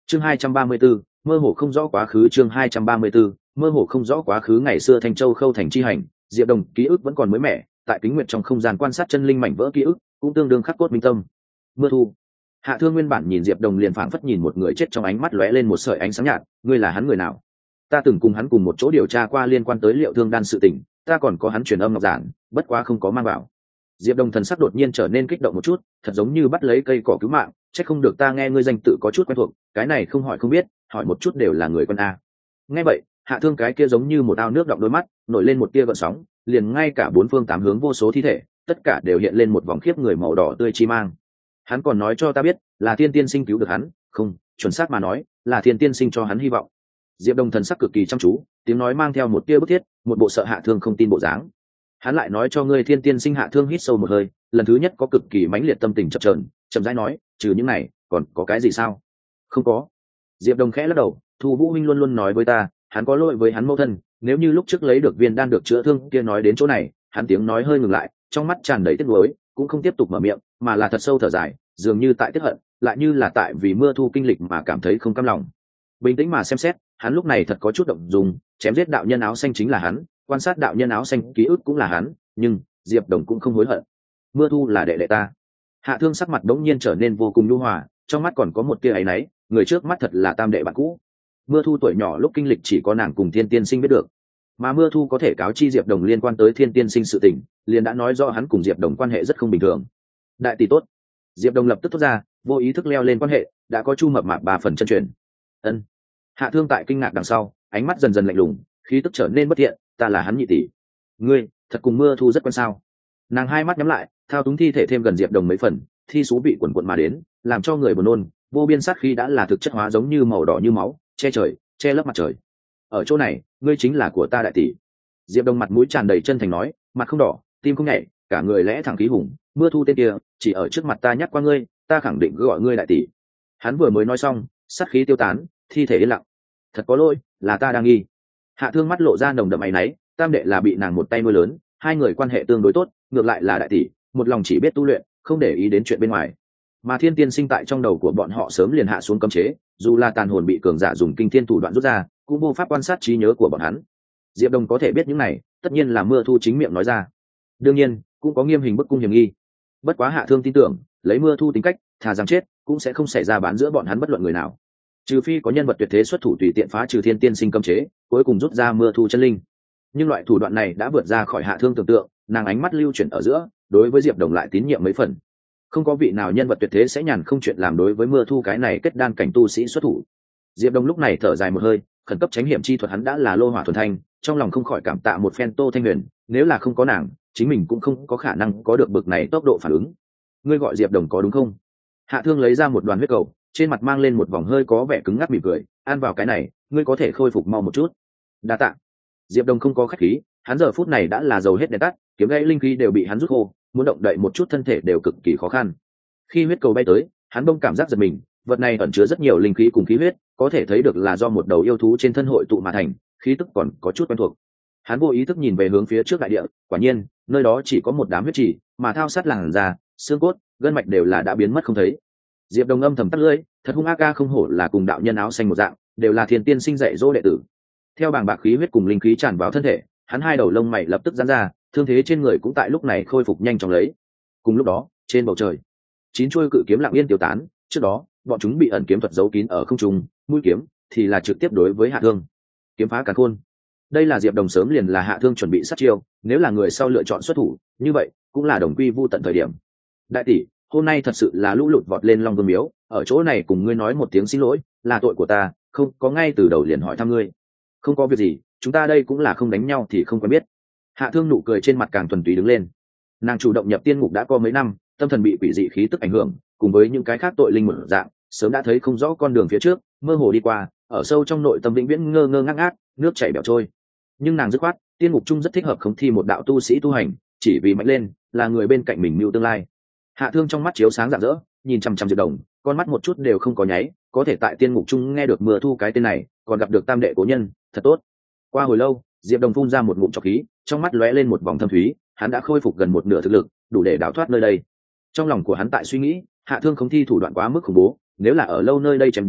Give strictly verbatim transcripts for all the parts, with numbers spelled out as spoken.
chương hai trăm ba mươi 234, mơ hồ không rõ quá khứ. Chương hai trăm ba mươi 234, mơ hồ không rõ quá khứ. Ngày xưa Thanh Châu Khâu thành chi hành, Diệp Đồng ký ức vẫn còn mới mẻ, tại Kính Nguyệt trong không gian quan sát chân linh mảnh vỡ ký ức cũng tương đương khắc cốt minh tâm. Mưa thu. Hạ Thương nguyên bản nhìn Diệp Đồng liền phảng phất nhìn một người chết, trong ánh mắt lóe lên một sợi ánh sáng nhạt. Ngươi là hắn người nào? Ta từng cùng hắn cùng một chỗ điều tra qua liên quan tới Liệu Thương đan sự tình, ta còn có hắn truyền âm ngọc giản, bất quá không có mang vào. Diệp Đồng thần sắc đột nhiên trở nên kích động một chút, thật giống như bắt lấy cây cỏ cứu mạng. Chắc không được, ta nghe ngươi danh tự có chút quen thuộc, cái này không hỏi không biết, hỏi một chút đều là người quân a. Nghe vậy, Hạ Thương cái kia giống như một ao nước đọng đôi mắt, nổi lên một tia gợn sóng, liền ngay cả bốn phương tám hướng vô số thi thể, tất cả đều hiện lên một vòng khiếp người màu đỏ tươi chi mang. Hắn còn nói cho ta biết, là Thiên Tiên Sinh cứu được hắn, không, chuẩn xác mà nói, là Thiên Tiên Sinh cho hắn hy vọng. Diệp Đồng thần sắc cực kỳ chăm chú, tiếng nói mang theo một tia bức thiết, một bộ sợ Hạ Thương không tin bộ dáng. Hắn lại nói cho ngươi Thiên Tiên Sinh. Hạ Thương hít sâu một hơi, lần thứ nhất có cực kỳ mãnh liệt tâm tình chập chờn, chậm rãi nói, trừ những này, còn có cái gì sao? Không có. Diệp Đồng khẽ lắc đầu, Thu Vũ huynh luôn luôn nói với ta, hắn có lỗi với hắn mẫu thân, nếu như lúc trước lấy được viên đan được chữa thương kia. Nói đến chỗ này, hắn tiếng nói hơi ngừng lại, trong mắt tràn đầy tiếc nuối, cũng không tiếp tục mở miệng, mà là thật sâu thở dài, dường như tại tiếc hận, lại như là tại vì Mưa Thu kinh lịch mà cảm thấy không cam lòng. Bình tĩnh mà xem xét, hắn lúc này thật có chút động dung, chém giết đạo nhân áo xanh chính là hắn, quan sát đạo nhân áo xanh ký ức cũng là hắn, nhưng Diệp Đồng cũng không hối hận. Mưa Thu là đệ đệ ta. Hạ Thương sắc mặt đống nhiên trở nên vô cùng nhu hòa, trong mắt còn có một tia áy náy, người trước mắt thật là tam đệ bạn cũ. Mưa Thu tuổi nhỏ lúc kinh lịch chỉ có nàng cùng Thiên Tiên Sinh biết được, mà Mưa Thu có thể cáo chi Diệp Đồng liên quan tới Thiên Tiên Sinh sự tình, liền đã nói rõ hắn cùng Diệp Đồng quan hệ rất không bình thường. Đại tỷ tốt. Diệp Đồng lập tức thốt ra, vô ý thức leo lên quan hệ, đã có chu mập mạp ba phần chân truyền. Ân. Hạ Thương tại kinh ngạc đằng sau, ánh mắt dần dần lạnh lùng, khí tức trở nên bất thiện, ta là hắn nhị tỷ. Ngươi thật cùng Mưa Thu rất quen sao? Nàng hai mắt nhắm lại, thao túng thi thể thêm gần Diệp Đồng mấy phần, thi sú bị quần quần mà đến, làm cho người buồn nôn, vô biên sát khí đã là thực chất hóa, giống như màu đỏ như máu, che trời, che lấp mặt trời. Ở chỗ này, ngươi chính là của ta đại tỷ. Diệp Đồng mặt mũi tràn đầy chân thành nói, mặt không đỏ, tim không nhảy, cả người lẽ thẳng khí hùng. Mưa Thu tên kia, chỉ ở trước mặt ta nhắc qua ngươi, ta khẳng định gọi ngươi đại tỷ. Hắn vừa mới nói xong, sát khí tiêu tán, thi thể yên lặng. Thật có lỗi, là ta đang nghi. Hạ Thương mắt lộ ra nồng đậm áy náy, tam đệ là bị nàng một tay nuôi lớn, hai người quan hệ tương đối tốt, ngược lại là đại tỷ, một lòng chỉ biết tu luyện, không để ý đến chuyện bên ngoài. Mà Thiên Tiên Sinh tại trong đầu của bọn họ sớm liền hạ xuống cấm chế, dù là tàn hồn bị cường giả dùng kinh thiên thủ đoạn rút ra, cũng vô pháp quan sát trí nhớ của bọn hắn. Diệp Đồng có thể biết những này, tất nhiên là Mưa Thu chính miệng nói ra. Đương nhiên, cũng có nghiêm hình bức cung hiểm nghi. Bất quá Hạ Thương tin tưởng, lấy Mưa Thu tính cách, thà rằng chết, cũng sẽ không xảy ra bán giữa bọn hắn bất luận người nào. Trừ phi có nhân vật tuyệt thế xuất thủ tùy tiện phá trừ Thiên Tiên Sinh cấm chế, cuối cùng rút ra Mưa Thu chân linh. Nhưng loại thủ đoạn này đã vượt ra khỏi Hạ Thương tưởng tượng, nàng ánh mắt lưu chuyển ở giữa, đối với Diệp Đồng lại tín nhiệm mấy phần. Không có vị nào nhân vật tuyệt thế sẽ nhàn không chuyện làm đối với Mưa Thu cái này kết đan cảnh tu sĩ xuất thủ. Diệp Đồng lúc này thở dài một hơi, khẩn cấp tránh hiểm chi thuật hắn đã là lô hỏa thuần thanh, trong lòng không khỏi cảm tạ một phen Tô Thanh Huyền, nếu là không có nàng, chính mình cũng không có khả năng có được bực này tốc độ phản ứng. Ngươi gọi Diệp Đồng có đúng không? Hạ Thương lấy ra một đoàn huyết cầu, trên mặt mang lên một vòng hơi có vẻ cứng ngắc mỉm cười, ăn vào cái này, ngươi có thể khôi phục mau một chút. Đa tạ. Diệp Đồng không có khách khí, hắn giờ phút này đã là dầu hết đèn tắt, kiếm gãy linh khí đều bị hắn rút khô, muốn động đậy một chút thân thể đều cực kỳ khó khăn. Khi huyết cầu bay tới, hắn bỗng cảm giác giật mình, vật này ẩn chứa rất nhiều linh khí cùng khí huyết, có thể thấy được là do một đầu yêu thú trên thân hội tụ mà thành, khí tức còn có chút quen thuộc. Hắn vô ý thức nhìn về hướng phía trước đại địa, quả nhiên, nơi đó chỉ có một đám huyết trì, mà thao sát làn da, xương cốt, gân mạch đều là đã biến mất không thấy. Diệp Đồng âm thầm tắt lưỡi, thật hung ác a, không hổ là cùng đạo nhân áo xanh một dạng, đều là Thiên Tiên Sinh dạy dỗ đệ tử. Theo bàng bạc khí huyết cùng linh khí tràn vào thân thể, hắn hai đầu lông mày lập tức giãn ra, thương thế trên người cũng tại lúc này khôi phục nhanh chóng lấy. Cùng lúc đó, trên bầu trời, chín chuôi cự kiếm lặng yên tiêu tán, trước đó, bọn chúng bị ẩn kiếm thuật giấu kín ở không trung, mũi kiếm thì là trực tiếp đối với Hạ Thương. Kiếm phá càn khôn. Đây là Diệp Đồng sớm liền là Hạ Thương chuẩn bị sát chiêu, nếu là người sau lựa chọn xuất thủ, như vậy cũng là đồng quy vu tận thời điểm. Đại tỷ, hôm nay thật sự là lũ lụt vọt lên Long Vương miếu, ở chỗ này cùng ngươi nói một tiếng xin lỗi, là tội của ta, không có ngay từ đầu liền hỏi thăm ngươi. Không có việc gì, chúng ta đây cũng là không đánh nhau thì không quen biết. Hạ Thương nụ cười trên mặt càng thuần túy đứng lên. Nàng chủ động nhập tiên ngục đã có mấy năm, tâm thần bị quỷ dị khí tức ảnh hưởng, cùng với những cái khác tội linh một dạng, sớm đã thấy không rõ con đường phía trước, mơ hồ đi qua, ở sâu trong nội tâm vĩnh viễn ngơ ngơ ngác ngác, nước chảy bẻo trôi. Nhưng nàng dứt khoát, tiên ngục chung rất thích hợp khống thi một đạo tu sĩ tu hành, chỉ vì mạnh lên, là người bên cạnh mình mưu tương lai. Hạ Thương trong mắt chiếu sáng rạng rỡ, nhìn chăm chăm Diệp Đồng, con mắt một chút đều không có nháy, có thể tại tiên ngục chung nghe được Mưa Thu cái tên này, còn gặp được tam đệ cố nhân, thật tốt. Qua hồi lâu, Diệp Đồng phun ra một ngụm trọc khí, trong mắt lóe lên một vòng thâm thúy, hắn đã khôi phục gần một nửa thực lực, đủ để đào thoát nơi đây. Trong lòng của hắn tại suy nghĩ, Hạ Thương không thi thủ đoạn quá mức khủng bố, nếu là ở lâu nơi đây chém giết,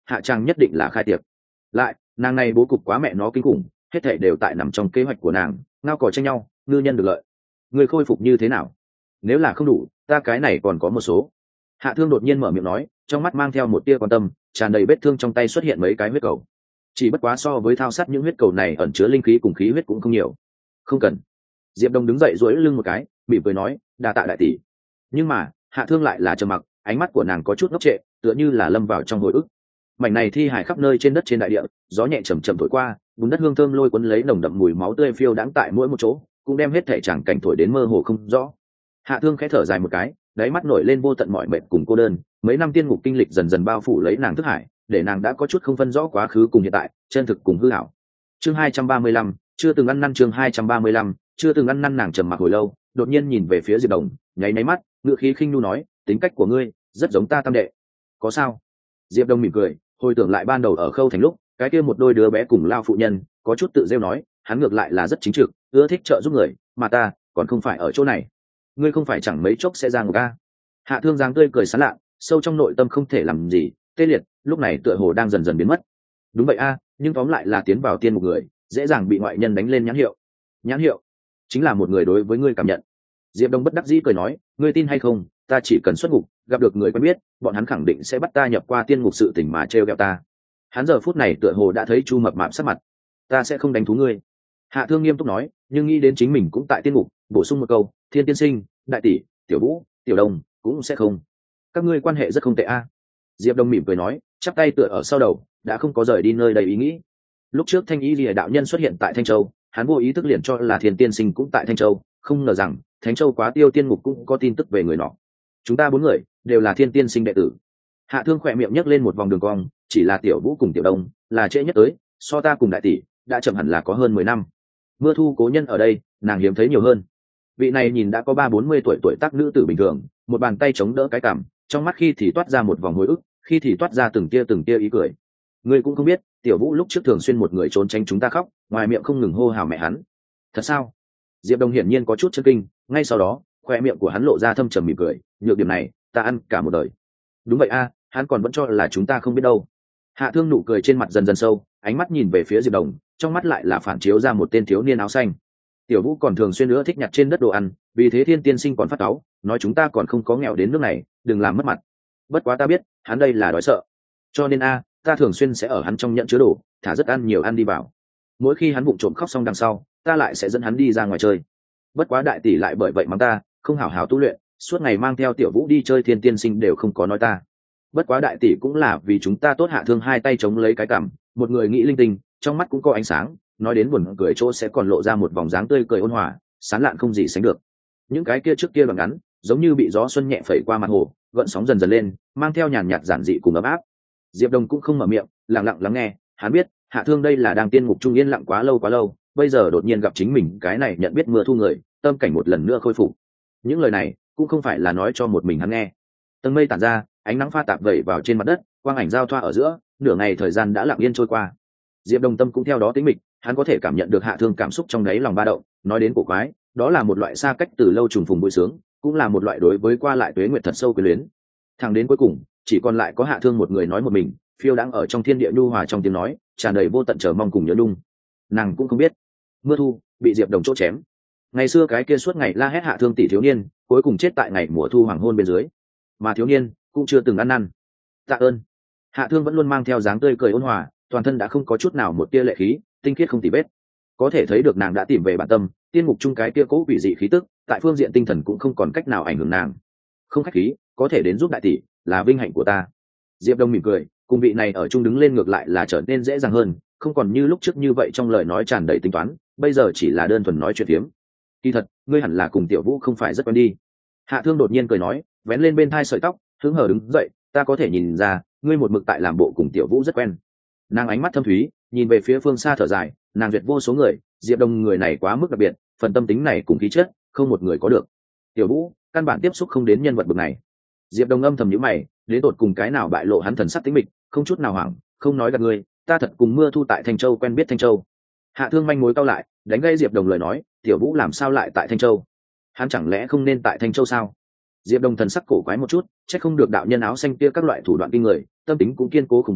hạ trang nhất định là khai tiệc. Lại nàng này bố cục quá mẹ nó kinh khủng, hết thảy đều tại nằm trong kế hoạch của nàng, ngao cò tranh nhau, ngư nhân được lợi. Người khôi phục như thế nào? Nếu là không đủ, ta cái này còn có một số. Hạ Thương đột nhiên mở miệng nói, trong mắt mang theo một tia quan tâm, tràn đầy vết thương, trong tay xuất hiện mấy cái huyết cầu. Chỉ bất quá so với thao sát những huyết cầu này ẩn chứa linh khí cùng khí huyết cũng không nhiều. Không cần. Diệp Đông đứng dậy duỗi lưng một cái, mỉm cười nói, đa tạ đại tỷ. Nhưng mà Hạ Thương lại là trầm mặc, ánh mắt của nàng có chút ngốc trệ, tựa như là lâm vào trong hồi ức. Mảnh này thi hải khắp nơi trên đất trên đại địa, gió nhẹ chầm chậm thổi qua, bùn đất hương thơm lôi cuốn lấy nồng đậm mùi máu tươi phiêu đãng tại mỗi một chỗ, cũng đem hết thể tràng cảnh thổi đến mơ hồ không rõ. Hạ Thương khẽ thở dài một cái, đáy mắt nổi lên vô tận mỏi mệt cùng cô đơn. Mấy năm tiên ngục kinh lịch dần dần bao phủ lấy nàng thức hải, để nàng đã có chút không phân rõ quá khứ cùng hiện tại, chân thực cùng hư ảo. Chương hai trăm ba mươi lăm, chưa từng ăn năn. Chương hai trăm ba mươi lăm, chưa từng ăn năn. Nàng trầm mặc hồi lâu, đột nhiên nhìn về phía Diệp Đồng, nháy nháy mắt, ngựa khí khinh nu nói, tính cách của ngươi rất giống ta tam đệ. Có sao? Diệp Đồng mỉm cười, hồi tưởng lại ban đầu ở Khâu Thành lúc, cái kia một đôi đứa bé cùng lao phụ nhân, có chút tự rêu nói, hắn ngược lại là rất chính trực, ưa thích trợ giúp người, mà ta còn không phải ở chỗ này. Ngươi không phải chẳng mấy chốc sẽ ra ngục a? Hạ Thương dáng tươi cười sán lạ, sâu trong nội tâm không thể làm gì, tê liệt, lúc này tựa hồ đang dần dần biến mất. Đúng vậy a, nhưng tóm lại là tiến vào tiên một người, dễ dàng bị ngoại nhân đánh lên nhãn hiệu. Nhãn hiệu chính là một người đối với ngươi cảm nhận. Diệp Đông bất đắc dĩ cười nói, ngươi tin hay không, ta chỉ cần xuất ngục, gặp được người quen biết, bọn hắn khẳng định sẽ bắt ta nhập qua tiên ngục sự tình mà trêu ghẹo ta. Hắn giờ phút này tựa hồ đã thấy Chu Mập Mạp sắc mặt. Ta sẽ không đánh thú ngươi. Hạ Thương nghiêm túc nói, nhưng nghĩ đến chính mình cũng tại tiên ngục, bổ sung một câu, Thiên tiên sinh, đại tỷ, tiểu vũ, tiểu đông cũng sẽ không. Các ngươi quan hệ rất không tệ a. Diệp Đông mỉm cười nói, chắp tay tựa ở sau đầu, đã không có rời đi nơi đầy ý nghĩ. Lúc trước Thanh Y Lìa đạo nhân xuất hiện tại Thanh Châu, hắn vô ý thức liền cho là Thiên tiên sinh cũng tại Thanh Châu, không ngờ rằng Thánh Châu Quá Tiêu tiên ngục cũng có tin tức về người nọ. Chúng ta bốn người đều là Thiên tiên sinh đệ tử. Hạ Thương khỏe miệng nhấc lên một vòng đường cong, chỉ là tiểu vũ cùng tiểu đông là trễ nhất tới, so ta cùng đại tỷ đã chậm hẳn là có hơn mười năm. Mưa Thu cố nhân ở đây, nàng hiếm thấy nhiều hơn. Vị này nhìn đã có ba bốn mươi tuổi tuổi tác nữ tử bình thường, một bàn tay chống đỡ cái cằm, trong mắt khi thì toát ra một vòng hồi ức, khi thì toát ra từng tia từng tia ý cười. Ngươi cũng không biết, tiểu vũ lúc trước thường xuyên một người trốn tránh chúng ta khóc, ngoài miệng không ngừng hô hào mẹ hắn. Thật sao? Diệp Đông hiển nhiên có chút chấn kinh, ngay sau đó khoe miệng của hắn lộ ra thâm trầm mỉm cười, nhược điểm này ta ăn cả một đời. Đúng vậy a, hắn còn vẫn cho là chúng ta không biết đâu. Hạ Thương nụ cười trên mặt dần dần sâu, ánh mắt nhìn về phía Diệp Đồng, trong mắt lại là phản chiếu ra một tên thiếu niên áo xanh. Tiểu vũ còn thường xuyên nữa thích nhặt trên đất đồ ăn, vì thế Thiên tiên sinh còn phát cáu, nói chúng ta còn không có nghèo đến nước này, đừng làm mất mặt. Bất quá ta biết hắn đây là đói sợ, cho nên a ta thường xuyên sẽ ở hắn trong nhận chứa đồ, thả rất ăn nhiều ăn đi vào. Mỗi khi hắn vụng trộm khóc xong đằng sau, ta lại sẽ dẫn hắn đi ra ngoài chơi. Bất quá đại tỷ lại bởi vậy mắng ta không hảo hảo tu luyện, suốt ngày mang theo tiểu vũ đi chơi, Thiên tiên sinh đều không có nói ta. Bất quá đại tỷ cũng là vì chúng ta tốt. Hạ Thương hai tay chống lấy cái cằm, một người nghĩ linh tinh, trong mắt cũng có ánh sáng, nói đến buồn cười chỗ sẽ còn lộ ra một vòng dáng tươi cười ôn hòa, sán lạn không gì sánh được. Những cái kia trước kia bằng ngắn, giống như bị gió xuân nhẹ phẩy qua mặt hồ, gợn sóng dần dần lên, mang theo nhàn nhạt giản dị cùng ấm áp. Diệp Đông cũng không mở miệng, lặng lặng lắng nghe, hắn biết Hạ Thương đây là đang tiên ngục trung yên lặng quá lâu quá lâu, bây giờ đột nhiên gặp chính mình cái này nhận biết Mưa Thu người, tâm cảnh một lần nữa khôi phục. Những lời này cũng không phải là nói cho một mình hắn nghe. Tầng mây tản ra, ánh nắng pha tạp vẩy vào trên mặt đất, quang ảnh giao thoa ở giữa, nửa ngày thời gian đã lặng yên trôi qua. Diệp Đông tâm cũng theo đó tĩnh mịch, hắn có thể cảm nhận được Hạ Thương cảm xúc trong đáy lòng ba động, nói đến cổ quái, đó là một loại xa cách từ lâu trùng phùng vui sướng, cũng là một loại đối với qua lại tuế nguyệt thật sâu quyến luyến. Thẳng đến cuối cùng, chỉ còn lại có Hạ Thương một người nói một mình, phiêu đang ở trong thiên địa nhu hòa trong tiếng nói, tràn đầy vô tận chờ mong cùng nhớ nhung. Nàng cũng không biết, Mưa Thu bị Diệp Đồng chỗ chém. Ngày xưa cái kia suốt ngày la hét Hạ Thương tỷ thiếu niên, cuối cùng chết tại ngày mùa thu hoàng hôn bên dưới, mà thiếu niên cũng chưa từng ăn năn. Tạ ơn. Hạ Thương vẫn luôn mang theo dáng tươi cười ôn hòa, toàn thân đã không có chút nào một tia lệ khí, tinh khiết không tì vết. Có thể thấy được nàng đã tìm về bản tâm, tiên ngục chung cái kia cố quỷ dị khí tức, tại phương diện tinh thần cũng không còn cách nào ảnh hưởng nàng. Không khách khí, có thể đến giúp đại tỷ, là vinh hạnh của ta. Diệp Đông mỉm cười, cùng vị này ở chung đứng lên ngược lại là trở nên dễ dàng hơn, không còn như lúc trước như vậy trong lời nói tràn đầy tính toán, bây giờ chỉ là đơn thuần nói chuyện phiếm. Kỳ thật, ngươi hẳn là cùng tiểu vũ không phải rất quen đi. Hạ Thương đột nhiên cười nói, vén lên bên thai sợi tóc, hứng hờ đứng dậy, ta có thể nhìn ra, ngươi một mực tại làm bộ cùng tiểu vũ rất quen. Nàng ánh mắt thâm thúy, nhìn về phía phương xa thở dài, nàng duyệt vô số người, Diệp Đông người này quá mức đặc biệt, phần tâm tính này cùng khí chất, không một người có được. Tiểu vũ, căn bản tiếp xúc không đến nhân vật bậc này. Diệp Đông âm thầm nhíu mày, đến tột cùng cái nào bại lộ hắn thần sắc tĩnh mịch, không chút nào hoảng, không nói gạt ngươi, ta thật cùng Mưa Thu tại Thanh Châu quen biết Thanh Châu. Hạ Thương manh mối cau lại, đánh gây Diệp Đông lời nói, tiểu vũ làm sao lại tại Thanh Châu? Hắn chẳng lẽ không nên tại Thanh Châu sao? Diệp Đông thần sắc cổ quái một chút, chắc không được đạo nhân áo xanh kia các loại thủ đoạn kinh người, tâm tính cũng kiên cố khủng bố,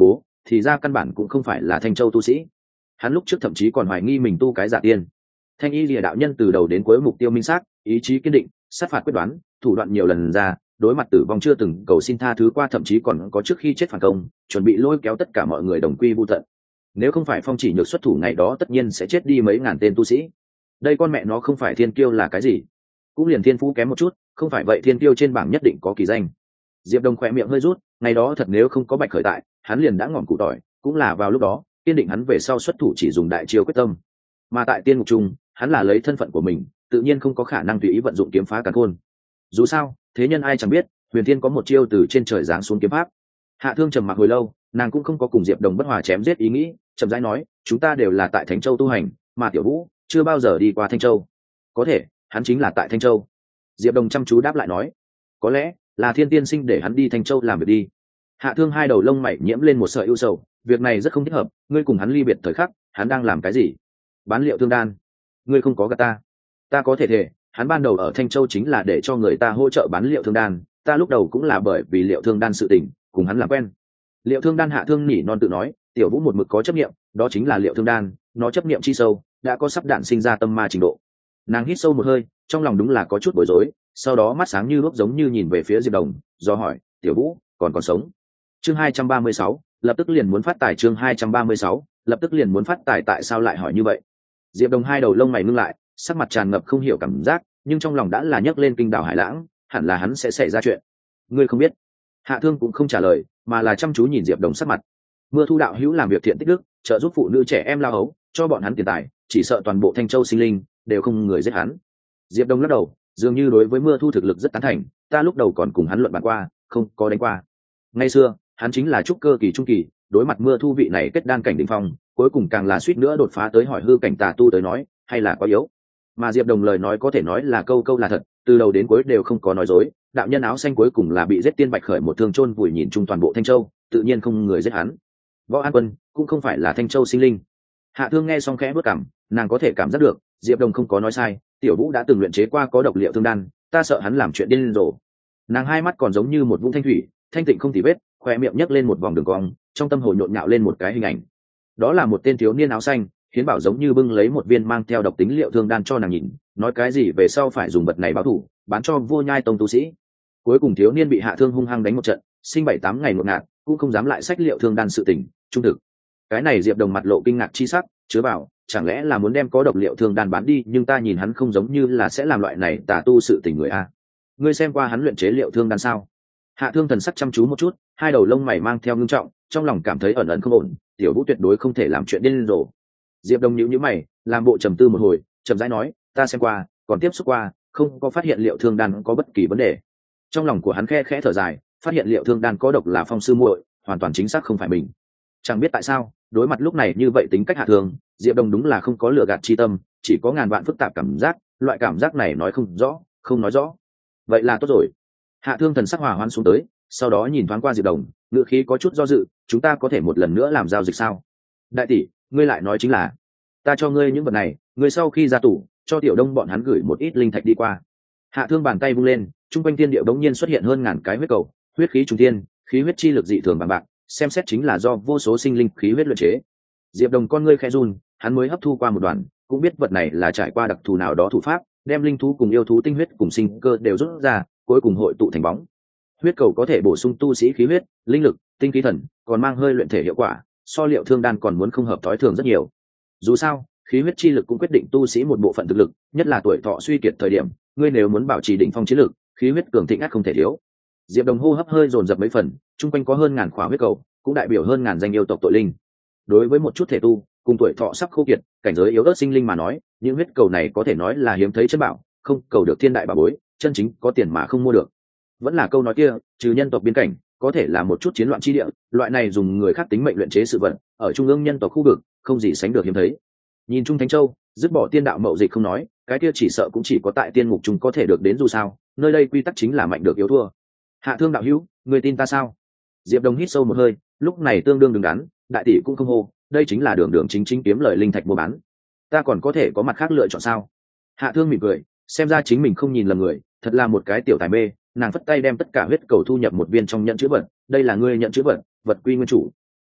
thì ra căn bản cũng không phải là Thanh Châu tu sĩ. Hắn lúc trước thậm chí còn hoài nghi mình tu cái giả tiên. Thanh Y Lìa đạo nhân từ đầu đến cuối mục tiêu minh xác, ý chí kiên định, sát phạt quyết đoán, thủ đoạn nhiều lần ra, đối mặt tử vong chưa từng cầu xin tha thứ qua, thậm chí còn có trước khi chết phản công, chuẩn bị lôi kéo tất cả mọi người đồng quy vu tận. Nếu không phải Phong Chỉ Nhược xuất thủ ngày đó, tất nhiên sẽ chết đi mấy ngàn tên tu sĩ. Đây con mẹ nó không phải thiên kiêu là cái gì? Cũng liền thiên phú kém một chút, không phải vậy thiên kiêu trên bảng nhất định có kỳ danh. Diệp Đông khỏe miệng hơi rút, ngày đó thật nếu không có Bạch Khởi tại, hắn liền đã ngỏm củ tỏi, cũng là vào lúc đó, kiên định hắn về sau xuất thủ chỉ dùng đại chiêu quyết tâm. Mà tại tiên ngục trung, hắn là lấy thân phận của mình, tự nhiên không có khả năng tùy ý vận dụng kiếm phá càn khôn. Dù sao, thế nhân ai chẳng biết, Huyền Thiên có một chiêu từ trên trời giáng xuống kiếm pháp. Hạ Thương trầm mặc hồi lâu, nàng cũng không có cùng Diệp Đồng bất hòa chém giết ý nghĩ, chậm rãi nói, chúng ta đều là tại Thánh Châu tu hành, mà Tiểu Vũ chưa bao giờ đi qua Thanh Châu. Có thể, hắn chính là tại Thanh Châu. Diệp Đồng chăm chú đáp lại nói, có lẽ là Thiên Tiên Sinh để hắn đi Thanh Châu làm việc đi. Hạ Thương hai đầu lông mày nhiễm lên một sợi ưu sầu, việc này rất không thích hợp, ngươi cùng hắn ly biệt thời khắc, hắn đang làm cái gì? Bán liệu thương đan. Ngươi không có gạt ta. Ta có thể thể, hắn ban đầu ở Thanh Châu chính là để cho người ta hỗ trợ bán liệu thương đan, ta lúc đầu cũng là bởi vì liệu thương đan sự tình, cùng hắn làm quen. Liệu thương đan. Hạ Thương nhỉ non tự nói, Tiểu Vũ một mực có chấp niệm, đó chính là liệu thương đan, nó chấp niệm chi sâu, đã có sắp đạn sinh ra tâm ma trình độ. Nàng hít sâu một hơi, trong lòng đúng là có chút bối rối, sau đó mắt sáng như đuốc giống như nhìn về phía Diệp Đồng, do hỏi, Tiểu Vũ còn còn sống? Chương hai trăm ba mươi sáu, lập tức liền muốn phát tài. Chương hai trăm ba mươi sáu, lập tức liền muốn phát tài. Tại sao lại hỏi như vậy? Diệp Đồng hai đầu lông mày ngưng lại, sắc mặt tràn ngập không hiểu cảm giác, nhưng trong lòng đã là nhấc lên kinh đảo hải lãng, hẳn là hắn sẽ xảy ra chuyện. Ngươi không biết? Hạ Thương cũng không trả lời, mà là chăm chú nhìn Diệp Đồng sắc mặt. Mưa Thu đạo hữu làm việc thiện tích đức, trợ giúp phụ nữ trẻ em lao ấu, cho bọn hắn tiền tài, chỉ sợ toàn bộ Thanh Châu sinh linh đều không người giết hắn. Diệp Đồng lắc đầu, dường như đối với Mưa Thu thực lực rất tán thành, ta lúc đầu còn cùng hắn luận bàn qua, không có đánh qua. Ngày xưa, hắn chính là trúc cơ kỳ trung kỳ, đối mặt Mưa Thu vị này kết đan cảnh đỉnh phong, cuối cùng càng là suýt nữa đột phá tới hỏi hư cảnh tà tu tới nói, hay là quá yếu. Mà Diệp Đồng lời nói có thể nói là câu câu là thật, từ đầu đến cuối đều không có nói dối, đạo nhân áo xanh cuối cùng là bị giết Tiên Bạch Khởi một thương chôn vùi nhìn chung toàn bộ Thanh Châu, tự nhiên không người giết hắn. Võ An Quân cũng không phải là Thanh Châu sinh linh. Hạ Thương nghe xong khẽ bước cảm, nàng có thể cảm giác được, Diệp Đồng không có nói sai, Tiểu Vũ đã từng luyện chế qua có độc liệu thương đan, ta sợ hắn làm chuyện điên rồ. Nàng hai mắt còn giống như một vũng thanh thủy, thanh tịnh không tì vết, khoe miệng nhấc lên một vòng đường cong, trong tâm hồ nhộn nhạo lên một cái hình ảnh. Đó là một tên thiếu niên áo xanh, Hiến Bảo giống như bưng lấy một viên mang theo độc tính liệu thương đan cho nàng nhìn, nói cái gì về sau phải dùng vật này báo thù, bán cho Vô Nhai tông tu sĩ. Cuối cùng thiếu niên bị Hạ Thương hung hăng đánh một trận, sinh bảy tám ngày ngột ngạt, cũng không dám lại sách liệu thương đan sự tình, trung thực. Cái này Diệp Đồng mặt lộ kinh ngạc chi sắc, chứa bảo, chẳng lẽ là muốn đem có độc liệu thương đan bán đi, nhưng ta nhìn hắn không giống như là sẽ làm loại này tà tu sự tình người a. Ngươi xem qua hắn luyện chế liệu thương đan sao? Hạ Thương thần sắc chăm chú một chút, hai đầu lông mày mang theo ngưng trọng, trong lòng cảm thấy ẩn ẩn không ổn, Tiểu Vũ tuyệt đối không thể làm chuyện điên rồ. Diệp Đồng nhíu nhíu mày, làm bộ trầm tư một hồi, chậm rãi nói, ta xem qua, còn tiếp xúc qua, không có phát hiện liệu thương đan có bất kỳ vấn đề. Trong lòng của hắn khe khẽ thở dài, phát hiện liệu thương đan có độc là Phong sư muội, hoàn toàn chính xác không phải mình. Chẳng biết tại sao, đối mặt lúc này như vậy tính cách Hạ Thương, Diệp Đồng đúng là không có lừa gạt chi tâm, chỉ có ngàn vạn phức tạp cảm giác, loại cảm giác này nói không rõ, không nói rõ. Vậy là tốt rồi. Hạ Thương thần sắc hòa hoãn xuống tới, sau đó nhìn thoáng qua Diệp Đồng, ngữ khí có chút do dự, chúng ta có thể một lần nữa làm giao dịch sao? Đại tỷ, ngươi lại nói chính là, ta cho ngươi những vật này, ngươi sau khi ra tủ, cho Tiểu Đông bọn hắn gửi một ít linh thạch đi qua. Hạ Thương bàn tay vung lên, trung quanh thiên địa bỗng nhiên xuất hiện hơn ngàn cái huyết cầu, huyết khí trùng thiên, khí huyết chi lực dị thường bằng bạc, xem xét chính là do vô số sinh linh khí huyết luyện chế. Diệp Đồng con ngươi khẽ run, hắn mới hấp thu qua một đoạn, cũng biết vật này là trải qua đặc thù nào đó thủ pháp, đem linh thú cùng yêu thú tinh huyết cùng sinh cơ đều rút ra, cuối cùng hội tụ thành bóng. Huyết cầu có thể bổ sung tu sĩ khí huyết, linh lực, tinh khí thần, còn mang hơi luyện thể hiệu quả, so liệu thương đan còn muốn không hợp thói thường rất nhiều. Dù sao, khí huyết chi lực cũng quyết định tu sĩ một bộ phận thực lực, nhất là tuổi thọ suy kiệt thời điểm, ngươi nếu muốn bảo trì đỉnh phong chiến lực, khí huyết cường thịnh ắt không thể thiếu. Diệp Đồng hô hấp hơi dồn dập mấy phần, chung quanh có hơn ngàn khỏa huyết cầu, cũng đại biểu hơn ngàn danh yêu tộc tội linh. Đối với một chút thể tu, cùng tuổi thọ sắp khô kiệt, cảnh giới yếu ớt sinh linh mà nói, những huyết cầu này có thể nói là hiếm thấy chân bảo, không cầu được thiên đại bảo bối, chân chính có tiền mà không mua được. Vẫn là câu nói kia, trừ nhân tộc biên cảnh, có thể là một chút chiến loạn chi địa, loại này dùng người khác tính mệnh luyện chế sự vật, ở trung ương nhân tộc khu vực, không gì sánh được hiếm thấy. Nhìn Trung Thánh Châu, dứt bỏ tiên đạo mậu dịch không nói, cái kia chỉ sợ cũng chỉ có tại tiên ngục chúng có thể được đến, dù sao, nơi đây quy tắc chính là mạnh được yếu thua. Hạ Thương đạo hữu, người tin ta sao? Diệp Đồng hít sâu một hơi, lúc này tương đương đứng đắn, đại tỷ cũng không hô, đây chính là đường đường chính chính kiếm lời linh thạch mua bán. Ta còn có thể có mặt khác lựa chọn sao? Hạ Thương mỉm cười, xem ra chính mình không nhìn lầm người, thật là một cái tiểu tài mê, nàng phất tay đem tất cả huyết cầu thu nhập một viên trong nhận chữ vật, đây là ngươi nhận chữ vật, vật quy nguyên chủ.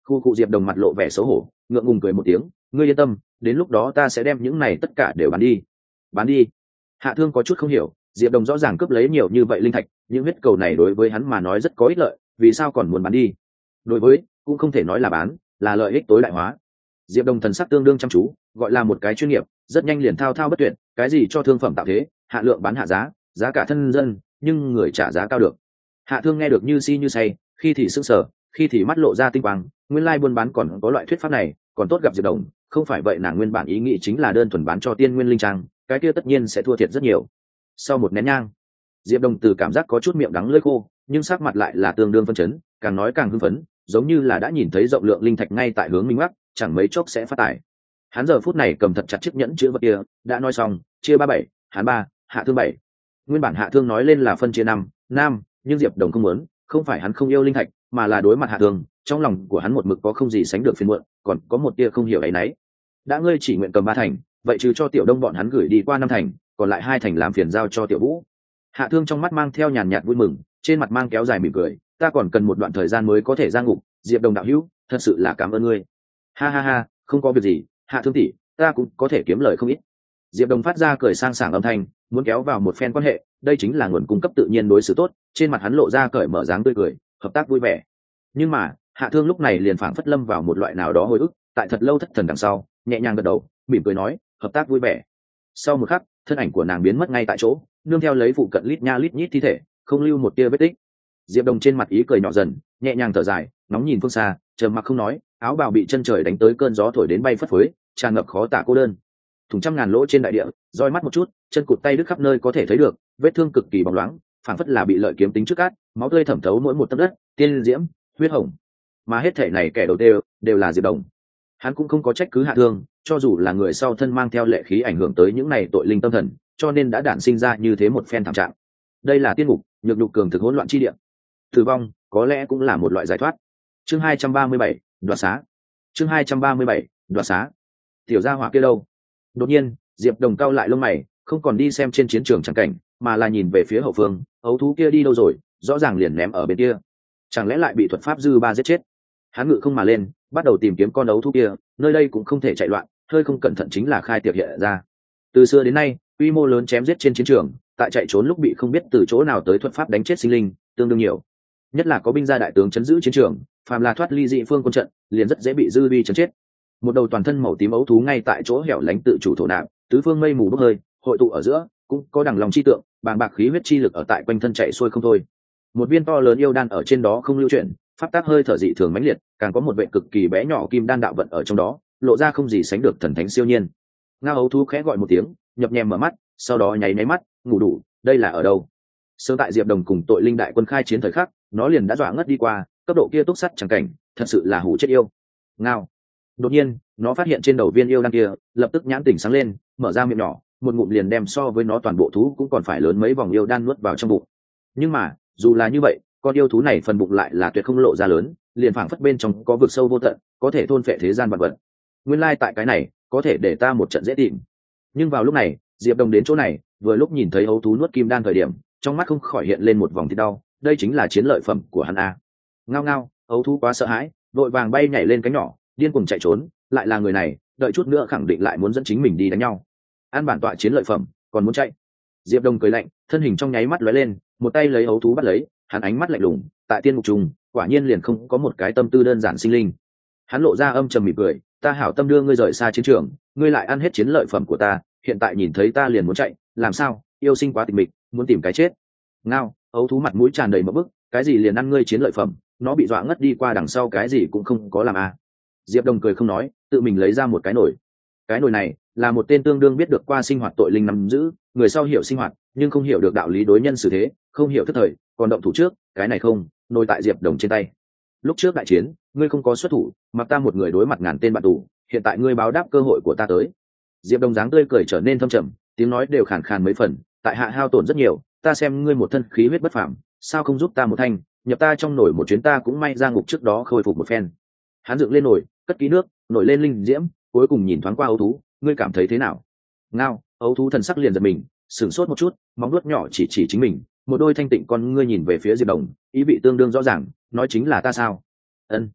Khu cụ Diệp Đồng mặt lộ vẻ xấu hổ, ngượng ngùng cười một tiếng, ngươi yên tâm, đến lúc đó ta sẽ đem những này tất cả đều bán đi. Bán đi? Hạ Thương có chút không hiểu, Diệp Đồng rõ ràng cướp lấy nhiều như vậy linh thạch, những huyết cầu này đối với hắn mà nói rất có ích lợi, vì sao còn muốn bán đi? Đối với, cũng không thể nói là bán, là lợi ích tối đại hóa. Diệp Đồng thần sắc tương đương chăm chú, gọi là một cái chuyên nghiệp, rất nhanh liền thao thao bất tuyệt, cái gì cho thương phẩm tạo thế, hạ lượng bán hạ giá, giá cả thân dân, nhưng người trả giá cao được. Hạ Thương nghe được như si như say, khi thì sững sờ, khi thì mắt lộ ra tinh quang, nguyên lai buôn bán còn có loại thuyết pháp này, còn tốt gặp Diệp Đồng, không phải vậy nàng nguyên bản ý nghĩ chính là đơn thuần bán cho tiên nguyên linh trang, cái kia tất nhiên sẽ thua thiệt rất nhiều. Sau một nén nhang, Diệp Đồng từ cảm giác có chút miệng đắng lưỡi khô, nhưng sắc mặt lại là tương đương phấn chấn, càng nói càng hưng phấn, giống như là đã nhìn thấy rộng lượng linh thạch ngay tại hướng minh mắc, chẳng mấy chốc sẽ phát tài. Hắn giờ phút này cầm thật chặt chiếc nhẫn chữ vật kia, đã nói xong, chia ba bảy, hắn ba, Hạ Thương bảy. Nguyên bản Hạ Thương nói lên là phân chia năm, nam, nhưng Diệp Đồng không muốn, không phải hắn không yêu linh thạch, mà là đối mặt Hạ Thương, trong lòng của hắn một mực có không gì sánh được phiền muộn, còn có một tia không hiểu ấy nấy. Đã ngươi chỉ nguyện cầm ba thành, vậy trừ cho Tiểu Đông bọn hắn gửi đi qua năm thành, còn lại hai thành làm phiền giao cho Tiểu Vũ. Hạ Thương trong mắt mang theo nhàn nhạt vui mừng, trên mặt mang kéo dài mỉm cười, ta còn cần một đoạn thời gian mới có thể ra ngục, Diệp Đồng đạo hữu, thật sự là cảm ơn ngươi. Ha ha ha, không có việc gì, Hạ Thương tỷ, ta cũng có thể kiếm lời không ít. Diệp Đồng phát ra cười sang sảng âm thanh, muốn kéo vào một phen quan hệ, đây chính là nguồn cung cấp tự nhiên đối xử tốt, trên mặt hắn lộ ra cởi mở dáng tươi cười, hợp tác vui vẻ. Nhưng mà, Hạ Thương lúc này liền phảng phất lâm vào một loại nào đó hồi ức, tại thật lâu thất thần đằng sau, nhẹ nhàng gật đầu, mỉm cười nói, hợp tác vui vẻ. Sau một khắc, thân ảnh của nàng biến mất ngay tại chỗ, nương theo lấy phụ cận lít nha lít nhít thi thể, không lưu một tia vết tích. Diệp Đồng trên mặt ý cười nhỏ dần, nhẹ nhàng thở dài, nóng nhìn phương xa, trầm mặc không nói, áo bào bị chân trời đánh tới cơn gió thổi đến bay phất phới, tràn ngập khó tả cô đơn. Thùng trăm ngàn lỗ trên đại địa, roi mắt một chút, chân cụt tay đứt khắp nơi có thể thấy được, vết thương cực kỳ bóng loáng, phảng phất là bị lợi kiếm tính trước cát, máu tươi thẩm thấu mỗi một tấc đất, tiên diễm, huyết hồng. Mà hết thể này kẻ đầu đều đều là Diệp Đồng. Hắn cũng không có trách cứ Hạ Thương, cho dù là người sau thân mang theo lệ khí ảnh hưởng tới những này tội linh tâm thần, cho nên đã đản sinh ra như thế một phen thảm trạng. Đây là tiên ngục, nhược nhục cường thực hỗn loạn chi địa. Tử vong có lẽ cũng là một loại giải thoát. Chương hai trăm ba mươi bảy, đoạt xá. Chương hai trăm ba mươi bảy, đoạt xá. Tiểu gia hỏa kia đâu? Đột nhiên, Diệp Đồng cau lại lông mày, không còn đi xem trên chiến trường chẳng cảnh, mà là nhìn về phía hậu phương, ấu thú kia đi đâu rồi, rõ ràng liền ném ở bên kia. Chẳng lẽ lại bị thuật pháp dư ba giết chết? Hắn ngự không mà lên, bắt đầu tìm kiếm con ấu thú kia, nơi đây cũng không thể chạy loạn, hơi không cẩn thận chính là khai tiệc hiện ra. Từ xưa đến nay, quy mô lớn chém giết trên chiến trường, tại chạy trốn lúc bị không biết từ chỗ nào tới thuật pháp đánh chết sinh linh, tương đương nhiều. Nhất là có binh gia đại tướng chấn giữ chiến trường, phàm là thoát ly dị phương quân trận, liền rất dễ bị dư vi chấn chết. Một đầu toàn thân màu tím ấu thú ngay tại chỗ hẻo lánh tự chủ thổ nạp, tứ phương mây mù bốc hơi, hội tụ ở giữa, cũng có đằng lòng chi tượng, bàng bạc khí huyết chi lực ở tại quanh thân chạy xuôi không thôi. Một viên to lớn yêu đan ở trên đó không lưu chuyển, pháp tác hơi thở dị thường mãnh liệt, càng có một vệ cực kỳ bé nhỏ kim đan đạo vận ở trong đó, lộ ra không gì sánh được thần thánh siêu nhiên. Ngao ấu thú khẽ gọi một tiếng, nhập nhèm mở mắt, sau đó nháy nháy mắt, ngủ đủ, đây là ở đâu? Sơ tại Diệp Đồng cùng tội linh đại quân khai chiến thời khắc, nó liền đã dọa ngất đi qua, cấp độ kia túc sắt chẳng cảnh, thật sự là hủ chết yêu. Ngao. Đột nhiên, nó phát hiện trên đầu viên yêu đan kia, lập tức nhãn tỉnh sáng lên, mở ra miệng nhỏ, một ngụm liền đem so với nó toàn bộ thú cũng còn phải lớn mấy vòng yêu đan nuốt vào trong bụng. Nhưng mà, dù là như vậy, con yêu thú này phần bụng lại là tuyệt không lộ ra lớn, liền phảng phất bên trong có vực sâu vô tận, có thể thôn phệ thế gian vạn vật. Nguyên lai tại cái này, có thể để ta một trận dễ tìm. Nhưng vào lúc này, Diệp Đồng đến chỗ này, vừa lúc nhìn thấy ấu thú nuốt kim đan thời điểm, trong mắt không khỏi hiện lên một vòng thịt đau, đây chính là chiến lợi phẩm của hắn a. Ngao ngao, ấu thú quá sợ hãi, vội vàng bay nhảy lên cánh nhỏ, điên cuồng chạy trốn, lại là người này, đợi chút nữa khẳng định lại muốn dẫn chính mình đi đánh nhau. An bản tọa chiến lợi phẩm, còn muốn chạy. Diệp Đồng cười lạnh, thân hình trong nháy mắt lóe lên, một tay lấy ấu thú bắt lấy, hắn ánh mắt lạnh lùng, tại tiên ngục trùng, quả nhiên liền không có một cái tâm tư đơn giản sinh linh. Hắn lộ ra âm trầm mỉm cười, ta hảo tâm đưa ngươi rời xa chiến trường, ngươi lại ăn hết chiến lợi phẩm của ta, hiện tại nhìn thấy ta liền muốn chạy, làm sao? Yêu sinh quá tịch mịch, muốn tìm cái chết. Ngao, ấu thú mặt mũi tràn đầy mỡ bức, cái gì liền ăn ngươi chiến lợi phẩm, nó bị dọa ngất đi qua đằng sau cái gì cũng không có làm à. Diệp Đồng cười không nói, tự mình lấy ra một cái nồi. Cái nồi này là một tên tương đương biết được qua sinh hoạt tội linh nắm giữ, người sau hiểu sinh hoạt, nhưng không hiểu được đạo lý đối nhân xử thế, không hiểu thất thời, còn động thủ trước, cái này không, nồi tại Diệp Đồng trên tay. Lúc trước đại chiến, ngươi không có xuất thủ, mặc ta một người đối mặt ngàn tên bạn tù, hiện tại ngươi báo đáp cơ hội của ta tới. Diệp Đồng dáng tươi cười trở nên thâm trầm, tiếng nói đều khàn khàn mấy phần, tại hạ hao tổn rất nhiều, ta xem ngươi một thân khí huyết bất phàm, sao không giúp ta một thanh, nhập ta trong nồi một chuyến, ta cũng may ra ngục trước đó khôi phục một phen. Hắn dựng lên nồi, cất kỹ nước, nổi lên linh diễm, cuối cùng nhìn thoáng qua ấu thú, ngươi cảm thấy thế nào? Ngao, ấu thú thần sắc liền giật mình, sửng sốt một chút, móng vuốt nhỏ chỉ chỉ chính mình, một đôi thanh tịnh con ngươi nhìn về phía Diệp Đồng, ý vị tương đương rõ ràng, nói chính là ta sao? Ân.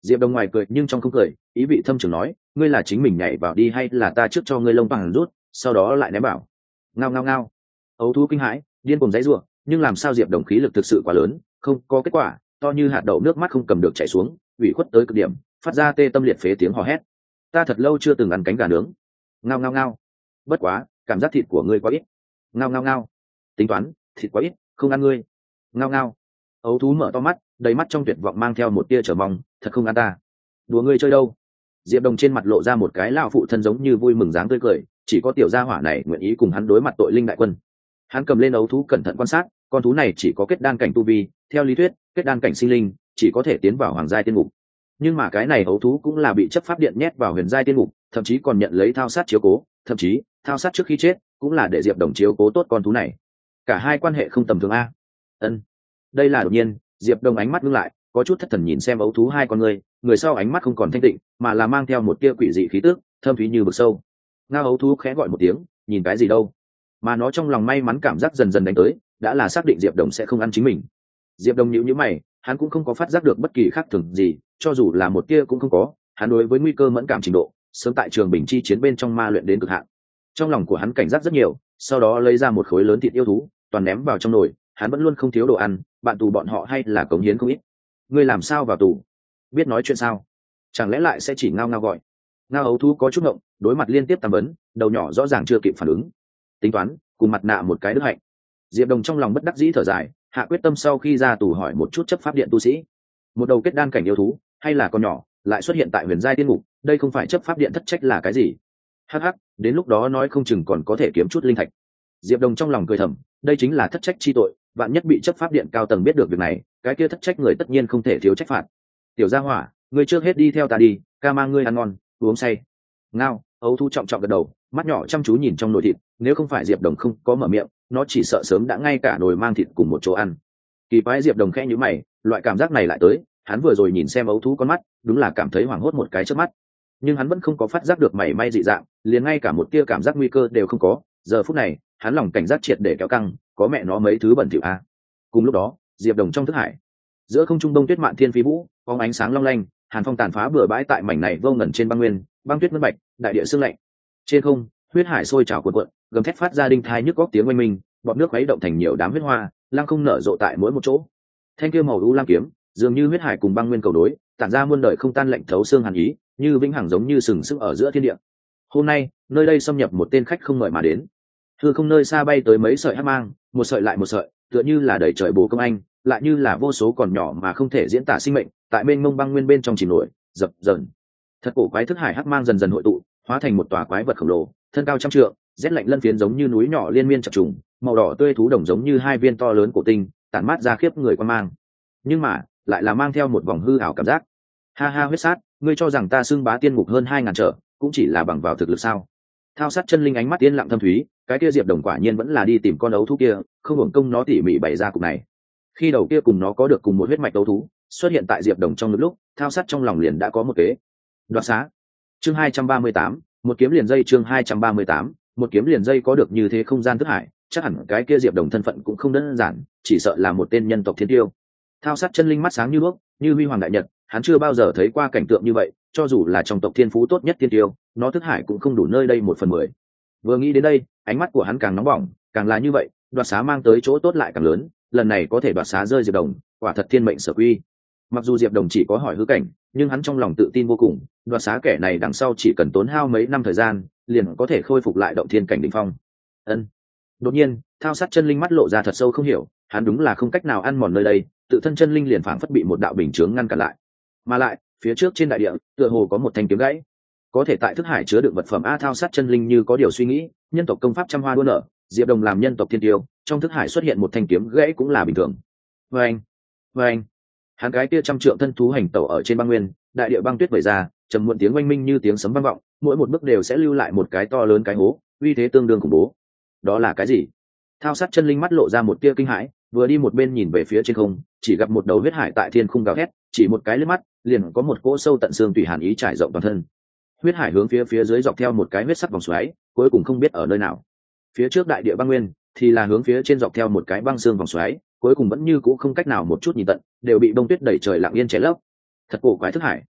Diệp Đồng ngoài cười nhưng trong không cười, ý vị thâm trường nói, ngươi là chính mình nhảy vào đi hay là ta trước cho ngươi lông bằng rút, sau đó lại ném bảo. Ngao ngao ngao. Ấu thú kinh hãi, điên cuồng giãy giụa, nhưng làm sao Diệp Đồng khí lực thực sự quá lớn, không có kết quả, to như hạt đậu nước mắt không cầm được chảy xuống, ủy khuất tới cực điểm, phát ra tê tâm liệt phế tiếng hò hét. Ta thật lâu chưa từng ăn cánh gà nướng. Ngao ngao ngao. Bất quá, cảm giác thịt của ngươi quá ít. Ngao ngao ngao. Tính toán, thịt quá ít, không ăn ngươi. Ngao ngao. Ấu thú mở to mắt, đầy mắt trong tuyệt vọng mang theo một tia chờ mong, thật không ăn ta. Đùa ngươi chơi đâu? Diệp Đồng trên mặt lộ ra một cái lão phụ thân giống như vui mừng dáng tươi cười, chỉ có tiểu gia hỏa này nguyện ý cùng hắn đối mặt tội linh đại quân. Hắn cầm lên ấu thú cẩn thận quan sát, con thú này chỉ có kết đan cảnh tu vi, theo lý thuyết, kết đan cảnh sinh linh chỉ có thể tiến vào hoàng giai tiên ngục. Nhưng mà cái này ấu thú cũng là bị chấp pháp điện nhét vào huyền giai tiên ngục, thậm chí còn nhận lấy thao sát chiếu cố, thậm chí, thao sát trước khi chết cũng là để Diệp Đồng chiếu cố tốt con thú này. Cả hai quan hệ không tầm thường a. Ân. Đây là đột nhiên, Diệp Đồng ánh mắt ngưng lại, có chút thất thần nhìn xem ấu thú hai con người, người sau ánh mắt không còn thanh tịnh, mà là mang theo một tia quỷ dị khí tức, thâm thúy như vực sâu. Ngao ấu thú khẽ gọi một tiếng, nhìn cái gì đâu? Mà nó trong lòng may mắn cảm giác dần dần đánh tới, đã là xác định Diệp Đồng sẽ không ăn chính mình. Diệp Đồng nhíu nhíu mày, hắn cũng không có phát giác được bất kỳ khác thường gì, cho dù là một tia cũng không có, hắn đối với nguy cơ mẫn cảm trình độ, sớm tại trường bình chi chiến bên trong ma luyện đến cực hạn. Trong lòng của hắn cảnh giác rất nhiều, sau đó lấy ra một khối lớn thịt yêu thú, toàn ném vào trong nồi, hắn vẫn luôn không thiếu đồ ăn, bạn tù bọn họ hay là cống hiến không ít. Ngươi làm sao vào tù? Biết nói chuyện sao? Chẳng lẽ lại sẽ chỉ ngao ngao gọi? Ngao ấu thú có chút ngộng, đối mặt liên tiếp tam vấn, đầu nhỏ rõ ràng chưa kịp phản ứng. Tính toán, cùng mặt nạ một cái đức hạnh. Diệp Đồng trong lòng bất đắc dĩ thở dài, hạ quyết tâm sau khi ra tù hỏi một chút chấp pháp điện tu sĩ. Một đầu kết đan cảnh yêu thú, hay là con nhỏ, lại xuất hiện tại huyền giai tiên ngục, đây không phải chấp pháp điện thất trách là cái gì? Hắc hắc, đến lúc đó nói không chừng còn có thể kiếm chút linh thạch. Diệp Đồng trong lòng cười thầm, đây chính là thất trách chi tội, vạn nhất bị chấp pháp điện cao tầng biết được việc này, cái kia thất trách người tất nhiên không thể thiếu trách phạt. Tiểu gia hỏa, ngươi trước hết đi theo ta đi, ca mang ngươi ăn ngon uống say. Ngao ấu thu trọng trọng gật đầu, mắt nhỏ chăm chú nhìn trong nồi thịt, nếu không phải Diệp Đồng không có mở miệng, nó chỉ sợ sớm đã ngay cả nồi mang thịt cùng một chỗ ăn. Kỳ quái, Diệp Đồng khẽ nhíu mày, loại cảm giác này lại tới, hắn vừa rồi nhìn xem ấu thú con mắt, đúng là cảm thấy hoảng hốt một cái trước mắt, nhưng hắn vẫn không có phát giác được mảy may dị dạng, liền ngay cả một tia cảm giác nguy cơ đều không có. Giờ phút này, hắn lòng cảnh giác triệt để kéo căng, có mẹ nó mấy thứ bẩn thỉu a. Cùng lúc đó, Diệp Đồng trong thức hải, giữa không trung đông tuyết mạn thiên phi vũ, có ánh sáng long lanh, hàn phong tàn phá bừa bãi tại mảnh này vô ngần trên băng nguyên, băng tuyết ngân bạch, đại địa sương lạnh. Trên không, huyết hải sôi trào cuộn cuộn, gầm thét phát ra đinh thai nhức góc tiếng oanh minh, bọt nước khuấy động thành nhiều đám huyết hoa, lăng không nở rộ tại mỗi một chỗ. Thanh kia màu u lam kiếm, dường như huyết hải cùng băng nguyên cầu đối, tản ra muôn đời không tan lạnh thấu xương hàn ý, như vĩnh hằng giống như sừng sững ở giữa thiên địa. Hôm nay, nơi đây xâm nhập một tên khách không ngợi mà đến. Hư không nơi xa bay tới mấy sợi hắc mang, một sợi lại một sợi, tựa như là đầy trời bố công anh, lại như là vô số còn nhỏ mà không thể diễn tả sinh mệnh, tại bên mông băng nguyên bên trong chìm nổi, dập dờn. Thật cổ quái thức hải hắc mang dần dần hội tụ, hóa thành một tòa quái vật khổng lồ, thân cao trăm trượng, rét lạnh lân phiến giống như núi nhỏ liên miên chập trùng, màu đỏ tươi thú đồng giống như hai viên to lớn cổ tinh, tản mát ra khiếp người quan mang. Nhưng mà, lại là mang theo một vòng hư ảo cảm giác. Ha ha huyết sát, ngươi cho rằng ta xưng bá tiên ngục hơn hai ngàn trở, cũng chỉ là bằng vào thực lực sao? Thao sát chân linh ánh mắt yên lặng thâm thúy, cái kia Diệp Đồng quả nhiên vẫn là đi tìm con ấu thú kia, không hưởng công nó tỉ mỉ bày ra cục này. Khi đầu kia cùng nó có được cùng một huyết mạch ấu thú xuất hiện tại Diệp Đồng trong lúc lúc, thao sát trong lòng liền đã có một kế. Đoạt xá. Chương hai trăm ba mươi tám, một kiếm liền dây. Chương hai trăm ba mươi tám, một kiếm liền dây. Có được như thế không gian thức hải, chắc hẳn cái kia Diệp Đồng thân phận cũng không đơn giản, chỉ sợ là một tên nhân tộc thiên tiêu. Thao sát chân linh mắt sáng như đuốc, như huy hoàng đại nhật, hắn chưa bao giờ thấy qua cảnh tượng như vậy, cho dù là trong tộc thiên phú tốt nhất thiên tiêu, nó thức hải cũng không đủ nơi đây một phần mười. Vừa nghĩ đến đây, ánh mắt của hắn càng nóng bỏng, càng là như vậy, đoạt xá mang tới chỗ tốt lại càng lớn, lần này có thể đoạt xá rơi Diệp Đồng, quả thật thiên mệnh sở quy. Mặc dù Diệp Đồng chỉ có hỏi hư cảnh, nhưng hắn trong lòng tự tin vô cùng, đoạt xá kẻ này đằng sau chỉ cần tốn hao mấy năm thời gian, liền có thể khôi phục lại động thiên cảnh đỉnh phong. Ân. Đột nhiên, thao sát chân linh mắt lộ ra thật sâu không hiểu, hắn đúng là không cách nào ăn mòn nơi đây, tự thân chân linh liền phảng phất bị một đạo bình chướng ngăn cản lại. Mà lại, phía trước trên đại địa, tựa hồ có một thanh kiếm gãy, có thể tại thức hải chứa đựng vật phẩm. A thao sát chân linh như có điều suy nghĩ, nhân tộc công pháp trăm hoa đua nở, Diệp Đồng làm nhân tộc thiên tiêu, trong thức hải xuất hiện một thanh kiếm gãy cũng là bình thường. Vâng, vâng, hắn cái kia trăm trượng thân thú hành tẩu ở trên băng nguyên, đại địa băng tuyết vẩy ra, trầm muộn tiếng oanh minh như tiếng sấm vang vọng, mỗi một bước đều sẽ lưu lại một cái to lớn cái hố, uy thế tương đương khủng bố. Đó là cái gì? Thao sát chân linh mắt lộ ra một tia kinh hãi, vừa đi một bên nhìn về phía trên không, chỉ gặp một đầu huyết hải tại thiên khung gào thét, chỉ một cái liếc mắt, liền có một cỗ sâu tận xương tùy hàn ý trải rộng toàn thân. Huyết hải hướng phía phía dưới dọc theo một cái huyết sắc vòng xoáy, cuối cùng không biết ở nơi nào. Phía trước đại địa băng nguyên thì là hướng phía trên dọc theo một cái băng xương vòng xoáy, cuối cùng vẫn như cũ không cách nào một chút nhìn tận, đều bị bông tuyết đẩy trời lặng yên che lấp. Thật cổ quái thức hải,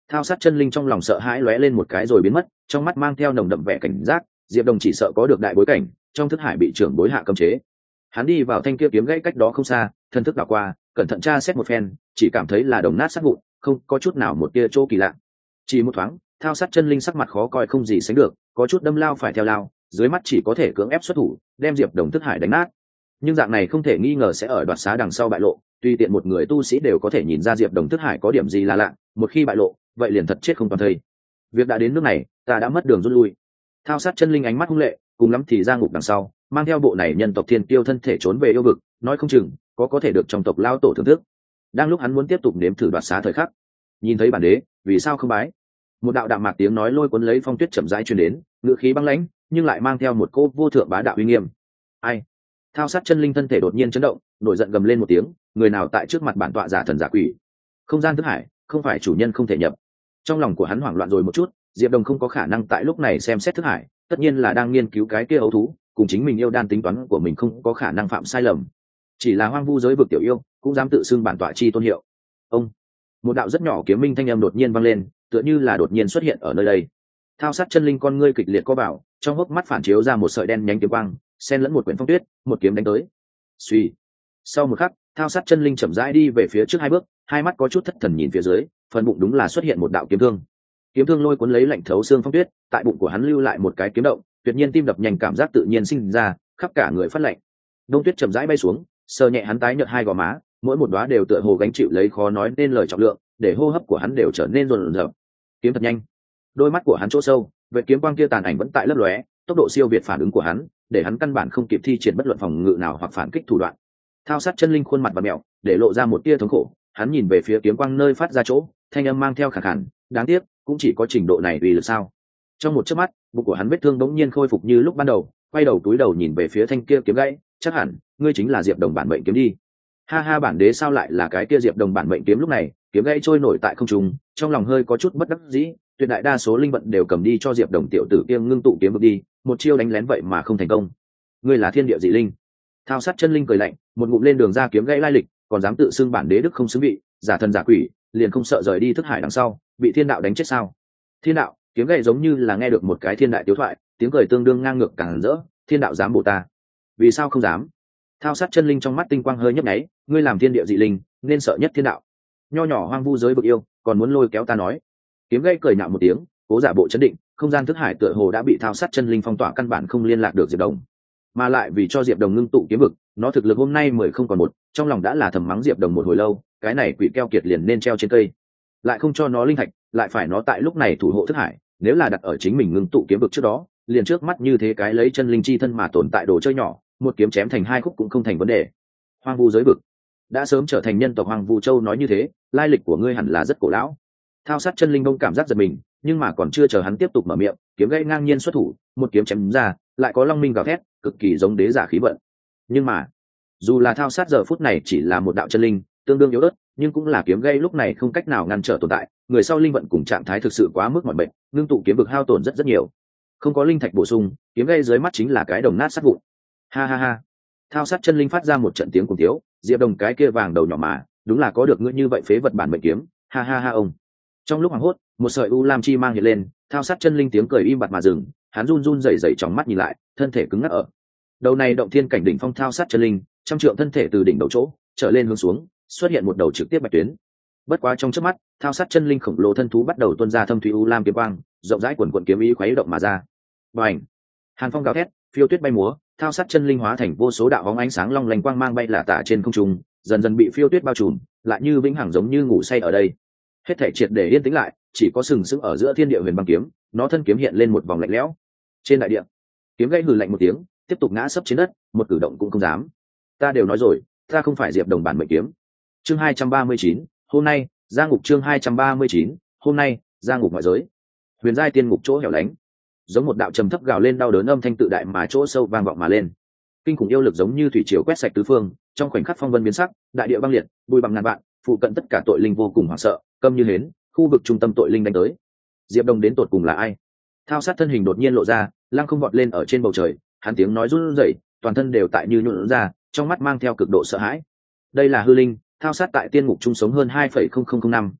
Thao sát chân linh trong lòng sợ hãi lóe lên một cái rồi biến mất, trong mắt mang theo nồng đậm vẻ cảnh giác. Diệp Đồng chỉ sợ có được đại bối cảnh, trong thức hải bị trưởng bối hạ cấm chế. Hắn đi vào thanh kia kiếm gãy cách đó không xa, thân thức đảo qua, cẩn thận tra xét một phen, chỉ cảm thấy là đồng nát sát vụn, không có chút nào một tia chỗ kỳ lạ. Chỉ một thoáng, thao sát chân linh sắc mặt khó coi không gì sánh được, có chút đâm lao phải theo lao, dưới mắt chỉ có thể cưỡng ép xuất thủ, đem Diệp Đồng thức hải đánh nát. Nhưng dạng này không thể nghi ngờ sẽ ở đoạt xá đằng sau bại lộ, tùy tiện một người tu sĩ đều có thể nhìn ra Diệp Đồng thức hải có điểm gì là lạ, một khi bại lộ, vậy liền thật chết không toàn thây. Việc đã đến nước này, ta đã mất đường rút lui. Thao sát chân linh ánh mắt hung lệ, cùng lắm thì ra ngục đằng sau, mang theo bộ này nhân tộc thiên kiêu thân thể trốn về yêu vực, nói không chừng có có thể được trong tộc lao tổ thưởng thức. Đang lúc hắn muốn tiếp tục nếm thử đoạt xá thời khắc, nhìn thấy bản đế, vì sao không bái? Một đạo đạm mạc tiếng nói lôi cuốn lấy phong tuyết chậm rãi truyền đến, ngữ khí băng lãnh, nhưng lại mang theo một cô vô thượng bá đạo uy nghiêm. Ai? Thao sát chân linh thân thể đột nhiên chấn động, nổi giận gầm lên một tiếng, người nào tại trước mặt bản tọa giả thần giả quỷ? Không gian thức hải, không phải chủ nhân không thể nhập. Trong lòng của hắn hoảng loạn rồi một chút, Diệp Đồng không có khả năng tại lúc này xem xét thức hải, tất nhiên là đang nghiên cứu cái kia ấu thú, cùng chính mình yêu đan tính toán của mình không có khả năng phạm sai lầm. Chỉ là hoang vu giới vực tiểu yêu, cũng dám tự xưng bản tọa chi tôn hiệu. Ông, một đạo rất nhỏ kiếm minh thanh âm đột nhiên vang lên, tựa như là đột nhiên xuất hiện ở nơi đây. Thao sát chân linh con ngươi kịch liệt co bảo, trong hốc mắt phản chiếu ra một sợi đen nhánh kiếm quang, xen lẫn một quyển phong tuyết, một kiếm đánh tới. Suy. Sau một khắc, thao sát chân linh chậm rãi đi về phía trước hai bước, hai mắt có chút thất thần nhìn phía dưới, phần bụng đúng là xuất hiện một đạo kiếm thương. Kiếm thương lôi cuốn lấy lạnh thấu xương phong tuyết, tại bụng của hắn lưu lại một cái kiếm động, tuyệt nhiên tim đập nhanh cảm giác tự nhiên sinh ra, khắp cả người phát lạnh. Đông tuyết chậm rãi bay xuống, sờ nhẹ hắn tái nhợt hai gò má, mỗi một đóa đều tựa hồ gánh chịu lấy khó nói nên lời trọng lượng, để hô hấp của hắn đều trở nên rồn rợn. Kiếm thật nhanh. Đôi mắt của hắn chỗ sâu, vệt kiếm quang kia tàn ảnh vẫn tại lấp lóe, tốc độ siêu việt phản ứng của hắn, để hắn căn bản không kịp thi triển bất luận phòng ngự nào hoặc phản kích thủ đoạn. Thao sát chân linh khuôn mặt và mèo, để lộ ra một tia thống khổ, hắn nhìn về phía kiếm quang nơi phát ra chỗ, thanh âm mang theo khàn khàn, đáng tiếc, cũng chỉ có trình độ này vì lực sao? Trong một chớp mắt, bụng của hắn vết thương bỗng nhiên khôi phục như lúc ban đầu, quay đầu túi đầu nhìn về phía thanh kia kiếm gãy, chắc hẳn ngươi chính là Diệp Đồng bản mệnh kiếm đi. Ha ha, bản đế sao lại là cái kia Diệp Đồng bản mệnh kiếm? Lúc này, kiếm gãy trôi nổi tại không trung, trong lòng hơi có chút bất đắc dĩ, tuyệt đại đa số linh vận đều cầm đi cho Diệp Đồng tiểu tử kia ngưng tụ kiếm vực đi, một chiêu đánh lén vậy mà không thành công. Ngươi là thiên địa dị linh. Thao sát chân linh cười lạnh, một ngụm lên đường ra kiếm gãy lai lịch, còn dám tự xưng bản đế đức không xứng vị, giả thần giả quỷ, liền không sợ rời đi thức hải đằng sau, bị thiên đạo đánh chết sao? Thiên đạo, kiếm gãy giống như là nghe được một cái thiên đại tiếu thoại, tiếng cười tương đương ngang ngược càng rỡ. Thiên đạo dám bổ ta? Vì sao không dám? Thao sát chân linh trong mắt tinh quang hơi nhấp nháy, ngươi làm thiên địa dị linh, nên sợ nhất thiên đạo. Nho nhỏ hoang vu giới vực yêu, còn muốn lôi kéo ta nói? Kiếm gãy cười nhạo một tiếng, cố giả bộ chấn định, không gian thức hải tựa hồ đã bị thao sát chân linh phong tỏa, căn bản không liên lạc được Diệp Đồng. Mà lại vì cho Diệp Đồng ngưng tụ kiếm vực, nó thực lực hôm nay mười không còn một, trong lòng đã là thầm mắng Diệp Đồng một hồi lâu, cái này quỷ keo kiệt liền nên treo trên cây, lại không cho nó linh thạch, lại phải nó tại lúc này thủ hộ thức hải, nếu là đặt ở chính mình ngưng tụ kiếm vực trước đó, liền trước mắt như thế cái lấy chân linh chi thân mà tồn tại đồ chơi nhỏ, một kiếm chém thành hai khúc cũng không thành vấn đề. Hoang vu giới vực đã sớm trở thành nhân tộc Hoang Vu Châu, nói như thế, lai lịch của ngươi hẳn là rất cổ lão. Thao sát chân linh đông cảm giác giật mình, nhưng mà còn chưa chờ hắn tiếp tục mở miệng, kiếm gãy ngang nhiên xuất thủ, một kiếm chém ra, lại có long minh gào thét, cực kỳ giống đế giả khí vận. Nhưng mà, dù là thao sát giờ phút này chỉ là một đạo chân linh, tương đương yếu ớt, nhưng cũng là kiếm gãy lúc này không cách nào ngăn trở tồn tại, người sau linh vận cùng trạng thái thực sự quá mức mỏi bệnh, ngưng tụ kiếm vực hao tổn rất rất nhiều. Không có linh thạch bổ sung, kiếm gãy dưới mắt chính là cái đồng nát sát vụn. Ha ha ha. Thao sát chân linh phát ra một trận tiếng cùng tiếu, Diệp Đồng cái kia vàng đầu nhỏ mà, đúng là có được ngươi như vậy phế vật bản mệnh kiếm, ha ha ha ông. Trong lúc hoảng hốt, một sợi u lam chi mang hiện lên, thao sát chân linh tiếng cười im bặt mà dừng, hắn run run rẩy rẩy trong mắt nhìn lại, thân thể cứng ngắc ở. Đầu này động thiên cảnh đỉnh phong thao sát chân linh, trăm trượng thân thể từ đỉnh đầu chỗ trở lên hướng xuống, xuất hiện một đầu trực tiếp bạch tuyến. Bất quá trong chớp mắt, thao sát chân linh khổng lồ thân thú bắt đầu tuôn ra thâm thủy u lam kiếm quang, rộng rãi quần quần kiếm ý khuấy động mà ra. Bành! Hàn phong gào thét, phiêu tuyết bay múa, thao sát chân linh hóa thành vô số đạo bóng ánh sáng long lanh quang mang bay lả tả trên không trung, dần dần bị phiêu tuyết bao trùm, lại như vĩnh hằng giống như ngủ say ở đây. Hết thảy triệt để yên tĩnh lại, chỉ có sừng sững ở giữa thiên địa huyền băng kiếm, nó thân kiếm hiện lên một vòng lạnh lẽo. Trên đại địa, kiếm gãy hừ lạnh một tiếng, tiếp tục ngã sấp trên đất, một cử động cũng không dám. Ta đều nói rồi, ta không phải Diệp Đồng bản mệnh kiếm. Chương hai trăm ba mươi chín, hôm nay, gia ngục. Chương hai trăm ba mươi chín, hôm nay, gia ngục ngoại giới. Huyền giai tiên ngục chỗ hẻo lánh, giống một đạo trầm thấp gào lên đau đớn âm thanh tự đại mà chỗ sâu vang vọng mà lên. Kinh khủng yêu lực giống như thủy triều quét sạch tứ phương, trong khoảnh khắc phong vân biến sắc, đại địa băng liệt, bụi bặm ngàn vạn, phụ cận tất cả tội linh vô cùng hoảng sợ, câm như hến, khu vực trung tâm tội linh đánh tới. Diệp Đồng đến tột cùng là ai? Thao sát thân hình đột nhiên lộ ra, lăng không vọt lên ở trên bầu trời, hắn tiếng nói run rẩy, toàn thân đều tại như nhũn ra, trong mắt mang theo cực độ sợ hãi. Đây là hư linh, thao sát tại tiên ngục chung sống hơn hai phẩy không không không năm,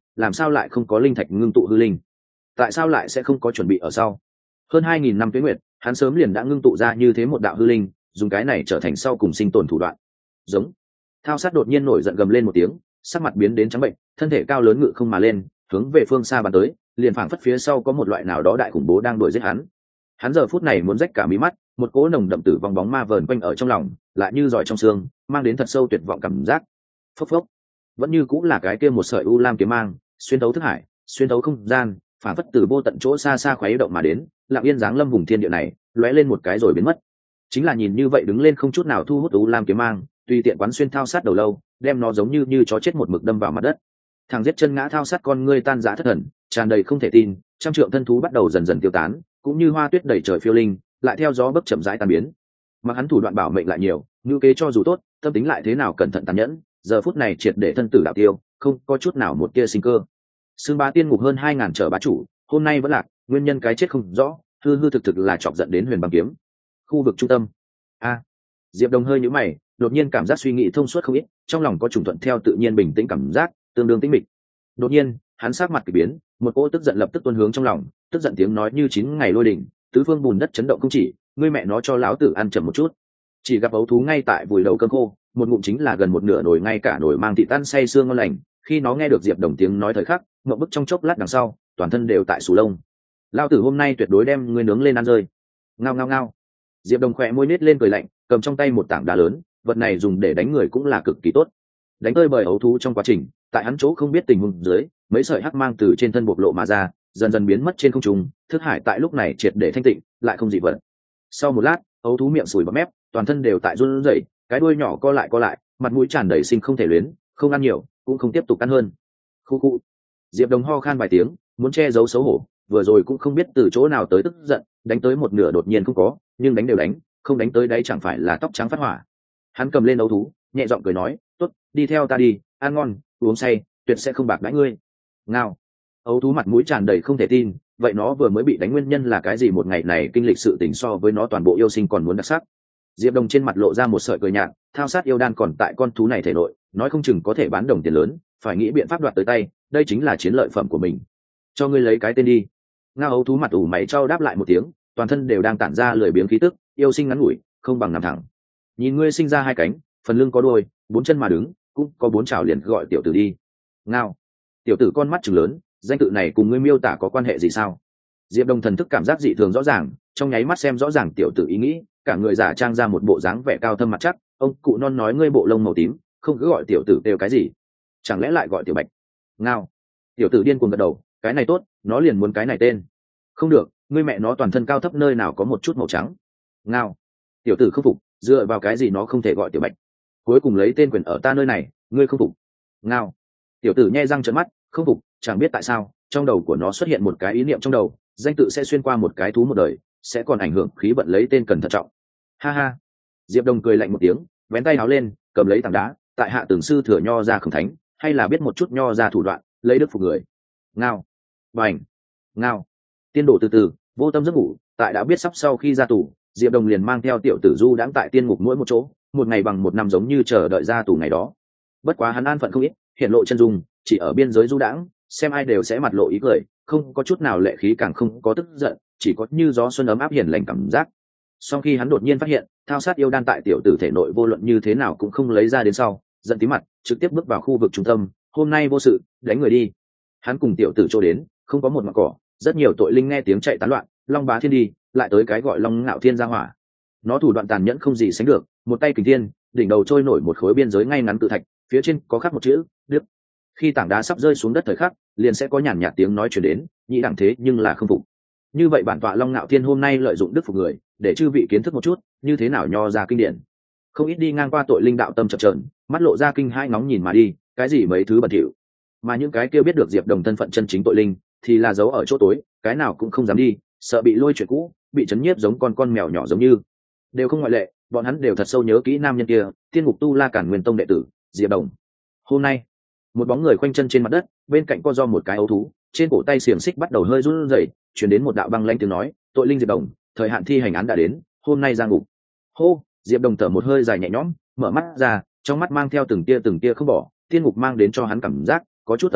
làm sao lại không có linh thạch ngưng tụ hư linh? Tại sao lại sẽ không có chuẩn bị ở sau? Hơn hai nghìn năm tuế nguyệt, hắn sớm liền đã ngưng tụ ra như thế một đạo hư linh, dùng cái này trở thành sau cùng sinh tồn thủ đoạn. Giống. Thao sát đột nhiên nổi giận gầm lên một tiếng, sắc mặt biến đến trắng bệnh, thân thể cao lớn ngự không mà lên, hướng về phương xa bắn tới, liền phảng phất phía sau có một loại nào đó đại khủng bố đang đuổi giết hắn. Hắn giờ phút này muốn rách cả mí mắt, một cỗ nồng đậm tử vong bóng ma vờn quanh ở trong lòng, lại như giỏi trong xương, mang đến thật sâu tuyệt vọng cảm giác. Phốc phốc. Vẫn như cũng là cái kia một sợi u lam kiếm mang, xuyên thấu thức hải, xuyên thấu không gian, phảng phất từ vô tận chỗ xa xa khuấy động mà đến, lặng yên giáng lâm vùng thiên địa này, lóe lên một cái rồi biến mất. Chính là nhìn như vậy đứng lên không chút nào thu hút u lam kiếm mang, tùy tiện quán xuyên thao sát đầu lâu, đem nó giống như như chó chết một mực đâm vào mặt đất. Thằng giết chân ngã thao sát con ngươi tan rã thất thần, tràn đầy không thể tin, trăm trượng thân thú bắt đầu dần dần tiêu tán, cũng như hoa tuyết đầy trời phiêu linh, lại theo gió bấc chậm rãi tan biến. Mặc hắn thủ đoạn bảo mệnh lại nhiều, ngữ kế cho dù tốt, tâm tính lại thế nào cẩn thận tàn nhẫn, giờ phút này triệt để thân tử đạo tiêu, không có chút nào một tia sinh cơ. Xương Bá Tiên Ngục hơn hai ngàn trở bá chủ, hôm nay vẫn lạc, nguyên nhân cái chết không rõ, hư hư thực thực là chọc giận đến Huyền Băng Kiếm. Khu vực trung tâm. A. Diệp Đồng hơi nhíu mày, đột nhiên cảm giác suy nghĩ thông suốt không ít, trong lòng có trùng thuận theo tự nhiên bình tĩnh cảm giác, tương đương tĩnh mịch. Đột nhiên, hắn sắc mặt kỳ biến, một cỗ tức giận lập tức tuôn hướng trong lòng, tức giận tiếng nói như chín ngày lôi đỉnh, tứ phương bùn đất chấn động không chỉ, ngươi mẹ nó cho lão tử ăn chậm một chút. Chỉ gặp ấu thú ngay tại vùi đầu cơm khô, một ngụm chính là gần một nửa nồi ngay cả nồi mang thịt tan say xương ngon lành, khi nó nghe được Diệp Đồng tiếng nói thời khắc, ngậm bức trong chốc lát đằng sau, toàn thân đều tại sù lông. Lão tử hôm nay tuyệt đối đem ngươi nướng lên ăn rơi. Ngao ngao ngao. Diệp Đồng khỏe môi nết lên cười lạnh, cầm trong tay một tảng đá lớn, vật này dùng để đánh người cũng là cực kỳ tốt. Đánh tơi bời ấu thú trong quá trình, tại hắn chỗ không biết tình huống dưới, mấy sợi hắc mang từ trên thân bộc lộ mà ra, dần dần biến mất trên không trung, thức hải tại lúc này triệt để thanh tịnh, lại không dị vật. Sau một lát, ấu thú miệng sùi bọt mép, toàn thân đều tại run rẩy, cái đuôi nhỏ co lại co lại, mặt mũi tràn đầy sinh không thể luyến, không ăn nhiều, cũng không tiếp tục ăn hơn. Khu khu. Diệp Đồng ho khan vài tiếng, muốn che giấu xấu hổ, vừa rồi cũng không biết từ chỗ nào tới tức giận, đánh tới một nửa đột nhiên không có, nhưng đánh đều đánh, không đánh tới đấy chẳng phải là tóc trắng phát hỏa. Hắn cầm lên ấu thú, nhẹ giọng cười nói, tốt, đi theo ta đi, ăn ngon, uống say, tuyệt sẽ không bạc đãi ngươi. Ngao. Ấu thú mặt mũi tràn đầy không thể tin, vậy nó vừa mới bị đánh nguyên nhân là cái gì? Một ngày này kinh lịch sự tình so với nó toàn bộ yêu sinh còn muốn đặc sắc. Diệp Đồng trên mặt lộ ra một sợi cười nhạt, thao sát yêu đan còn tại con thú này thể nội, nói không chừng có thể bán đồng tiền lớn, phải nghĩ biện pháp đoạt tới tay, đây chính là chiến lợi phẩm của mình. Cho ngươi lấy cái tên đi. Ngao ấu thú mặt ủ mày trao đáp lại một tiếng, toàn thân đều đang tản ra lười biếng khí tức, yêu sinh ngắn ngủi, không bằng nằm thẳng. Nhìn ngươi sinh ra hai cánh, phần lưng có đuôi, bốn chân mà đứng, cũng có bốn chảo liền gọi tiểu tử đi. Ngao. Tiểu tử con mắt trừng lớn, danh tự này cùng ngươi miêu tả có quan hệ gì sao? Diệp Đồng thần thức cảm giác dị thường rõ ràng, trong nháy mắt xem rõ ràng tiểu tử ý nghĩ, cả người giả trang ra một bộ dáng vẻ cao thâm mặt chắc. Ông cụ non nói ngươi bộ lông màu tím, không cứ gọi tiểu tử kêu cái gì? Chẳng lẽ lại gọi tiểu bạch? Ngao. Tiểu tử điên cuồng gật đầu, cái này tốt, nó liền muốn cái này tên. Không được, ngươi mẹ nó toàn thân cao thấp nơi nào có một chút màu trắng. Ngao. Tiểu tử không phục, dựa vào cái gì nó không thể gọi tiểu bạch? Cuối cùng lấy tên quyền ở ta nơi này, ngươi không phục. Ngao. Tiểu tử nhe răng trợn mắt, không phục, chẳng biết tại sao trong đầu của nó xuất hiện một cái ý niệm trong đầu, danh tự sẽ xuyên qua một cái thú một đời, sẽ còn ảnh hưởng khí vận, lấy tên cần thận trọng. Ha ha. Diệp Đồng cười lạnh một tiếng, vén tay áo lên, cầm lấy tảng đá, tại hạ tưởng sư thừa nho ra khổng thánh, hay là biết một chút nho ra thủ đoạn, lấy đức phục người. Ngao. Bành. Ngao. Tiên đổ từ từ vô tâm giấc ngủ, tại đã biết sắp sau khi ra tù, Diệp Đồng liền mang theo tiểu tử du đãng tại tiên ngục mỗi một chỗ, một ngày bằng một năm, giống như chờ đợi ra tù ngày đó. Bất quá hắn an phận không ít, hiện lộ chân dung, chỉ ở biên giới du đãng, xem ai đều sẽ mặt lộ ý cười, không có chút nào lệ khí, càng không có tức giận, chỉ có như gió xuân ấm áp hiền lành cảm giác. Sau khi hắn đột nhiên phát hiện, thao sát yêu đan tại tiểu tử thể nội vô luận như thế nào cũng không lấy ra đến sau, giận tí mặt, trực tiếp bước vào khu vực trung tâm, hôm nay vô sự, đánh người đi. Hắn cùng tiểu tử trôi đến, không có một mặt cỏ, rất nhiều tội linh nghe tiếng chạy tán loạn, Long Bá Thiên đi, lại tới cái gọi Long Ngạo Thiên ra hỏa. Nó thủ đoạn tàn nhẫn không gì sánh được, một tay kình thiên, đỉnh đầu trôi nổi một khối biên giới ngay ngắn tự thạch, phía trên có khắc một chữ đức. Khi tảng đá sắp rơi xuống đất thời khắc, liền sẽ có nhàn nhạt tiếng nói truyền đến, nhĩ đẳng thế nhưng là không phục. Như vậy bản tọa Long Ngạo Thiên hôm nay lợi dụng đức phục người, để chư vị kiến thức một chút như thế nào nho ra kinh điển. Không ít đi ngang qua tội linh đạo tâm chập chờn, mắt lộ ra kinh hai ngóng nhìn mà đi, cái gì mấy thứ bẩn thỉu. Mà những cái kia biết được Diệp Đồng thân phận chân chính tội linh, thì là giấu ở chỗ tối, cái nào cũng không dám đi, sợ bị lôi chuyện cũ, bị chấn nhiếp giống con con mèo nhỏ giống như. Đều không ngoại lệ, bọn hắn đều thật sâu nhớ kỹ nam nhân kia, Tiên Ngục Tu La Cản Nguyên Tông đệ tử, Diệp Đồng. Hôm nay, một bóng người khoanh chân trên mặt đất, bên cạnh co do một cái ấu thú, trên cổ tay xiềng xích bắt đầu hơi run rẩy, truyền đến một đạo băng lãnh tiếng nói, tội linh Diệp Đồng, thời hạn thi hành án đã đến, hôm nay ra ngục. Hô, Diệp Đồng thở một hơi dài nhẹ nhõm, mở mắt ra, trong mắt mang theo từng tia từng tia không bỏ, Tiên Ngục mang đến cho hắn cảm giác có chút ấm áp,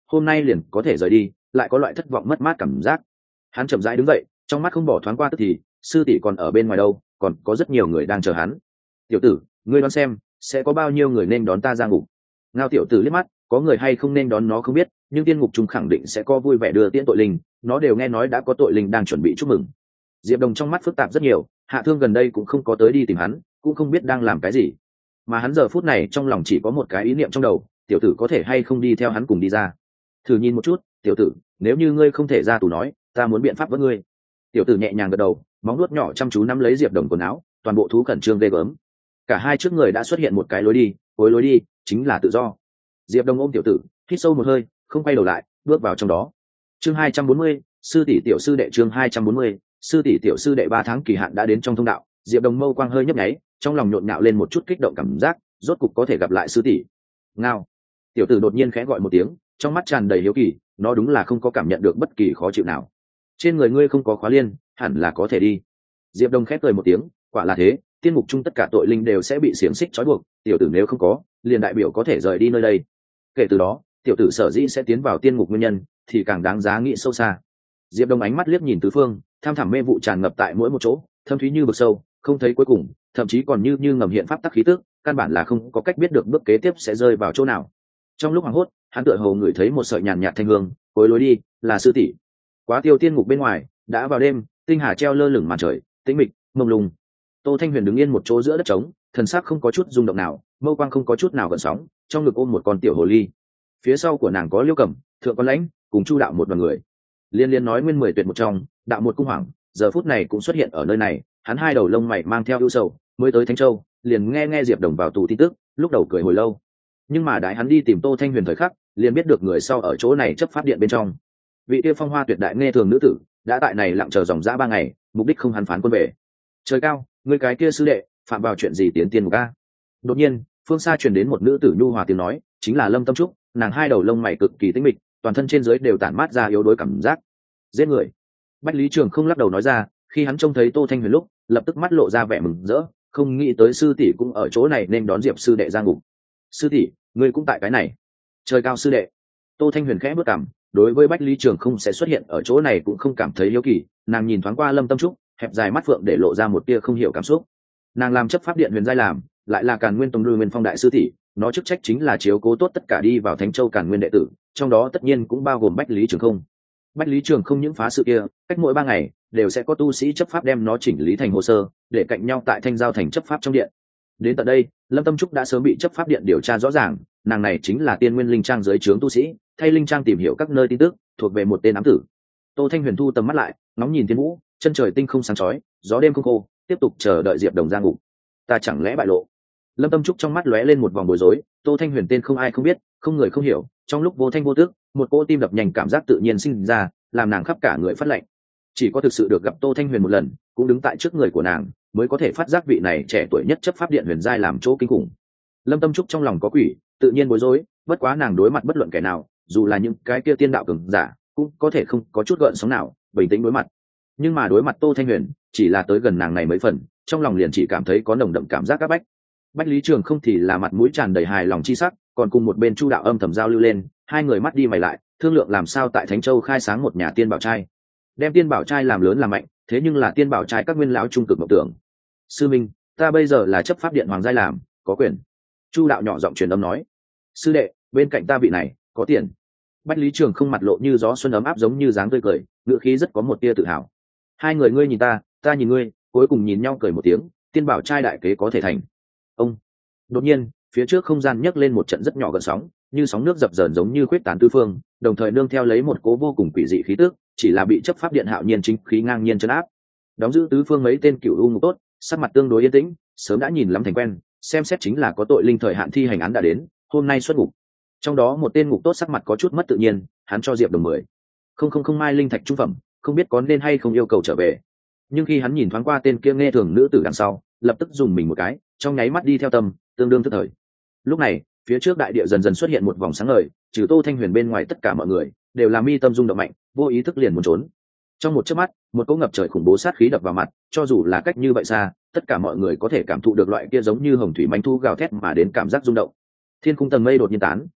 hôm nay liền có thể rời đi, lại có loại thất vọng mất mát cảm giác. Hắn chậm rãi đứng dậy, trong mắt không bỏ thoáng qua tức thì, sư tỷ còn ở bên ngoài đâu, còn có rất nhiều người đang chờ hắn. Tiểu tử, ngươi đoán xem, sẽ có bao nhiêu người nên đón ta ra ngục? Ngao tiểu tử liếc mắt, có người hay không nên đón nó không biết, nhưng tiên ngục trung khẳng định sẽ có vui vẻ đưa tiễn tội linh, nó đều nghe nói đã có tội linh đang chuẩn bị chúc mừng. Diệp Đồng trong mắt phức tạp rất nhiều, Hạ Thương gần đây cũng không có tới đi tìm hắn, cũng không biết đang làm cái gì. Mà hắn giờ phút này trong lòng chỉ có một cái ý niệm trong đầu, tiểu tử có thể hay không đi theo hắn cùng đi ra. Thử nhìn một chút, tiểu tử, nếu như ngươi không thể ra tù nói, ta muốn biện pháp với ngươi. Tiểu tử nhẹ nhàng gật đầu, móng nuốt nhỏ chăm chú nắm lấy Diệp Đồng quần áo, toàn bộ thú khẩn trương ghê gớm. Cả hai trước người đã xuất hiện một cái lối đi, cuối lối đi chính là tự do. Diệp Đồng ôm tiểu tử, hít sâu một hơi, không quay đầu lại, bước vào trong đó. Chương hai trăm bốn mươi, sư tỷ tiểu sư đệ chương hai trăm bốn mươi, sư tỷ tiểu sư đệ ba tháng kỳ hạn đã đến trong thông đạo. Diệp Đồng mâu quang hơi nhấp nháy, trong lòng nhộn nhạo lên một chút kích động cảm giác, rốt cục có thể gặp lại sư tỷ. Ngao. Tiểu tử đột nhiên khẽ gọi một tiếng, trong mắt tràn đầy hiếu kỳ, nó đúng là không có cảm nhận được bất kỳ khó chịu nào. Trên người ngươi không có khóa liên, hẳn là có thể đi. Diệp Đông khép cười một tiếng, quả là thế, tiên ngục chung tất cả tội linh đều sẽ bị xiềng xích trói buộc, tiểu tử nếu không có, liền đại biểu có thể rời đi nơi đây. Kể từ đó, tiểu tử sở dĩ sẽ tiến vào tiên ngục nguyên nhân, thì càng đáng giá nghĩ sâu xa. Diệp Đông ánh mắt liếc nhìn tứ phương, tham thẳm mê vụ tràn ngập tại mỗi một chỗ, thâm thúy như vực sâu, không thấy cuối cùng, thậm chí còn như như ngầm hiện pháp tắc khí tức, căn bản là không có cách biết được bước kế tiếp sẽ rơi vào chỗ nào. Trong lúc hoảng hốt, hắn tựa hồ ngửi thấy một sợi nhàn nhạt thanh hương, cuối lối đi là sư tỷ. Quá tiêu tiên ngục bên ngoài, đã vào đêm, tinh hà treo lơ lửng màn trời, tĩnh mịch, mông lung. Tô Thanh Huyền đứng yên một chỗ giữa đất trống, thần sắc không có chút rung động nào, mâu quang không có chút nào gợn sóng, trong ngực ôm một con tiểu hồ ly. Phía sau của nàng có Liêu Cẩm, Thượng Quan Lãnh, cùng Chu Đạo một đoàn người. Liên liên nói nguyên mười tuyệt một trong, đạo một cung hoàng, giờ phút này cũng xuất hiện ở nơi này, hắn hai đầu lông mày mang theo ưu sầu, mới tới Thánh Châu, liền nghe nghe Diệp Đồng vào tù tin tức, lúc đầu cười hồi lâu. Nhưng mà đại hắn đi tìm Tô Thanh Huyền thời khắc, liền biết được người sau ở chỗ này chấp pháp điện bên trong. Vị kia phong hoa tuyệt đại nghe thường nữ tử, đã tại này lặng chờ dòng dã ba ngày, mục đích không hắn phán quân về. Trời cao, người cái kia sư đệ, phạm vào chuyện gì tiến tiên ngục a? Đột nhiên, phương xa truyền đến một nữ tử nhu hòa tiếng nói, chính là Lâm Tâm Trúc, nàng hai đầu lông mày cực kỳ tĩnh mịch, toàn thân trên dưới đều tản mát ra yếu đuối cảm giác. Giết người. Bách Lý Trường không lắc đầu nói ra, khi hắn trông thấy Tô Thanh Huyền lúc, lập tức mắt lộ ra vẻ mừng rỡ, không nghĩ tới sư tỷ cũng ở chỗ này nên đón Diệp sư đệ ra ngục. Sư tỷ, ngươi cũng tại cái này. Trời cao sư đệ. Tô Thanh Huyền khẽ bước cằm, đối với Bách Lý Trường không sẽ xuất hiện ở chỗ này cũng không cảm thấy hiếu kỳ, nàng nhìn thoáng qua Lâm Tâm Trúc, hẹp dài mắt phượng để lộ ra một tia không hiểu cảm xúc. Nàng làm chấp pháp điện huyền giai làm, lại là Càn Nguyên Tông Lưu Nguyên Phong đại sư tỷ, nó chức trách chính là chiếu cố tốt tất cả đi vào Thánh Châu Càn Nguyên đệ tử, trong đó tất nhiên cũng bao gồm Bách Lý Trường không. Bách Lý Trường không những phá sự kia, cách mỗi ba ngày đều sẽ có tu sĩ chấp pháp đem nó chỉnh lý thành hồ sơ, để cạnh nhau tại Thanh Giao thành chấp pháp trong điện. Đến tận đây, Lâm Tâm Trúc đã sớm bị chấp pháp điện điều tra rõ ràng, nàng này chính là Tiên Nguyên Linh Trang dưới trướng tu sĩ, thay Linh Trang tìm hiểu các nơi tin tức, thuộc về một tên ám tử. Tô Thanh Huyền thu tầm mắt lại, ngóng nhìn thiên vũ, chân trời tinh không sáng chói, gió đêm không khô, tiếp tục chờ đợi Diệp Đồng ra ngục. Ta chẳng lẽ bại lộ? Lâm Tâm Trúc trong mắt lóe lên một vòng bối rối, Tô Thanh Huyền tên không ai không biết, không người không hiểu, trong lúc vô thanh vô tức, một cỗ tim đập nhanh cảm giác tự nhiên sinh ra, làm nàng khắp cả người phát lạnh. Chỉ có thực sự được gặp Tô Thanh Huyền một lần, cũng đứng tại trước người của nàng, mới có thể phát giác vị này trẻ tuổi nhất chấp pháp điện huyền giai làm chỗ kinh khủng. Lâm Tâm Trúc trong lòng có quỷ, tự nhiên bối rối, bất quá nàng đối mặt bất luận kẻ nào, dù là những cái kia tiên đạo cường giả, cũng có thể không có chút gợn sóng nào, bình tĩnh đối mặt. Nhưng mà đối mặt Tô Thanh Huyền, chỉ là tới gần nàng này mấy phần, trong lòng liền chỉ cảm thấy có nồng đậm cảm giác áp bách. Bách Lý Trường không thì là mặt mũi tràn đầy hài lòng chi sắc, còn cùng một bên Chu Đạo âm thầm giao lưu lên, hai người mắt đi mày lại, thương lượng làm sao tại Thánh Châu khai sáng một nhà tiên bảo trai, đem tiên bảo trai làm lớn làm mạnh, thế nhưng là tiên bảo trai các nguyên lão trung cực mộng tưởng. Sư minh, ta bây giờ là chấp pháp điện hoàng giai làm, có quyền. Chu Đạo nhỏ giọng truyền âm nói. Sư đệ, bên cạnh ta vị này có tiền. Bách Lý Trường không mặt lộ như gió xuân ấm áp giống như dáng tươi cười, ngữ khí rất có một tia tự hào. Hai người ngươi nhìn ta, ta nhìn ngươi, cuối cùng nhìn nhau cười một tiếng, tiên bảo trai đại kế có thể thành. Ông. Đột nhiên, phía trước không gian nhấc lên một trận rất nhỏ gợn sóng, như sóng nước dập dờn giống như khuyết tán tứ phương, đồng thời nương theo lấy một cố vô cùng quỷ dị khí tức, chỉ là bị chấp pháp điện hạo nhiên chính khí ngang nhiên trấn áp. Đóng giữ tứ phương mấy tên cựu u ngục tốt, sắc mặt tương đối yên tĩnh, sớm đã nhìn lắm thành quen, xem xét chính là có tội linh thời hạn thi hành án đã đến, hôm nay xuất ngục. Trong đó một tên ngục tốt sắc mặt có chút mất tự nhiên, hắn cho Diệp Đồng mười không không không mai linh thạch trung phẩm, không biết có nên hay không yêu cầu trở về. Nhưng khi hắn nhìn thoáng qua tên kia nghe thường nữ tử đằng sau, lập tức dùng mình một cái, trong nháy mắt đi theo tâm, tương đương tức thời. Lúc này, phía trước đại địa dần dần xuất hiện một vòng sáng ngời, trừ Tô Thanh Huyền bên ngoài tất cả mọi người đều là mi tâm rung động mạnh, vô ý thức liền muốn trốn. Trong một chớp mắt, một cỗ ngập trời khủng bố sát khí đập vào mặt, cho dù là cách như vậy xa, tất cả mọi người có thể cảm thụ được loại kia giống như hồng thủy manh thu gào thét mà đến cảm giác rung động. Thiên khung tầng mây đột nhiên tán,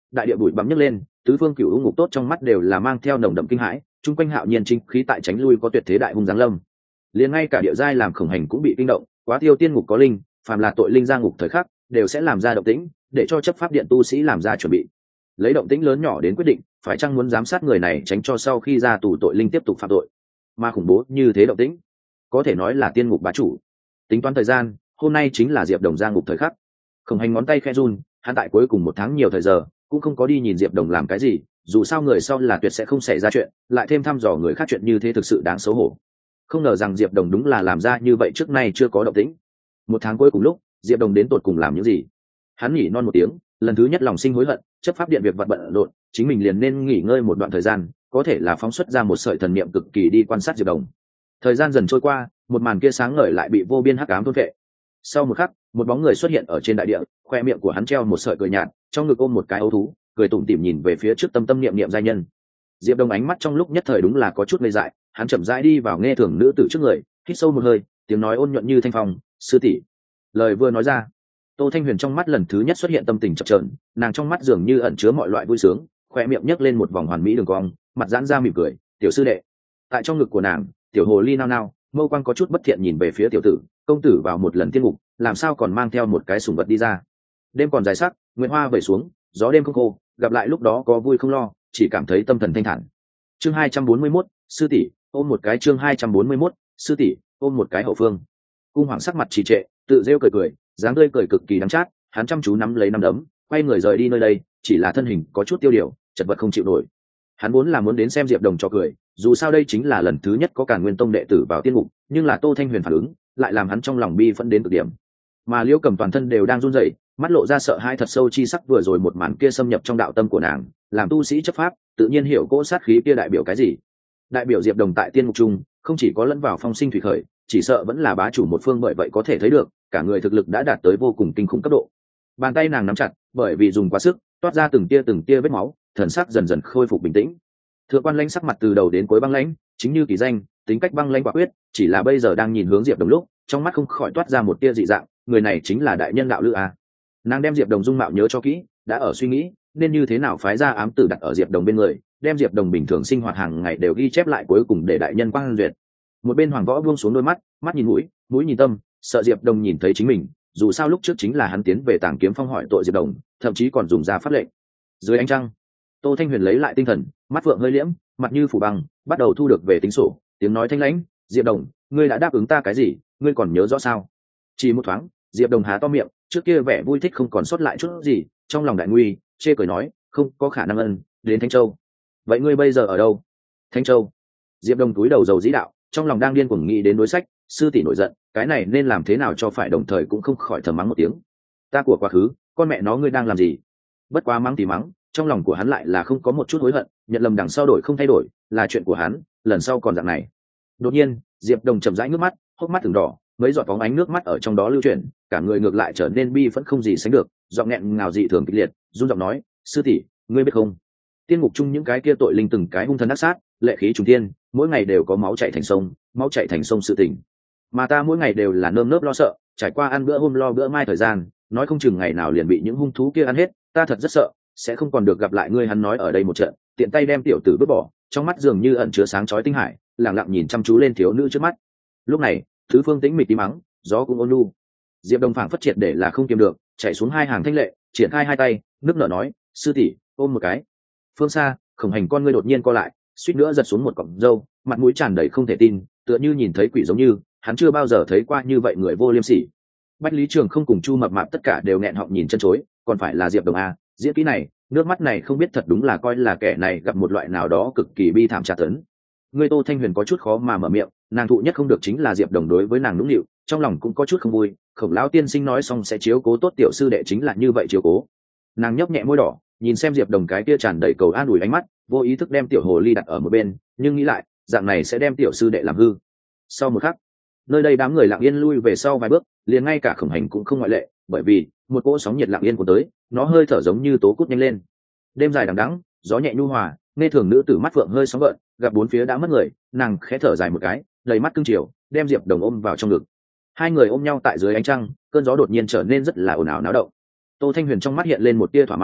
đại địa bụi bắm nhấc lên, tứ phương cửu u ngục tốt trong mắt đều là mang theo nồng đậm kinh hãi, chung quanh hạo nhiên chính khí tại tránh lui có tuyệt thế đại hung giáng lâm. Liền ngay cả địa giai làm khổng hành cũng bị kinh động, quá tiêu tiên ngục có linh, phàm là tội linh ra ngục thời khắc đều sẽ làm ra động tĩnh, để cho chấp pháp điện tu sĩ làm ra chuẩn bị. Lấy động tĩnh lớn nhỏ đến quyết định, phải chăng muốn giám sát người này tránh cho sau khi ra tù tội linh tiếp tục phạm tội. Mà khủng bố như thế động tĩnh, có thể nói là tiên ngục bá chủ. Tính toán thời gian, hôm nay chính là Diệp Đồng ra ngục thời khắc. Khổng hành ngón tay khẽ run, hắn tại cuối cùng một tháng nhiều thời giờ cũng không có đi nhìn Diệp Đồng làm cái gì, dù sao người sau là tuyệt sẽ không xảy ra chuyện, lại thêm thăm dò người khác chuyện như thế thực sự đáng xấu hổ. Không ngờ rằng Diệp Đồng đúng là làm ra như vậy trước nay chưa có động tĩnh. Một tháng cuối cùng lúc, Diệp Đồng đến tột cùng làm những gì? Hắn nhỉ non một tiếng, lần thứ nhất lòng sinh hối hận, chấp pháp điện việc vặt bận rộn, chính mình liền nên nghỉ ngơi một đoạn thời gian, có thể là phóng xuất ra một sợi thần niệm cực kỳ đi quan sát Diệp Đồng. Thời gian dần trôi qua, một màn kia sáng ngời lại bị vô biên hắc ám thôn phệ. Sau một khắc, một bóng người xuất hiện ở trên đại địa, khoe miệng của hắn treo một sợi cười nhạt, trong ngực ôm một cái ấu thú, cười tủm tỉm nhìn về phía trước tâm tâm niệm niệm giai nhân. Diệp Đồng ánh mắt trong lúc nhất thời đúng là có chút ngây dại, hắn chậm rãi đi vào nghe thường nữ tử trước người, hít sâu một hơi, tiếng nói ôn nhuận như thanh phong, "Sư tỷ." Lời vừa nói ra, Tô Thanh Huyền trong mắt lần thứ nhất xuất hiện tâm tình chập chờn, nàng trong mắt dường như ẩn chứa mọi loại vui sướng, khoe miệng nhếch lên một vòng hoàn mỹ đường cong, mặt giãn ra mỉm cười, "Tiểu sư đệ." Tại trong ngực của nàng, tiểu hồ ly nao nao, mâu quang có chút bất thiện nhìn về phía tiểu tử, "Công tử vào một lần tiên ngục, làm sao còn mang theo một cái sủng vật đi ra?" Đêm còn dài sắc, nguyệt hoa vẩy xuống, gió đêm không khô, gặp lại lúc đó có vui không lo, chỉ cảm thấy tâm thần thanh thản. Chương hai trăm bốn mươi mốt, sư tỷ ôm một cái. Chương hai trăm bốn mươi mốt, sư tỷ ôm một cái hậu phương. Cung Hoàng sắc mặt trì trệ, tự rêu cười cười, dáng tươi cười cực kỳ đắng chát, hắn chăm chú nắm lấy nắm đấm, quay người rời đi nơi đây, chỉ là thân hình có chút tiêu điều, chật vật không chịu nổi. Hắn vốn là muốn đến xem Diệp Đồng cho cười, dù sao đây chính là lần thứ nhất có Càn Nguyên Tông đệ tử vào tiên ngục, nhưng là Tô Thanh Huyền phản ứng, lại làm hắn trong lòng bi phẫn đến cực điểm. Mà Liễu Cầm toàn thân đều đang run rẩy, mắt lộ ra sợ hãi thật sâu chi sắc, vừa rồi một màn kia xâm nhập trong đạo tâm của nàng, làm tu sĩ chấp pháp, tự nhiên hiểu cỗ sát khí kia đại biểu cái gì. Đại biểu Diệp Đồng tại tiên ngục chung, không chỉ có lẫn vào phong sinh thủy khởi, chỉ sợ vẫn là bá chủ một phương, bởi vậy có thể thấy được, cả người thực lực đã đạt tới vô cùng kinh khủng cấp độ. Bàn tay nàng nắm chặt, bởi vì dùng quá sức, toát ra từng tia từng tia vết máu, thần sắc dần dần khôi phục bình tĩnh. Thượng quan Lãnh sắc mặt từ đầu đến cuối băng lãnh, chính như kỳ danh, tính cách băng lãnh quả quyết, chỉ là bây giờ đang nhìn hướng Diệp Đồng lúc, trong mắt không khỏi toát ra một tia dị dạng, người này chính là đại nhân đạo lữ à? Nàng đem Diệp Đồng dung mạo nhớ cho kỹ, đã ở suy nghĩ nên như thế nào phái ra ám tử đặt ở Diệp Đồng bên người, đem Diệp Đồng bình thường sinh hoạt hàng ngày đều ghi chép lại, cuối cùng để đại nhân quang duyệt. Một bên Hoàng Võ buông xuống đôi mắt, mắt nhìn mũi, mũi nhìn tâm, sợ Diệp Đồng nhìn thấy chính mình, dù sao lúc trước chính là hắn tiến về Tàng Kiếm Phong hỏi tội Diệp Đồng, thậm chí còn dùng ra pháp lệnh. Dưới ánh trăng, Tô Thanh Huyền lấy lại tinh thần, mắt phượng hơi liễm, mặt như phủ băng, bắt đầu thu được về tính sổ, tiếng nói thanh lãnh, "Diệp Đồng, ngươi đã đáp ứng ta cái gì, ngươi còn nhớ rõ sao?" Chỉ một thoáng, Diệp Đồng há to miệng, trước kia vẻ vui thích không còn sót lại chút gì, trong lòng đại nguy, chê cười nói, "Không có khả năng ân, đến Thanh Châu." "Vậy ngươi bây giờ ở đâu?" "Thanh Châu." Diệp Đồng túi đầu dầu dĩ đạo, trong lòng đang điên cuồng nghĩ đến đối sách, sư tỷ nổi giận, cái này nên làm thế nào cho phải, đồng thời cũng không khỏi thầm mắng một tiếng. "Ta của quá khứ, con mẹ nó ngươi đang làm gì?" Bất quá mắng thì mắng, trong lòng của hắn lại là không có một chút hối hận, nhận lầm đằng sau đổi không thay đổi, là chuyện của hắn, lần sau còn dạng này. Đột nhiên, Diệp Đồng chậm rãi nước mắt, hốc mắt từng đỏ, mấy giọt bóng ánh nước mắt ở trong đó lưu chuyển, cả người ngược lại trở nên bi phẫn không gì sánh được, giọng nghẹn ngào dị thường kịch liệt, run giọng nói, "Sư tỷ, ngươi biết không? Tiên ngục chung những cái kia tội linh từng cái hung thần ác sát, lệ khí trùng thiên, mỗi ngày đều có máu chảy thành sông, máu chảy thành sông sự tình. Mà ta mỗi ngày đều là nơm nớp lo sợ, trải qua ăn bữa hôm lo bữa mai thời gian, nói không chừng ngày nào liền bị những hung thú kia ăn hết, ta thật rất sợ, sẽ không còn được gặp lại ngươi." Hắn nói ở đây một trận, tiện tay đem tiểu tử vứt bỏ, trong mắt dường như ẩn chứa sáng chói tinh hải, lặng lặng nhìn chăm chú lên thiếu nữ trước mắt. Lúc này, thứ phương tĩnh mịch tí mắng, gió cũng ôn nhu. Diệp Đồng phảng phất triệt để là không kiềm được, chảy xuống hai hàng thanh lệ, triển khai hai tay, nước nở nói, "Sư tỷ, ôm một cái." Phương xa, Khổng Hành con ngươi đột nhiên co lại, suýt nữa giật xuống một cọng râu, mặt mũi tràn đầy không thể tin, tựa như nhìn thấy quỷ giống như, hắn chưa bao giờ thấy qua như vậy người vô liêm sỉ. Bách Lý Trường không cùng Chu Mập Mạp tất cả đều nghẹn họng nhìn chân chối, còn phải là Diệp Đồng a, diễn kỹ này, nước mắt này không biết thật đúng là coi là kẻ này gặp một loại nào đó cực kỳ bi thảm tra tấn. Người Tô Thanh Huyền có chút khó mà mở miệng, nàng thụ nhất không được chính là Diệp Đồng đối với nàng nũng nịu, trong lòng cũng có chút không vui. Khổng lão tiên sinh nói xong sẽ chiếu cố tốt tiểu sư đệ chính là như vậy chiếu cố. Nàng nhấp nhẹ môi đỏ, nhìn xem Diệp Đồng cái kia tràn đầy cầu an ủi ánh mắt, vô ý thức đem tiểu hồ ly đặt ở một bên, nhưng nghĩ lại, dạng này sẽ đem tiểu sư đệ làm hư. Sau một khắc, nơi đây đám người lặng yên lui về sau vài bước, liền ngay cả Khổng Hành cũng không ngoại lệ, bởi vì một cỗ sóng nhiệt lặng yên của tới, nó hơi thở giống như tố cút nhanh lên. Đêm dài đằng đẵng, gió nhẹ nhu hòa, nghe thường nữ tử mắt phượng hơi sóng gợn, gặp bốn phía đã mất người, nàng khẽ thở dài một cái, đầy mắt cương triều, đem Diệp Đồng ôm vào trong ngực. Hai người ôm nhau tại dưới ánh trăng, cơn gió đột nhiên trở nên rất là ồn ào náo động. Tô Thanh Huyền trong mắt hiện lên một tia thỏa mãn,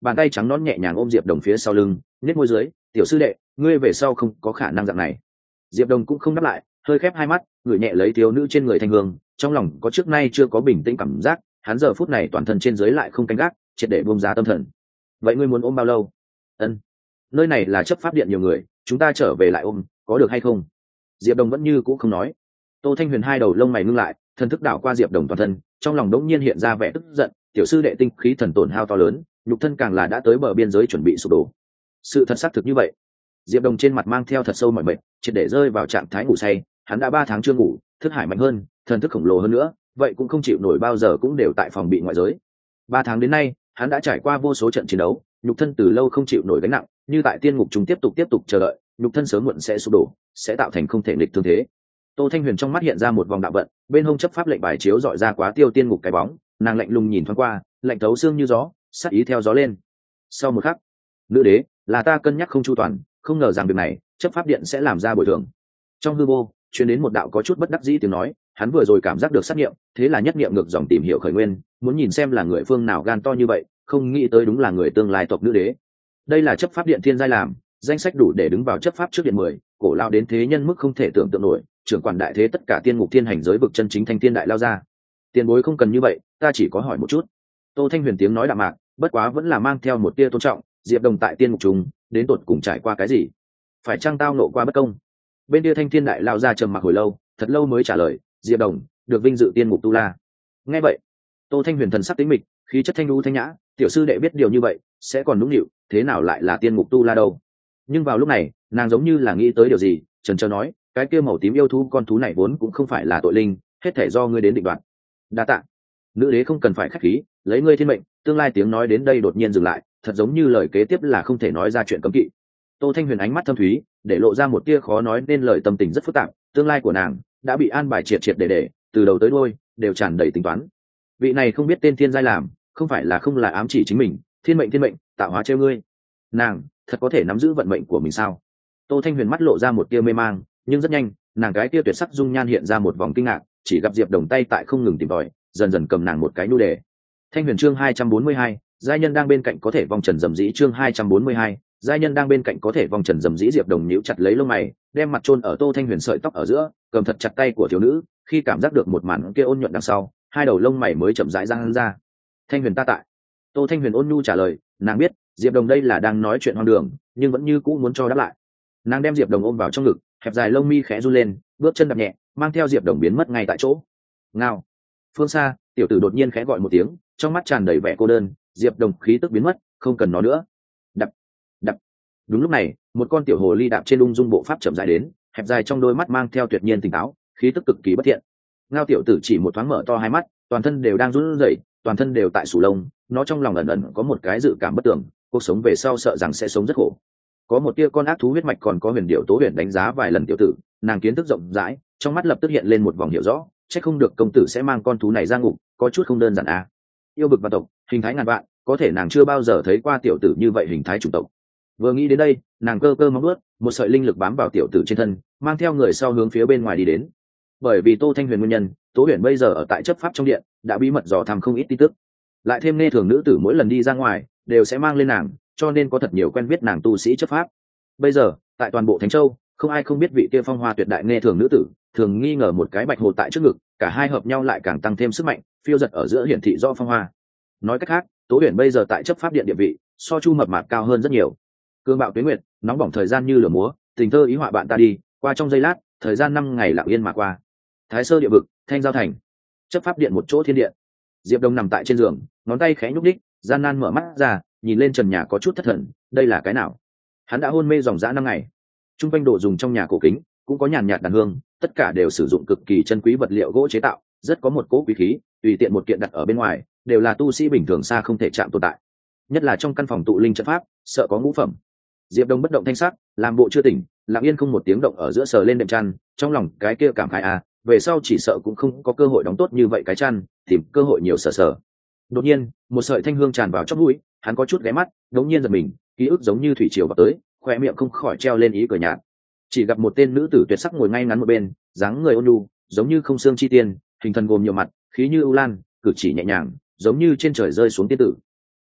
bàn tay trắng nón nhẹ nhàng ôm diệp đồng phía sau lưng, nhếch môi dưới. Tiểu sư đệ, ngươi về sau không có khả năng dạng này. Diệp đồng cũng không đáp lại, hơi khép hai mắt, ngửi nhẹ lấy thiếu nữ trên người thanh hương, trong lòng có trước nay chưa có bình tĩnh cảm giác. Hắn giờ phút này toàn thân trên dưới lại không canh gác, triệt để buông ra tâm thần. Vậy ngươi muốn ôm bao lâu? Ân, nơi này là chấp pháp điện nhiều người, chúng ta trở về lại ôm, có được hay không? Diệp đồng vẫn như cũ không nói. Tô Thanh Huyền hai đầu lông mày ngưng lại, thần thức đảo qua diệp đồng toàn thân, trong lòng đống nhiên hiện ra vẻ tức giận. Tiểu sư đệ tinh khí thần tổn hao to lớn, nhục thân càng là đã tới bờ biên giới chuẩn bị sụp đổ. Sự thật xác thực như vậy. Diệp đồng trên mặt mang theo thật sâu mọi mệt, triệt để rơi vào trạng thái ngủ say. Hắn đã ba tháng chưa ngủ, thức hải mạnh hơn, thần thức khổng lồ hơn nữa, vậy cũng không chịu nổi bao giờ cũng đều tại phòng bị ngoại giới. Ba tháng đến nay, hắn đã trải qua vô số trận chiến đấu, nhục thân từ lâu không chịu nổi gánh nặng, như tại tiên ngục chúng tiếp tục tiếp tục chờ đợi, nhục thân sớm muộn sẽ sụp đổ, sẽ tạo thành không thể nghịch thương thế. Tô Thanh Huyền trong mắt hiện ra một vòng đạo vận, bên hông chấp pháp lệnh bài chiếu dọi ra quá tiêu tiên ngục cái bóng, nàng lạnh lùng nhìn thoáng qua, lạnh thấu xương như gió, sát ý theo gió lên. Sau một khắc, nữ đế, là ta cân nhắc không chu toàn, không ngờ rằng việc này, chấp pháp điện sẽ làm ra bồi thường. Trong hư vô, truyền đến một đạo có chút bất đắc dĩ tiếng nói, hắn vừa rồi cảm giác được sát nghiệm, thế là nhất nghiệm ngược dòng tìm hiểu khởi nguyên, muốn nhìn xem là người phương nào gan to như vậy, không nghĩ tới đúng là người tương lai tộc nữ đế. Đây là chấp pháp điện thiên giai làm, danh sách đủ để đứng vào chấp pháp trước điện mười, cổ lao đến thế nhân mức không thể tưởng tượng nổi, trưởng quản đại thế tất cả tiên ngục thiên hành giới vực chân chính thanh thiên đại lao ra. Tiền bối không cần như vậy, ta chỉ có hỏi một chút. Tô Thanh Huyền tiếng nói đạm mạc, bất quá vẫn là mang theo một tia tôn trọng. Diệp đồng tại tiên ngục chúng đến tột cùng trải qua cái gì, phải chăng tao nộ qua bất công? Bên kia thanh thiên đại lao ra trầm mặc hồi lâu, thật lâu mới trả lời. Diệp đồng được vinh dự tiên ngục tu la. Nghe vậy, Tô Thanh Huyền thần sắc tĩnh mịch, khí chất thanh lưu thanh nhã. Tiểu sư đệ biết điều như vậy sẽ còn nũng nịu, thế nào lại là tiên ngục tu la đâu? Nhưng vào lúc này, nàng giống như là nghĩ tới điều gì, chần chờ nói, cái kia màu tím yêu thú con thú này vốn cũng không phải là tội linh, hết thể do ngươi đến định đoạt. Đa tạ. Nữ đế không cần phải khách khí, lấy ngươi thiên mệnh. Tương lai tiếng nói đến đây đột nhiên dừng lại, thật giống như lời kế tiếp là không thể nói ra chuyện cấm kỵ. Tô Thanh Huyền ánh mắt thâm thúy, để lộ ra một tia khó nói nên lời tâm tình rất phức tạp. Tương lai của nàng đã bị an bài triệt triệt để để, từ đầu tới đuôi đều tràn đầy tính toán. Vị này không biết tên thiên giai làm, không phải là không là ám chỉ chính mình, thiên mệnh thiên mệnh, tạo hóa treo ngươi. Nàng thật có thể nắm giữ vận mệnh của mình sao? Tô Thanh Huyền mắt lộ ra một tia mê mang, nhưng rất nhanh, nàng cái tia tuyệt sắc dung nhan hiện ra một vòng kinh ngạc, chỉ gặp Diệp đồng tay tại không ngừng tìm tòi, dần dần cầm nàng một cái nhu đề. Thanh Huyền chương hai trăm bốn mươi hai, giai nhân đang bên cạnh có thể vòng trần dầm dĩ chương hai trăm bốn mươi hai, giai nhân đang bên cạnh có thể vòng trần dầm dĩ. Diệp đồng nhíu chặt lấy lông mày, đem mặt chôn ở Tô Thanh Huyền sợi tóc ở giữa, cầm thật chặt tay của thiếu nữ, khi cảm giác được một màn kia ôn nhuận đằng sau, hai đầu lông mày mới chậm rãi giãn ra. Thanh Huyền ta tại. Tô Thanh Huyền ôn nhu trả lời, nàng biết Diệp đồng đây là đang nói chuyện hoang đường, nhưng vẫn như cũ muốn cho đáp lại. Nàng đem Diệp đồng ôm vào trong ngực, hẹp dài lông mi khẽ run lên, bước chân đạp nhẹ, mang theo Diệp đồng biến mất ngay tại chỗ. Ngao. Phương xa, tiểu tử đột nhiên khẽ gọi một tiếng, trong mắt tràn đầy vẻ cô đơn. Diệp đồng khí tức biến mất, không cần nó nữa. Đập, đập. Đúng lúc này, một con tiểu hồ ly đạp trên ung dung bộ pháp chậm dài đến, hẹp dài trong đôi mắt mang theo tuyệt nhiên tỉnh táo, khí tức cực kỳ bất thiện. Ngao tiểu tử chỉ một thoáng mở to hai mắt, toàn thân đều đang run rẩy, toàn thân đều tại sù lông, nó trong lòng ẩn ẩn có một cái dự cảm bất tưởng, cuộc sống về sau sợ rằng sẽ sống rất khổ. Có một tia con ác thú huyết mạch còn có huyền điệu tố huyền đánh giá vài lần tiểu tử, nàng kiến thức rộng rãi, trong mắt lập tức hiện lên một vòng hiểu rõ, chắc không được công tử sẽ mang con thú này ra ngục, có chút không đơn giản à. Yêu bực và tộc, hình thái ngàn vạn, có thể nàng chưa bao giờ thấy qua tiểu tử như vậy hình thái chủng tộc. Vừa nghĩ đến đây, nàng cơ cơ móng vuốt, một sợi linh lực bám vào tiểu tử trên thân, mang theo người sau hướng phía bên ngoài đi đến. Bởi vì Tô Thanh Huyền nguyên nhân, Tố Huyền bây giờ ở tại chấp pháp trong điện, đã bí mật dò thăm không ít tin tức. Lại thêm nghe thường nữ tử mỗi lần đi ra ngoài đều sẽ mang lên nàng, cho nên có thật nhiều quen biết nàng tu sĩ chấp pháp. Bây giờ, tại toàn bộ Thánh Châu, không ai không biết vị kia phong hoa tuyệt đại nghe thường nữ tử, thường nghi ngờ một cái bạch hồ tại trước ngực, cả hai hợp nhau lại càng tăng thêm sức mạnh, phiêu giật ở giữa hiển thị do phong hoa. Nói cách khác, Tố Huyền bây giờ tại chấp pháp điện địa vị, so Chu Mập Mạp cao hơn rất nhiều. Cương bạo tuyết nguyệt, nóng bỏng thời gian như lửa múa, tình thơ ý họa bạn ta đi, qua trong giây lát, thời gian năm ngày lặng yên mà qua. Thái Sơ địa vực, Thanh Giao thành, chấp pháp điện một chỗ thiên điện. Diệp Đông nằm tại trên giường, ngón tay khẽ nhúc đích, gian nan mở mắt ra, nhìn lên trần nhà có chút thất thần, đây là cái nào? Hắn đã hôn mê dòng dã năm ngày. Trung quanh đồ dùng trong nhà cổ kính cũng có nhàn nhạt đàn hương, tất cả đều sử dụng cực kỳ chân quý vật liệu gỗ chế tạo, rất có một cỗ quý khí, tùy tiện một kiện đặt ở bên ngoài, đều là tu sĩ bình thường xa không thể chạm tồn tại. Nhất là trong căn phòng tụ linh trận pháp, sợ có ngũ phẩm. Diệp Đông bất động thanh sắc, làm bộ chưa tỉnh, lặng yên không một tiếng động ở giữa sờ lên đệm chăn, trong lòng cái kia cảm khái à, về sau chỉ sợ cũng không có cơ hội đóng tốt như vậy cái chăn, tìm cơ hội nhiều sờ sờ. Đột nhiên, một sợi thanh hương tràn vào chóp mũi, hắn có chút ghé mắt, đống nhiên giật mình, ký ức giống như thủy triều vào tới, khoe miệng không khỏi treo lên ý cười nhạt. Chỉ gặp một tên nữ tử tuyệt sắc ngồi ngay ngắn một bên, dáng người ôn nhu, giống như không xương chi tiên, hình thần gồm nhiều mặt, khí như ưu lan, cử chỉ nhẹ nhàng, giống như trên trời rơi xuống tiên tử.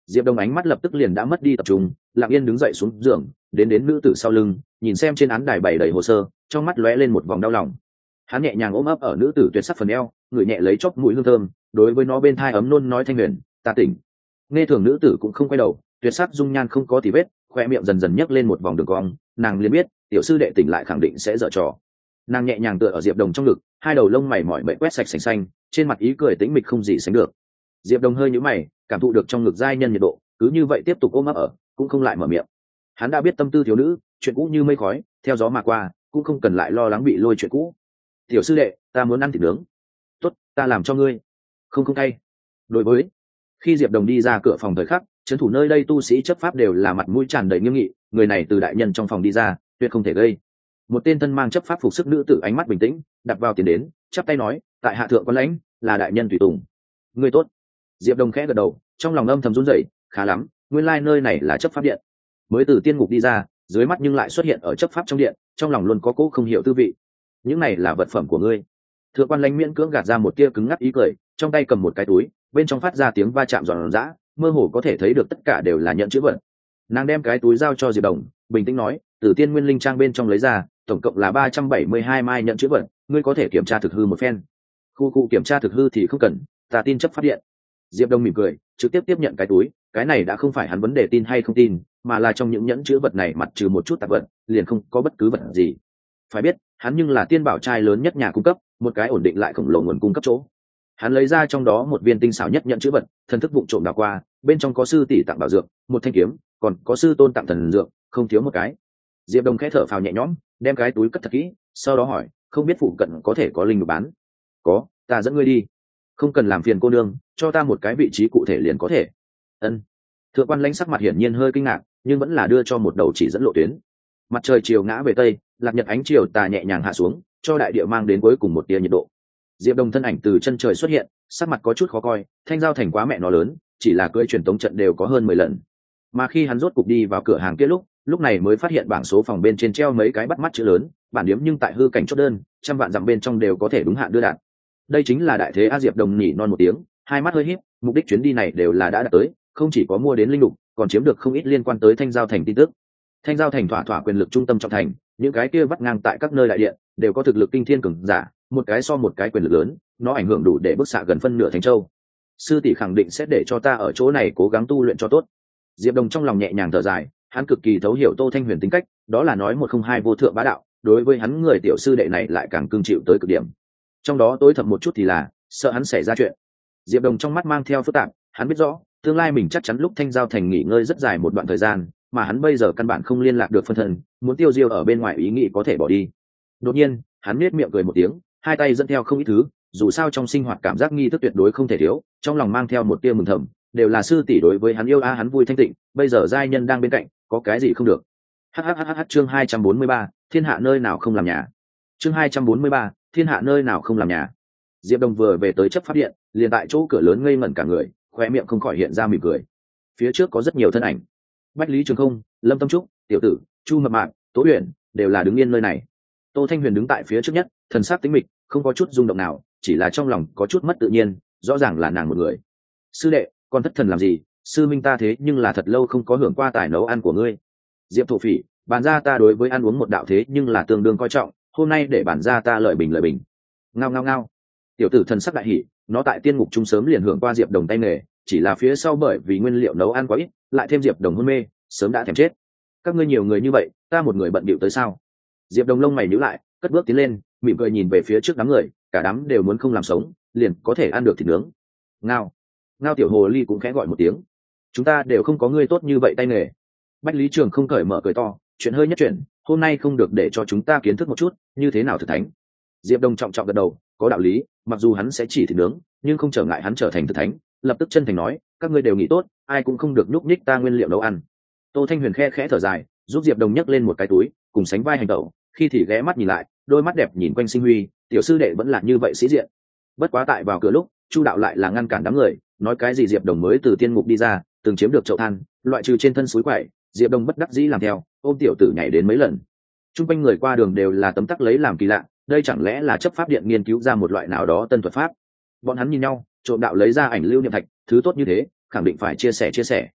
Diệp Đông ánh mắt lập tức liền đã mất đi tập trung, lặng yên đứng dậy xuống giường, đến đến nữ tử sau lưng, nhìn xem trên án đài bày đầy hồ sơ, trong mắt lóe lên một vòng đau lòng. Hắn nhẹ nhàng ôm ấp ở nữ tử tuyệt sắc phần eo, người nhẹ lấy chóp mũi hương thơm, đối với nó bên thai ấm nôn nói: Thanh Huyền, ta tỉnh. Nghe thường nữ tử cũng không quay đầu, tuyệt sắc dung nhan không có tì vết, khoe miệng dần dần nhấc lên một vòng đường cong, nàng liền biết tiểu sư đệ tỉnh lại khẳng định sẽ dở trò. Nàng nhẹ nhàng tựa ở Diệp Đồng trong ngực, hai đầu lông mày mỏi mệt quét sạch sành xanh, trên mặt ý cười tĩnh mịch không gì sánh được. Diệp Đồng hơi nhíu mày, cảm thụ được trong ngực giai nhân nhiệt độ, cứ như vậy tiếp tục ôm ấp ở, cũng không lại mở miệng. Hắn đã biết tâm tư thiếu nữ, chuyện cũ như mây khói, theo gió mà qua, cũng không cần lại lo lắng bị lôi chuyện cũ. Tiểu sư đệ, ta muốn ăn thịt nướng. Tốt, ta làm cho ngươi. Không không cay. Đối với khi Diệp Đồng đi ra cửa phòng thời khắc, trấn thủ nơi đây tu sĩ chấp pháp đều là mặt mũi tràn đầy nghiêm nghị, người này từ đại nhân trong phòng đi ra, tuyệt không thể gây. Một tên thân mang chấp pháp phục sức nữ tử ánh mắt bình tĩnh, đặt vào tiền đến, chắp tay nói: tại hạ thượng quan lãnh, là đại nhân tùy tùng. Ngươi tốt. Diệp Đồng khẽ gật đầu, trong lòng âm thầm run rẩy, khá lắm, nguyên lai nơi này là chấp pháp điện. Mới từ tiên ngục đi ra, dưới mắt nhưng lại xuất hiện ở chấp pháp trong điện, trong lòng luôn có cố không hiểu tư vị. Những này là vật phẩm của ngươi. Thượng quan lãnh miễn cưỡng gạt ra một tia cứng ngắc ý cười, trong tay cầm một cái túi, bên trong phát ra tiếng va chạm giòn giã, mơ hồ có thể thấy được tất cả đều là nhận chữ vật. Nàng đem cái túi giao cho Diệp Đồng, bình tĩnh nói: từ tiên nguyên linh trang bên trong lấy ra, tổng cộng là ba trăm bảy mươi hai mai nhận chữ vật, ngươi có thể kiểm tra thực hư một phen. Khu khu kiểm tra thực hư thì không cần, ta tin chấp pháp điện. Diệp Đông mỉm cười, trực tiếp tiếp nhận cái túi, cái này đã không phải hắn vấn đề tin hay không tin, mà là trong những nhẫn chữ vật này mặt trừ một chút tạp vật, liền không có bất cứ vật gì. Phải biết, hắn nhưng là tiên bảo trai lớn nhất nhà cung cấp, một cái ổn định lại khổng lồ nguồn cung cấp chỗ. Hắn lấy ra trong đó một viên tinh xảo nhất nhận chữ vật, thần thức vụng trộm đảo qua, bên trong có sư tỷ tặng bảo dược, một thanh kiếm, còn có sư tôn tặng thần dược, không thiếu một cái. Diệp Đông khẽ thở phào nhẹ nhõm, đem cái túi cất thật kỹ, sau đó hỏi: không biết phụ cận có thể có linh được bán? Có, ta dẫn ngươi đi. Không cần làm phiền cô nương, cho ta một cái vị trí cụ thể liền có thể. Ân. Thượng quan lãnh sắc mặt hiển nhiên hơi kinh ngạc, nhưng vẫn là đưa cho một đầu chỉ dẫn lộ tuyến. Mặt trời chiều ngã về tây, lạc nhật ánh chiều tà nhẹ nhàng hạ xuống, cho đại địa mang đến cuối cùng một tia nhiệt độ. Diệp Đông thân ảnh từ chân trời xuất hiện, sắc mặt có chút khó coi, thanh giao thành quá mẹ nó lớn, chỉ là cưỡi truyền tống trận đều có hơn mười lần. Mà khi hắn rốt cục đi vào cửa hàng kia lúc, lúc này mới phát hiện bảng số phòng bên trên treo mấy cái bắt mắt chữ lớn, bản điếm nhưng tại hư cảnh chốt đơn, trăm vạn dặm bên trong đều có thể đúng hạn đưa đạt. Đây chính là đại thế a. Diệp Đồng nhỉ non một tiếng, hai mắt hơi híp, mục đích chuyến đi này đều là đã đạt tới, không chỉ có mua đến linh lục, còn chiếm được không ít liên quan tới thanh giao thành tin tức. Thanh giao thành thỏa thỏa quyền lực trung tâm trọng thành, những cái kia vắt ngang tại các nơi đại điện đều có thực lực kinh thiên cường giả, một cái so một cái quyền lực lớn, nó ảnh hưởng đủ để bức xạ gần phân nửa thành châu. Sư tỷ khẳng định sẽ để cho ta ở chỗ này cố gắng tu luyện cho tốt. Diệp Đồng trong lòng nhẹ nhàng thở dài, hắn cực kỳ thấu hiểu Tô Thanh Huyền tính cách, đó là nói một không hai vô thượng bá đạo, đối với hắn người tiểu sư đệ này lại càng cương chịu tới cực điểm. Trong đó tối thầm một chút thì là sợ hắn xảy ra chuyện. Diệp Đồng trong mắt mang theo phức tạp, hắn biết rõ tương lai mình chắc chắn lúc thanh giao thành nghỉ ngơi rất dài một đoạn thời gian, mà hắn bây giờ căn bản không liên lạc được phân thân, muốn tiêu diêu ở bên ngoài ý nghĩ có thể bỏ đi. Đột nhiên hắn nết miệng cười một tiếng, hai tay dẫn theo không ít thứ, dù sao trong sinh hoạt cảm giác nghi thức tuyệt đối không thể thiếu, trong lòng mang theo một tia mừng thầm, đều là sư tỷ đối với hắn yêu a, hắn vui thanh tịnh, bây giờ giai nhân đang bên cạnh, có cái gì không được. Hhhh. Chương hai trăm bốn mươi ba, thiên hạ nơi nào không làm nhà. Chương hai trăm bốn mươi ba, thiên hạ nơi nào không làm nhà. Diệp Đông vừa về tới chấp pháp điện, liền tại chỗ cửa lớn ngây ngẩn cả người, khoe miệng không khỏi hiện ra mỉm cười. Phía trước có rất nhiều thân ảnh, Bách Lý Trường Không, Lâm Tâm Trúc, Tiểu Tử, Chu Mập Mạp, Tố Huyền đều là đứng yên nơi này. Tô Thanh Huyền đứng tại phía trước nhất, thần sắc tĩnh mịch, không có chút rung động nào, chỉ là trong lòng có chút mất tự nhiên, rõ ràng là nàng một người. Sư đệ, con thất thần làm gì? Sư minh ta thế nhưng là thật lâu không có hưởng qua tài nấu ăn của ngươi. Diệp Thổ Phỉ, bản gia ta đối với ăn uống một đạo thế nhưng là tương đương coi trọng, hôm nay để bản gia ta lợi bình lợi bình. Ngao ngao ngao. Tiểu tử thần sắc đại hỉ, nó tại tiên ngục trung sớm liền hưởng qua Diệp Đồng tay nghề, chỉ là phía sau bởi vì nguyên liệu nấu ăn quá ít, lại thêm Diệp Đồng hôn mê, sớm đã thèm chết. Các ngươi nhiều người như vậy, ta một người bận bịu tới sao? Diệp Đồng lông mày nhíu lại, cất bước tiến lên, mỉm cười nhìn về phía trước đám người, cả đám đều muốn không làm sống, liền có thể ăn được thịt nướng. Ngao. Ngao tiểu hồ ly cũng khẽ gọi một tiếng. Chúng ta đều không có ngươi tốt như vậy tay nghề. Bách Lý Trường không cởi mở cười to, chuyện hơi nhất chuyện, hôm nay không được để cho chúng ta kiến thức một chút như thế nào thực thánh. Diệp Đông trọng trọng gật đầu, có đạo lý, mặc dù hắn sẽ chỉ thịt nướng, nhưng không trở ngại hắn trở thành thực thánh, lập tức chân thành nói, các ngươi đều nghĩ tốt, ai cũng không được nhúc nhích ta nguyên liệu nấu ăn. Tô Thanh Huyền khe khẽ thở dài, giúp Diệp Đông nhấc lên một cái túi, cùng sánh vai hành tẩu, khi thì ghé mắt nhìn lại, đôi mắt đẹp nhìn quanh sinh huy, tiểu sư đệ vẫn là như vậy sĩ diện. Bất quá tại vào cửa lúc, Chu đạo lại là ngăn cản đám người, nói cái gì Diệp Đồng mới từ tiên ngục đi ra, từng chiếm được chậu than, loại trừ trên thân suối quậy, Diệp Đồng bất đắc dĩ làm theo, ôm tiểu tử nhảy đến mấy lần. Trung quanh người qua đường đều là tấm tắc lấy làm kỳ lạ, đây chẳng lẽ là chấp pháp điện nghiên cứu ra một loại nào đó tân thuật pháp? Bọn hắn nhìn nhau, trộm đạo lấy ra ảnh lưu niệm thạch, thứ tốt như thế, khẳng định phải chia sẻ chia sẻ,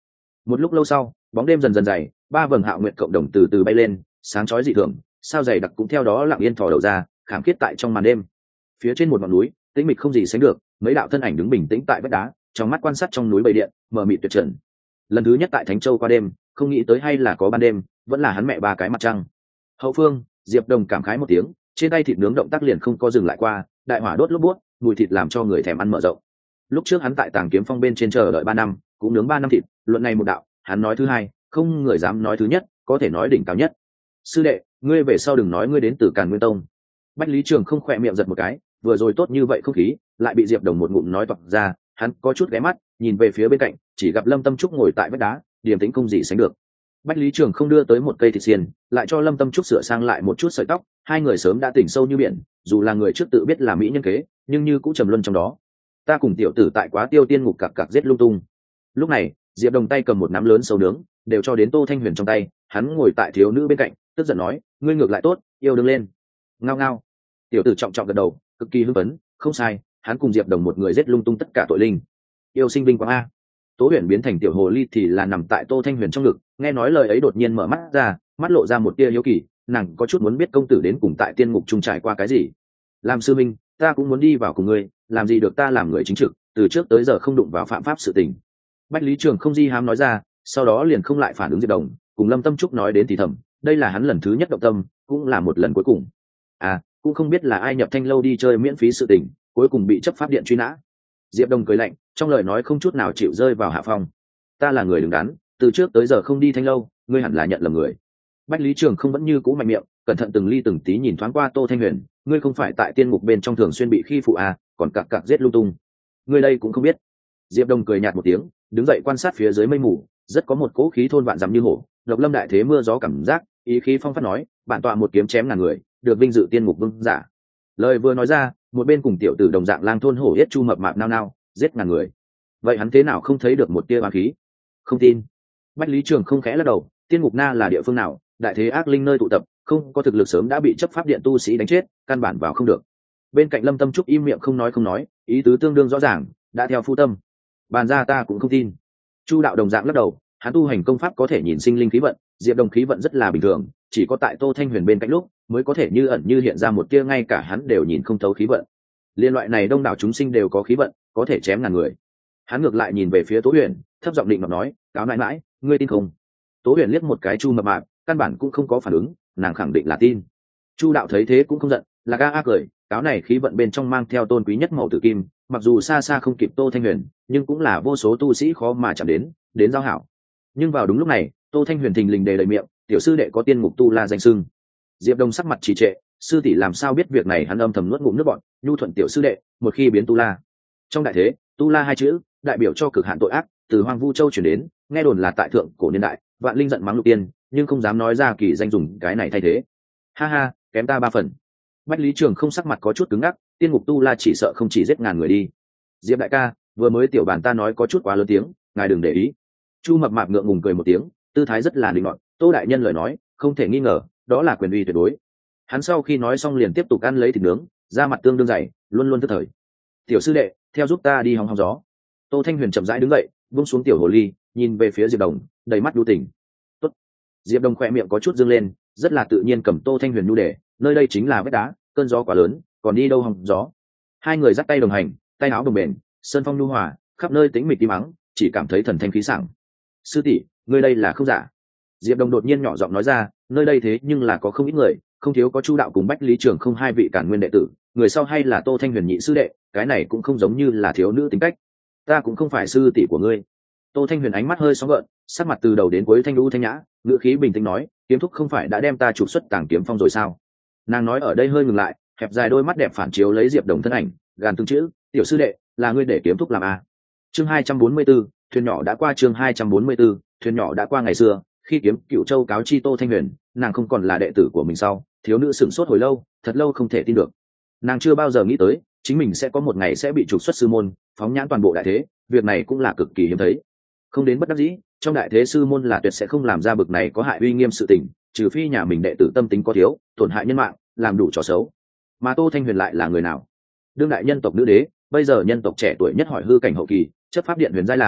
Một lúc lâu sau, bóng đêm dần dần dày, ba vầng hạo nguyệt cộng đồng từ từ bay lên, sáng chói dị thường, sao dày đặc cũng theo đó lặng yên thò đầu ra, khảm khiết tại trong màn đêm. Phía trên một ngọn núi, tĩnh mịch không gì sánh được, mấy đạo thân ảnh đứng bình tĩnh tại vách đá, trong mắt quan sát trong núi bầy điện, mờ mịt tuyệt trần. Lần thứ nhất tại Thánh Châu qua đêm, không nghĩ tới hay là có ban đêm, vẫn là hắn mẹ ba cái mặt trăng. Hậu phương, Diệp Đồng cảm khái một tiếng, trên tay thịt nướng động tác liền không có dừng lại qua, đại hỏa đốt lốp bút, mùi thịt làm cho người thèm ăn mở rộng. Lúc trước hắn tại Tàng Kiếm Phong bên trên chờ đợi ba năm, cũng nướng ba năm thịt, luận này một đạo, hắn nói thứ hai, không người dám nói thứ nhất, có thể nói đỉnh cao nhất. Sư đệ, ngươi về sau đừng nói ngươi đến từ Càn Nguyên Tông. Bách Lý Trường không khỏe miệng giật một cái, vừa rồi tốt như vậy không khí, lại bị Diệp Đồng một ngụm nói toạc ra, hắn có chút ghé mắt, nhìn về phía bên cạnh, chỉ gặp Lâm Tâm Trúc ngồi tại vách đá, điềm tĩnh không gì sánh được. Bách Lý Trường không đưa tới một cây thịt xiên, lại cho Lâm Tâm Trúc sửa sang lại một chút sợi tóc, hai người sớm đã tỉnh sâu như biển, dù là người trước tự biết là mỹ nhân kế, nhưng như cũng trầm luân trong đó. Ta cùng tiểu tử tại Quá Tiêu Tiên ngục cặc cặc giết lung tung. Lúc này, Diệp Đồng tay cầm một nắm lớn sâu nướng, đều cho đến Tô Thanh Huyền trong tay, hắn ngồi tại thiếu nữ bên cạnh, tức giận nói, ngươi ngược lại tốt, yêu đương lên. Ngao ngao. Tiểu tử trọng trọng gật đầu, cực kỳ hưng phấn, không sai, hắn cùng Diệp Đồng một người giết lung tung tất cả tội linh. Yêu sinh vinh quang a. Tố Huyền biến thành tiểu hồ ly thì là nằm tại Tô Thanh Huyền trong ngực, nghe nói lời ấy đột nhiên mở mắt ra, mắt lộ ra một tia hiếu kỳ, nàng có chút muốn biết công tử đến cùng tại tiên ngục trung trải qua cái gì. Làm sư minh, ta cũng muốn đi vào cùng ngươi, làm gì được ta làm người chính trực, từ trước tới giờ không đụng vào phạm pháp sự tình. Bách Lý Trường không di hám nói ra, sau đó liền không lại phản ứng Diệp Đồng, cùng Lâm Tâm Trúc nói đến thì thầm, đây là hắn lần thứ nhất động tâm, cũng là một lần cuối cùng. À, cũng không biết là ai nhập Thanh lâu đi chơi miễn phí sự tình, cuối cùng bị chấp pháp điện truy nã. Diệp Đồng cười lạnh, trong lời nói không chút nào chịu rơi vào hạ phong. Ta là người đứng đắn, từ trước tới giờ không đi Thanh lâu, ngươi hẳn là nhận lầm người. Bách Lý Trường không vẫn như cũ mạnh miệng, cẩn thận từng ly từng tí nhìn thoáng qua Tô Thanh Huyền, ngươi không phải tại tiên ngục bên trong thường xuyên bị khi phụ à, còn cặc cặc giết lung tung. Ngươi đây cũng không biết. Diệp Đồng cười nhạt một tiếng, đứng dậy quan sát phía dưới mây mù, rất có một cỗ khí thôn vạn dặm như hổ, độc lâm đại thế mưa gió cảm giác, ý khí phong phát nói, bản tọa một kiếm chém ngàn người, được vinh dự tiên ngục vương giả. Lời vừa nói ra, một bên cùng tiểu tử đồng dạng lang thôn hổ yết chu mập mạp nao nao, giết ngàn người. Vậy hắn thế nào không thấy được một tia oán khí? Không tin. Bách Lý Trường không khẽ lắc đầu, tiên ngục na là địa phương nào, đại thế ác linh nơi tụ tập, không có thực lực sớm đã bị chấp pháp điện tu sĩ đánh chết, căn bản vào không được. Bên cạnh Lâm Tâm Trúc im miệng không nói không nói, ý tứ tương đương rõ ràng, đã theo phu tâm. Bàn ra ta cũng không tin. Chu đạo đồng dạng lắc đầu, hắn tu hành công pháp có thể nhìn sinh linh khí vận, Diệp Đồng khí vận rất là bình thường, chỉ có tại Tô Thanh Huyền bên cạnh lúc mới có thể như ẩn như hiện ra một tia ngay cả hắn đều nhìn không thấu khí vận. Liên loại này đông đảo chúng sinh đều có khí vận, có thể chém ngàn người. Hắn ngược lại nhìn về phía Tố Huyền, thấp giọng định mà nói, cáo nãi nãi, ngươi tin không? Tố Huyền liếc một cái Chu mập mạp, căn bản cũng không có phản ứng, nàng khẳng định là tin. Chu đạo thấy thế cũng không giận, là ga ác cười, cáo này khí vận bên trong mang theo tôn quý nhất màu tử kim, mặc dù xa xa không kịp Tô Thanh Huyền, nhưng cũng là vô số tu sĩ khó mà chạm đến, đến giao hảo. Nhưng vào đúng lúc này, Tô Thanh Huyền thình lình đề đầy miệng, tiểu sư đệ có tiên ngục tu la danh xưng. Diệp Đông sắc mặt trì trệ, sư tỷ làm sao biết việc này, hắn âm thầm nuốt ngụm nước bọt, nhu thuận tiểu sư đệ, một khi biến tu la. Trong đại thế, tu la hai chữ đại biểu cho cực hạn tội ác, từ Hoang Vu Châu chuyển đến, nghe đồn là tại thượng cổ niên đại, vạn linh giận mắng lục tiên, nhưng không dám nói ra kỳ danh dùng cái này thay thế. Ha ha, kém ta ba phần. Bách Lý Trường không sắc mặt có chút cứng ngắc, tiên ngục tu la chỉ sợ không chỉ giết ngàn người đi. Diệp đại ca, vừa mới tiểu bản ta nói có chút quá lớn tiếng, ngài đừng để ý. Chu mập mạp ngượng ngùng cười một tiếng, tư thái rất là linh ngọt. Tô đại nhân lời nói không thể nghi ngờ, đó là quyền uy tuyệt đối. Hắn sau khi nói xong liền tiếp tục ăn lấy thịt nướng, da mặt tương đương dày, luôn luôn tức thời. Tiểu sư đệ, theo giúp ta đi hóng hóng gió. Tô Thanh Huyền chậm rãi đứng dậy, buông xuống tiểu hồ ly, nhìn về phía Diệp Đồng, đầy mắt đu tình. Tốt. Diệp Đồng khỏe miệng có chút dương lên, rất là tự nhiên cầm Tô Thanh Huyền nhu để, nơi đây chính là vách đá, cơn gió quá lớn, còn đi đâu hóng gió. Hai người dắt tay đồng hành, tay áo đồng bền, sơn phong nhu hòa, khắp nơi tĩnh mịch im mắng, chỉ cảm thấy thần thanh khí sảng. Sư tỷ, ngươi đây là không giả. Diệp Đồng đột nhiên nhỏ giọng nói ra, nơi đây thế nhưng là có không ít người, không thiếu có Chu đạo cùng Bách Lý Trường không hai vị Càn Nguyên đệ tử, người sau hay là Tô Thanh Huyền nhị sư đệ, cái này cũng không giống như là thiếu nữ tính cách. Ta cũng không phải sư tỷ của ngươi. Tô Thanh Huyền ánh mắt hơi sóng gợn, sắc mặt từ đầu đến cuối thanh lũ thanh nhã, ngữ khí bình tĩnh nói, kiếm thúc không phải đã đem ta trục xuất Tàng Kiếm Phong rồi sao? Nàng nói ở đây hơi ngừng lại, hẹp dài đôi mắt đẹp phản chiếu lấy Diệp Đồng thân ảnh, gàn từng chữ, tiểu sư đệ, là ngươi để kiếm thúc làm à? Chương hai trăm bốn mươi 4, thuyền nhỏ đã qua chương hai trăm bốn mươi 4, thuyền nhỏ đã qua ngày xưa, khi kiếm Cửu Châu cáo chi Tô Thanh Huyền, nàng không còn là đệ tử của mình sau, thiếu nữ sửng sốt hồi lâu, thật lâu không thể tin được. Nàng chưa bao giờ nghĩ tới, chính mình sẽ có một ngày sẽ bị trục xuất sư môn, phóng nhãn toàn bộ đại thế, việc này cũng là cực kỳ hiếm thấy. Không đến bất đắc dĩ, trong đại thế sư môn là tuyệt sẽ không làm ra bực này có hại uy nghiêm sự tình, trừ phi nhà mình đệ tử tâm tính có thiếu, tổn hại nhân mạng, làm đủ trò xấu. Mà Tô Thanh Huyền lại là người nào? Đương đại nhân tộc nữ đế, bây giờ nhân tộc trẻ tuổi nhất hỏi hư cảnh hậu kỳ, chấp pháp điện huyền giai làm,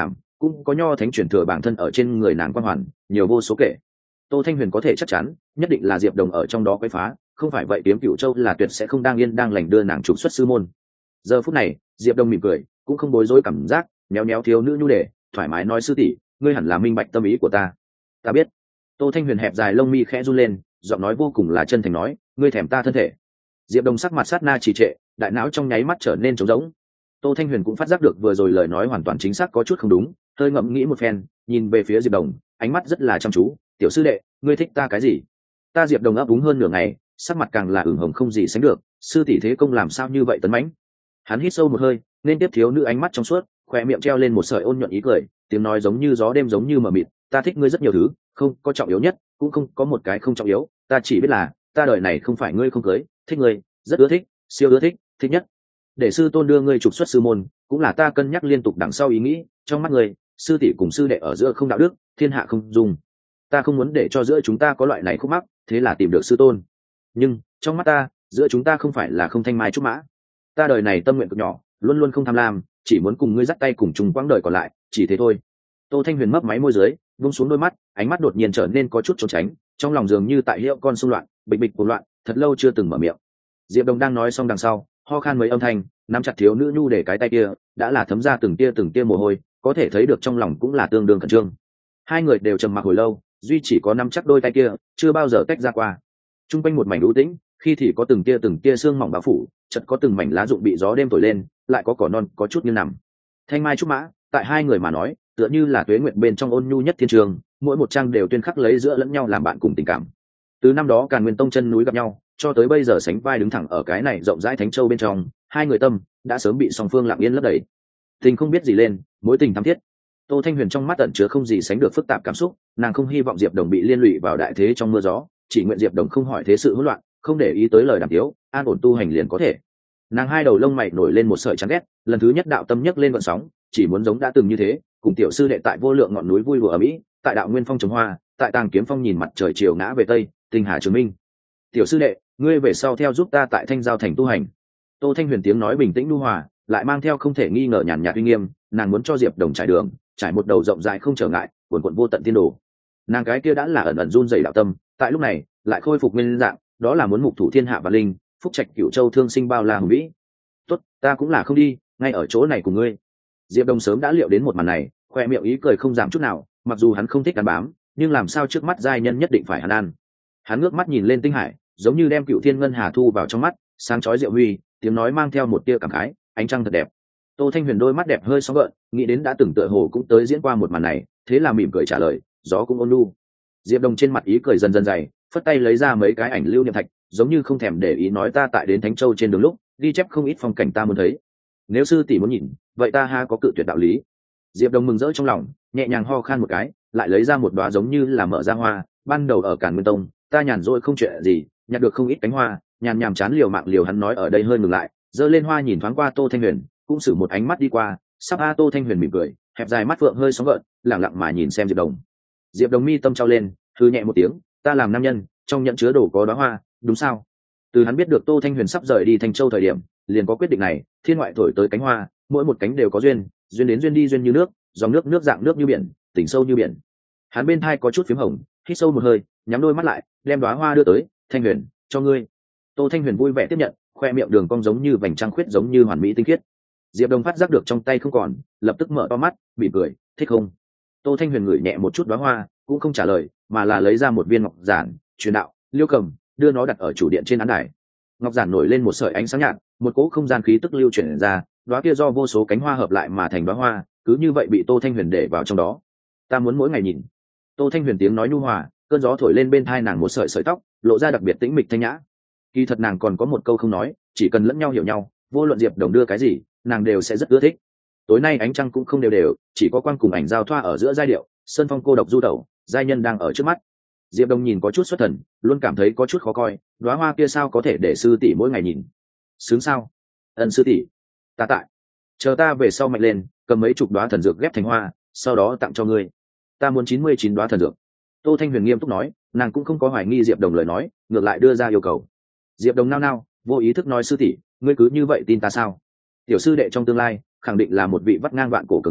cũng có nho thánh truyền thừa bản thân ở trên người nàng quan hoàn nhiều vô số kể. Tô Thanh Huyền có thể chắc chắn nhất định là Diệp Đồng ở trong đó quấy phá, không phải vậy Kiếm Cửu Châu là tuyệt sẽ không đang yên đang lành đưa nàng trục xuất sư môn. Giờ phút này Diệp Đồng mỉm cười, cũng không bối rối cảm giác, méo méo thiếu nữ nhu đề, thoải mái nói sư tỷ, ngươi hẳn là minh bạch tâm ý của ta. Ta biết. Tô Thanh Huyền hẹp dài lông mi khẽ run lên, giọng nói vô cùng là chân thành nói, ngươi thèm ta thân thể. Diệp Đồng sắc mặt sát na trì trệ, đại não trong nháy mắt trở nên trống rỗng. Tô Thanh Huyền cũng phát giác được vừa rồi lời nói hoàn toàn chính xác có chút không đúng, hơi ngẫm nghĩ một phen, nhìn về phía Diệp Đồng, ánh mắt rất là chăm chú, tiểu sư đệ, ngươi thích ta cái gì? Ta Diệp Đồng ấp úng hơn nửa ngày, sắc mặt càng là ửng hồng không gì sánh được, sư tỷ thế công làm sao như vậy tấn mãnh. Hắn hít sâu một hơi, nên tiếp thiếu nữ ánh mắt trong suốt, khóe miệng treo lên một sợi ôn nhuận ý cười, tiếng nói giống như gió đêm giống như mờ mịt, ta thích ngươi rất nhiều thứ, không có trọng yếu nhất, cũng không có một cái không trọng yếu, ta chỉ biết là ta đời này không phải ngươi không cưới, thích ngươi, rất ưa thích, siêu ưa thích, thích nhất. Để sư tôn đưa ngươi trục xuất sư môn, cũng là ta cân nhắc liên tục đằng sau ý nghĩ, trong mắt ngươi, sư tỷ cùng sư đệ ở giữa không đạo đức, thiên hạ không dung. Ta không muốn để cho giữa chúng ta có loại này khúc mắc, thế là tìm được sư tôn. Nhưng trong mắt ta, giữa chúng ta không phải là không thanh mai trúc mã. Ta đời này tâm nguyện cực nhỏ, luôn luôn không tham lam, chỉ muốn cùng ngươi dắt tay cùng chung quãng đời còn lại, chỉ thế thôi. Tô Thanh Huyền mấp máy môi dưới, buông xuống đôi mắt, ánh mắt đột nhiên trở nên có chút trốn tránh, trong lòng dường như tại hiệu con xung loạn, bịch bịch cuồng loạn, thật lâu chưa từng mở miệng. Diệp Đồng đang nói xong đằng sau, ho khan mấy âm thanh, nắm chặt thiếu nữ nhu để cái tay kia, đã là thấm ra từng tia từng tia mồ hôi, có thể thấy được trong lòng cũng là tương đương khẩn trương. Hai người đều trầm mặc hồi lâu, duy chỉ có nắm chắc đôi tay kia, chưa bao giờ tách ra qua. Trung quanh một mảnh u tĩnh, khi thì có từng tia từng tia sương mỏng bao phủ, chợt có từng mảnh lá rụng bị gió đêm thổi lên, lại có cỏ non có chút như nằm. Thanh mai trúc mã, tại hai người mà nói, tựa như là tuế nguyệt bên trong ôn nhu nhất thiên trường, mỗi một trang đều tuyên khắc lấy giữa lẫn nhau làm bạn cùng tình cảm. Từ năm đó Càn Nguyên Tông chân núi gặp nhau, cho tới bây giờ sánh vai đứng thẳng ở cái này rộng rãi Thánh Châu bên trong, hai người tâm đã sớm bị song phương lặng yên lấp đầy. Tình không biết gì lên, mối tình thắm thiết. Tô Thanh Huyền trong mắt tận chứa không gì sánh được phức tạp cảm xúc, nàng không hy vọng Diệp Đồng bị liên lụy vào đại thế trong mưa gió, chỉ nguyện Diệp Đồng không hỏi thế sự hỗn loạn, không để ý tới lời đàm tiếu, an ổn tu hành liền có thể. Nàng hai đầu lông mày nổi lên một sợi chán ghét, lần thứ nhất đạo tâm nhấc lên vận sóng, chỉ muốn giống đã từng như thế, cùng tiểu sư đệ tại vô lượng ngọn núi vui đùa ở mỹ, tại đạo nguyên phong trồng hoa, tại tàng kiếm phong nhìn mặt trời chiều ngã về tây, tinh hà trường minh. Tiểu sư đệ, ngươi về sau theo giúp ta tại Thanh Giao thành tu hành. Tô Thanh Huyền tiếng nói bình tĩnh nhu hòa, lại mang theo không thể nghi ngờ nhàn nhạt uy nghiêm, nàng muốn cho Diệp Đồng trải đường, trải một đầu rộng dài không trở ngại, cuồn cuộn vô tận tiên đồ. Nàng cái kia đã là ẩn ẩn run rẩy đạo tâm, tại lúc này lại khôi phục nguyên dạng, đó là muốn mục thủ thiên hạ và linh, phúc trạch cửu châu thương sinh bao la hùng vĩ. Tốt, ta cũng là không đi, ngay ở chỗ này cùng ngươi. Diệp Đồng sớm đã liệu đến một màn này, khoe miệng ý cười không giảm chút nào, mặc dù hắn không thích ăn bám, nhưng làm sao trước mắt giai nhân nhất định phải hắn ăn. Hắn ngước mắt nhìn lên tinh hải, giống như đem cựu thiên ngân hà thu vào trong mắt, sáng chói diệu huy, tiếng nói mang theo một tia cảm khái, ánh trăng thật đẹp. Tô Thanh Huyền đôi mắt đẹp hơi sóng gợn, nghĩ đến đã từng tựa hồ cũng tới diễn qua một màn này, thế là mỉm cười trả lời, gió cũng ôn nhu. Diệp Đồng trên mặt ý cười dần dần dày, phất tay lấy ra mấy cái ảnh lưu niệm thạch, giống như không thèm để ý nói ta tại đến Thánh Châu trên đường lúc, ghi chép không ít phong cảnh ta muốn thấy. Nếu sư tỷ muốn nhìn, vậy ta ha có cự tuyệt đạo lý. Diệp Đồng mừng rỡ trong lòng, nhẹ nhàng ho khan một cái, lại lấy ra một đóa giống như là mở ra hoa, ban đầu ở Càn Nguyên Tông, ta nhàn rỗi không chuyện gì, nhặt được không ít cánh hoa, nhàn nhàm chán liều mạng liều hắn nói ở đây hơi ngừng lại, giơ lên hoa nhìn thoáng qua Tô Thanh Huyền, cũng sử một ánh mắt đi qua, sắp a Tô Thanh Huyền mỉm cười, hẹp dài mắt phượng hơi sóng gợn, lặng lặng mà nhìn xem Diệp Đồng. Diệp Đồng mi tâm trao lên, hừ nhẹ một tiếng, ta làm nam nhân, trong nhận chứa đồ có đóa hoa, đúng sao? Từ hắn biết được Tô Thanh Huyền sắp rời đi Thanh Châu thời điểm, liền có quyết định này, thiên ngoại thổi tới cánh hoa, mỗi một cánh đều có duyên, duyên đến duyên đi duyên như nước, dòng nước nước dạng nước như biển, tỉnh sâu như biển. Hắn bên thai có chút phím hồng, hít sâu một hơi, nhắm đôi mắt lại, đem đóa hoa đưa tới, Thanh Huyền, cho ngươi. Tô Thanh Huyền vui vẻ tiếp nhận, khoe miệng đường cong giống như vành trăng khuyết giống như hoàn mỹ tinh khiết. Diệp Đồng phát giác được trong tay không còn, lập tức mở to mắt, bị cười, thích không? Tô Thanh Huyền ngửi nhẹ một chút đóa hoa, cũng không trả lời, mà là lấy ra một viên ngọc giản, truyền đạo, Liêu Cầm, đưa nó đặt ở chủ điện trên án đài. Ngọc giản nổi lên một sợi ánh sáng nhạt, một cỗ không gian khí tức lưu chuyển ra, đóa kia do vô số cánh hoa hợp lại mà thành đóa hoa, cứ như vậy bị Tô Thanh Huyền để vào trong đó. Ta muốn mỗi ngày nhìn. Tô Thanh Huyền tiếng nói nhu hòa, cơn gió thổi lên bên thai nàng một sợi sợi tóc, lộ ra đặc biệt tĩnh mịch thanh nhã. Kỳ thật nàng còn có một câu không nói, chỉ cần lẫn nhau hiểu nhau, vô luận Diệp Đồng đưa cái gì, nàng đều sẽ rất ưa thích. Tối nay ánh trăng cũng không đều đều, chỉ có quang cùng ảnh giao thoa ở giữa giai điệu, sơn phong cô độc du tẩu, giai nhân đang ở trước mắt. Diệp Đồng nhìn có chút xuất thần, luôn cảm thấy có chút khó coi, đóa hoa kia sao có thể để sư tỷ mỗi ngày nhìn? Sướng sao? Ân sư tỷ, ta tại. Chờ ta về sau mạnh lên, cầm mấy chục đóa thần dược ghép thành hoa, sau đó tặng cho ngươi. Ta muốn chín mươi chín đóa thần dược. Tô Thanh Huyền nghiêm túc nói, nàng cũng không có hoài nghi Diệp Đồng lời nói, ngược lại đưa ra yêu cầu. Diệp Đồng nao nao, vô ý thức nói sư tỷ, ngươi cứ như vậy tin ta sao? Tiểu sư đệ trong tương lai khẳng định là một vị vắt ngang vạn cổ cường giả,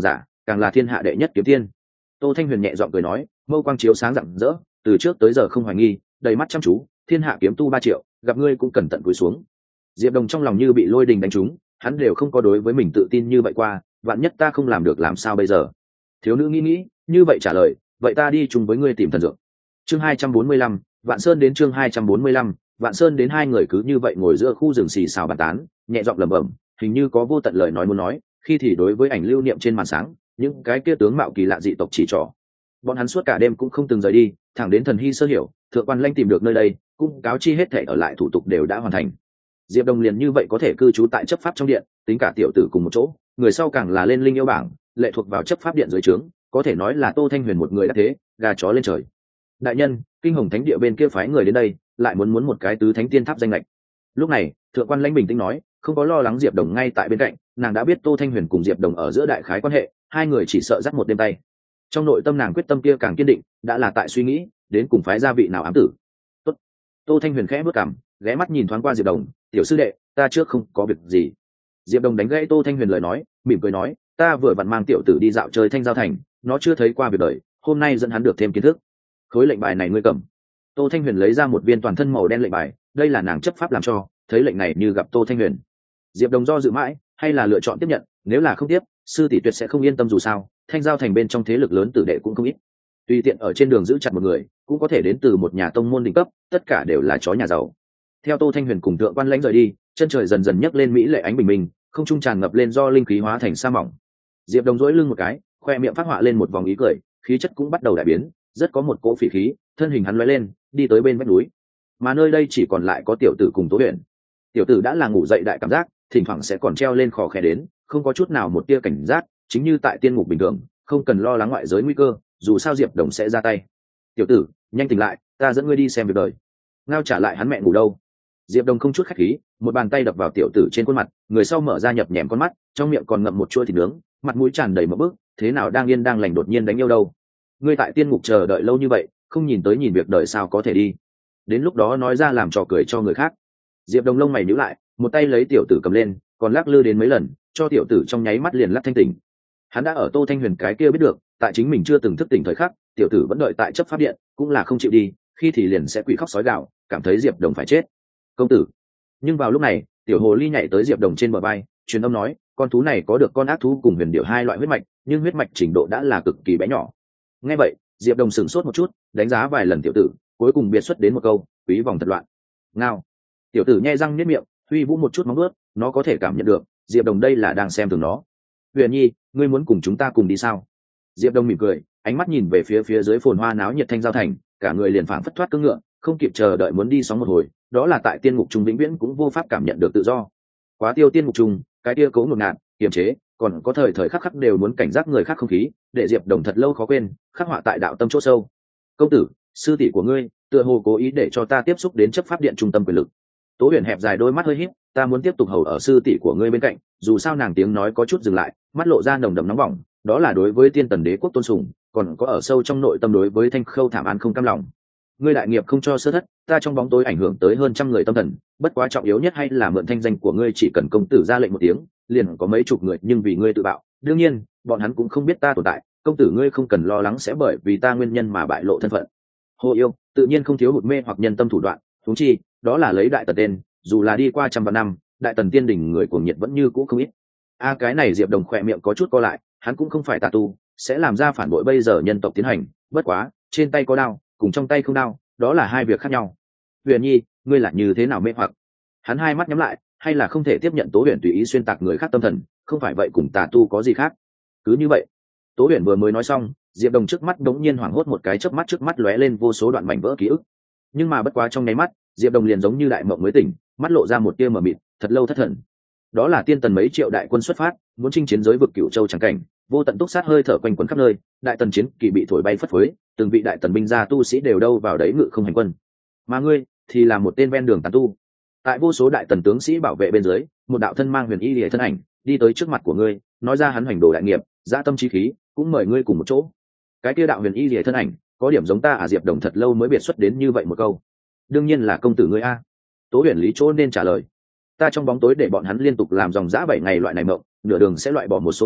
càng là thiên hạ đệ nhất kiếm tiên. Tô Thanh Huyền nhẹ giọng cười nói, mâu quang chiếu sáng rạng rỡ, từ trước tới giờ không hoài nghi, đầy mắt chăm chú, thiên hạ kiếm tu ba triệu, gặp ngươi cũng cẩn thận cúi xuống. Diệp Đồng trong lòng như bị lôi đình đánh trúng, hắn đều không có đối với mình tự tin như vậy qua, vạn nhất ta không làm được làm sao bây giờ? Thiếu nữ nghĩ nghĩ, như vậy trả lời, vậy ta đi chung với ngươi tìm thần dược. Chương hai trăm bốn mươi lăm, Vạn Sơn đến chương hai trăm bốn mươi lăm, Vạn Sơn đến. Hai người cứ như vậy ngồi giữa khu rừng xì xào bàn tán, nhẹ giọng lẩm bẩm, hình như có vô tận lời nói muốn nói, khi thì đối với ảnh lưu niệm trên màn sáng, những cái kia tướng mạo kỳ lạ dị tộc chỉ trỏ. Bọn hắn suốt cả đêm cũng không từng rời đi, thẳng đến thần hy sơ hiểu, thượng quan lanh tìm được nơi đây, cung cáo chi hết thể ở lại thủ tục đều đã hoàn thành. Diệp Đồng liền như vậy có thể cư trú tại chấp pháp trong điện, tính cả tiểu tử cùng một chỗ, người sau càng là lên linh yêu bảng, lệ thuộc vào chấp pháp điện dưới trướng, có thể nói là Tô Thanh Huyền một người đã thế, gà chó lên trời. Đại nhân, kinh hồng thánh địa bên kia phái người đến đây, lại muốn muốn một cái tứ thánh tiên tháp danh lệch. Lúc này, thượng quan lãnh bình tĩnh nói, không có lo lắng Diệp Đồng ngay tại bên cạnh, nàng đã biết Tô Thanh Huyền cùng Diệp Đồng ở giữa đại khái quan hệ, hai người chỉ sợ dắt một đêm tay. Trong nội tâm nàng quyết tâm kia càng kiên định, đã là tại suy nghĩ, đến cùng phái gia vị nào ám tử. Tốt. Tô Thanh Huyền khẽ bước cằm, ghé mắt nhìn thoáng qua Diệp Đồng, tiểu sư đệ, ta trước không có việc gì. Diệp Đồng đánh gãy Tô Thanh Huyền lời nói, mỉm cười nói, ta vừa vặn mang tiểu tử đi dạo chơi Thanh Giao thành, nó chưa thấy qua việc đời, hôm nay dẫn hắn được thêm kiến thức. Khối lệnh bài này ngươi cầm. Tô Thanh Huyền lấy ra một viên toàn thân màu đen lệnh bài, đây là nàng chấp pháp làm cho, thấy lệnh này như gặp Tô Thanh Huyền. Diệp Đồng do dự mãi, hay là lựa chọn tiếp nhận, nếu là không tiếp, sư tỷ tuyệt sẽ không yên tâm dù sao, Thanh Giao thành bên trong thế lực lớn tử đệ cũng không ít. Tùy tiện ở trên đường giữ chặt một người, cũng có thể đến từ một nhà tông môn đỉnh cấp, tất cả đều là chó nhà giàu. Theo Tô Thanh Huyền cùng thượng quan lãnh rời đi, chân trời dần dần nhấc lên mỹ lệ ánh bình minh, không trung tràn ngập lên do linh khí hóa thành sa mỏng. Diệp Đồng duỗi lưng một cái, khoe miệng phát họa lên một vòng ý cười, khí chất cũng bắt đầu đại biến, rất có một cỗ phỉ khí, thân hình hắn lóe lên, đi tới bên vách núi. Mà nơi đây chỉ còn lại có tiểu tử cùng Tố Huyền. Tiểu tử đã là ngủ dậy đại cảm giác, thỉnh thoảng sẽ còn treo lên khò khè đến, không có chút nào một tia cảnh giác, chính như tại tiên ngục bình thường, không cần lo lắng ngoại giới nguy cơ, dù sao Diệp Đồng sẽ ra tay. Tiểu tử, nhanh tỉnh lại, ta dẫn ngươi đi xem việc đời. Ngao trả lại hắn mẹ ngủ đâu. Diệp Đồng không chút khách khí, một bàn tay đập vào tiểu tử trên khuôn mặt, người sau mở ra nhập nhèm con mắt, trong miệng còn ngậm một chuỗi thịt nướng, mặt mũi tràn đầy mỡ bức, thế nào đang yên đang lành đột nhiên đánh yêu đâu. Ngươi tại tiên ngục chờ đợi lâu như vậy, không nhìn tới nhìn việc đời sao có thể đi. Đến lúc đó nói ra làm trò cười cho người khác. Diệp Đồng lông mày nhíu lại, một tay lấy tiểu tử cầm lên, còn lắc lư đến mấy lần, cho tiểu tử trong nháy mắt liền lắc thanh tỉnh. Hắn đã ở Tô Thanh Huyền cái kia biết được, tại chính mình chưa từng thức tỉnh thời khắc, tiểu tử vẫn đợi tại chấp pháp điện, cũng là không chịu đi, khi thì liền sẽ quỷ khóc sói gào, cảm thấy Diệp Đồng phải chết. Công tử. Nhưng vào lúc này, tiểu hồ ly nhảy tới Diệp Đồng trên bờ vai, truyền âm nói, con thú này có được con ác thú cùng huyền điểu hai loại huyết mạch, nhưng huyết mạch trình độ đã là cực kỳ bé nhỏ. Nghe vậy, Diệp Đồng sửng sốt một chút, đánh giá vài lần tiểu tử, cuối cùng biệt xuất đến một câu, quý vòng thật loạn. Ngao. Tiểu tử nhe răng niết miệng, huy vũ một chút móng vuốt, nó có thể cảm nhận được, Diệp Đồng đây là đang xem thường nó. Huyền Nhi, ngươi muốn cùng chúng ta cùng đi sao? Diệp Đồng mỉm cười, ánh mắt nhìn về phía phía dưới phồn hoa náo nhiệt Thanh Giao thành, cả người liền phảng phất thoát cương ngựa, không kịp chờ đợi muốn đi sóng một hồi, đó là tại tiên ngục trung vĩnh viễn cũng vô pháp cảm nhận được tự do. Quá tiêu tiên ngục trung, cái kia cố ngột ngạt, kiềm chế, còn có thời thời khắc khắc đều muốn cảnh giác người khác không khí, để Diệp Đồng thật lâu khó quên, khắc họa tại đạo tâm chỗ sâu. Công tử, sư tỷ của ngươi, tựa hồ cố ý để cho ta tiếp xúc đến chấp pháp điện trung tâm quyền lực. Tố Huyền hẹp dài đôi mắt hơi híp, ta muốn tiếp tục hầu ở sư tỷ của ngươi bên cạnh, dù sao nàng tiếng nói có chút dừng lại, mắt lộ ra nồng đậm nóng bỏng, đó là đối với tiên tần đế quốc tôn sùng, còn có ở sâu trong nội tâm đối với Thanh Khâu thảm án không cam lòng. Ngươi đại nghiệp không cho sơ thất, ta trong bóng tối ảnh hưởng tới hơn trăm người tâm thần, bất quá trọng yếu nhất hay là mượn thanh danh của ngươi, chỉ cần công tử ra lệnh một tiếng, liền có mấy chục người, nhưng vì ngươi tự bạo, đương nhiên, bọn hắn cũng không biết ta tồn tại, công tử ngươi không cần lo lắng sẽ bởi vì ta nguyên nhân mà bại lộ thân phận. Hồ yêu, tự nhiên không thiếu hụt mê hoặc nhân tâm thủ đoạn, huống chi, đó là lấy đại tần tên, dù là đi qua trăm vạn năm, đại tần tiên đỉnh người cuồng nhiệt vẫn như cũ không ít. A à, cái này Diệp Đồng khỏe miệng có chút co lại, hắn cũng không phải tà tu, sẽ làm ra phản bội bây giờ nhân tộc tiến hành, bất quá, trên tay có đao, cùng trong tay không đao, đó là hai việc khác nhau. Huyền Nhi, ngươi là như thế nào mê hoặc? Hắn hai mắt nhắm lại, hay là không thể tiếp nhận Tố Huyền tùy ý xuyên tạc người khác tâm thần, không phải vậy cùng tà tu có gì khác. Cứ như vậy, Tố Huyền vừa mới nói xong, Diệp Đồng trước mắt đống nhiên hoảng hốt một cái chớp mắt, trước mắt lóe lên vô số đoạn mảnh vỡ ký ức. Nhưng mà bất quá trong nháy mắt, Diệp Đồng liền giống như đại mộng mới tỉnh, mắt lộ ra một tia mờ mịt, thật lâu thất thần. Đó là tiên tần mấy triệu đại quân xuất phát, muốn chinh chiến giới vực Cửu Châu chẳng cảnh, vô tận túc sát hơi thở quanh quẩn khắp nơi, đại tần chiến kỳ bị thổi bay phất phới, từng vị đại tần binh gia tu sĩ đều đâu vào đấy ngự không hành quân. Mà ngươi thì là một tên ven đường tán tu. Tại vô số đại tần tướng sĩ bảo vệ bên dưới, một đạo thân mang huyền y liễu thân ảnh đi tới trước mặt của ngươi, nói ra hắn hành đồ đại nghiệp, dã tâm chí khí, cũng mời ngươi cùng một chỗ. Cái kia đạo huyền y liễu thân ảnh, có điểm giống ta à? Diệp Đồng thật lâu mới biệt xuất đến như vậy một câu. Đương nhiên là công tử ngươi a. Tố Huyền lý chỗ nên trả lời. Ta trong bóng tối để bọn hắn liên tục làm dòng dã bảy ngày loại này mộng, nửa đường sẽ loại bỏ một số người,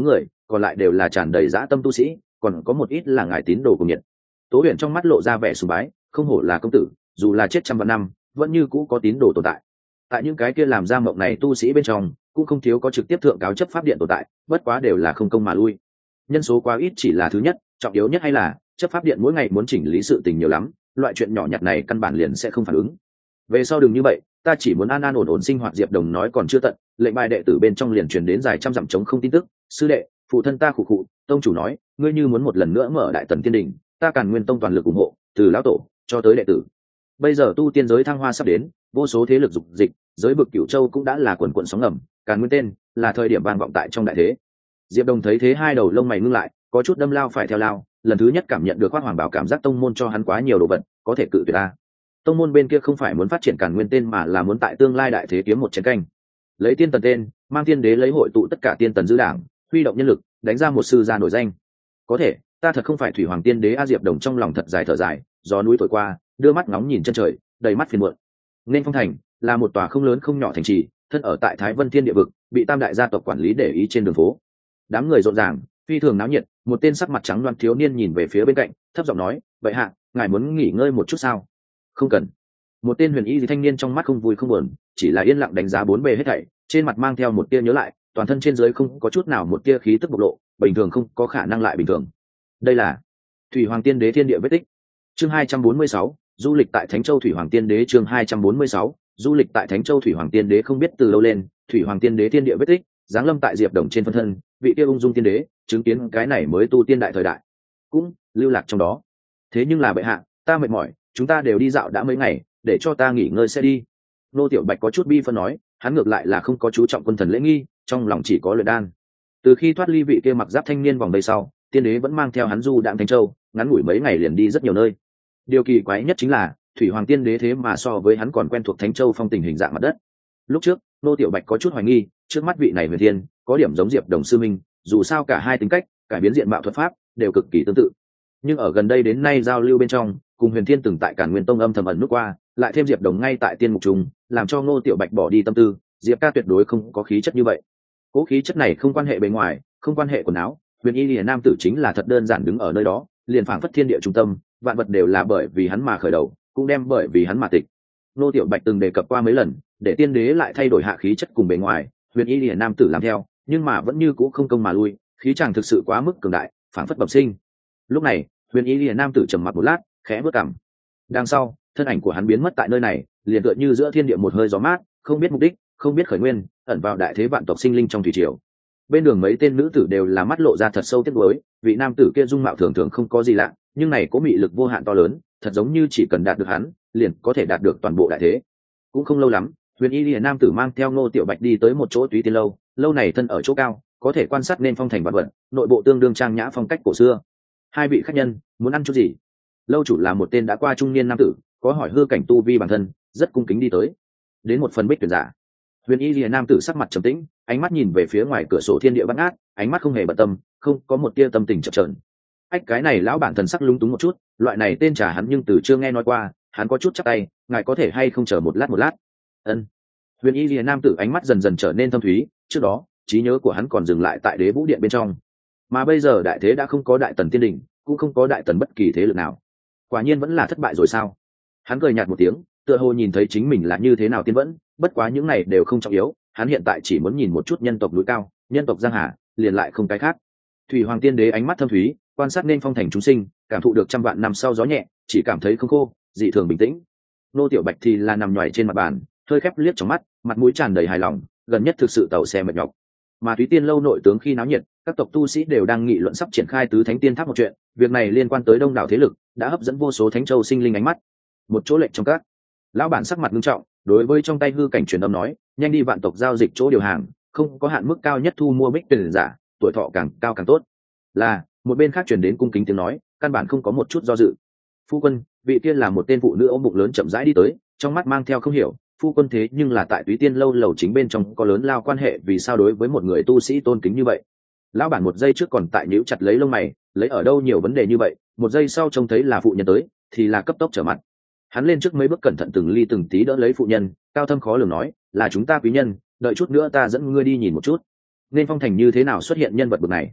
còn lại đều là tràn đầy dã tâm tu sĩ, còn có một ít là ngài tín đồ cùng nhiệt. Tố Huyền trong mắt lộ ra vẻ sùng bái, không hổ là công tử, dù là chết trăm vạn năm vẫn như cũ có tín đồ tồn tại. Tại những cái kia làm ra mộng này tu sĩ bên trong cũng không thiếu có trực tiếp thượng cáo chấp pháp điện tồn tại, bất quá đều là không công mà lui. Nhân số quá ít chỉ là thứ nhất, trọng yếu nhất hay là chấp pháp điện mỗi ngày muốn chỉnh lý sự tình nhiều lắm, loại chuyện nhỏ nhặt này căn bản liền sẽ không phản ứng. Về sau đừng như vậy, ta chỉ muốn an an ổn ổn sinh hoạt. Diệp Đồng nói còn chưa tận, lệnh bài đệ tử bên trong liền truyền đến dài trăm dặm trống không tin tức. Sư đệ, phụ thân ta khụ khụ, tông chủ nói ngươi như muốn một lần nữa mở đại tần tiên đình, ta Càn Nguyên tông toàn lực ủng hộ, từ lão tổ cho tới đệ tử. Bây giờ tu tiên giới thăng hoa sắp đến, vô số thế lực dục dịch, giới vực Cửu Châu cũng đã là quần quần sóng ngầm, Càn Nguyên tên là thời điểm vang vọng tại trong đại thế. Diệp Đồng thấy thế hai đầu lông mày ngưng lại, có chút đâm lao phải theo lao, lần thứ nhất cảm nhận được Khoác Hoàng Bảo cảm giác tông môn cho hắn quá nhiều đồ vật, có thể cự tuyệt ta. Tông môn bên kia không phải muốn phát triển Càn Nguyên tên mà là muốn tại tương lai đại thế kiếm một chén canh. Lấy tiên tần tên, mang tiên đế lấy hội tụ tất cả tiên tần dư đảng, huy động nhân lực, đánh ra một sư gia nổi danh. Có thể, ta thật không phải Thủy Hoàng tiên đế a. Diệp Đồng trong lòng thật dài thở dài, gió núi thổi qua, đưa mắt ngóng nhìn chân trời, đầy mắt phiền muộn. Nên Phong Thành là một tòa không lớn không nhỏ thành trì, thân ở tại Thái Vân Thiên địa vực, bị tam đại gia tộc quản lý để ý trên đường phố. Đám người rộn ràng, phi thường náo nhiệt. Một tên sắc mặt trắng loăn thiếu niên nhìn về phía bên cạnh, thấp giọng nói: vậy hạ, ngài muốn nghỉ ngơi một chút sao? Không cần. Một tên huyền y thanh niên trong mắt không vui không buồn, chỉ là yên lặng đánh giá bốn bề hết thảy, trên mặt mang theo một tia nhớ lại, toàn thân trên dưới không có chút nào một tia khí tức bộc lộ, bình thường không có khả năng lại bình thường. Đây là Thủy Hoàng Tiên Đế thiên địa vết tích. Chương hai trăm bốn mươi sáu, du lịch tại Thánh Châu. Thủy Hoàng Tiên Đế chương hai trăm bốn mươi sáu, du lịch tại Thánh Châu. Thủy Hoàng Tiên Đế không biết từ lâu lên, Thủy Hoàng Tiên Đế thiên địa vết tích giáng lâm tại Diệp Đồng trên phân thân, vị kia ung dung tiên đế chứng kiến cái này mới tu tiên đại thời đại, cũng lưu lạc trong đó. Thế nhưng là bệ hạ, ta mệt mỏi, chúng ta đều đi dạo đã mấy ngày, để cho ta nghỉ ngơi sẽ đi. Nô Tiểu Bạch có chút bi phân nói, hắn ngược lại là không có chú trọng quân thần lễ nghi, trong lòng chỉ có luyện đan. Từ khi thoát ly vị kia mặc giáp thanh niên vòng đây sau, tiên đế vẫn mang theo hắn du đãng Thánh Châu, ngắn ngủi mấy ngày liền đi rất nhiều nơi. Điều kỳ quái nhất chính là Thủy Hoàng Tiên Đế thế mà so với hắn còn quen thuộc Thánh Châu phong tình hình dạng mặt đất. Lúc trước Nô Tiểu Bạch có chút hoài nghi, trước mắt vị này Huyền Thiên có điểm giống Diệp Đồng sư minh, dù sao cả hai tính cách, cải biến diện mạo thuật pháp đều cực kỳ tương tự. Nhưng ở gần đây đến nay giao lưu bên trong, cùng Huyền Thiên từng tại Càn Nguyên Tông âm thầm ẩn nút qua, lại thêm Diệp Đồng ngay tại tiên mục trùng, làm cho Nô Tiểu Bạch bỏ đi tâm tư, Diệp ca tuyệt đối không có khí chất như vậy. Cố khí chất này không quan hệ bề ngoài, không quan hệ quần áo, Huyền Y Liễu nam tử chính là thật đơn giản đứng ở nơi đó, liền phảng phất thiên địa trung tâm, vạn vật đều là bởi vì hắn mà khởi đầu, cũng đem bởi vì hắn mà tịch. Nô Tiểu Bạch từng đề cập qua mấy lần, để tiên đế lại thay đổi hạ khí chất cùng bề ngoài, Huyền Y Liễu nam tử làm theo, nhưng mà vẫn như cũ không công mà lui, khí chàng thực sự quá mức cường đại, phảng phất bẩm sinh. Lúc này, Huyền Y Liễu nam tử trầm mặc một lát, khẽ bước cằm. Đằng sau, thân ảnh của hắn biến mất tại nơi này, liền tựa như giữa thiên địa một hơi gió mát, không biết mục đích, không biết khởi nguyên, ẩn vào đại thế vạn tộc sinh linh trong thủy triều. Bên đường mấy tên nữ tử đều là mắt lộ ra thật sâu tiếc nuối, vị nam tử kia dung mạo thường thường không có gì lạ, nhưng này có mị lực vô hạn to lớn, thật giống như chỉ cần đạt được hắn, liền có thể đạt được toàn bộ đại thế. Cũng không lâu lắm, Huyền Y Liễu nam tử mang theo Ngô Tiểu Bạch đi tới một chỗ Túy Tiên lâu, lâu này thân ở chỗ cao, có thể quan sát nên phong thành vạn vật, nội bộ tương đương trang nhã phong cách cổ xưa. Hai vị khách nhân, muốn ăn chút gì? Lâu chủ là một tên đã qua trung niên nam tử, có hỏi hư cảnh tu vi bản thân, rất cung kính đi tới. Đến một phần bích tuyển giả. Huyền Y Liễu nam tử sắc mặt trầm tĩnh, ánh mắt nhìn về phía ngoài cửa sổ thiên địa bát ngát, ánh mắt không hề bận tâm, không có một tia tâm tình chập chờn. Ách cái này lão bản thần sắc lúng túng một chút, loại này tên trà hắn nhưng từ chưa nghe nói qua, hắn có chút chắp tay, ngài có thể hay không chờ một lát một lát. Ân. Huyền Y Liễu nam tử ánh mắt dần dần trở nên thâm thúy, trước đó, trí nhớ của hắn còn dừng lại tại Đế Vũ Điện bên trong, mà bây giờ đại thế đã không có đại tần tiên đình, cũng không có đại tần bất kỳ thế lực nào. Quả nhiên vẫn là thất bại rồi sao? Hắn cười nhạt một tiếng, tựa hồ nhìn thấy chính mình là như thế nào tiên vẫn, bất quá những này đều không trọng yếu, hắn hiện tại chỉ muốn nhìn một chút nhân tộc núi cao, nhân tộc giang hà, liền lại không cái khác. Thủy Hoàng Tiên Đế ánh mắt thâm thúy, quan sát nên phong thành chúng sinh, cảm thụ được trăm vạn năm sau gió nhẹ, chỉ cảm thấy không khô, dị thường bình tĩnh. Nô Tiểu Bạch thì là nằm nhoài trên mặt bàn, hơi khép liếc trong mắt, mặt mũi tràn đầy hài lòng, gần nhất thực sự tàu xe mệt nhọc. Mà Túy Tiên lâu nội tướng khi náo nhiệt, các tộc tu sĩ đều đang nghị luận sắp triển khai tứ thánh tiên tháp một chuyện, việc này liên quan tới đông đảo thế lực, đã hấp dẫn vô số Thánh Châu sinh linh ánh mắt. Một chỗ lệnh trong các, lão bản sắc mặt nghiêm trọng, đối với trong tay hư cảnh truyền âm nói, nhanh đi vạn tộc giao dịch chỗ điều hàng, không có hạn mức cao nhất thu mua bích tuyển giả, tuổi thọ càng cao càng tốt. Là, một bên khác truyền đến cung kính tiếng nói, căn bản không có một chút do dự. Phu quân, vị kia là một tên phụ nữ ôm bụng lớn chậm rãi đi tới, trong mắt mang theo không hiểu, phu quân thế nhưng là tại Túy Tiên lâu lầu chính bên trong có lớn lao quan hệ, vì sao đối với một người tu sĩ tôn kính như vậy? Lão bản một giây trước còn tại nhíu chặt lấy lông mày, lấy ở đâu nhiều vấn đề như vậy, một giây sau trông thấy là phụ nhân tới, thì là cấp tốc trở mặt. Hắn lên trước mấy bước cẩn thận từng ly từng tí đỡ lấy phụ nhân, cao thâm khó lường nói, là chúng ta quý nhân, đợi chút nữa ta dẫn ngươi đi nhìn một chút. Nên phong thành như thế nào xuất hiện nhân vật bậc này?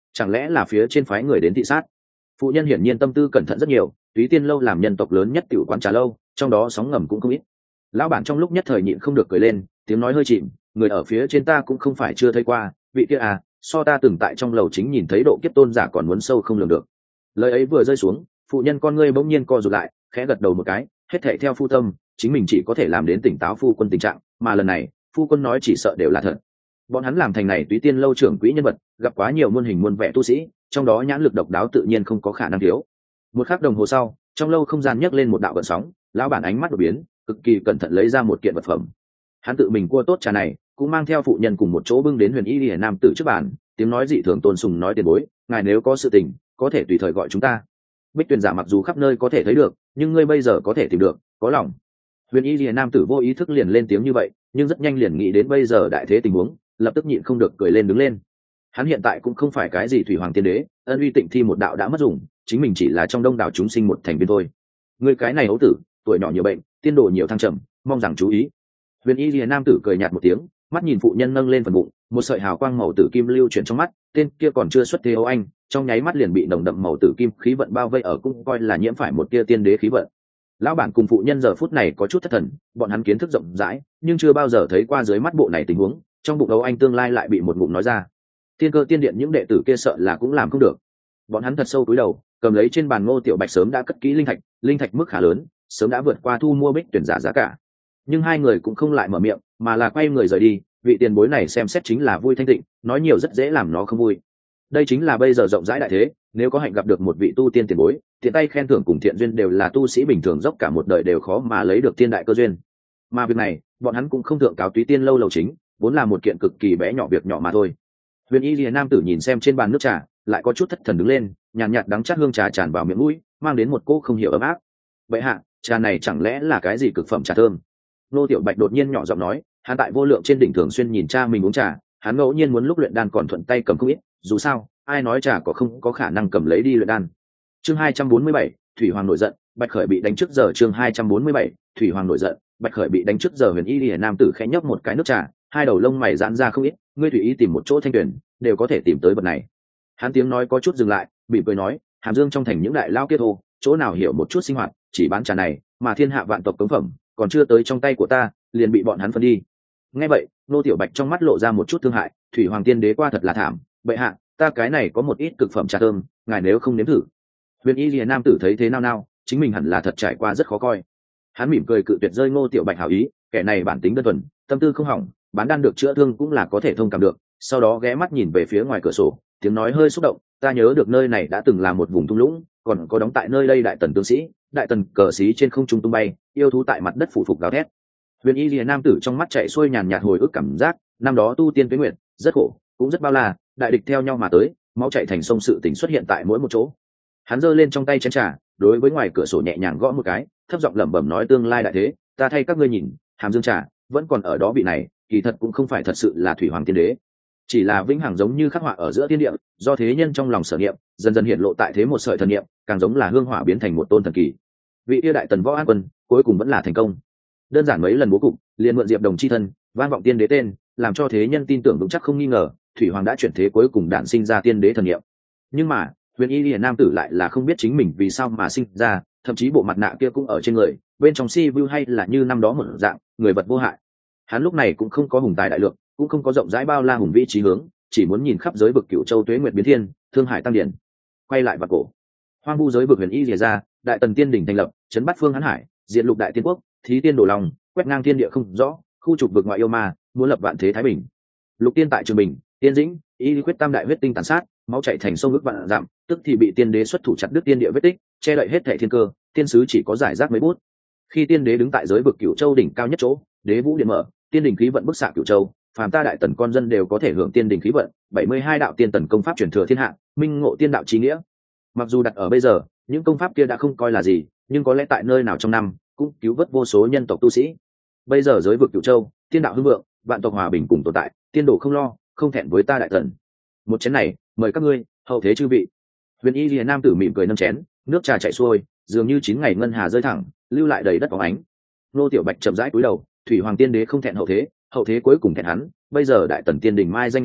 chẳng lẽ là phía trên phái người đến thị sát? Phụ nhân hiển nhiên tâm tư cẩn thận rất nhiều, Túy Tiên lâu làm nhân tộc lớn nhất tiểu quán trà lâu, trong đó sóng ngầm cũng không ít. Lão bản trong lúc nhất thời nhịn không được cười lên, tiếng nói hơi chìm, người ở phía trên ta cũng không phải chưa thấy qua, vị kia à, so ta từng tại trong lầu chính nhìn thấy độ kiếp tôn giả còn muốn sâu không lường được. Lời ấy vừa rơi xuống, phụ nhân con ngươi bỗng nhiên co rụt lại, khẽ gật đầu một cái, hết thảy theo phu tâm, chính mình chỉ có thể làm đến tỉnh táo phu quân tình trạng, mà lần này, phu quân nói chỉ sợ đều là thật. Bọn hắn làm thành này Túy Tiên lâu trưởng quỹ nhân vật, gặp quá nhiều muôn hình muôn vẻ tu sĩ, trong đó nhãn lực độc đáo tự nhiên không có khả năng thiếu. Một khắc đồng hồ sau, trong lâu không gian nhấc lên một đạo gợn sóng, lão bản ánh mắt đột biến, cực kỳ cẩn thận lấy ra một kiện vật phẩm. Hắn tự mình cua tốt trà này, cũng mang theo phụ nhân cùng một chỗ bưng đến Huyền Y Liễu nam tử trước bàn, tiếng nói dị thường tôn sùng nói tiền bối, ngài nếu có sự tình, có thể tùy thời gọi chúng ta. Bích Tuyền giả mặc dù khắp nơi có thể thấy được, nhưng ngươi bây giờ có thể tìm được, có lòng. Huyền Y Liễu nam tử vô ý thức liền lên tiếng như vậy, nhưng rất nhanh liền nghĩ đến bây giờ đại thế tình huống, lập tức nhịn không được cười lên đứng lên. Hắn hiện tại cũng không phải cái gì thủy hoàng tiên đế, ân uy tịnh thi một đạo đã mất dùng, chính mình chỉ là trong đông đảo chúng sinh một thành viên thôi. Ngươi cái này ấu tử, tuổi nhỏ nhiều bệnh, tiên đồ nhiều thăng trầm, mong rằng chú ý. Huyền Y Liễu nam tử cười nhạt một tiếng, mắt nhìn phụ nhân nâng lên phần bụng, một sợi hào quang màu tử kim lưu chuyển trong mắt, tên kia còn chưa xuất thế ấu anh, trong nháy mắt liền bị nồng đậm màu tử kim khí vận bao vây ở, cũng coi là nhiễm phải một tia tiên đế khí vận. Lão bản cùng phụ nhân giờ phút này có chút thất thần, bọn hắn kiến thức rộng rãi, nhưng chưa bao giờ thấy qua dưới mắt bộ này tình huống, trong bụng ấu anh tương lai lại bị một ngụm nói ra. Thiên Cơ Tiên Điện những đệ tử kia sợ là cũng làm không được. Bọn hắn thật sâu cúi đầu, cầm lấy trên bàn Ngô Tiểu Bạch sớm đã cất kỹ linh thạch, linh thạch mức khá lớn, sớm đã vượt qua thu mua Bích Tuyển giả giá cả. Nhưng hai người cũng không lại mở miệng, mà là quay người rời đi, vị tiền bối này xem xét chính là vui thanh tịnh, nói nhiều rất dễ làm nó không vui. Đây chính là bây giờ rộng rãi đại thế, nếu có hạnh gặp được một vị tu tiên tiền bối, tiện tay khen thưởng cùng thiện duyên đều là tu sĩ bình thường dốc cả một đời đều khó mà lấy được thiên đại cơ duyên. Mà việc này, bọn hắn cũng không thượng cáo Túy Tiên lâu lầu chính, vốn là một kiện cực kỳ bé nhỏ việc nhỏ mà thôi. Huyền Y Liễu nam tử nhìn xem trên bàn nước trà, lại có chút thất thần đứng lên, nhàn nhạt, nhạt đắng chát hương trà tràn vào miệng mũi, mang đến một cỗ không hiểu ấm áp. Vậy hạ, trà này chẳng lẽ là cái gì cực phẩm trà thơm? Nô Tiểu Bạch đột nhiên nhỏ giọng nói, hắn tại vô lượng trên đỉnh thường xuyên nhìn cha mình uống trà, hắn ngẫu nhiên muốn lúc luyện đan còn thuận tay cầm không ít, dù sao, ai nói trà có không có khả năng cầm lấy đi luyện đan. Chương hai trăm bốn mươi bảy, Thủy Hoàng nổi giận, Bạch Khởi bị đánh trước giờ. Chương hai trăm bốn mươi bảy, Thủy Hoàng nổi giận, Bạch Khởi bị đánh trước giờ. Huyền Y Liễu nam tử khẽ nhấp một cái nước trà, hai đầu lông mày giãn ra không ít, ngươi tùy ý tìm một chỗ thanh tuyển, đều có thể tìm tới vật này. Hắn tiếng nói có chút dừng lại, bị cười nói, Hàm Dương trong thành những đại lao kết hồ, chỗ nào hiểu một chút sinh hoạt, chỉ bán trà này, mà thiên hạ vạn tộc cống phẩm, còn chưa tới trong tay của ta, liền bị bọn hắn phân đi. Nghe vậy, Nô Tiểu Bạch trong mắt lộ ra một chút thương hại, Thủy Hoàng tiên đế qua thật là thảm, bệ hạ, ta cái này có một ít cực phẩm trà thơm, ngài nếu không nếm thử. Huyền Y Liễu nam tử thấy thế nào nào, chính mình hẳn là thật trải qua rất khó coi. Hắn mỉm cười cự tuyệt rơi Ngô Tiểu Bạch hảo ý, kẻ này bản tính đơn thuần, tâm tư không hỏng, bán đan được chữa thương cũng là có thể thông cảm được. Sau đó ghé mắt nhìn về phía ngoài cửa sổ, tiếng nói hơi xúc động, ta nhớ được nơi này đã từng là một vùng thung lũng, còn có đóng tại nơi đây đại tần tướng sĩ, đại tần cờ xí trên không trung tung bay, yêu thú tại mặt đất phủ phục gào thét. Huyền Y Liễu nam tử trong mắt chạy xuôi nhàn nhạt hồi ức cảm giác, năm đó tu tiên tuế nguyệt, rất khổ, cũng rất bao la, đại địch theo nhau mà tới, máu chảy thành sông, sự tình xuất hiện tại mỗi một chỗ. Hắn giơ lên trong tay chén trà, đối với ngoài cửa sổ nhẹ nhàng gõ một cái, thấp giọng lẩm bẩm nói, tương lai đại thế, ta thay các ngươi nhìn, Hàm Dương trà vẫn còn ở đó, vị này kỳ thật cũng không phải thật sự là Thủy Hoàng tiên đế, chỉ là vĩnh hằng giống như khắc họa ở giữa thiên địa, do thế nhân trong lòng sở niệm dần dần hiện lộ tại thế một sợi thần niệm, càng giống là hương hỏa biến thành một tôn thần kỳ. Vị yêu đại tần võ an quân cuối cùng vẫn là thành công. Đơn giản mấy lần bố cục, liền mượn Diệp Đồng chi thân, vang vọng tiên đế tên, làm cho thế nhân tin tưởng vững chắc không nghi ngờ, Thủy Hoàng đã chuyển thế cuối cùng đản sinh ra tiên đế thần niệm. Nhưng mà, Huyền Y Liễu nam tử lại là không biết chính mình vì sao mà sinh ra, thậm chí bộ mặt nạ kia cũng ở trên người, bên trong si vu hay là như năm đó một dạng, người vật vô hại. Hắn lúc này cũng không có hùng tài đại lượng, cũng không có rộng rãi bao la hùng vĩ chí hướng, chỉ muốn nhìn khắp giới vực Cửu Châu tuế nguyệt biến thiên, thương hải tăng điển. Quay lại vào cổ, hoang vu giới vực Huyền Y Liễu ra, đại tần tiên đỉnh thành lập, trấn bát phương hán hải, diện lục đại tiên quốc, thí tiên đổ lòng, quét ngang thiên địa không rõ, khu trục vực ngoại yêu ma, muốn lập vạn thế thái bình. Lục tiên tại Trường Bình, Tiên Dĩnh, y quyết tam đại huyết tinh tàn sát, máu chảy thành sông ước vạn dặm, tức thì bị tiên đế xuất thủ chặt đứt tiên địa vết tích, che đậy hết thảy thiên cơ, tiên sứ chỉ có giải rác mấy bút. Khi tiên đế đứng tại giới vực Cửu Châu đỉnh cao nhất chỗ, đế vũ điện mở, tiên đỉnh khí vận bức xạ Cửu Châu, phàm ta đại tần con dân đều có thể hưởng tiên đỉnh khí vận, bảy mươi hai đạo tiên tần công pháp truyền thừa thiên hạ, minh ngộ tiên đạo chí nghĩa. Mặc dù đặt ở bây giờ, những công pháp kia đã không coi là gì, nhưng có lẽ tại nơi nào trong năm, cũng cứu vớt vô số nhân tộc tu sĩ. Bây giờ giới vực Cửu Châu, tiên đạo hưng vượng, vạn tộc hòa bình cùng tồn tại, tiên đồ không lo, không thẹn với ta đại tần. Một chén này, mời các ngươi, hậu thế chư vị. Huyền Y Liễu nam tử mỉm cười nâng chén, nước trà chảy xuôi, dường như chín ngày ngân hà rơi thẳng, lưu lại đầy đất bóng ánh. Nô Tiểu Bạch chậm rãi cúi đầu, Thủy Hoàng tiên đế không thẹn hậu thế, hậu thế cuối cùng thẹn hắn, bây giờ đại tần tiên đình mai danh nhận tích,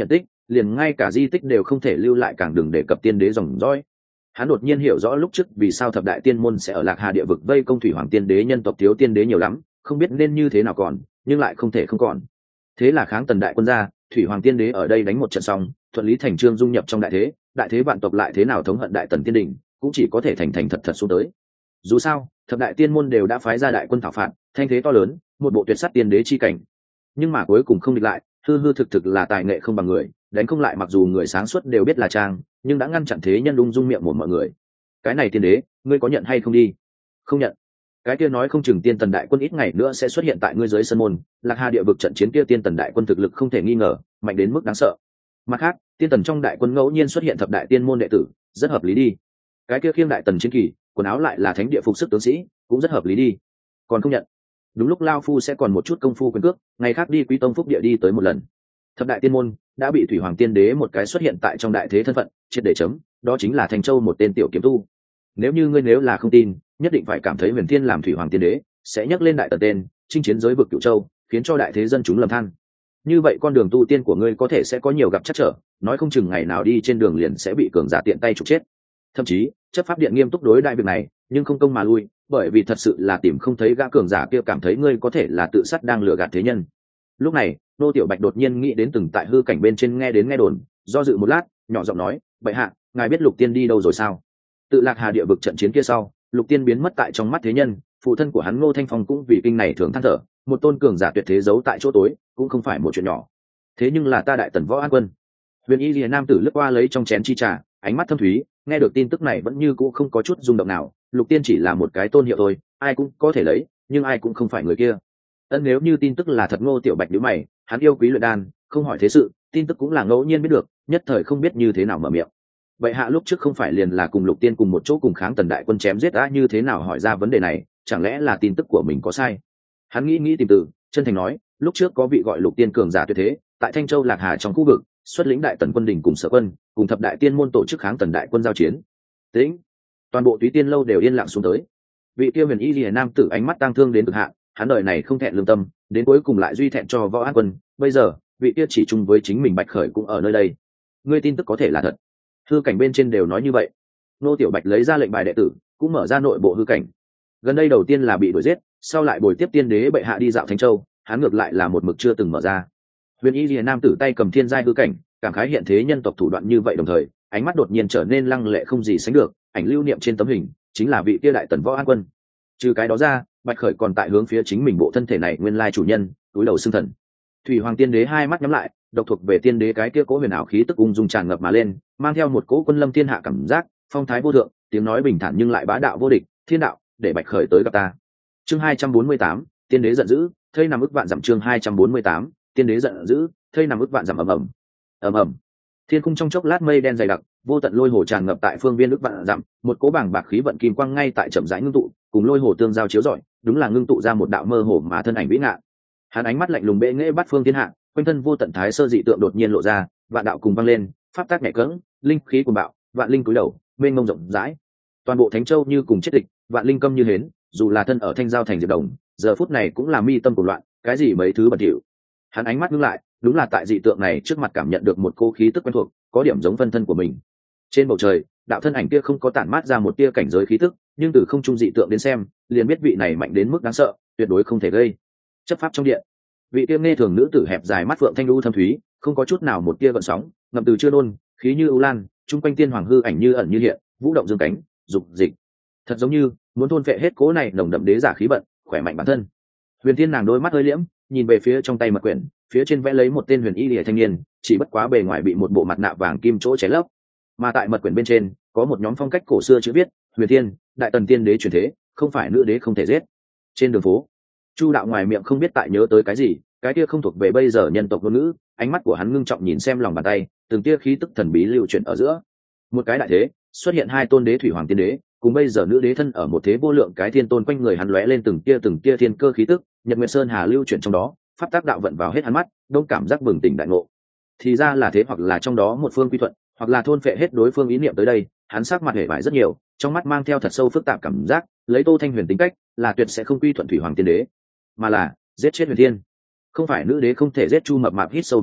liền ngay cả di tích đều không thể lưu lại, càng đừng đề cập tiên đế dòng dõi. Hắn đột nhiên hiểu rõ lúc trước vì sao thập đại tiên môn sẽ ở Lạc Hà địa vực vây công thủy hoàng tiên đế, nhân tộc thiếu tiên đế nhiều lắm, không biết nên như thế nào còn, nhưng lại không thể không còn. Thế là kháng tần đại quân ra, thủy hoàng tiên đế ở đây đánh một trận xong, thuận lý thành trương dung nhập trong đại thế, đại thế vạn tộc lại thế nào thống hận đại tần tiên đình, cũng chỉ có thể thành thành thật thật xuống tới. Dù sao thập đại tiên môn đều đã phái ra đại quân thảo phạt, thanh thế to lớn, một bộ tuyệt sát tiên đế chi cảnh, nhưng mà cuối cùng không địch lại, hư hư thực thực là tài nghệ không bằng người, đánh không lại. Mặc dù người sáng suốt đều biết là trang, nhưng đã ngăn chặn thế nhân ung dung miệng một mọi người. Cái này tiên đế, ngươi có nhận hay không đi? Không nhận. Cái kia nói không chừng tiên tần đại quân ít ngày nữa sẽ xuất hiện tại ngươi dưới sân môn. Lạc Hà địa vực trận chiến kia tiên tần đại quân thực lực không thể nghi ngờ, mạnh đến mức đáng sợ. Mặt khác, tiên tần trong đại quân ngẫu nhiên xuất hiện thập đại tiên môn đệ tử, rất hợp lý đi. Cái kia khiêng đại tần chiến kỳ, quần áo lại là thánh địa phục sức tướng sĩ, cũng rất hợp lý đi. Còn không nhận. Đúng lúc lao phu sẽ còn một chút công phu quyền cước, ngày khác đi Quý Tông Phúc địa đi tới một lần. Thập đại tiên môn đã bị thủy hoàng tiên đế một cái xuất hiện tại trong đại thế thân phận triệt để chấm, đó chính là Thành Châu một tên tiểu kiếm tu. Nếu như ngươi nếu là không tin, nhất định phải cảm thấy Huyền Thiên làm thủy hoàng tiên đế sẽ nhắc lên đại tần tên, chinh chiến giới vực Cửu Châu, khiến cho đại thế dân chúng lầm than. Như vậy con đường tu tiên của ngươi có thể sẽ có nhiều gặp trắc trở, nói không chừng ngày nào đi trên đường liền sẽ bị cường giả tiện tay trục chết. Thậm chí chấp pháp điện nghiêm túc đối đại việc này, nhưng không công mà lui, bởi vì thật sự là tìm không thấy gã cường giả kia cảm thấy ngươi có thể là tự sát đang lừa gạt thế nhân. Lúc này Nô Tiểu Bạch đột nhiên nghĩ đến từng tại hư cảnh bên trên nghe đến nghe đồn, do dự một lát, nhỏ giọng nói: "Bệ hạ, ngài biết Lục Tiên đi đâu rồi sao?" Tự Lạc Hà địa vực trận chiến kia sau, Lục Tiên biến mất tại trong mắt thế nhân, phụ thân của hắn Ngô Thanh Phong cũng vì kinh này thường than thở, một tôn cường giả tuyệt thế giấu tại chỗ tối, cũng không phải một chuyện nhỏ. Thế nhưng là ta đại tần võ an quân. Huyền Y Liễu nam tử lướt qua lấy trong chén chi trà, ánh mắt thâm thúy, nghe được tin tức này vẫn như cũ không có chút rung động nào. Lục Tiên chỉ là một cái tôn hiệu thôi, ai cũng có thể lấy, nhưng ai cũng không phải người kia. Ân, nếu như tin tức là thật, Ngô Tiểu Bạch nhíu mày, hắn yêu quý luyện đan, không hỏi thế sự, tin tức cũng là ngẫu nhiên biết được, nhất thời không biết như thế nào mở miệng. Vậy hạ lúc trước không phải liền là cùng Lục Tiên cùng một chỗ cùng kháng tần đại quân chém giết đã, như thế nào hỏi ra vấn đề này, chẳng lẽ là tin tức của mình có sai? Hắn nghĩ nghĩ tìm từ, chân thành nói: lúc trước có vị gọi Lục Tiên cường giả tuyệt thế, tại Thanh Châu Lạc Hà trong khu vực, xuất lĩnh đại tần quân đình cùng sở quân, cùng thập đại tiên môn tổ chức kháng tần đại quân giao chiến. Tĩnh, toàn bộ Túy Tiên lâu đều yên lặng xuống tới. Vị kia Huyền Y Liễu nam tử ánh mắt tang thương đến cực hạn, hắn đời này không thẹn lương tâm, đến cuối cùng lại duy thẹn cho võ an quân. Bây giờ vị kia chỉ chung với chính mình Bạch Khởi cũng ở nơi đây. Ngươi tin tức có thể là thật? Hư cảnh bên trên đều nói như vậy. Nô Tiểu Bạch lấy ra lệnh bài đệ tử, cũng mở ra nội bộ hư cảnh. Gần đây đầu tiên là bị đuổi giết, sau lại bồi tiếp tiên đế bệ hạ đi dạo Thánh Châu, hắn ngược lại là một mực chưa từng mở ra. Huyền Y Liễu nam tử tay cầm thiên giai hư cảnh, cảm khái hiện thế nhân tộc thủ đoạn như vậy, đồng thời ánh mắt đột nhiên trở nên lăng lệ không gì sánh được, ảnh lưu niệm trên tấm hình chính là vị kia đại tần võ an quân. Trừ cái đó ra, Bạch Khởi còn tại hướng phía chính mình bộ thân thể này nguyên lai chủ nhân túi đầu xưng thần. Thủy hoàng tiên đế hai mắt nhắm lại, độc thuộc về tiên đế cái kia cố huyền ảo khí tức ung dung tràn ngập mà lên, mang theo một cỗ quân lâm thiên hạ cảm giác, phong thái vô thượng, tiếng nói bình thản nhưng lại bá đạo vô địch. Thiên đạo, để Bạch Khởi tới gặp ta. Chương hai trăm bốn mươi tám, tiên đế giận dữ, thây nằm ức vạn dặm. Chương hai trăm bốn mươi tám, tiên đế giận dữ, thây nằm ức vạn dặm. Ầm ầm, ầm ầm. Thiên cung trong chốc lát mây đen dày đặc, vô tận lôi hồ tràn ngập tại phương viên ức vạn dặm, một cỗ bảng bạc khí vận kim quang ngay tại chậm rãi ngưng tụ, cùng lôi hồ tương giao chiếu rọi, đúng là ngưng tụ ra một đạo mơ hồ mà thân ảnh vĩ ngạn. Hắn ánh mắt lạnh lùng bệ nghệ bắt phương thiên hạ, quanh thân vô tận thái sơ dị tượng đột nhiên lộ ra, vạn đạo cùng vang lên, pháp tác nhẹ cẫng, linh khí cuồng bạo, vạn linh cúi đầu, mênh mông rộng rãi. Toàn bộ Thánh Châu như cùng chết địch, vạn linh câm như hến, dù là thân ở Thanh Giao thành Diệp Đồng, giờ phút này cũng là mi tâm cuồng loạn, cái gì mấy thứ bẩn thỉu. Hắn ánh mắt ngưng lại, đúng là tại dị tượng này trước mặt cảm nhận được một cô khí tức quen thuộc, có điểm giống phân thân của mình. Trên bầu trời, đạo thân ảnh kia không có tản mát ra một tia cảnh giới khí tức, nhưng từ không trung dị tượng đến xem, liền biết vị này mạnh đến mức đáng sợ, tuyệt đối không thể gây. Chấp pháp trong điện, vị tia nghe thường nữ tử hẹp dài mắt phượng thanh lưu thâm thúy, không có chút nào một tia gợn sóng, ngậm từ chưa nôn, khí như ưu lan, trung quanh tiên hoàng hư ảnh như ẩn như hiện, vũ động dương cánh, dục dịch, thật giống như muốn thôn phệ hết cố này nồng đậm đế giả khí vận, khỏe mạnh bản thân. Huyền Thiên nàng đôi mắt hơi liễm, nhìn về phía trong tay mật quyển, phía trên vẽ lấy một tên huyền y lìa thanh niên, chỉ bất quá bề ngoài bị một bộ mặt nạ vàng kim chỗ cháy lấp, mà tại mật quyển bên trên có một nhóm phong cách cổ xưa chữ viết: Huyền Thiên, đại tần tiên đế truyền thế, không phải nữ đế không thể giết. Trên đường phố, Chu đạo ngoài miệng không biết tại nhớ tới cái gì, cái kia không thuộc về bây giờ nhân tộc ngôn ngữ, ánh mắt của hắn ngưng trọng nhìn xem lòng bàn tay, từng tia khí tức thần bí lưu chuyển ở giữa. Một cái đại thế, xuất hiện hai tôn đế thủy hoàng tiên đế, cùng bây giờ nữ đế thân ở một thế vô lượng cái thiên tôn, quanh người hắn lóe lên từng tia từng tia thiên cơ khí tức, Nhật Nguyệt Sơn Hà lưu chuyển trong đó, pháp tác đạo vận vào hết hắn mắt, đông cảm giác bừng tỉnh đại ngộ. Thì ra là thế, hoặc là trong đó một phương quy thuận, hoặc là thôn phệ hết đối phương ý niệm tới đây, hắn sắc mặt hề vải rất nhiều, trong mắt mang theo thật sâu phức tạp cảm giác, lấy Tô Thanh Huyền tính cách, là tuyệt sẽ không quy thuận thủy hoàng tiên đế, mà là giết chết Huyền Thiên. Không phải nữ đế không thể giết. Chu mập mạp hít sâu một hơi,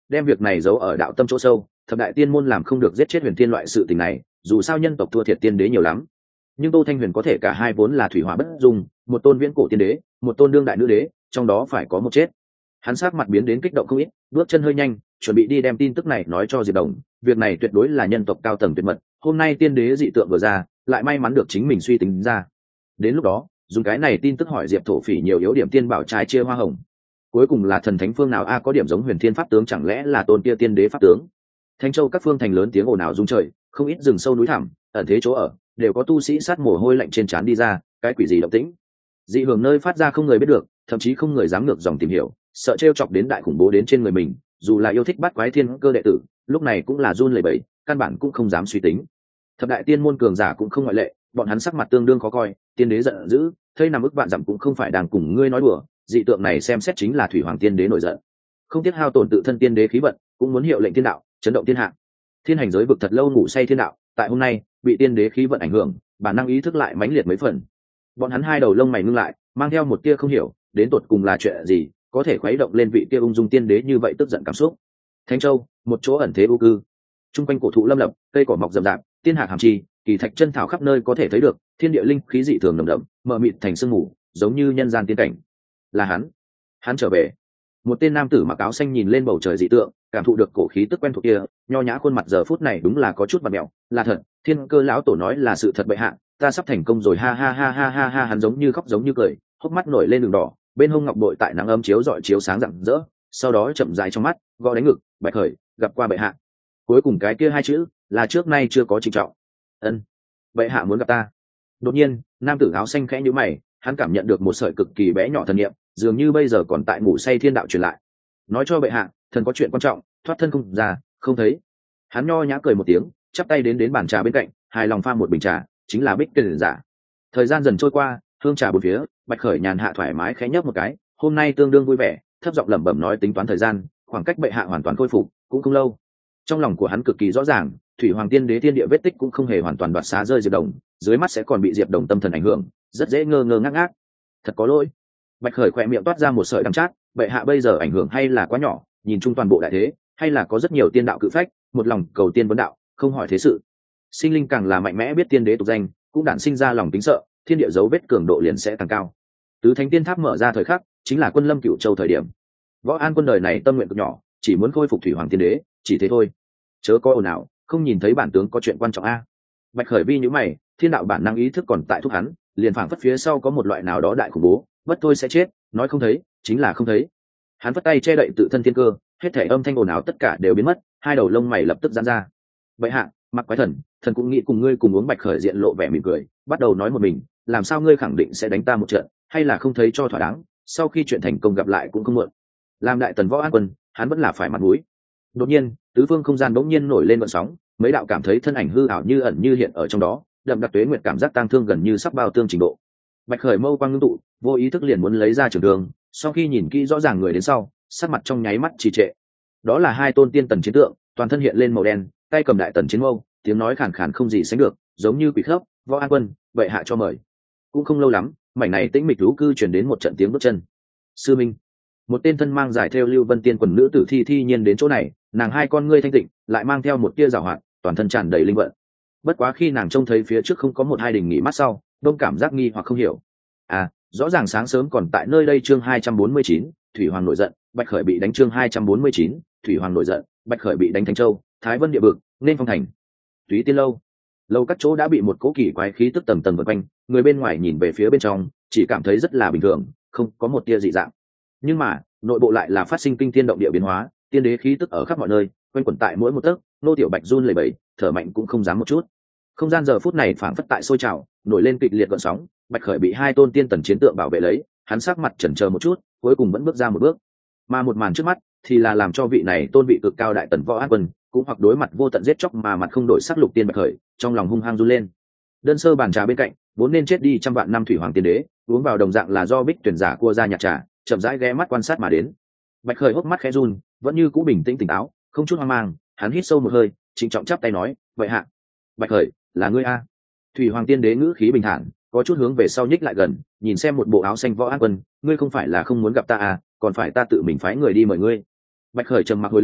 đem việc này giấu ở đạo tâm chỗ sâu. Thập đại tiên môn làm không được giết chết huyền tiên loại sự tình này, dù sao nhân tộc thua thiệt tiên đế nhiều lắm. Nhưng Tô Thanh Huyền có thể cả hai vốn là thủy hỏa bất dung, một tôn viễn cổ tiên đế, một tôn đương đại nữ đế, trong đó phải có một chết. Hắn sắc mặt biến đến kích động không ít, bước chân hơi nhanh, chuẩn bị đi đem tin tức này nói cho Diệp Đồng. Việc này tuyệt đối là nhân tộc cao tầng tuyệt mật, hôm nay tiên đế dị tượng vừa ra, lại may mắn được chính mình suy tính ra. Đến lúc đó, dùng cái này tin tức hỏi Diệp Thổ Phỉ nhiều yếu điểm tiên bảo trái chia hoa hồng. Cuối cùng là thần thánh phương nào a có điểm giống huyền thiên pháp tướng, chẳng lẽ là tôn kia tiên đế pháp tướng? Thanh Châu các phương thành lớn tiếng ồn ào rung trời, không ít rừng sâu núi thẳm, ẩn thế chỗ ở, đều có tu sĩ sát mồ hôi lạnh trên trán đi ra, cái quỷ gì động tĩnh? Dị hưởng nơi phát ra không người biết được, thậm chí không người dám ngược dòng tìm hiểu, sợ trêu chọc đến đại khủng bố đến trên người mình, dù là yêu thích bắt quái thiên cơ đệ tử, lúc này cũng là run lẩy bẩy, căn bản cũng không dám suy tính. Thập đại tiên môn cường giả cũng không ngoại lệ, bọn hắn sắc mặt tương đương khó coi, tiên đế giận dữ, thây nằm ức vạn dặm cũng không phải đang cùng ngươi nói đùa, dị tượng này xem xét chính là thủy hoàng tiên đế nổi giận. Không tiếc hao tổn tự thân tiên đế khí vận, cũng muốn hiệu lệnh thiên đạo, chấn động thiên hạ. Thiên hành giới vực thật lâu ngủ say thiên đạo, tại hôm nay bị tiên đế khí vận ảnh hưởng, bản năng ý thức lại mãnh liệt mấy phần. Bọn hắn hai đầu lông mày ngưng lại, mang theo một tia không hiểu, đến tột cùng là chuyện gì, có thể khuấy động lên vị kia ung dung tiên đế như vậy tức giận cảm xúc. Thánh Châu, một chỗ ẩn thế u cư, trung quanh cổ thụ lâm lập, cây cỏ mọc rậm rạp, tiên hạc hàm chi, kỳ thạch chân thảo khắp nơi có thể thấy được, thiên địa linh khí dị thường nồng đậm, mờ mịt thành sương mù, giống như nhân gian tiên cảnh. Là hắn, hắn trở về. Một tên nam tử mặc áo xanh nhìn lên bầu trời dị tượng, cảm thụ được cổ khí tức quen thuộc kia, nho nhã khuôn mặt giờ phút này đúng là có chút mặt mèo, là thật, thiên cơ lão tổ nói là sự thật bệ hạ, ta sắp thành công rồi, ha ha ha ha ha ha. Hắn giống như khóc giống như cười, hốc mắt nổi lên đường đỏ, bên hông ngọc bội tại nắng ấm chiếu rọi chiếu sáng rạng rỡ, sau đó chậm rãi trong mắt gõ đánh ngực, bạch khởi gặp qua bệ hạ. Cuối cùng cái kia hai chữ là trước nay chưa có trịnh trọng. Ân, bệ hạ muốn gặp ta. Đột nhiên nam tử áo xanh khẽ nhíu mày, hắn cảm nhận được một sợi cực kỳ bé nhỏ thần niệm, dường như bây giờ còn tại ngủ say thiên đạo truyền lại, nói cho bệ hạ thần có chuyện quan trọng, thoát thân không ra không thấy. Hắn nho nhã cười một tiếng, chắp tay đến đến bàn trà bên cạnh, hài lòng pha một bình trà, chính là bích tiền giả. Thời gian dần trôi qua, hương trà bốn phía, bạch khởi nhàn hạ thoải mái khẽ nhấp một cái, hôm nay tương đương vui vẻ, thấp giọng lẩm bẩm nói tính toán thời gian, khoảng cách bệ hạ hoàn toàn khôi phục cũng không lâu. Trong lòng của hắn cực kỳ rõ ràng, thủy hoàng tiên đế thiên địa vết tích cũng không hề hoàn toàn đoạt xá rơi Diệp Đồng, dưới mắt sẽ còn bị Diệp Đồng tâm thần ảnh hưởng, rất dễ ngơ ngơ ngác ngác. Thật có lỗi. Bạch khởi khỏe miệng toát ra một sợi đắng chát, bệ hạ bây giờ ảnh hưởng hay là quá nhỏ, nhìn chung toàn bộ đại thế, hay là có rất nhiều tiên đạo cự phách, một lòng cầu tiên vấn đạo, không hỏi thế sự. Sinh linh càng là mạnh mẽ biết tiên đế tục danh, cũng đản sinh ra lòng tính sợ, thiên địa dấu vết cường độ liền sẽ càng cao. Tứ thánh tiên tháp mở ra thời khắc, chính là quân lâm cửu châu thời điểm. Võ An quân đời này tâm nguyện cực nhỏ, chỉ muốn khôi phục thủy hoàng tiên đế, chỉ thế thôi. Chớ có ồn ào, không nhìn thấy bản tướng có chuyện quan trọng a. Bạch khởi vi nhíu mày, thiên đạo bản năng ý thức còn tại thúc hắn, liền phảng phất phía sau có một loại nào đó đại khủng bố, bất thôi sẽ chết, nói không thấy chính là không thấy. Hắn vất tay che đậy tự thân thiên cơ, hết thể âm thanh ồn ào tất cả đều biến mất, hai đầu lông mày lập tức giãn ra. Bệ hạ, mặc quái thần, thần cũng nghĩ cùng ngươi cùng uống. Bạch khởi diện lộ vẻ mỉm cười, bắt đầu nói một mình, làm sao ngươi khẳng định sẽ đánh ta một trận, hay là không thấy cho thỏa đáng, sau khi chuyện thành công gặp lại cũng không muộn. Làm đại tần Võ An quân, hắn vẫn là phải mặt mũi. Đột nhiên tứ phương không gian bỗng nhiên nổi lên vận sóng, mấy đạo cảm thấy thân ảnh hư ảo như ẩn như hiện ở trong đó, đậm đặc tuế nguyệt cảm giác tang thương gần như sắp bao tương trình độ. Bạch khởi mâu quang ngưng tụ, vô ý thức liền muốn lấy ra trường đường, sau khi nhìn kỹ rõ ràng người đến sau, sắc mặt trong nháy mắt trì trệ. Đó là hai tôn tiên tần chiến tượng, toàn thân hiện lên màu đen, tay cầm đại tần chiến mâu, tiếng nói khàn khàn không gì sánh được, giống như quỷ khớp. Võ An quân, bệ hạ cho mời. Cũng không lâu lắm, mảnh này tĩnh mịch lũ cư truyền đến một trận tiếng bước chân. Sư minh, một tên thân mang giải theo lưu vân tiên quần nữ tử thi thi nhiên đến chỗ này, nàng hai con ngươi thanh tịnh, lại mang theo một tia giảo hoạt, toàn thân tràn đầy linh vận. Bất quá khi nàng trông thấy phía trước không có một hai đình nghỉ mát sau, đông cảm giác nghi hoặc không hiểu. À, rõ ràng sáng sớm còn tại nơi đây. Chương hai trăm bốn mươi chín, thủy hoàng nổi giận, Bạch khởi bị đánh. Chương hai trăm bốn mươi chín, thủy hoàng nổi giận, Bạch khởi bị đánh. Thanh Châu, Thái Vân địa vực, nên phong thành. Túy Tiên lâu, lâu các chỗ đã bị một cỗ kỳ quái khí tức tầng tầng vây quanh, người bên ngoài nhìn về phía bên trong, chỉ cảm thấy rất là bình thường, không có một tia dị dạng. Nhưng mà nội bộ lại là phát sinh kinh thiên động địa biến hóa, tiên đế khí tức ở khắp mọi nơi, quanh quẩn tại mỗi một tấc. Nô Tiểu Bạch run lẩy bẩy, thở mạnh cũng không dám một chút. Không gian giờ phút này phảng phất tại sôi trào, nổi lên kịch liệt gợn sóng. Bạch khởi bị hai tôn tiên tần chiến tượng bảo vệ lấy, hắn sắc mặt chần chờ một chút, cuối cùng vẫn bước ra một bước. Mà một màn trước mắt thì là làm cho vị này tôn vị cực cao đại tần Võ An quân cũng hoặc đối mặt vô tận giết chóc mà mặt không đổi sắc lục tiên Bạch khởi, trong lòng hung hăng run lên. Đơn sơ bàn trà bên cạnh vốn nên chết đi trăm vạn năm thủy hoàng tiên đế, uống vào đồng dạng là do bích tuyển giả cua ra nhạt trà, chậm rãi ghé mắt quan sát mà đến. Bạch khởi hốc mắt khẽ run, vẫn như cũ bình tĩnh tỉnh táo, không chút hoang mang. Hắn hít sâu một hơi, trịnh trọng chắp tay nói, vậy hạ. Bạch khởi, là ngươi a? Thủy hoàng tiên đế ngữ khí bình thản, có chút hướng về sau nhích lại gần, nhìn xem một bộ áo xanh Võ An quân, ngươi không phải là không muốn gặp ta à, còn phải ta tự mình phái người đi mời ngươi. Bạch khởi trầm mặc hồi lâu,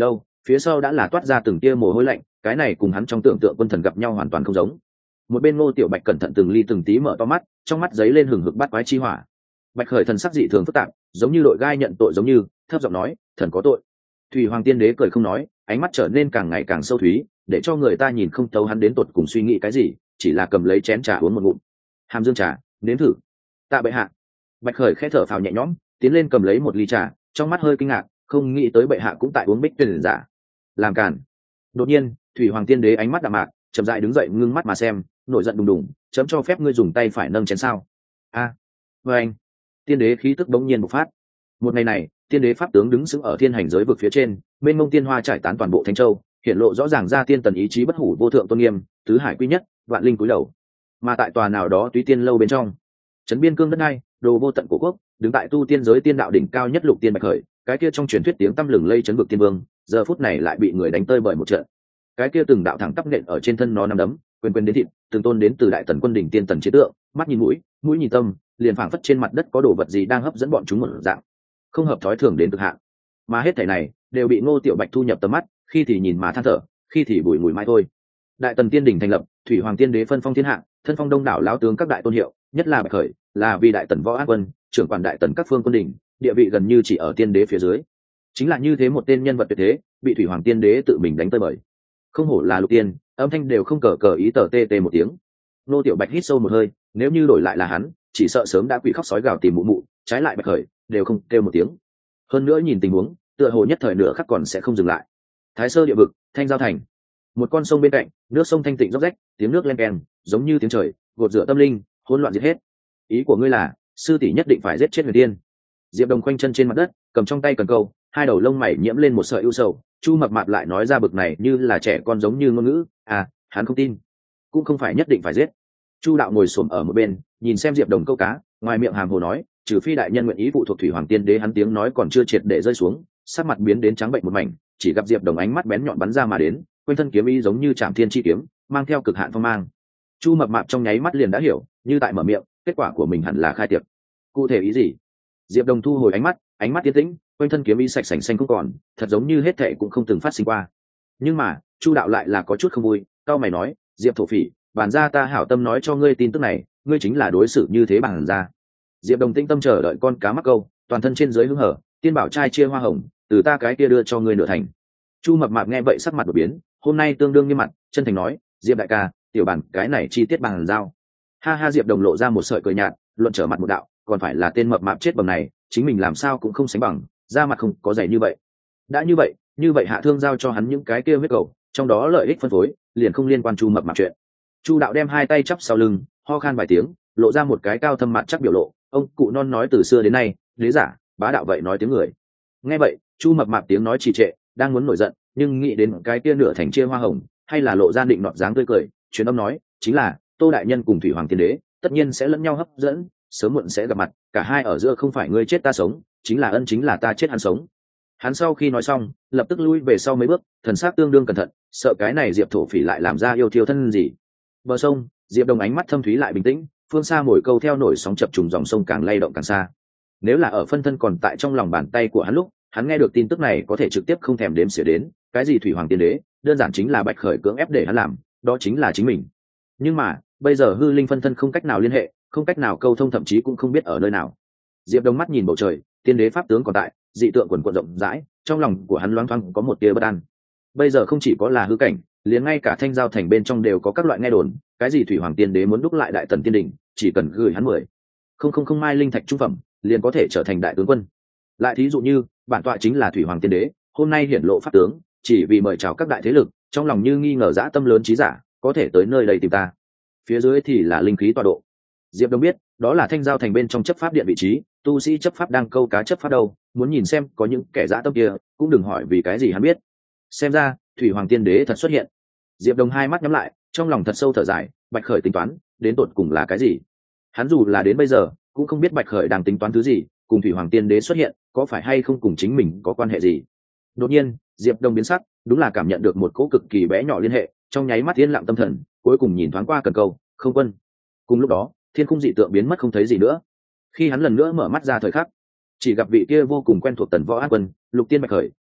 phía sau đã là toát ra từng tia mồ hôi lạnh, cái này cùng hắn trong tưởng tượng quân thần gặp nhau hoàn toàn không giống. Một bên Ngô Tiểu Bạch cẩn thận từng ly từng tí mở to mắt, trong mắt giấy lên hừng hực bát quái chi hỏa. Bạch Khởi thần sắc dị thường phức tạp, giống như đội gai nhận tội giống như, thấp giọng nói, thần có tội. Thủy Hoàng Tiên Đế cười không nói, ánh mắt trở nên càng ngày càng sâu thúy, để cho người ta nhìn không thấu hắn đến tột cùng suy nghĩ cái gì, chỉ là cầm lấy chén trà uống một ngụm. Hàm Dương trà, nếm thử. Tạ bệ hạ. Bạch Khởi khẽ thở phào nhẹ nhõm, tiến lên cầm lấy một ly trà, trong mắt hơi kinh ngạc, không nghĩ tới bệ hạ cũng tại uống bích tuyển giả. Làm cản. Đột nhiên, Thủy Hoàng Tiên Đế ánh mắt đạm mạc, chậm rãi đứng dậy ngưng mắt mà xem, nổi giận đùng đùng, chấm cho phép ngươi dùng tay phải nâng chén sao? A. À, với anh. Tiên đế khí tức bỗng nhiên bộc phát. Một ngày này, tiên đế pháp tướng đứng sững ở thiên hành giới vực phía trên, mênh mông tiên hoa trải tán toàn bộ Thánh Châu, hiện lộ rõ ràng ra tiên tần ý chí bất hủ vô thượng tôn nghiêm, tứ hải quy nhất, vạn linh cúi đầu. Mà tại tòa nào đó túy tiên lâu bên trong, trấn biên cương đất này, đồ vô tận của quốc, đứng tại tu tiên giới tiên đạo đỉnh cao nhất Lục Tiên Bạch Khởi, cái kia trong truyền thuyết tiếng tăm lừng lây chấn vực tiên vương, giờ phút này lại bị người đánh tơi bởi một trận. Cái kia từng đạo thẳng tắp nện ở trên thân nó năm đấm, quyền quyền đến thịt, từng tôn đến từ đại tần quân đỉnh tiên tần chế tượng, mắt nhìn mũi, mũi nhìn tâm, liền phảng phất trên mặt đất có đồ vật gì đang hấp dẫn bọn chúng một dạng, không hợp thói thường đến cực hạn. Mà hết thảy này đều bị Ngô Tiểu Bạch thu nhập tầm mắt, khi thì nhìn mà than thở, khi thì bùi ngùi mai thôi. Đại tần tiên đỉnh thành lập, Thủy Hoàng Tiên Đế phân phong thiên hạ, thân phong đông đảo lão tướng các đại tôn hiệu, nhất là Bạch Khởi, là vì đại tần võ an quân, trưởng quản đại tần các phương quân đỉnh, địa vị gần như chỉ ở tiên đế phía dưới. Chính là như thế một tên nhân vật tuyệt thế, bị Thủy Hoàng Tiên Đế tự mình đánh tơi bời. Không hổ là Lục Tiên, âm thanh đều không cờ cờ ý tờ tê tê một tiếng. Nô Tiểu Bạch hít sâu một hơi, nếu như đổi lại là hắn, chỉ sợ sớm đã quỷ khóc sói gào tìm mụ mụ, trái lại Bạch Khởi đều không kêu một tiếng. Hơn nữa nhìn tình huống, tựa hồ nhất thời nửa khắc còn sẽ không dừng lại. Thái Sơ địa vực, Thanh Giao thành, một con sông bên cạnh, nước sông thanh tịnh róc rách, tiếng nước len keng, giống như tiếng trời, gột rửa tâm linh, hỗn loạn diệt hết. Ý của ngươi là, sư tỷ nhất định phải giết chết Huyền Tiên? Diệp Đồng khoanh chân trên mặt đất, cầm trong tay cần câu, hai đầu lông mày nhiễm lên một sợi ưu sầu. Chu Mập Mạp lại nói ra bực này như là trẻ con giống như ngôn ngữ, à, hắn không tin, cũng không phải nhất định phải giết. Chu đạo ngồi xổm ở một bên, nhìn xem Diệp Đồng câu cá, ngoài miệng hàm hồ nói, trừ phi đại nhân nguyện ý phụ thuộc Thủy Hoàng Tiên Đế. Hắn tiếng nói còn chưa triệt để rơi xuống, sắc mặt biến đến trắng bệnh một mảnh, chỉ gặp Diệp Đồng ánh mắt bén nhọn bắn ra mà đến, quanh thân kiếm ý giống như Trảm Thiên chi kiếm, mang theo cực hạn phong mang. Chu Mập Mạp trong nháy mắt liền đã hiểu, như tại mở miệng, kết quả của mình hẳn là khai tiệc. Cụ thể ý gì? Diệp Đồng thu hồi ánh mắt, ánh mắt yên tĩnh, quanh thân kiếm ý sạch sành xanh không còn, thật giống như hết thệ cũng không từng phát sinh qua. Nhưng mà Chu đạo lại là có chút không vui, cao mày nói, Diệp thổ phỉ, bản gia ta hảo tâm nói cho ngươi tin tức này, ngươi chính là đối xử như thế bản gia. Diệp Đồng tĩnh tâm chờ đợi con cá mắc câu, toàn thân trên dưới hứng hở, tiên bảo trai chia hoa hồng, từ ta cái kia đưa cho ngươi nửa thành. Chu Mập Mạp nghe vậy sắc mặt đổi biến, hôm nay tương đương như mặt, chân thành nói, Diệp đại ca, tiểu bản cái này chi tiết bằng giao. Ha ha. Diệp Đồng lộ ra một sợi cười nhạt, luận trở mặt một đạo, còn phải là tên mập mạp chết bầm này, chính mình làm sao cũng không sánh bằng, da mặt không có dày như vậy. Đã như vậy, như vậy hạ thương giao cho hắn những cái kia huyết cầu, trong đó lợi ích phân phối liền không liên quan Chu Mập Mạp chuyện. Chu đạo đem hai tay chắp sau lưng, ho khan vài tiếng, lộ ra một cái cao thâm mặt chắc biểu lộ, ông cụ non nói từ xưa đến nay, đế giả bá đạo vậy nói tiếng người. Nghe vậy, Chu Mập Mạp tiếng nói trì trệ, đang muốn nổi giận, nhưng nghĩ đến cái kia nửa thành chia hoa hồng, hay là lộ ra định nọt dáng tươi cười, truyền âm nói, chính là Tô đại nhân cùng Thủy Hoàng Tiên Đế tất nhiên sẽ lẫn nhau hấp dẫn, sớm muộn sẽ gặp mặt, cả hai ở giữa không phải ngươi chết ta sống, chính là ân chính là ta chết hắn sống. Hắn sau khi nói xong, lập tức lui về sau mấy bước, thần sắc tương đương cẩn thận, sợ cái này Diệp thổ phỉ lại làm ra yêu thiêu thân gì. Bờ sông, Diệp Đồng ánh mắt thâm thúy lại bình tĩnh, phương xa mồi câu theo nổi sóng chập trùng dòng sông càng lay động càng xa. Nếu là ở phân thân còn tại trong lòng bàn tay của hắn lúc, hắn nghe được tin tức này có thể trực tiếp không thèm đếm xỉa đến, cái gì Thủy Hoàng Tiên Đế, đơn giản chính là Bạch Khởi cưỡng ép để hắn làm, đó chính là chính mình. Nhưng mà, bây giờ hư linh phân thân không cách nào liên hệ, không cách nào câu thông, thậm chí cũng không biết ở nơi nào. Diệp Đồng mắt nhìn bầu trời, tiên đế pháp tướng còn tại, dị tượng quần quần rộng rãi, trong lòng của hắn loáng thoáng có một tia bất an. Bây giờ không chỉ có là hư cảnh, liền ngay cả Thanh Giao thành bên trong đều có các loại nghe đồn, cái gì Thủy Hoàng Tiên Đế muốn đúc lại đại tần tiên đỉnh, chỉ cần gửi hắn mười không không không mai linh thạch trung phẩm, liền có thể trở thành đại tướng quân. Lại thí dụ như, bản tọa chính là Thủy Hoàng Tiên Đế, hôm nay hiển lộ pháp tướng, chỉ vì mời chào các đại thế lực, trong lòng như nghi ngờ dã tâm lớn trí giả, có thể tới nơi đây tìm ta. Phía dưới thì là linh khí tọa độ. Diệp Đông biết, đó là Thanh Giao thành bên trong chấp pháp điện vị trí, tu sĩ chấp pháp đang câu cá chấp pháp đâu, muốn nhìn xem có những kẻ dã tâm kia, cũng đừng hỏi vì cái gì hắn biết. Xem ra, Thủy Hoàng Tiên Đế thật xuất hiện. Diệp Đông hai mắt nhắm lại, trong lòng thật sâu thở dài, Bạch Khởi tính toán, đến tột cùng là cái gì? Hắn dù là đến bây giờ, cũng không biết Bạch Khởi đang tính toán thứ gì, cùng Thủy Hoàng Tiên Đế xuất hiện, có phải hay không cùng chính mình có quan hệ gì? Đột nhiên, Diệp Đông biến sắc, đúng là cảm nhận được một cỗ cực kỳ bé nhỏ liên hệ, trong nháy mắt yên lặng tâm thần, cuối cùng nhìn thoáng qua cần câu, không quân. Cùng lúc đó, thiên khung dị tượng biến mất không thấy gì nữa. Khi hắn lần nữa mở mắt ra thời khắc, chỉ gặp vị kia vô cùng quen thuộc Tần Võ An Quân, Lục Tiên Bạch Khởi,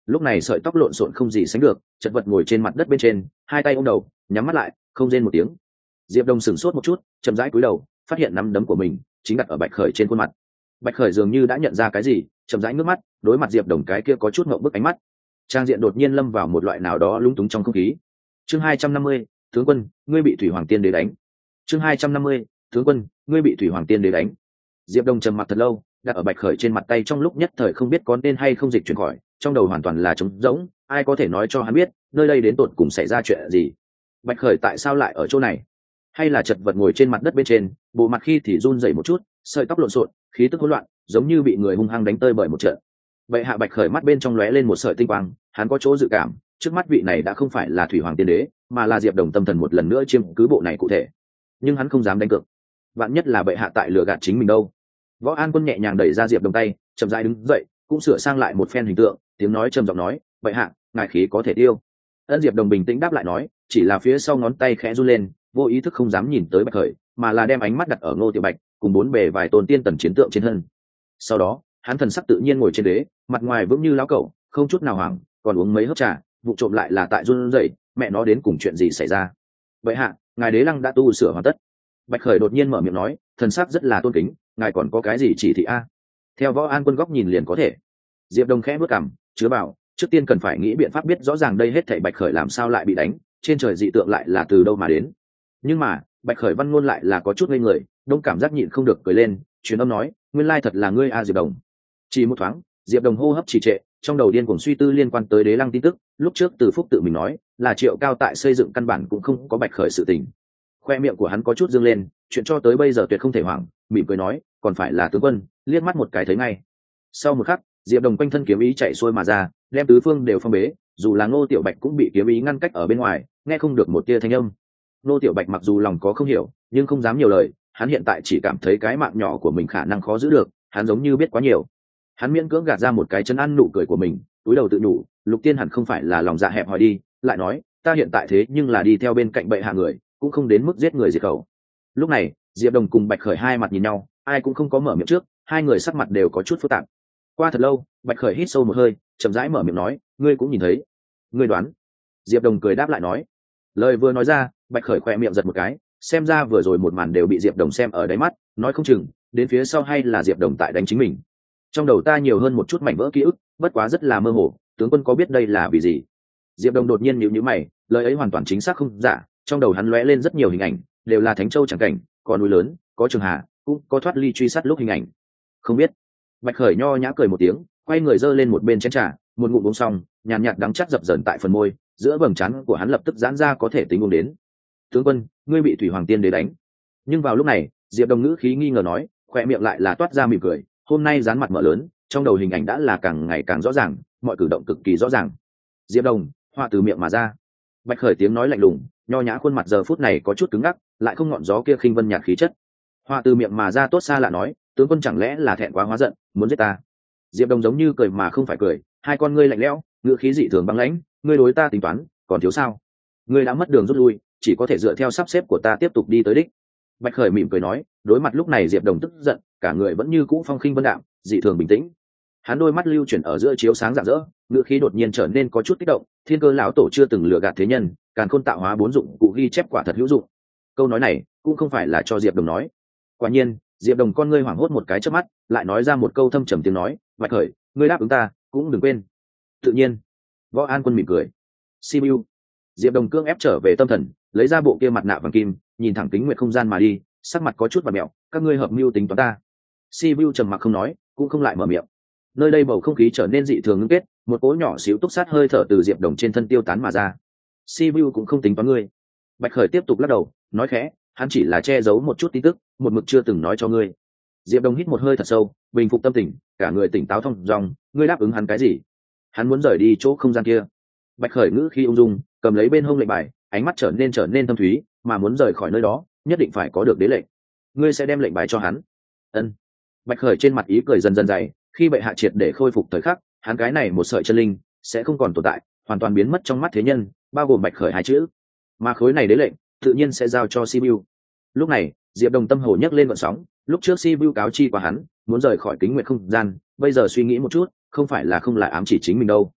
lúc này sợi tóc lộn xộn không gì sánh được, chật vật ngồi trên mặt đất bên trên, hai tay ôm đầu, nhắm mắt lại, không rên một tiếng. Diệp Đông sửng sốt một chút, chậm rãi cúi đầu, phát hiện nắm đấm của mình chính đặt ở Bạch Khởi trên khuôn mặt. Bạch Khởi dường như đã nhận ra cái gì, chậm rãi ngước mắt, đối mặt Diệp Đồng cái kia có chút ngượng bức ánh mắt. Trang diện đột nhiên lâm vào một loại nào đó lúng túng trong không khí. Chương hai trăm năm mươi, tướng quân, ngươi bị Thủy Hoàng Tiên Đế đánh. Chương hai trăm năm mươi, tướng quân, ngươi bị Thủy Hoàng Tiên Đế đánh. Diệp Đông trầm mặc thật lâu, đặt ở Bạch Khởi trên mặt tay trong lúc nhất thời không biết có nên hay không dịch chuyển khỏi, trong đầu hoàn toàn là trống rỗng, ai có thể nói cho hắn biết, nơi đây đến tột cùng xảy ra chuyện gì? Bạch Khởi tại sao lại ở chỗ này? Hay là chật vật ngồi trên mặt đất bên trên, bộ mặt khi thì run rẩy một chút, sợi tóc lộn xộn, khí tức hỗn loạn, giống như bị người hung hăng đánh tơi bởi một trận. Vậy hạ Bạch Khởi mắt bên trong lóe lên một sợi tinh quang, hắn có chỗ dự cảm, trước mắt vị này đã không phải là Thủy Hoàng Tiên Đế, mà là Diệp Đồng tâm thần một lần nữa chiếm cứ bộ này cụ thể. Nhưng hắn không dám đánh cược, vạn nhất là bệ hạ tại lừa gạt chính mình đâu. Võ An Quân nhẹ nhàng đẩy ra Diệp Đồng tay, chậm rãi đứng dậy, cũng sửa sang lại một phen hình tượng, tiếng nói trầm giọng nói, bệ hạ, ngài khí có thể tiêu. Ân Diệp Đồng bình tĩnh đáp lại nói, chỉ là phía sau ngón tay khẽ run lên, vô ý thức không dám nhìn tới Bạch Khởi, mà là đem ánh mắt đặt ở Ngô Tiểu Bạch cùng bốn bề vài tôn tiên tần chiến tượng trên thân. Sau đó, hắn thần sắc tự nhiên ngồi trên đế, mặt ngoài vững như lão cẩu, không chút nào hoảng, còn uống mấy hớp trà, vụ trộm lại là tại run rẩy, mẹ nó đến cùng chuyện gì xảy ra? Vậy hạ, ngài đế lăng đã tu sửa hoàn tất. Bạch Khởi đột nhiên mở miệng nói, thần sắc rất là tôn kính, ngài còn có cái gì chỉ thị a? Theo Võ An Quân góc nhìn liền có thể. Diệp Đông khẽ bước cằm, chứa bảo, trước tiên cần phải nghĩ biện pháp biết rõ ràng đây hết thảy Bạch Khởi làm sao lại bị đánh, trên trời dị tượng lại là từ đâu mà đến. Nhưng mà, Bạch Khởi văn ngôn lại là có chút ngây người, đông cảm giác nhịn không được cười lên, truyền âm nói, nguyên lai thật là ngươi a Diệp Đồng. Chỉ một thoáng, Diệp Đồng hô hấp trì trệ, trong đầu điên cuồng suy tư liên quan tới đế lăng tin tức, lúc trước Từ Phúc tự mình nói, là Triệu Cao tại xây dựng căn bản cũng không có Bạch Khởi sự tình. Khoe miệng của hắn có chút dương lên, chuyện cho tới bây giờ tuyệt không thể hoảng, mỉm cười nói, còn phải là tướng quân, liếc mắt một cái thấy ngay. Sau một khắc, Diệp Đồng quanh thân kiếm ý chạy xuôi mà ra, đem tứ phương đều phong bế, dù là Ngô Tiểu Bạch cũng bị kiếm ý ngăn cách ở bên ngoài, nghe không được một tia thanh âm. Ngô Tiểu Bạch mặc dù lòng có không hiểu, nhưng không dám nhiều lời, hắn hiện tại chỉ cảm thấy cái mạng nhỏ của mình khả năng khó giữ được, hắn giống như biết quá nhiều. Hắn miễn cưỡng gạt ra một cái chân ăn nụ cười của mình, túi đầu tự nhủ, Lục Tiên hẳn không phải là lòng dạ hẹp hòi đi, lại nói, ta hiện tại thế nhưng là đi theo bên cạnh bệ hạ người, cũng không đến mức giết người diệt khẩu. Lúc này, Diệp Đồng cùng Bạch Khởi hai mặt nhìn nhau, ai cũng không có mở miệng trước, hai người sắc mặt đều có chút phức tạp. Qua thật lâu, Bạch Khởi hít sâu một hơi, chậm rãi mở miệng nói, ngươi cũng nhìn thấy. Ngươi đoán? Diệp Đồng cười đáp lại nói. Lời vừa nói ra, Bạch Khởi khỏe miệng giật một cái, xem ra vừa rồi một màn đều bị Diệp Đồng xem ở đáy mắt, nói không chừng đến phía sau hay là Diệp Đồng tại đánh chính mình. Trong đầu ta nhiều hơn một chút mảnh vỡ ký ức, bất quá rất là mơ hồ, tướng quân có biết đây là vì gì? Diệp Đồng đột nhiên nhíu nhíu mày, lời ấy hoàn toàn chính xác không giả, trong đầu hắn lóe lên rất nhiều hình ảnh, đều là Thánh Châu chẳng cảnh, có núi lớn, có trường hà, cũng có thoát ly truy sát lúc hình ảnh. Không biết. Bạch Khởi nho nhã cười một tiếng, quay người giơ lên một bên chén trà, một ngụm uống xong, nhàn nhạt đắng chát dập dờn tại phần môi, giữa vầng trán của hắn lập tức giãn ra có thể tính uống đến. Tướng quân, ngươi bị Thủy Hoàng Tiên Đế đánh. Nhưng vào lúc này, Diệp Đồng ngữ khí nghi ngờ nói, khoe miệng lại là toát ra mỉm cười, hôm nay dán mặt mở lớn, trong đầu hình ảnh đã là càng ngày càng rõ ràng, mọi cử động cực kỳ rõ ràng. Diệp Đồng, họa từ miệng mà ra. Bạch Khởi tiếng nói lạnh lùng, nho nhã khuôn mặt giờ phút này có chút cứng ngắc, lại không ngọn gió kia khinh vân nhạt khí chất. Họa từ miệng mà ra tốt xa lạ nói, tướng quân chẳng lẽ là thẹn quá hóa giận, muốn giết ta? Diệp Đồng giống như cười mà không phải cười, hai con ngươi lạnh lẽo, ngữ khí dị thường băng lãnh, ngươi đối ta tính toán, còn thiếu sao? Ngươi đã mất đường rút lui, chỉ có thể dựa theo sắp xếp của ta tiếp tục đi tới đích. Bạch Khởi mỉm cười nói, đối mặt lúc này Diệp Đồng tức giận, cả người vẫn như cũ phong khinh vân đạm, dị thường bình tĩnh. Hắn đôi mắt lưu chuyển ở giữa chiếu sáng rạng rỡ, ngữ khí đột nhiên trở nên có chút kích động, Thiên Cơ lão tổ chưa từng lừa gạt thế nhân, càn khôn tạo hóa bốn dụng cụ ghi chép quả thật hữu dụng. Câu nói này cũng không phải là cho Diệp Đồng nói. Quả nhiên, Diệp Đồng con ngươi hoảng hốt một cái chớp mắt, lại nói ra một câu thâm trầm tiếng nói, Bạch Khởi, ngươi đáp ứng ta, cũng đừng quên. Tự nhiên. Võ An Quân mỉm cười. Sibiu. Diệp Đồng cương ép trở về tâm thần, lấy ra bộ kia mặt nạ vàng kim, nhìn thẳng Kính Nguyệt không gian mà đi, sắc mặt có chút vặn mèo, các ngươi hợp mưu tính toán ta. Sibiu trầm mặc không nói, cũng không lại mở miệng. Nơi đây bầu không khí trở nên dị thường ngưng kết, một cỗ nhỏ xíu túc sát hơi thở từ Diệp Đồng trên thân tiêu tán mà ra. Sibiu cũng không tính toán ngươi. Bạch Khởi tiếp tục lắc đầu, nói khẽ, hắn chỉ là che giấu một chút tin tức, một mực chưa từng nói cho ngươi. Diệp Đồng hít một hơi thật sâu, bình phục tâm tình, cả người tỉnh táo thông dong, ngươi đáp ứng hắn cái gì? Hắn muốn rời đi chỗ không gian kia. Bạch Khởi ngữ khi ung dung, cầm lấy bên hông lệnh bài, ánh mắt trở nên trở nên thâm thúy, mà muốn rời khỏi nơi đó, nhất định phải có được đế lệnh. Ngươi sẽ đem lệnh bài cho hắn? Ân. Bạch Khởi trên mặt ý cười dần dần dày, khi bệ hạ triệt để khôi phục thời khắc, hắn cái này một sợi chân linh sẽ không còn tồn tại, hoàn toàn biến mất trong mắt thế nhân, bao gồm Bạch Khởi hai chữ. Mà khối này đế lệnh, tự nhiên sẽ giao cho Sibiu. Lúc này, Diệp Đồng tâm hồ nhấc lên gợn sóng, lúc trước Sibiu cáo chi qua hắn, muốn rời khỏi Kính Nguyệt không gian, bây giờ suy nghĩ một chút, không phải là không lại ám chỉ chính mình đâu.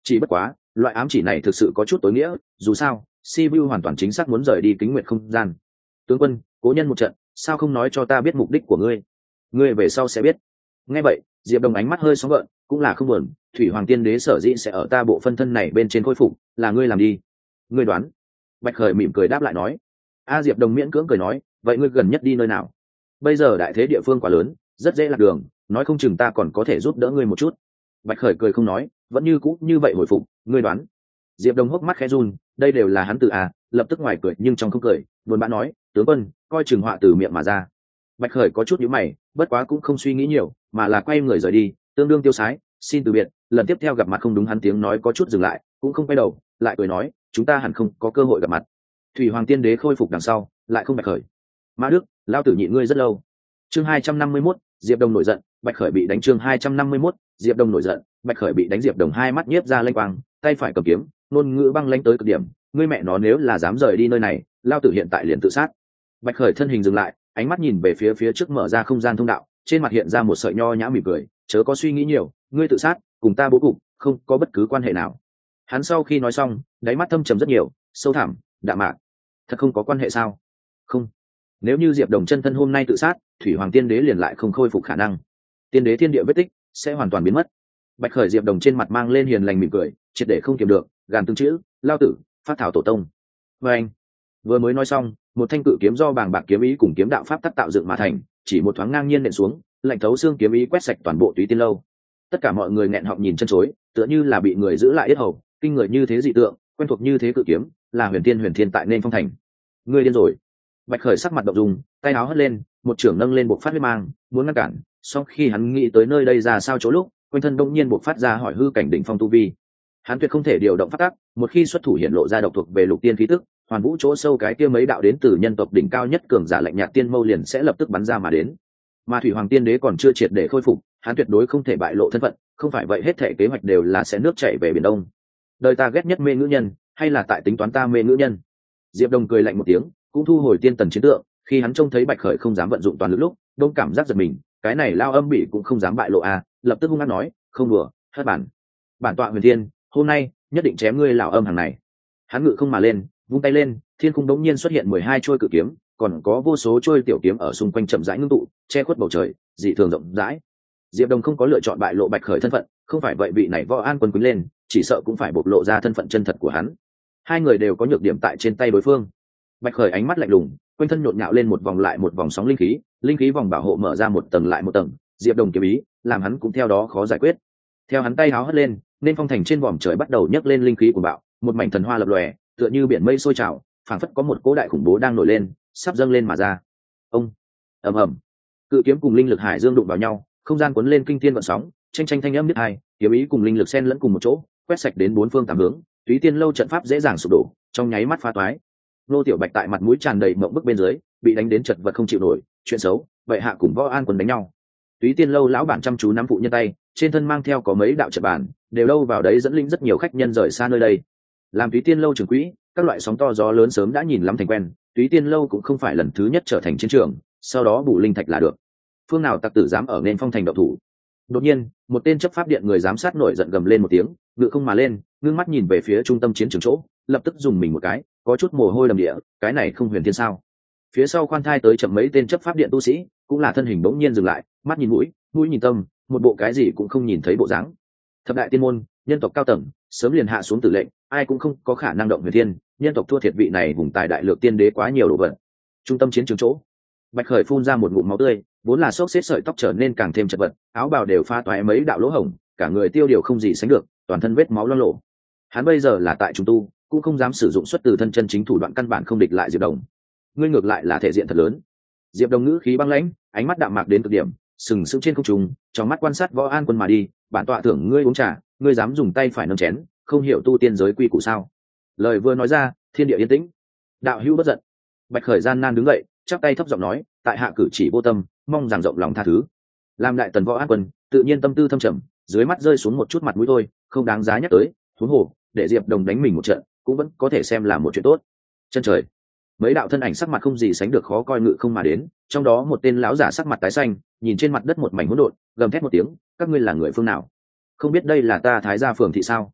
Chỉ bất quá loại ám chỉ này thực sự có chút tối nghĩa, dù sao Sibiu hoàn toàn chính xác muốn rời đi kính nguyệt không gian. Tướng quân, cố nhân một trận, sao không nói cho ta biết mục đích của ngươi? Ngươi về sau sẽ biết. Nghe vậy, Diệp Đồng ánh mắt hơi sóng gợn, cũng là không buồn. Thủy Hoàng Tiên Đế sở dĩ sẽ ở ta bộ phân thân này bên trên khôi phục, là ngươi làm đi. Ngươi đoán? Bạch Khởi mỉm cười đáp lại nói. A Diệp Đồng miễn cưỡng cười nói, vậy ngươi gần nhất đi nơi nào? Bây giờ đại thế địa phương quá lớn, rất dễ lạc đường, nói không chừng ta còn có thể giúp đỡ ngươi một chút. Bạch Khởi cười không nói, vẫn như cũ như vậy hồi phục. Ngươi đoán? Diệp Đồng hốc mắt khẽ run, đây đều là hắn tự à, lập tức ngoài cười nhưng trong không cười, buồn bã nói, tướng quân, coi chừng họa từ miệng mà ra. Bạch Khởi có chút nhíu mày, bất quá cũng không suy nghĩ nhiều, mà là quay người rời đi, tương đương tiêu sái, xin từ biệt. Lần tiếp theo gặp mặt không đúng, hắn tiếng nói có chút dừng lại, cũng không quay đầu, lại cười nói, chúng ta hẳn không có cơ hội gặp mặt. Thủy Hoàng Tiên Đế khôi phục đằng sau, lại không Bạch Khởi. Mã Đức, lao tử nhịn ngươi rất lâu. Chương hai trăm năm mươi mốt, Diệp Đồng nổi giận, Bạch Khởi bị đánh. Chương hai trăm năm mươi mốt, Diệp Đồng nổi giận, Bạch Khởi bị đánh. Diệp Đồng hai mắt nhiếp ra lênh quang, tay phải cầm kiếm, ngôn ngữ băng lãnh tới cực điểm, ngươi mẹ nó nếu là dám rời đi nơi này, lao tử hiện tại liền tự sát. Bạch Khởi thân hình dừng lại, ánh mắt nhìn về phía phía trước mở ra không gian thông đạo, trên mặt hiện ra một sợi nho nhã mỉm cười, chớ có suy nghĩ nhiều, ngươi tự sát cùng ta bố cục không có bất cứ quan hệ nào. Hắn sau khi nói xong, đáy mắt thâm trầm rất nhiều, sâu thẳm, đạm mạc. Thật không có quan hệ sao? Không. Nếu như Diệp Đồng chân thân hôm nay tự sát, Thủy Hoàng Tiên Đế liền lại không khôi phục khả năng, tiên đế thiên địa vết tích sẽ hoàn toàn biến mất. Bạch Khởi Diệp Đồng trên mặt mang lên hiền lành mỉm cười, triệt để không kiềm được, gàn từng chữ, lao tử, phát thảo tổ tông. Và anh vừa mới nói xong, một thanh cự kiếm do bàng bạc kiếm ý cùng kiếm đạo pháp tắc tạo dựng mà thành, chỉ một thoáng ngang nhiên nện xuống, lạnh thấu xương kiếm ý quét sạch toàn bộ Túy Tiên lâu. Tất cả mọi người nghẹn họng nhìn chân chối, tựa như là bị người giữ lại yết hầu, kinh người như thế dị tượng, quen thuộc như thế cự kiếm, là Huyền Thiên Huyền Thiên tại nên phong thành. Ngươi điên rồi. Bạch Khởi sắc mặt động dung, tay áo hất lên, một trưởng nâng lên buộc phát huyết mang, muốn ngăn cản, sau khi hắn nghĩ tới nơi đây ra sao chỗ lúc, quanh thân đông nhiên buộc phát ra hỏi hư cảnh đỉnh phong tu vi. Hắn tuyệt không thể điều động phát tác, một khi xuất thủ hiện lộ ra độc thuộc về lục tiên khí tức, hoàn vũ chỗ sâu cái kia mấy đạo đến từ nhân tộc đỉnh cao nhất cường giả lạnh nhạt tiên mâu liền sẽ lập tức bắn ra mà đến. Mà Thủy Hoàng Tiên Đế còn chưa triệt để khôi phục, hắn tuyệt đối không thể bại lộ thân phận, không phải vậy hết thể kế hoạch đều là sẽ nước chảy về biển đông. Đời ta ghét nhất mê ngữ nhân, hay là tại tính toán ta mê ngữ nhân? Diệp Đồng cười lạnh một tiếng, cũng thu hồi tiên tần chiến tượng, khi hắn trông thấy Bạch Khởi không dám vận dụng toàn lực lúc, đông cảm giác giật mình, cái này lao âm bị cũng không dám bại lộ à, lập tức hung hăng nói, không đùa, hất bản. Bản tọa Huyền Thiên, hôm nay nhất định chém ngươi lão âm hàng này. Hắn ngự không mà lên, vung tay lên, thiên khung đống nhiên xuất hiện mười hai trôi cự kiếm, còn có vô số trôi tiểu kiếm ở xung quanh chậm rãi ngưng tụ, che khuất bầu trời, dị thường rộng rãi. Diệp Đồng không có lựa chọn bại lộ Bạch Khởi thân phận, không phải vậy vị này Võ An Quân quýnh lên, chỉ sợ cũng phải bộc lộ ra thân phận chân thật của hắn. Hai người đều có nhược điểm tại trên tay đối phương. Bạch Khởi ánh mắt lạnh lùng, quanh thân nhộn nhạo lên một vòng lại một vòng sóng linh khí, linh khí vòng bảo hộ mở ra một tầng lại một tầng, Diệp Đồng kiếm ý, làm hắn cũng theo đó khó giải quyết. Theo hắn tay háo hất lên, nên phong thành trên vòm trời bắt đầu nhấc lên linh khí của bạo, một mảnh thần hoa lập lòe, tựa như biển mây sôi trào, phảng phất có một cỗ đại khủng bố đang nổi lên, sắp dâng lên mà ra. Ông, ầm ầm, cự kiếm cùng linh lực hải dương đụng vào nhau, không gian cuốn lên kinh thiên vận sóng, tranh tranh thanh âm biết hai, kiếm ý cùng linh lực xen lẫn cùng một chỗ, quét sạch đến bốn phương tám hướng, Túy Tiên lâu trận pháp dễ dàng sụp đổ, trong nháy mắt phá toái. Nô Tiểu Bạch tại mặt mũi tràn đầy mộng bức bên dưới, bị đánh đến chật vật không chịu nổi, chuyện xấu, vậy hạ cùng Võ An Quân đánh nhau. Túy Tiên lâu lão bản chăm chú nắm phụ nhân tay, trên thân mang theo có mấy đạo trận bản, đều đâu vào đấy dẫn linh rất nhiều khách nhân rời xa nơi đây. Làm Túy Tiên lâu trưởng quỹ, các loại sóng to gió lớn sớm đã nhìn lắm thành quen, Túy Tiên lâu cũng không phải lần thứ nhất trở thành chiến trường, sau đó bù linh thạch là được. Phương nào tặc tử dám ở nên phong thành độc thủ? Đột nhiên, một tên chấp pháp điện người giám sát nổi giận gầm lên một tiếng, ngự không mà lên, ngưng mắt nhìn về phía trung tâm chiến trường chỗ, lập tức dùng mình một cái, có chút mồ hôi đầm địa, cái này không Huyền Thiên sao? Phía sau khoan thai tới chậm mấy tên chấp pháp điện tu sĩ, cũng là thân hình bỗng nhiên dừng lại, mắt nhìn mũi, mũi nhìn tâm, một bộ cái gì cũng không nhìn thấy bộ dáng. Thập đại tiên môn, nhân tộc cao tầng, sớm liền hạ xuống tử lệnh, ai cũng không có khả năng động Huyền Thiên, nhân tộc thua thiệt vị này hùng tài đại lược tiên đế quá nhiều đồ vật. Trung tâm chiến trường chỗ, Bạch Khởi phun ra một ngụm máu tươi, vốn là xốc xếp sợi tóc trở nên càng thêm chật vật, áo bào đều pha toái mấy đạo lỗ hổng, cả người tiêu điều không gì sánh được, toàn thân vết máu loang lổ. Hắn bây giờ là tại trung tu, cũng không dám sử dụng xuất từ thân chân chính thủ đoạn căn bản không địch lại Diệp Đồng. Ngươi ngược lại là thể diện thật lớn. Diệp Đồng ngữ khí băng lãnh, ánh mắt đạm mạc đến cực điểm, sừng sững trên không trung, trong mắt quan sát Võ An Quân mà đi, bản tọa thưởng ngươi uống trà, ngươi dám dùng tay phải nâng chén, không hiểu tu tiên giới quy củ sao? Lời vừa nói ra, thiên địa yên tĩnh. Đạo hữu bất giận. Bạch Khởi gian nan đứng dậy, chắp tay thấp giọng nói, tại hạ cử chỉ vô tâm, mong rằng rộng lòng tha thứ. Làm đại tần Võ An Quân, tự nhiên tâm tư thâm trầm, dưới mắt rơi xuống một chút mặt mũi thôi, không đáng giá nhắc tới, huống hồ, để Diệp Đồng đánh mình một trận, cũng vẫn có thể xem là một chuyện tốt. Chân trời, mấy đạo thân ảnh sắc mặt không gì sánh được khó coi ngự không mà đến, trong đó một tên lão giả sắc mặt tái xanh, nhìn trên mặt đất một mảnh hỗn độn, gầm thét một tiếng, các ngươi là người phương nào? Không biết đây là ta Thái gia phường thị sao?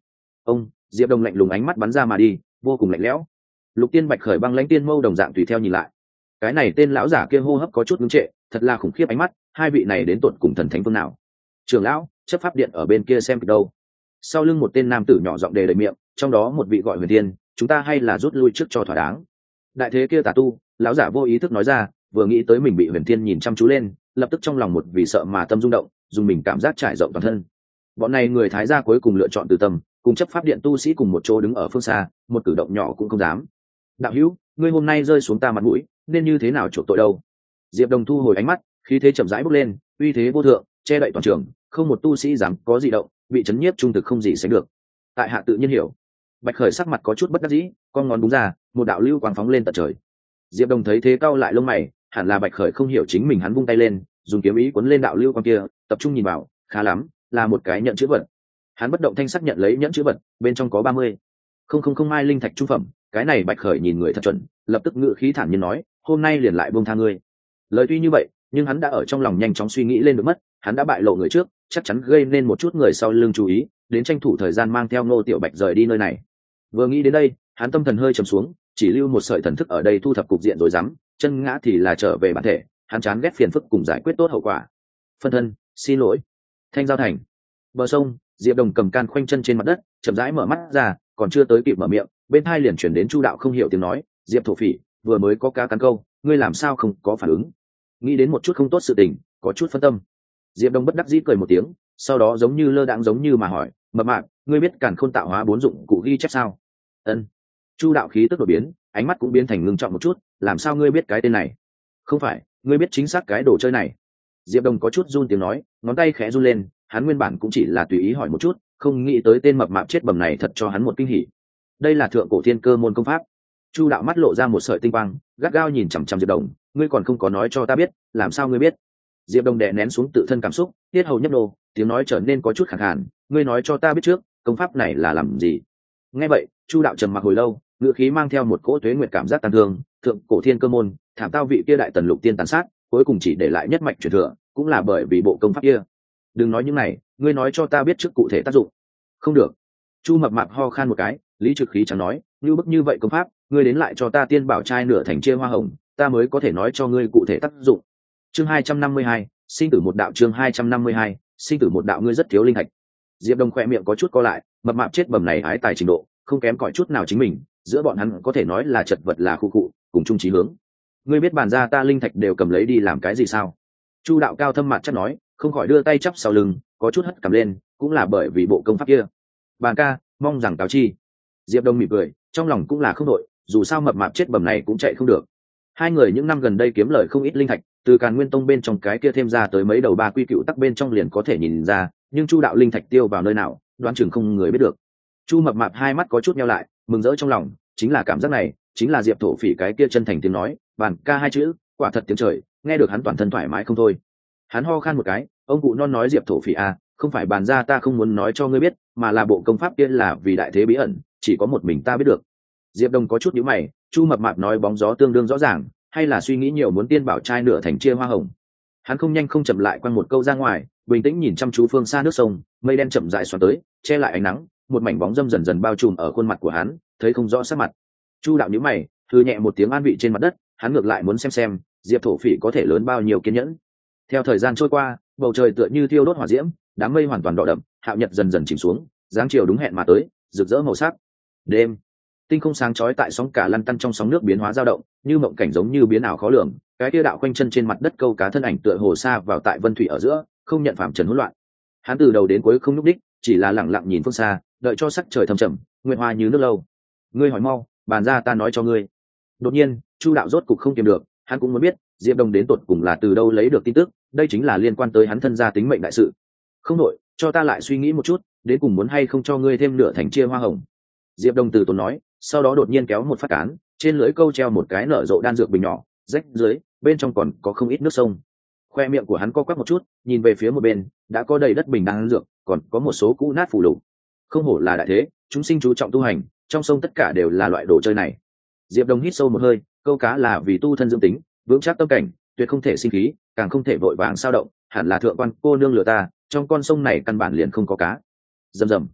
ông Diệp Đồng lạnh lùng ánh mắt bắn ra mà đi, vô cùng lạnh lẽo. Lục Tiên Bạch khởi băng lãnh tiên mâu đồng dạng tùy theo nhìn lại. Cái này tên lão giả kia hô hấp có chút ngưng trệ, thật là khủng khiếp ánh mắt, hai vị này đến tột cùng thần thánh phương nào? Trưởng lão, chấp pháp điện ở bên kia xem kịch đâu. Sau lưng một tên nam tử nhỏ giọng đề đầy miệng, trong đó một vị gọi Huyền Thiên, chúng ta hay là rút lui trước cho thỏa đáng. Đại thế kia tà tu, lão giả vô ý thức nói ra, vừa nghĩ tới mình bị Huyền Thiên nhìn chăm chú lên, lập tức trong lòng một vì sợ mà tâm rung động, dùng mình cảm giác trải rộng toàn thân. Bọn này người Thái gia cuối cùng lựa chọn từ tâm, cùng chấp pháp điện tu sĩ cùng một chỗ đứng ở phương xa, một cử động nhỏ cũng không dám. Đạo hữu, ngươi hôm nay rơi xuống ta mặt mũi, nên như thế nào chuộc tội đâu? Diệp Đồng thu hồi ánh mắt, khí thế chậm rãi bốc lên, uy thế vô thượng, che đậy toàn trường, không một tu sĩ dám có gì động, bị chấn nhiếp trung thực không gì sánh được. Tại hạ tự nhiên hiểu. Bạch Khởi sắc mặt có chút bất đắc dĩ, con ngón đúng ra, một đạo lưu quang phóng lên tận trời. Diệp Đồng thấy thế cau lại lông mày, hẳn là Bạch Khởi không hiểu chính mình, hắn vung tay lên, dùng kiếm ý cuốn lên đạo lưu quang kia, tập trung nhìn vào, khá lắm, là một cái nhận chữ vật. Hắn bất động thanh sắc nhận lấy nhẫn chữ vật, bên trong có ba mươi không không không mai linh thạch trung phẩm. Cái này Bạch Khởi nhìn người thật chuẩn, lập tức ngự khí thản nhiên nói, hôm nay liền lại buông tha ngươi. Lời tuy như vậy, nhưng hắn đã ở trong lòng nhanh chóng suy nghĩ lên được mất, hắn đã bại lộ người trước, chắc chắn gây nên một chút người sau lưng chú ý, đến tranh thủ thời gian mang theo Ngô Tiểu Bạch rời đi nơi này. Vừa nghĩ đến đây, hắn tâm thần hơi trầm xuống, chỉ lưu một sợi thần thức ở đây thu thập cục diện rồi dám, chân ngã thì là trở về bản thể, hắn chán ghét phiền phức cùng giải quyết tốt hậu quả. Phân thân, xin lỗi. Thanh Giao Thành. Bờ sông, Diệp Đồng cầm can khoanh chân trên mặt đất, chậm rãi mở mắt ra, còn chưa tới kịp mở miệng, bên tai liền chuyển đến Chu đạo không hiểu tiếng nói, Diệp thổ phỉ, vừa mới có cá cắn câu, ngươi làm sao không có phản ứng? Nghĩ đến một chút không tốt sự tình, có chút phân tâm. Diệp Đông bất đắc dĩ cười một tiếng, sau đó giống như lơ đãng giống như mà hỏi, mập mạp, ngươi biết Càn Khôn tạo hóa bốn dụng cụ ghi chép sao? Ân. Chu đạo khí tức đột biến, ánh mắt cũng biến thành ngưng trọng một chút, làm sao ngươi biết cái tên này? Không phải, ngươi biết chính xác cái đồ chơi này? Diệp Đông có chút run tiếng nói, ngón tay khẽ run lên, hắn nguyên bản cũng chỉ là tùy ý hỏi một chút, không nghĩ tới tên mập mạp chết bầm này thật cho hắn một kinh hỉ. Đây là thượng cổ thiên cơ môn công pháp. Chu đạo mắt lộ ra một sợi tinh quang, gắt gao nhìn chằm chằm Diệp Đồng, ngươi còn không có nói cho ta biết, làm sao ngươi biết? Diệp Đồng đè nén xuống tự thân cảm xúc, tiết hầu nhấp nô, tiếng nói trở nên có chút khàn khàn, ngươi nói cho ta biết trước, công pháp này là làm gì? Nghe vậy, Chu đạo trầm mặc hồi lâu, ngữ khí mang theo một cỗ tuế nguyệt cảm giác tàn thương, thượng cổ thiên cơ môn, thảm tao vị kia đại tần lục tiên tàn sát, cuối cùng chỉ để lại nhất mạch truyền thừa, cũng là bởi vì bộ công pháp kia. Đừng nói những này, ngươi nói cho ta biết trước cụ thể tác dụng. Không được. Chu mập mạp ho khan một cái, lý trực khí chẳng nói, như bức như vậy công pháp, ngươi đến lại cho ta tiên bảo trai nửa thành chia hoa hồng, ta mới có thể nói cho ngươi cụ thể tác dụng. Chương hai trăm năm mươi hai, sinh tử một đạo. Chương hai trăm năm mươi hai, sinh tử một đạo. Ngươi rất thiếu linh thạch. Diệp Đông khẽ miệng có chút co lại, mập mạp chết bầm này hái tài trình độ, không kém cỏi chút nào chính mình, giữa bọn hắn có thể nói là chật vật là khu cụ, cùng chung chí hướng. Ngươi biết bàn ra ta linh thạch đều cầm lấy đi làm cái gì sao? Chu đạo cao thâm mặt chắc nói, không khỏi đưa tay chắp sau lưng, có chút hất cầm lên, cũng là bởi vì bộ công pháp kia. Bàn ca, mong rằng cáo chi. Diệp Đông mỉm cười, trong lòng cũng là không đội, dù sao mập mạp chết bầm này cũng chạy không được. Hai người những năm gần đây kiếm lời không ít linh thạch, từ Càn Nguyên Tông bên trong cái kia thêm ra tới mấy đầu ba quy cựu tắc bên trong liền có thể nhìn ra, nhưng Chu đạo linh thạch tiêu vào nơi nào, đoán chừng không người biết được. Chu mập mạp hai mắt có chút nheo lại, mừng rỡ trong lòng, chính là cảm giác này, chính là Diệp thổ phỉ cái kia chân thành tiếng nói, bàn ca hai chữ, quả thật tiếng trời, nghe được hắn toàn thân thoải mái không thôi. Hắn ho khan một cái, ông cụ non nói Diệp thổ phỉ à, không phải bàn ra ta không muốn nói cho ngươi biết, mà là bộ công pháp kia là vì đại thế bí ẩn, chỉ có một mình ta biết được. Diệp Đông có chút nhíu mày, Chu mập mạp nói bóng gió tương đương rõ ràng, hay là suy nghĩ nhiều muốn tiên bảo trai nửa thành chia hoa hồng. Hắn không nhanh không chậm lại quăng một câu ra ngoài, bình tĩnh nhìn chăm chú phương xa nước sông, mây đen chậm rãi xoắn tới, che lại ánh nắng, một mảnh bóng dâm dần dần bao trùm ở khuôn mặt của hắn, thấy không rõ sắc mặt. Chu đạo nhíu mày, thư nhẹ một tiếng an vị trên mặt đất, hắn ngược lại muốn xem xem Diệp thổ phỉ có thể lớn bao nhiêu kiên nhẫn. Theo thời gian trôi qua, bầu trời tựa như thiêu đốt hỏa diễm, đám mây hoàn toàn đỏ đậm, hạo nhật dần dần chìm xuống, dáng chiều đúng hẹn mà tới, rực rỡ màu sắc. Đêm, tinh không sáng chói tại sóng cả lăn tăn trong sóng nước biến hóa dao động, như mộng cảnh giống như biến ảo khó lường. Cái kia đạo quanh chân trên mặt đất câu cá thân ảnh tựa hồ xa vào tại vân thủy ở giữa, không nhận phạm trần hỗn loạn. Hắn từ đầu đến cuối không nhúc đích, chỉ là lặng lặng nhìn phương xa, đợi cho sắc trời thâm trầm, nguyệt hoa như nước lâu. Ngươi hỏi mau, bàn ra ta nói cho ngươi. Đột nhiên, Chu đạo rốt cục không kiềm được, hắn cũng muốn biết Diệp Đông đến tột cùng là từ đâu lấy được tin tức, đây chính là liên quan tới hắn thân gia tính mệnh đại sự. Không nội, cho ta lại suy nghĩ một chút, đến cùng muốn hay không cho ngươi thêm nửa thành chia hoa hồng. Diệp Đông từ tốn nói, sau đó đột nhiên kéo một phát cán, trên lưỡi câu treo một cái nở rộ đan dược bình nhỏ, rách dưới, bên trong còn có không ít nước sông. Khoe miệng của hắn co quắp một chút, nhìn về phía một bên, đã có đầy đất bình đan dược, còn có một số cũ nát phù lục. Không hổ là đại thế, chúng sinh chú trọng tu hành, trong sông tất cả đều là loại đồ chơi này. Diệp Đông hít sâu một hơi, câu cá là vì tu thân dưỡng tính, vững chắc tâm cảnh, tuyệt không thể sinh khí, càng không thể vội vàng sao động, hẳn là thượng quan cô nương lừa ta, trong con sông này căn bản liền không có cá. Rầm rầm.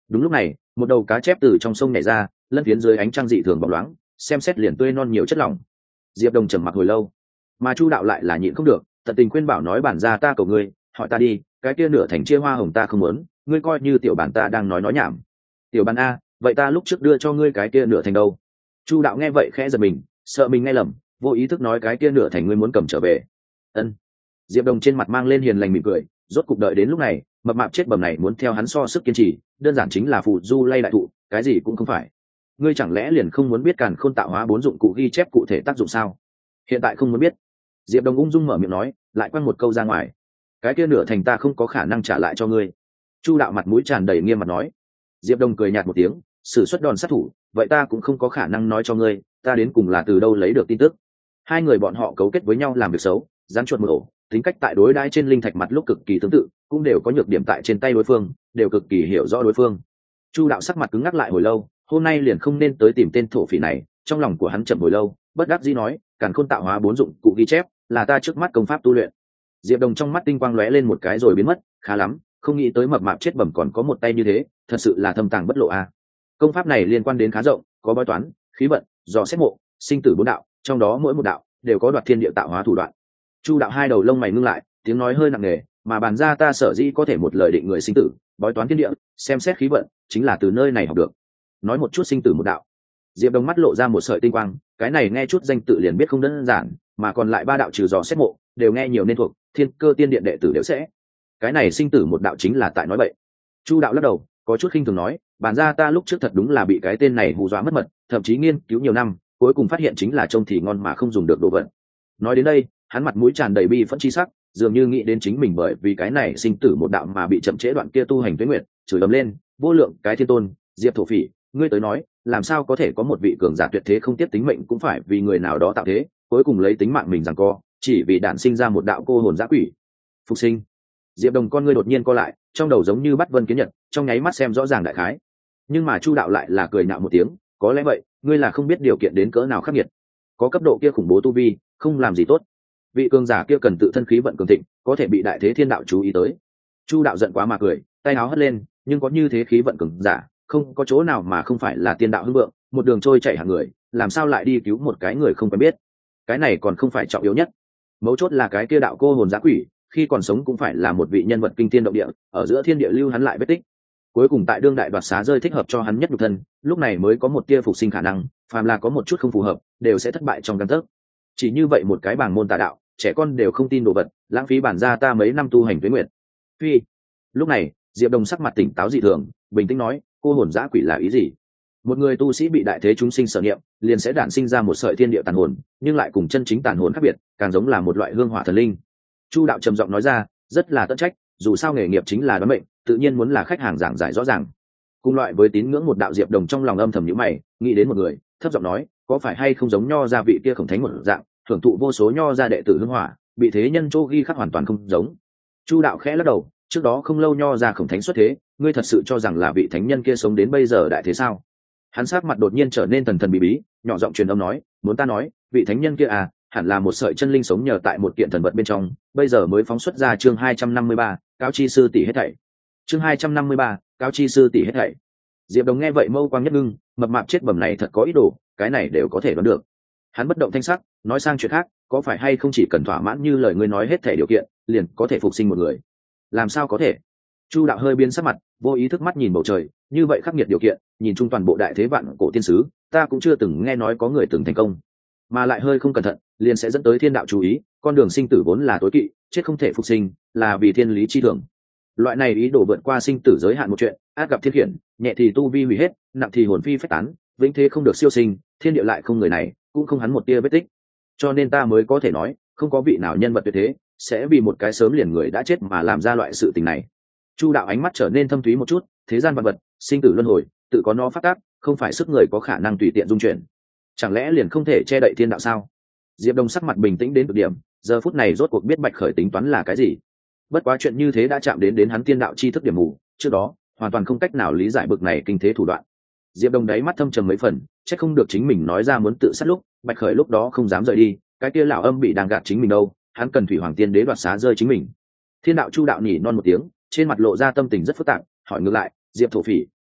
Đúng lúc này một đầu cá chép từ trong sông nhảy ra, lân phiến dưới ánh trăng dị thường bóng loáng, xem xét liền tươi non nhiều chất lỏng. Diệp Đồng trầm mặc hồi lâu, mà Chu đạo lại là nhịn không được, tận tình khuyên bảo nói bản ra ta cầu ngươi, hỏi ta đi, cái kia nửa thành chia hoa hồng ta không muốn, ngươi coi như tiểu bản ta đang nói nói nhảm. Tiểu bản a, vậy ta lúc trước đưa cho ngươi cái kia nửa thành đâu? Chu đạo nghe vậy khẽ giật mình, sợ mình nghe lầm, vô ý thức nói cái kia nửa thành ngươi muốn cầm trở về. Ân. Diệp Đồng trên mặt mang lên hiền lành mỉm cười, rốt cục đợi đến lúc này, mập mạp chết bầm này muốn theo hắn so sức kiên trì, đơn giản chính là phù du lay đại thụ, cái gì cũng không phải. Ngươi chẳng lẽ liền không muốn biết càn khôn tạo hóa bốn dụng cụ ghi chép cụ thể tác dụng sao? Hiện tại không muốn biết. Diệp Đồng ung dung mở miệng nói, lại quăng một câu ra ngoài. Cái kia nửa thành ta không có khả năng trả lại cho ngươi. Chu đạo mặt mũi tràn đầy nghiêm mặt nói. Diệp Đồng cười nhạt một tiếng, sử xuất đòn sát thủ, vậy ta cũng không có khả năng nói cho ngươi, ta đến cùng là từ đâu lấy được tin tức. Hai người bọn họ cấu kết với nhau làm việc xấu, gián chuột một ổ, tính cách tại đối đãi trên linh thạch mặt lúc cực kỳ tương tự, cũng đều có nhược điểm tại trên tay đối phương, đều cực kỳ hiểu rõ đối phương. Chu đạo sắc mặt cứng ngắc lại hồi lâu, hôm nay liền không nên tới tìm tên thổ phỉ này, trong lòng của hắn chậm hồi lâu, bất đắc dĩ nói, càn khôn tạo hóa bốn dụng cụ ghi chép, là ta trước mắt công pháp tu luyện. Diệp Đồng trong mắt tinh quang lóe lên một cái rồi biến mất, khá lắm, không nghĩ tới mập mạp chết bẩm còn có một tay như thế, thật sự là thâm tàng bất lộ a. Công pháp này liên quan đến khá rộng, có bói toán, khí vận, dò xét mộ, sinh tử bốn đạo, trong đó mỗi một đạo đều có đoạt thiên địa tạo hóa thủ đoạn. Chu đạo hai đầu lông mày ngưng lại, tiếng nói hơi nặng nề, mà bàn ra ta sở dĩ có thể một lời định người sinh tử, bói toán thiên địa, xem xét khí vận, chính là từ nơi này học được. Nói một chút sinh tử một đạo. Diệp Đồng mắt lộ ra một sợi tinh quang, cái này nghe chút danh tự liền biết không đơn giản, mà còn lại ba đạo trừ dò xét mộ, đều nghe nhiều nên thuộc, thiên cơ tiên điện đệ tử đều sẽ. Cái này sinh tử một đạo chính là tại nói vậy. Chu đạo lắc đầu, có chút khinh thường nói, bản ra ta lúc trước thật đúng là bị cái tên này hù dọa mất mật, thậm chí nghiên cứu nhiều năm, cuối cùng phát hiện chính là trông thì ngon mà không dùng được đồ vật. Nói đến đây, hắn mặt mũi tràn đầy bi phẫn chi sắc, dường như nghĩ đến chính mình bởi vì cái này sinh tử một đạo mà bị chậm trễ đoạn kia tu hành tuế nguyệt, chửi ầm lên, vô lượng cái thiên tôn, Diệp thổ phỉ, ngươi tới nói, làm sao có thể có một vị cường giả tuyệt thế không tiếp tính mệnh cũng phải vì người nào đó tạo thế, cuối cùng lấy tính mạng mình giằng co, chỉ vì đản sinh ra một đạo cô hồn dã quỷ. Phục sinh. Diệp Đồng con ngươi đột nhiên co lại, trong đầu giống như bắt vân kiến nhật, trong nháy mắt xem rõ ràng đại khái. Nhưng mà Chu đạo lại là cười nhạo một tiếng, có lẽ vậy, ngươi là không biết điều kiện đến cỡ nào khắc nghiệt. Có cấp độ kia khủng bố tu vi, không làm gì tốt. Vị cường giả kia cần tự thân khí vận cường thịnh, có thể bị đại thế thiên đạo chú ý tới. Chu đạo giận quá mà cười, tay áo hất lên, nhưng có như thế khí vận cường giả, không có chỗ nào mà không phải là tiên đạo hưng vượng, một đường trôi chạy hàng người, làm sao lại đi cứu một cái người không quen biết. Cái này còn không phải trọng yếu nhất, mấu chốt là cái kia đạo cô hồn dã quỷ, khi còn sống cũng phải là một vị nhân vật kinh thiên động địa, ở giữa thiên địa lưu hắn lại vết tích, cuối cùng tại đương đại đoạt xá rơi thích hợp cho hắn nhất nhục thân, lúc này mới có một tia phục sinh khả năng, phàm là có một chút không phù hợp đều sẽ thất bại trong căn tấc. Chỉ như vậy một cái bảng môn tà đạo, trẻ con đều không tin đồ vật, lãng phí bản gia ta mấy năm tu hành tuế nguyệt. Phi. Lúc này Diệp Đồng sắc mặt tỉnh táo dị thường, bình tĩnh nói, cô hồn dã quỷ là ý gì? Một người tu sĩ bị đại thế chúng sinh sở niệm, liền sẽ đản sinh ra một sợi thiên địa tàn hồn, nhưng lại cùng chân chính tàn hồn khác biệt, càng giống là một loại hương hỏa thần linh. Chu đạo trầm giọng nói ra, rất là tận trách, dù sao nghề nghiệp chính là đoán mệnh, tự nhiên muốn là khách hàng giảng giải rõ ràng. Cùng loại với tín ngưỡng một đạo, Diệp Đồng trong lòng âm thầm nhíu mày, nghĩ đến một người, thấp giọng nói, có phải hay không giống nho gia vị kia khổng thánh một dạng, thưởng thụ vô số nho gia đệ tử hương hỏa, bị thế nhân chỗ ghi khắc hoàn toàn không giống. Chu đạo khẽ lắc đầu, trước đó không lâu nho gia khổng thánh xuất thế, ngươi thật sự cho rằng là vị thánh nhân kia sống đến bây giờ đại thế sao? Hắn sắc mặt đột nhiên trở nên thần thần bí bí, nhỏ giọng truyền âm nói, muốn ta nói, vị thánh nhân kia à, hẳn là một sợi chân linh sống nhờ tại một kiện thần vật bên trong, bây giờ mới phóng xuất ra chương hai trăm năm mươi ba, cáo chi sư tỷ hết thảy. Chương hai trăm năm mươi ba, cáo chi sư tỷ hết thảy. Diệp Đồng nghe vậy mâu quang nhất ngưng, mập mạp chết bầm này thật có ý đồ, cái này đều có thể đoán được. Hắn bất động thanh sắc, nói sang chuyện khác, có phải hay không chỉ cần thỏa mãn như lời ngươi nói hết thảy điều kiện, liền có thể phục sinh một người? Làm sao có thể? Chu đạo hơi biến sắc mặt, vô ý thức mắt nhìn bầu trời, như vậy khắc nghiệt điều kiện, nhìn chung toàn bộ đại thế vạn cổ tiên sứ, ta cũng chưa từng nghe nói có người từng thành công, mà lại hơi không cẩn thận, liền sẽ dẫn tới thiên đạo chú ý, con đường sinh tử vốn là tối kỵ, chết không thể phục sinh, là vì thiên lý chi thường. Loại này ý đồ vượt qua sinh tử giới hạn một chuyện, ác gặp thiên khiển, nhẹ thì tu vi hủy hết, nặng thì hồn phi phách tán, vĩnh thế không được siêu sinh, thiên địa lại không người này, cũng không hắn một tia vết tích. Cho nên ta mới có thể nói, không có vị nào nhân vật tuyệt thế sẽ vì một cái sớm liền người đã chết mà làm ra loại sự tình này. Chu đạo ánh mắt trở nên thâm thúy một chút, thế gian vật vật, sinh tử luân hồi, tự có nó phát tác, không phải sức người có khả năng tùy tiện dung chuyển. Chẳng lẽ liền không thể che đậy thiên đạo sao? Diệp Đồng sắc mặt bình tĩnh đến cực điểm, giờ phút này rốt cuộc biết Bạch Khởi tính toán là cái gì. Bất quá chuyện như thế đã chạm đến đến hắn tiên đạo chi thức điểm mù, trước đó hoàn toàn không cách nào lý giải bực này kinh thế thủ đoạn. Diệp Đồng đáy mắt thâm trầm mấy phần, chắc không được chính mình nói ra muốn tự sát lúc, Bạch Khởi lúc đó không dám rời đi, cái kia lão âm bị đang gạt chính mình đâu, hắn cần Thủy Hoàng Tiên Đế đoạt xá rơi chính mình. Thiên đạo Chu đạo nhỉ non một tiếng, trên mặt lộ ra tâm tình rất phức tạp, hỏi ngược lại, Diệp thổ phỉ,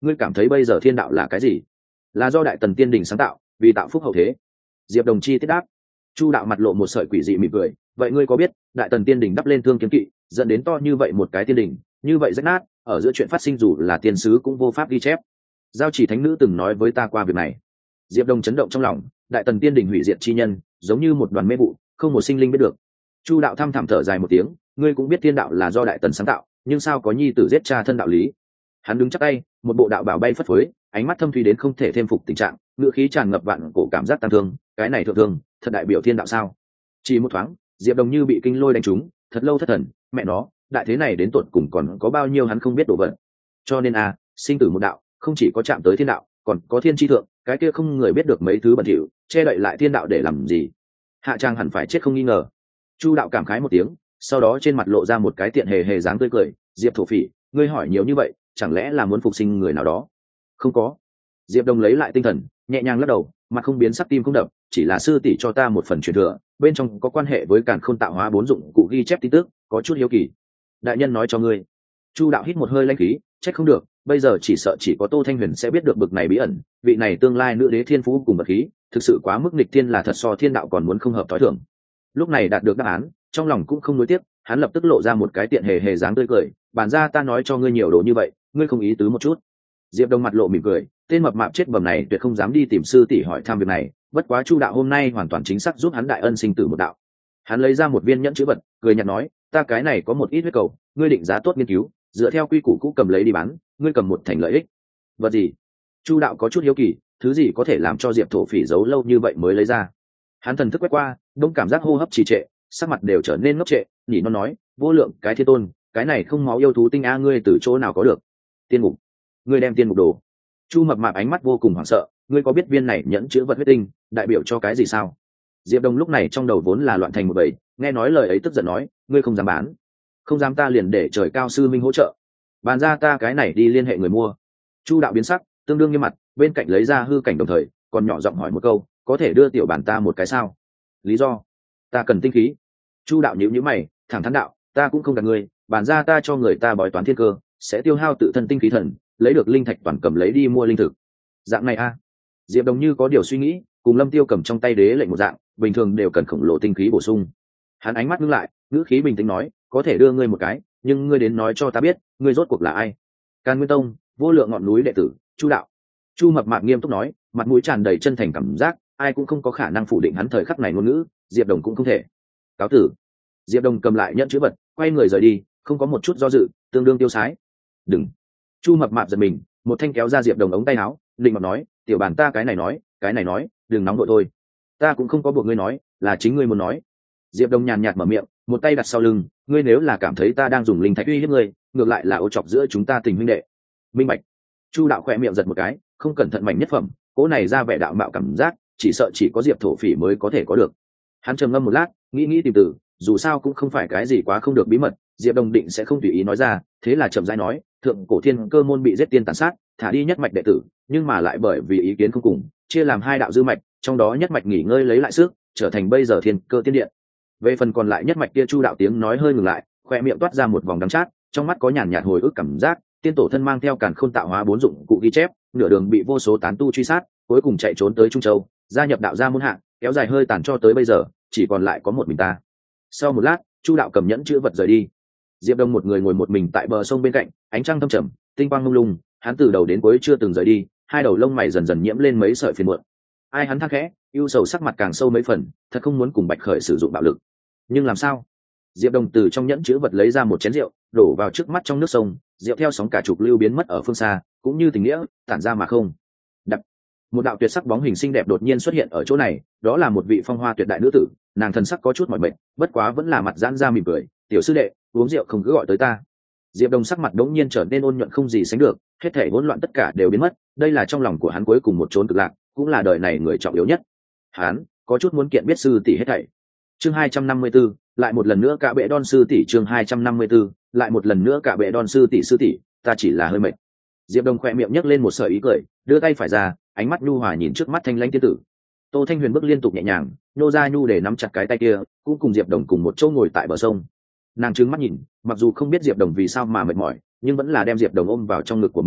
ngươi cảm thấy bây giờ thiên đạo là cái gì? Là do đại tần tiên đình sáng tạo, vì tạo phúc hậu thế. Diệp Đồng chi tiết đáp. Chu đạo mặt lộ một sợi quỷ dị mỉm cười, vậy ngươi có biết đại tần tiên đình đắp lên thương kiếm kỵ, dẫn đến to như vậy một cái tiên đình, như vậy rách nát, ở giữa chuyện phát sinh dù là tiên sứ cũng vô pháp ghi chép. Giao chỉ thánh nữ từng nói với ta qua việc này. Diệp Đồng chấn động trong lòng, đại tần tiên đình hủy diệt chi nhân, giống như một đoàn mê vụ, không một sinh linh biết được. Chu đạo thăm thẳm thở dài một tiếng, ngươi cũng biết thiên đạo là do đại tần sáng tạo, nhưng sao có nhi tử giết cha thân đạo lý? Hắn đứng chắc tay, một bộ đạo bào bay phất phới, ánh mắt thâm thúy đến không thể thêm phục tình trạng, ngữ khí tràn ngập vạn cổ cảm giác tăng thương, cái này thượng thương, thật đại biểu thiên đạo sao? Chỉ một thoáng, Diệp Đồng như bị kinh lôi đánh trúng, thật lâu thất thần, mẹ nó, đại thế này đến tột cùng còn có bao nhiêu hắn không biết đồ vật. Cho nên a, sinh tử một đạo, không chỉ có chạm tới thiên đạo, còn có thiên chi thượng, cái kia không người biết được mấy thứ bẩn thỉu, che đậy lại thiên đạo để làm gì? Hạ Trang hẳn phải chết không nghi ngờ. Chu đạo cảm khái một tiếng, sau đó trên mặt lộ ra một cái tiện hề hề dáng tươi cười, Diệp thổ phỉ, ngươi hỏi nhiều như vậy, chẳng lẽ là muốn phục sinh người nào đó? Không có. Diệp Đồng lấy lại tinh thần, nhẹ nhàng lắc đầu, mặt không biến sắc tim không đập, chỉ là sư tỷ cho ta một phần truyền thừa, bên trong có quan hệ với càn khôn tạo hóa bốn dụng cụ ghi chép tin tức, có chút hiếu kỳ. Đại nhân nói cho ngươi. Chu đạo hít một hơi lãnh khí, trách không được, bây giờ chỉ sợ chỉ có Tô Thanh Huyền sẽ biết được bực này bí ẩn, vị này tương lai nữ đế thiên phú cùng vật khí, thực sự quá mức nghịch thiên, là thật so thiên đạo còn muốn không hợp thói thường. Lúc này đạt được đáp án, trong lòng cũng không nuối tiếc, hắn lập tức lộ ra một cái tiện hề hề dáng tươi cười, bản ra ta nói cho ngươi nhiều đồ như vậy, ngươi không ý tứ một chút. Diệp Đồng mặt lộ mỉm cười, tên mập mạp chết bầm này tuyệt không dám đi tìm sư tỷ hỏi thăm việc này, bất quá Chu đạo hôm nay hoàn toàn chính xác giúp hắn đại ân sinh tử một đạo. Hắn lấy ra một viên nhẫn chữ vật, cười nhạt nói, ta cái này có một ít huyết cầu, ngươi định giá tốt nghiên cứu, dựa theo quy củ cũ cầm lấy đi bán, ngươi cầm một thành lợi ích. Vật gì? Chu đạo có chút hiếu kỳ, thứ gì có thể làm cho Diệp thổ phỉ giấu lâu như vậy mới lấy ra. Hắn thần thức quét qua, đông cảm giác hô hấp trì trệ, sắc mặt đều trở nên ngốc trệ, nhỉ nó nói, vô lượng cái thiên tôn, cái này không máu yêu thú tinh a, ngươi từ chỗ nào có được? Tiên ngục. Ngươi đem tiên ngục đồ. Chu mập mạp ánh mắt vô cùng hoảng sợ, ngươi có biết viên này nhẫn chữ vật huyết tinh đại biểu cho cái gì sao? Diệp Đồng lúc này trong đầu vốn là loạn thành một bầy, nghe nói lời ấy tức giận nói, ngươi không dám bán, không dám ta liền để trời cao sư minh hỗ trợ, bàn ra ta cái này đi liên hệ người mua. Chu đạo biến sắc, tương đương nghiêm mặt, bên cạnh lấy ra hư cảnh đồng thời còn nhỏ giọng hỏi một câu, có thể đưa tiểu bản ta một cái sao? Lý do? Ta cần tinh khí. Chu đạo nhíu nhíu mày, thẳng thắn đạo, ta cũng không gạt ngươi, bàn ra ta cho người ta bói toán thiên cơ, sẽ tiêu hao tự thân tinh khí thần, lấy được linh thạch toàn cầm lấy đi mua linh thực. Dạng này a? Diệp Đồng như có điều suy nghĩ, cùng Lâm Tiêu cầm trong tay đế lệnh một dạng, bình thường đều cần khổng lồ tinh khí bổ sung. Hắn ánh mắt ngưng lại, ngữ khí bình tĩnh nói, có thể đưa ngươi một cái, nhưng ngươi đến nói cho ta biết, ngươi rốt cuộc là ai? Càn Nguyên Tông, vô lượng ngọn núi đệ tử, Chu đạo. Chu mập mạp nghiêm túc nói, mặt mũi tràn đầy chân thành cảm giác, ai cũng không có khả năng phủ định hắn thời khắc này ngôn ngữ, Diệp Đồng cũng không thể. Cáo tử. Diệp Đồng cầm lại nhận chữ vật, quay người rời đi, không có một chút do dự, tương đương tiêu sái. Đừng. Chu mập mạp giật mình, một thanh kéo ra Diệp Đồng ống tay áo, định mặt nói, tiểu bản ta cái này nói, cái này nói, đừng nóng đội thôi. Ta cũng không có buộc ngươi nói, là chính ngươi muốn nói. Diệp Đồng nhàn nhạt mở miệng, một tay đặt sau lưng, ngươi nếu là cảm thấy ta đang dùng linh thạch uy hiếp ngươi, ngược lại là ô chọc giữa chúng ta tình huynh đệ. Minh bạch. Chu đạo khỏe miệng giật một cái, không cẩn thận mảnh nhất phẩm, cỗ này ra vẻ đạo mạo cảm giác, chỉ sợ chỉ có Diệp thổ phỉ mới có thể có được. Hắn trầm ngâm một lát, nghĩ nghĩ tìm từ, dù sao cũng không phải cái gì quá không được bí mật, Diệp Đồng định sẽ không tùy ý nói ra, thế là chậm rãi nói, thượng cổ thiên cơ môn bị giết tiên tàn sát, thả đi nhất mạch đệ tử, nhưng mà lại bởi vì ý kiến không cùng, chia làm hai đạo dư mạch, trong đó nhất mạch nghỉ ngơi lấy lại sức, trở thành bây giờ thiên cơ tiên điện. Về phần còn lại nhất mạch kia, Chu đạo tiếng nói hơi ngừng lại, khoe miệng toát ra một vòng đắng chát, trong mắt có nhàn nhạt hồi ức cảm giác, tiên tổ thân mang theo càn khôn tạo hóa bốn dụng cụ ghi chép, nửa đường bị vô số tán tu truy sát, cuối cùng chạy trốn tới Trung Châu, gia nhập đạo gia môn hạ, kéo dài hơi tàn cho tới bây giờ, chỉ còn lại có một mình ta. Sau một lát, Chu đạo cầm nhẫn chữ vật rời đi. Diệp Đông một người ngồi một mình tại bờ sông bên cạnh, ánh trăng thâm trầm, tinh quang mông lung, hắn từ đầu đến cuối chưa từng rời đi, hai đầu lông mày dần dần nhiễm lên mấy sợi phiền muộn. Ai hắn than khẽ, ưu sầu sắc mặt càng sâu mấy phần, thật không muốn cùng Bạch Khởi sử dụng bạo lực. Nhưng làm sao? Diệp Đông từ trong nhẫn chữ vật lấy ra một chén rượu, đổ vào trước mắt trong nước sông, rượu theo sóng cả chục lưu biến mất ở phương xa, cũng như tình nghĩa, tản ra mà không. Đập. Một đạo tuyệt sắc bóng hình xinh đẹp đột nhiên xuất hiện ở chỗ này, đó là một vị phong hoa tuyệt đại nữ tử, nàng thần sắc có chút mỏi mệt, bất quá vẫn là mặt giãn ra mỉm cười, "Tiểu sư đệ, uống rượu không cứ gọi tới ta." Diệp Đông sắc mặt đống nhiên trở nên ôn nhuận không gì sánh được, hết thảy hỗn loạn tất cả đều biến mất, đây là trong lòng của hắn cuối cùng một chốn cực lạc, cũng là đời này người trọng yếu nhất. Hắn có chút muốn kiện biết sư tỷ hết thảy. Chương hai trăm năm mươi 254, lại một lần nữa cả bệ đon sư tỷ, chương hai trăm năm mươi 254, lại một lần nữa cả bệ đon sư tỷ sư tỷ, ta chỉ là hơi mệt. Diệp Đông khẽ miệng nhếch lên một sợi ý cười, đưa tay phải ra, ánh mắt nhu hòa nhìn trước mắt thanh lãnh tiên tử. Tô Thanh Huyền bước liên tục nhẹ nhàng, nô ra nhu để nắm chặt cái tay kia, cũng cùng Diệp Đồng cùng một chỗ ngồi tại bờ sông. Nàng trừng mắt nhìn, mặc dù không biết Diệp Đồng vì sao mà mệt mỏi, nhưng vẫn là đem Diệp Đồng ôm vào trong ngực của mình,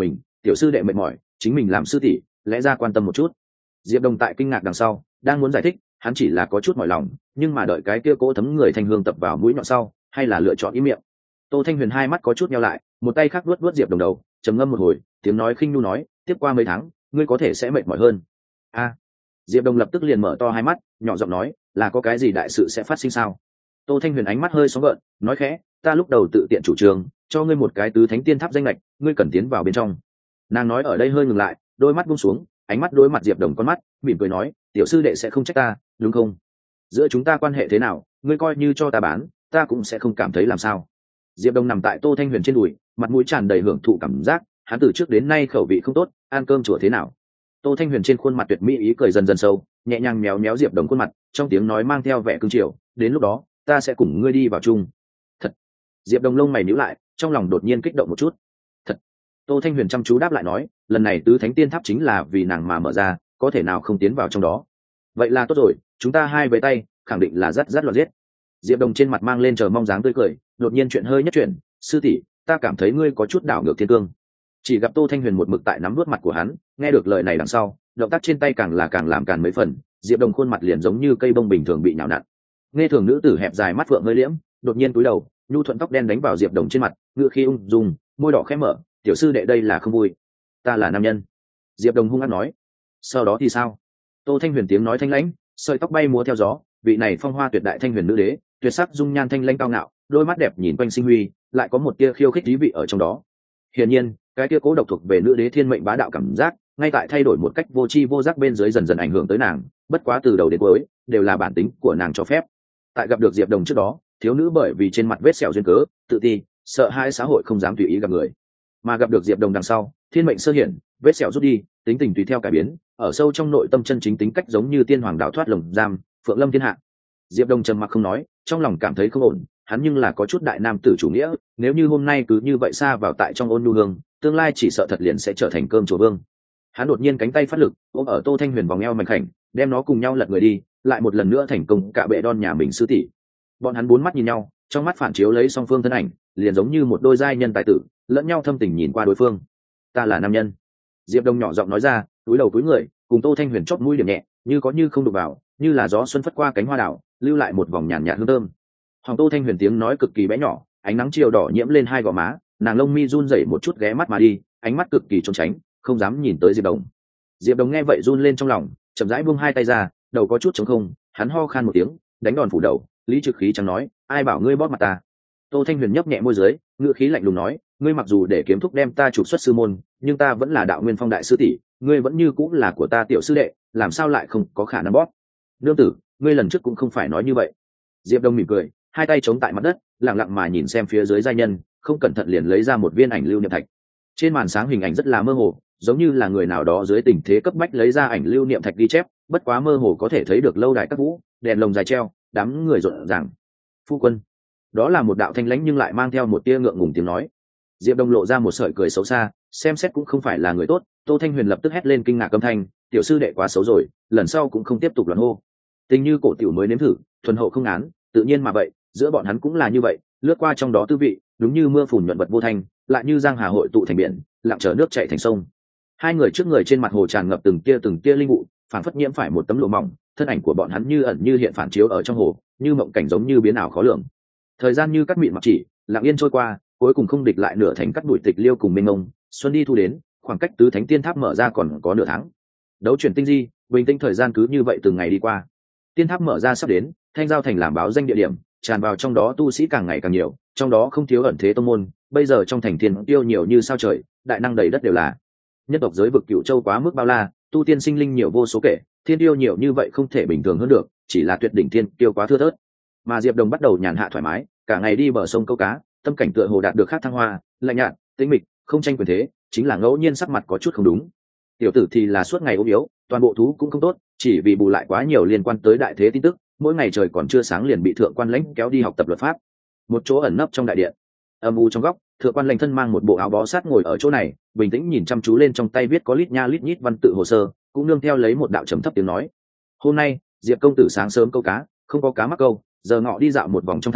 tiểu sư đệ mệt mỏi, chính mình làm sư tỷ lẽ ra quan tâm một chút. Diệp Đồng tại kinh ngạc đằng sau đang muốn giải thích, hắn chỉ là có chút mỏi lòng, nhưng mà đợi cái kia cỗ thấm người thanh hương tập vào mũi nhọn sau, hay là lựa chọn ý miệng. Tô Thanh Huyền hai mắt có chút nheo lại, một tay khác vuốt vuốt Diệp Đồng đầu, trầm ngâm một hồi, tiếng nói khinh nu nói, tiếp qua mấy tháng ngươi có thể sẽ mệt mỏi hơn. A. Diệp Đồng lập tức liền mở to hai mắt, nhỏ giọng nói, là có cái gì đại sự sẽ phát sinh sao? Tô Thanh Huyền ánh mắt hơi sóng gợn, nói khẽ, ta lúc đầu tự tiện chủ trương cho ngươi một cái tứ thánh tiên tháp danh lệch, ngươi cần tiến vào bên trong. Nàng nói ở đây hơi ngừng lại, đôi mắt buông xuống, ánh mắt đối mặt Diệp Đồng con mắt, mỉm cười nói, tiểu sư đệ sẽ không trách ta, đúng không? Giữa chúng ta quan hệ thế nào, ngươi coi như cho ta bán, ta cũng sẽ không cảm thấy làm sao. Diệp Đồng nằm tại Tô Thanh Huyền trên đùi, mặt mũi tràn đầy hưởng thụ cảm giác, hắn từ trước đến nay khẩu vị không tốt, ăn cơm chùa thế nào. Tô Thanh Huyền trên khuôn mặt tuyệt mỹ ý cười dần dần sâu, nhẹ nhàng méo méo Diệp Đồng khuôn mặt, trong tiếng nói mang theo vẻ cương triều, đến lúc đó ta sẽ cùng ngươi đi vào chung. Thật. Diệp Đồng lông mày nhíu lại, trong lòng đột nhiên kích động một chút. Thật. Tô Thanh Huyền chăm chú đáp lại nói, lần này tứ thánh tiên tháp chính là vì nàng mà mở ra, có thể nào không tiến vào trong đó. Vậy là tốt rồi, chúng ta hai với tay khẳng định là rất rất loạn giết. Diệp Đồng trên mặt mang lên chờ mong dáng tươi cười, đột nhiên chuyện hơi nhất chuyện, sư tỷ, ta cảm thấy ngươi có chút đảo ngược thiên cương. Chỉ gặp Tô Thanh Huyền một mực tại nắm vuốt mặt của hắn, nghe được lời này đằng sau, động tác trên tay càng là càng làm càng mấy phần, Diệp Đồng khuôn mặt liền giống như cây bông bình thường bị nhào nặn. Nghe thường nữ tử hẹp dài mắt phượng hơi liễm, đột nhiên cúi đầu, nhu thuận tóc đen đánh vào Diệp Đồng trên mặt, ngựa khi ung dung, môi đỏ khẽ mở, tiểu sư đệ đây là không vui. Ta là nam nhân. Diệp Đồng hung hăng nói. Sau đó thì sao? Tô Thanh Huyền tiếng nói thanh lãnh, sợi tóc bay múa theo gió, vị này phong hoa tuyệt đại thanh huyền nữ đế, tuyệt sắc dung nhan thanh lãnh cao ngạo, đôi mắt đẹp nhìn quanh sinh huy, lại có một tia khiêu khích thú vị ở trong đó. Hiển nhiên, cái tia cố độc thuộc về nữ đế thiên mệnh bá đạo cảm giác, ngay tại thay đổi một cách vô tri vô giác bên dưới dần dần ảnh hưởng tới nàng, bất quá từ đầu đến cuối đều là bản tính của nàng cho phép. Tại gặp được Diệp Đồng trước đó, thiếu nữ bởi vì trên mặt vết sẹo duyên cớ, tự ti, sợ hãi xã hội không dám tùy ý gặp người. Mà gặp được Diệp Đồng đằng sau, thiên mệnh sơ hiển, vết sẹo rút đi, tính tình tùy theo cải biến, ở sâu trong nội tâm chân chính tính cách giống như tiên hoàng đạo thoát lồng giam, phượng lâm thiên hạ. Diệp Đồng trầm mặc không nói, trong lòng cảm thấy không ổn, hắn nhưng là có chút đại nam tử chủ nghĩa, nếu như hôm nay cứ như vậy xa vào tại trong ôn nhu hương, tương lai chỉ sợ thật liền sẽ trở thành cơm chùa vương. Hắn đột nhiên cánh tay phát lực, ôm ở Tô Thanh Huyền vòng eo mảnh khảnh, đem nó cùng nhau lật người đi, lại một lần nữa thành công cả bệ đon nhà mình sư tỷ. Bọn hắn bốn mắt nhìn nhau, trong mắt phản chiếu lấy song phương thân ảnh, liền giống như một đôi giai nhân tài tử, lẫn nhau thâm tình nhìn qua đối phương. Ta là nam nhân. Diệp Đông nhỏ giọng nói ra, túi đầu túi người, cùng Tô Thanh Huyền chót mũi điểm nhẹ, như có như không đụng vào, như là gió xuân phất qua cánh hoa đảo, lưu lại một vòng nhàn nhạt hương thơm. Hoàng Tô Thanh Huyền tiếng nói cực kỳ bé nhỏ, ánh nắng chiều đỏ nhiễm lên hai gò má, nàng lông mi run rẩy một chút ghé mắt mà đi, ánh mắt cực kỳ trốn tránh, không dám nhìn tới Diệp Đông. Diệp Đông nghe vậy run lên trong lòng, chậm rãi buông hai tay ra, đầu có chút trống không, hắn ho khan một tiếng, đánh đòn phủ đầu, lý trực khí chẳng nói, ai bảo ngươi bóp mặt ta. Tô Thanh Huyền nhấp nhẹ môi dưới, ngữ khí lạnh lùng nói, ngươi mặc dù để kiếm thúc đem ta trục xuất sư môn, nhưng ta vẫn là đạo nguyên phong đại sư tỷ, ngươi vẫn như cũng là của ta tiểu sư đệ, làm sao lại không có khả năng bóp. Nương tử, ngươi lần trước cũng không phải nói như vậy. Diệp Đông mỉm cười, hai tay chống tại mặt đất, lặng lặng mà nhìn xem phía dưới giai nhân, không cẩn thận liền lấy ra một viên ảnh lưu niệm thạch. Trên màn sáng hình ảnh rất là mơ hồ, giống như là người nào đó dưới tình thế cấp bách lấy ra ảnh lưu niệm thạch ghi chép, bất quá mơ hồ có thể thấy được lâu đài các vũ, đèn lồng dài treo, đám người rộn ràng. Phu quân. Đó là một đạo thanh lãnh nhưng lại mang theo một tia ngượng ngùng tiếng nói. Diệp Đông lộ ra một sợi cười xấu xa, xem xét cũng không phải là người tốt. Tô Thanh Huyền lập tức hét lên kinh ngạc âm thanh, tiểu sư đệ quá xấu rồi, lần sau cũng không tiếp tục loạn hô. Tình như cổ tiểu mới nếm thử, thuần hậu không án, tự nhiên mà vậy, giữa bọn hắn cũng là như vậy, lướt qua trong đó tư vị, đúng như mưa phùn nhuận vật vô thanh, lại như giang hà hội tụ thành biển, lặng chờ nước chảy thành sông. Hai người trước người trên mặt hồ tràn ngập từng tia từng tia linh vụ, phản phất nhiễm phải một tấm lụa mỏng, thân ảnh của bọn hắn như ẩn như hiện phản chiếu ở trong hồ, như mộng cảnh giống như biến ảo khó lường. Thời gian như cắt mịn mặc chỉ, lặng yên trôi qua, cuối cùng không địch lại nửa thành cắt đuổi tịch liêu cùng mênh mông, xuân đi thu đến, khoảng cách tứ thánh tiên tháp mở ra còn có nửa tháng. Đấu chuyển tinh di, bình tĩnh thời gian cứ như vậy từng ngày đi qua. Tiên tháp mở ra sắp đến, Thanh Giao thành làm báo danh địa điểm, tràn vào trong đó tu sĩ càng ngày càng nhiều, trong đó không thiếu ẩn thế tông môn, bây giờ trong thành thiên tiêu nhiều như sao trời, đại năng đầy đất đều là. Nhân tộc giới vực Cửu Châu quá mức bao la, tu tiên sinh linh nhiều vô số kể, thiên tiêu nhiều như vậy không thể bình thường hơn được, chỉ là tuyệt đỉnh thiên tiêu quá thưa thớt. Mà Diệp Đồng bắt đầu nhàn hạ thoải mái, cả ngày đi bờ sông câu cá, tâm cảnh tựa hồ đạt được khác thăng hoa, lạnh nhạt, tĩnh mịch, không tranh quyền thế, chính là ngẫu nhiên sắc mặt có chút không đúng. Tiểu tử thì là suốt ngày ốm yếu, toàn bộ thú cũng không tốt, chỉ vì bù lại quá nhiều liên quan tới đại thế tin tức, mỗi ngày trời còn chưa sáng liền bị thượng quan lãnh kéo đi học tập luật pháp. Một chỗ ẩn nấp trong đại điện, âm u trong góc, thượng quan lãnh thân mang một bộ áo bó sát ngồi ở chỗ này, bình tĩnh nhìn chăm chú lên trong tay viết có lít nha lít nhít văn tự hồ sơ, cũng nương theo lấy một đạo trầm thấp tiếng nói. Hôm nay Diệp công tử sáng sớm câu cá, không có cá mắc câu, giờ ngọ đi dạo một vòng trong thành,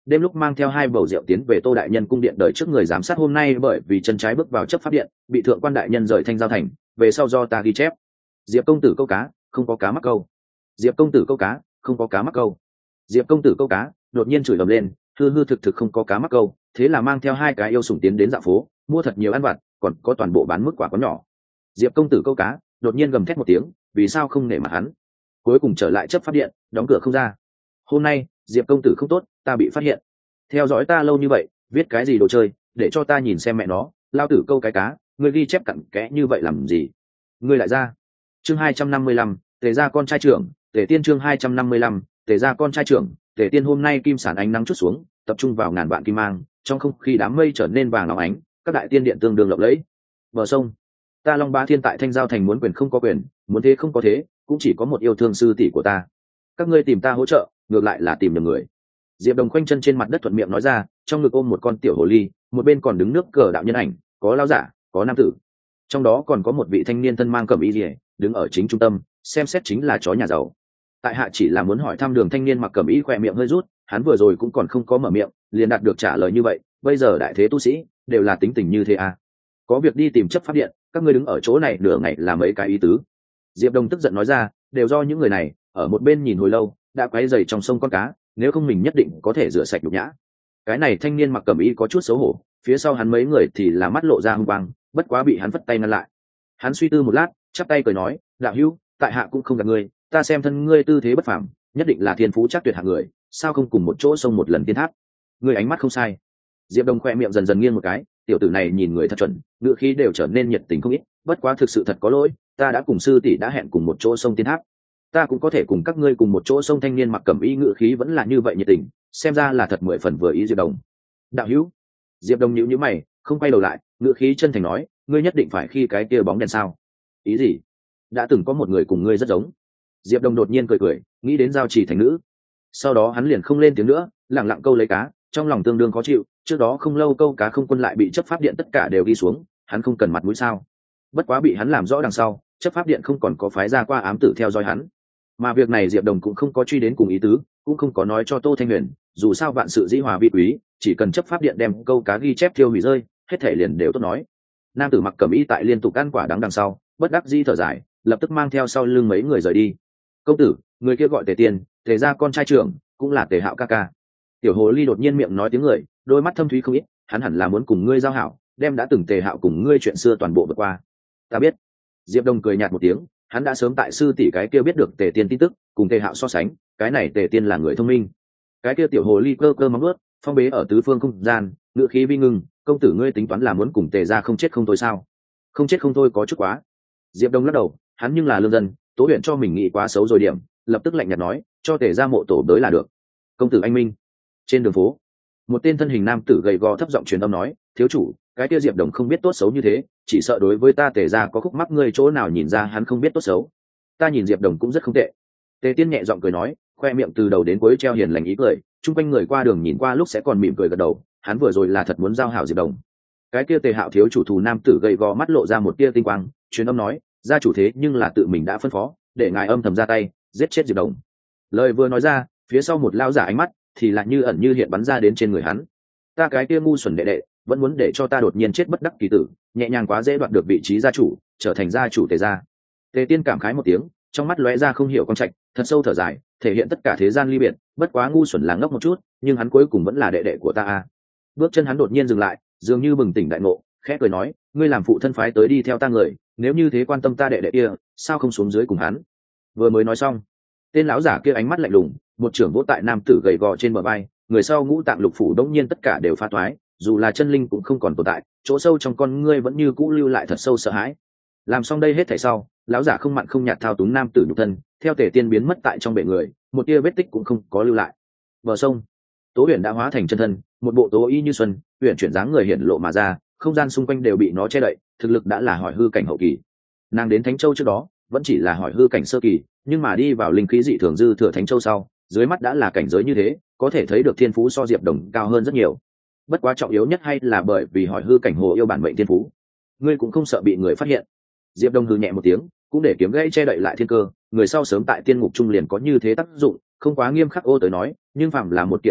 đêm lúc mang theo hai bầu rượu tiến về Tô đại nhân cung điện đợi trước người giám sát hôm nay bởi vì chân trái bước vào chấp pháp điện bị thượng quan đại nhân rời thanh giao thành, về sau do ta ghi chép. Diệp công tử câu cá không có cá mắc câu. Diệp công tử câu cá không có cá mắc câu. Diệp công tử câu cá đột nhiên chửi ầm lên, hư hư thực thực không có cá mắc câu, thế là mang theo hai cái yêu sủng tiến đến dạo phố mua thật nhiều ăn vặt, còn có toàn bộ bán mức quả có nhỏ. Diệp công tử câu cá đột nhiên gầm thét một tiếng, vì sao không nể mặt hắn, cuối cùng trở lại chấp pháp điện đóng cửa không ra. Hôm nay Diệp công tử không tốt, ta bị phát hiện, theo dõi ta lâu như vậy viết cái gì đồ chơi, để cho ta nhìn xem mẹ nó, lao tử câu cái cá ngươi ghi chép cặn kẽ như vậy làm gì? Ngươi lại ra. Chương hai trăm năm mươi lăm, tề gia con trai trưởng. Tề tiên chương hai trăm năm mươi lăm, tề gia con trai trưởng. Tề tiên hôm nay kim sản ánh nắng chút xuống, tập trung vào ngàn vạn kim mang, trong không khí đám mây trở nên vàng óng ánh, các đại tiên điện tương đương lộng lẫy. Bờ sông, ta Long Bá Thiên tại Thanh Giao thành muốn quyền không có quyền, muốn thế không có thế, cũng chỉ có một yêu thương sư tỷ của ta. Các ngươi tìm ta hỗ trợ, ngược lại là tìm nhầm người. Diệp Đồng khoanh chân trên mặt đất thuận miệng nói ra, trong ngực ôm một con tiểu hồ ly, một bên còn đứng nước cờ đạo nhân ảnh, có lão giả, có nam tử, trong đó còn có một vị thanh niên thân mang cẩm y liễu, đứng ở chính trung tâm, xem xét chính là chó nhà giàu. Tại hạ chỉ là muốn hỏi thăm đường thanh niên mặc cẩm y khỏe miệng hơi rút, hắn vừa rồi cũng còn không có mở miệng, liền đạt được trả lời như vậy, bây giờ đại thế tu sĩ đều là tính tình như thế à? Có việc đi tìm chấp pháp điện, các ngươi đứng ở chỗ này nửa ngày là mấy cái ý tứ? Diệp Đồng tức giận nói ra, đều do những người này ở một bên nhìn hồi lâu, đã quấy rầy trong sông con cá, nếu không mình nhất định có thể rửa sạch nhục nhã. Cái này thanh niên mặc cẩm y có chút xấu hổ, phía sau hắn mấy người thì là mắt lộ ra hung quang, bất quá bị hắn vất tay ngăn lại. Hắn suy tư một lát, chắp tay cười nói, đạo hữu, tại hạ cũng không gạt ngươi, ta xem thân ngươi tư thế bất phàm, nhất định là thiên phú chắc tuyệt hạng người, sao không cùng một chỗ sông một lần tiên tháp? Ngươi ánh mắt không sai. Diệp Đồng khoe miệng dần dần nghiêng một cái, tiểu tử này nhìn người thật chuẩn, ngữ khí đều trở nên nhiệt tình không ít, bất quá thực sự thật có lỗi, ta đã cùng sư tỷ đã hẹn cùng một chỗ sông tiên tháp. Ta cũng có thể cùng các ngươi cùng một chỗ sông. Thanh niên mặc cẩm y ngữ khí vẫn là như vậy nhiệt tình, xem ra là thật mười phần vừa ý Diệp Đồng. Đạo hữu. Diệp Đồng nhíu nhíu mày, không quay đầu lại, ngữ khí chân thành nói, ngươi nhất định phải khi cái kia bóng đèn sao? Ý gì? Đã từng có một người cùng ngươi rất giống. Diệp Đồng đột nhiên cười cười, nghĩ đến giao chỉ thành nữ. Sau đó hắn liền không lên tiếng nữa, lặng lặng câu lấy cá, trong lòng tương đương khó chịu, trước đó không lâu câu cá không quân lại bị chấp pháp điện tất cả đều ghi xuống, hắn không cần mặt mũi sao? Bất quá bị hắn làm rõ đằng sau, chấp pháp điện không còn có phái ra qua ám tử theo dõi hắn. Mà việc này Diệp Đồng cũng không có truy đến cùng ý tứ, cũng không có nói cho Tô Thanh Huyền, dù sao vạn sự dĩ hòa vi quý, chỉ cần chấp pháp điện đem câu cá ghi chép tiêu hủy rơi, hết thể liền đều tốt nói. Nam tử mặc cẩm y tại liên tục ăn quả đắng đằng sau, bất đắc dĩ thở dài, lập tức mang theo sau lưng mấy người rời đi. Công tử, người kia gọi Tề Tiên, Tề gia con trai trưởng, cũng là Tề Hạo ca ca. Tiểu hồ ly đột nhiên miệng nói tiếng người, đôi mắt thâm thúy không ít, hắn hẳn là muốn cùng ngươi giao hảo, đem đã từng Tề Hạo cùng ngươi chuyện xưa toàn bộ vượt qua. Ta biết. Diệp Đông cười nhạt một tiếng, hắn đã sớm tại sư tỷ cái kia biết được Tề Tiên tin tức, cùng Tề Hạo so sánh, cái này Tề Tiên là người thông minh. Cái kia tiểu hồ ly cơ cơ móng ướt, phong bế ở tứ phương không gian, ngựa khí vi ngưng, công tử ngươi tính toán là muốn cùng Tề gia không chết không thôi sao? Không chết không thôi có chút quá. Diệp Đông lắc đầu, hắn nhưng là lương dân, tố huyện cho mình nghĩ quá xấu rồi điểm, lập tức lạnh nhạt nói, cho Tề gia mộ tổ đới là được. Công tử anh minh. Trên đường phố, một tên thân hình nam tử gầy gò thấp giọng truyền âm nói, thiếu chủ, cái kia Diệp Đồng không biết tốt xấu như thế, chỉ sợ đối với ta Tề gia có khúc mắc, ngươi chỗ nào nhìn ra hắn không biết tốt xấu? Ta nhìn Diệp Đồng cũng rất không tệ. Tề Tiên nhẹ giọng cười nói, khoe miệng từ đầu đến cuối treo hiền lành ý cười, chung quanh người qua đường nhìn qua lúc sẽ còn mỉm cười gật đầu, hắn vừa rồi là thật muốn giao hảo Diệp Đồng. Cái kia Tề Hạo thiếu chủ thù nam tử gầy gò mắt lộ ra một tia tinh quang, truyền âm nói, gia chủ thế nhưng là tự mình đã phân phó, để ngài âm thầm ra tay, giết chết Diệp Đồng. Lời vừa nói ra, phía sau một lao giả ánh mắt thì lại như ẩn như hiện bắn ra đến trên người hắn. Ta cái kia ngu xuẩn đệ đệ, vẫn muốn để cho ta đột nhiên chết bất đắc kỳ tử, nhẹ nhàng quá dễ đoạt được vị trí gia chủ, trở thành gia chủ Tề gia. Tề Tiên cảm khái một tiếng, trong mắt lóe ra không hiểu con trạch, thật sâu thở dài, thể hiện tất cả thế gian ly biệt, bất quá ngu xuẩn là ngốc một chút, nhưng hắn cuối cùng vẫn là đệ đệ của ta a. Bước chân hắn đột nhiên dừng lại, dường như bừng tỉnh đại ngộ, khẽ cười nói, ngươi làm phụ thân phái tới đi theo ta người, nếu như thế quan tâm ta đệ đệ kia, sao không xuống dưới cùng hắn? Vừa mới nói xong, tên lão giả kia ánh mắt lạnh lùng, một trưởng vỗ tại nam tử gầy gò trên bờ vai, người sau ngũ tạng lục phủ đống nhiên tất cả đều phá toái, dù là chân linh cũng không còn tồn tại, chỗ sâu trong con ngươi vẫn như cũ lưu lại thật sâu sợ hãi. Làm xong đây hết thảy sau, lão giả không mặn không nhạt thao túng nam tử nhục thân, theo Tề Tiên biến mất tại trong bể người, một tia vết tích cũng không có lưu lại. Bờ sông, Tố Huyền đã hóa thành chân thân, một bộ tố y như xuân, huyền chuyển dáng người hiện lộ mà ra, không gian xung quanh đều bị nó che đậy, thực lực đã là hỏi hư cảnh hậu kỳ. Nàng đến Thánh Châu trước đó, vẫn chỉ là hỏi hư cảnh sơ kỳ, nhưng mà đi vào linh khí dị thường dư thừa Thánh Châu sau, dưới mắt đã là cảnh giới như thế, có thể thấy được thiên phú so Diệp Đồng cao hơn rất nhiều. Bất quá trọng yếu nhất hay là bởi vì hỏi hư cảnh hồ yêu bản mệnh thiên phú, ngươi cũng không sợ bị người phát hiện. Diệp Đông hừ nhẹ một tiếng, cũng để kiếm gãy che đậy lại thiên cơ, người sau sớm tại tiên ngục trung liền có như thế tác dụng, không quá nghiêm khắc ô tới nói, nhưng phạm là một kiện thần vật,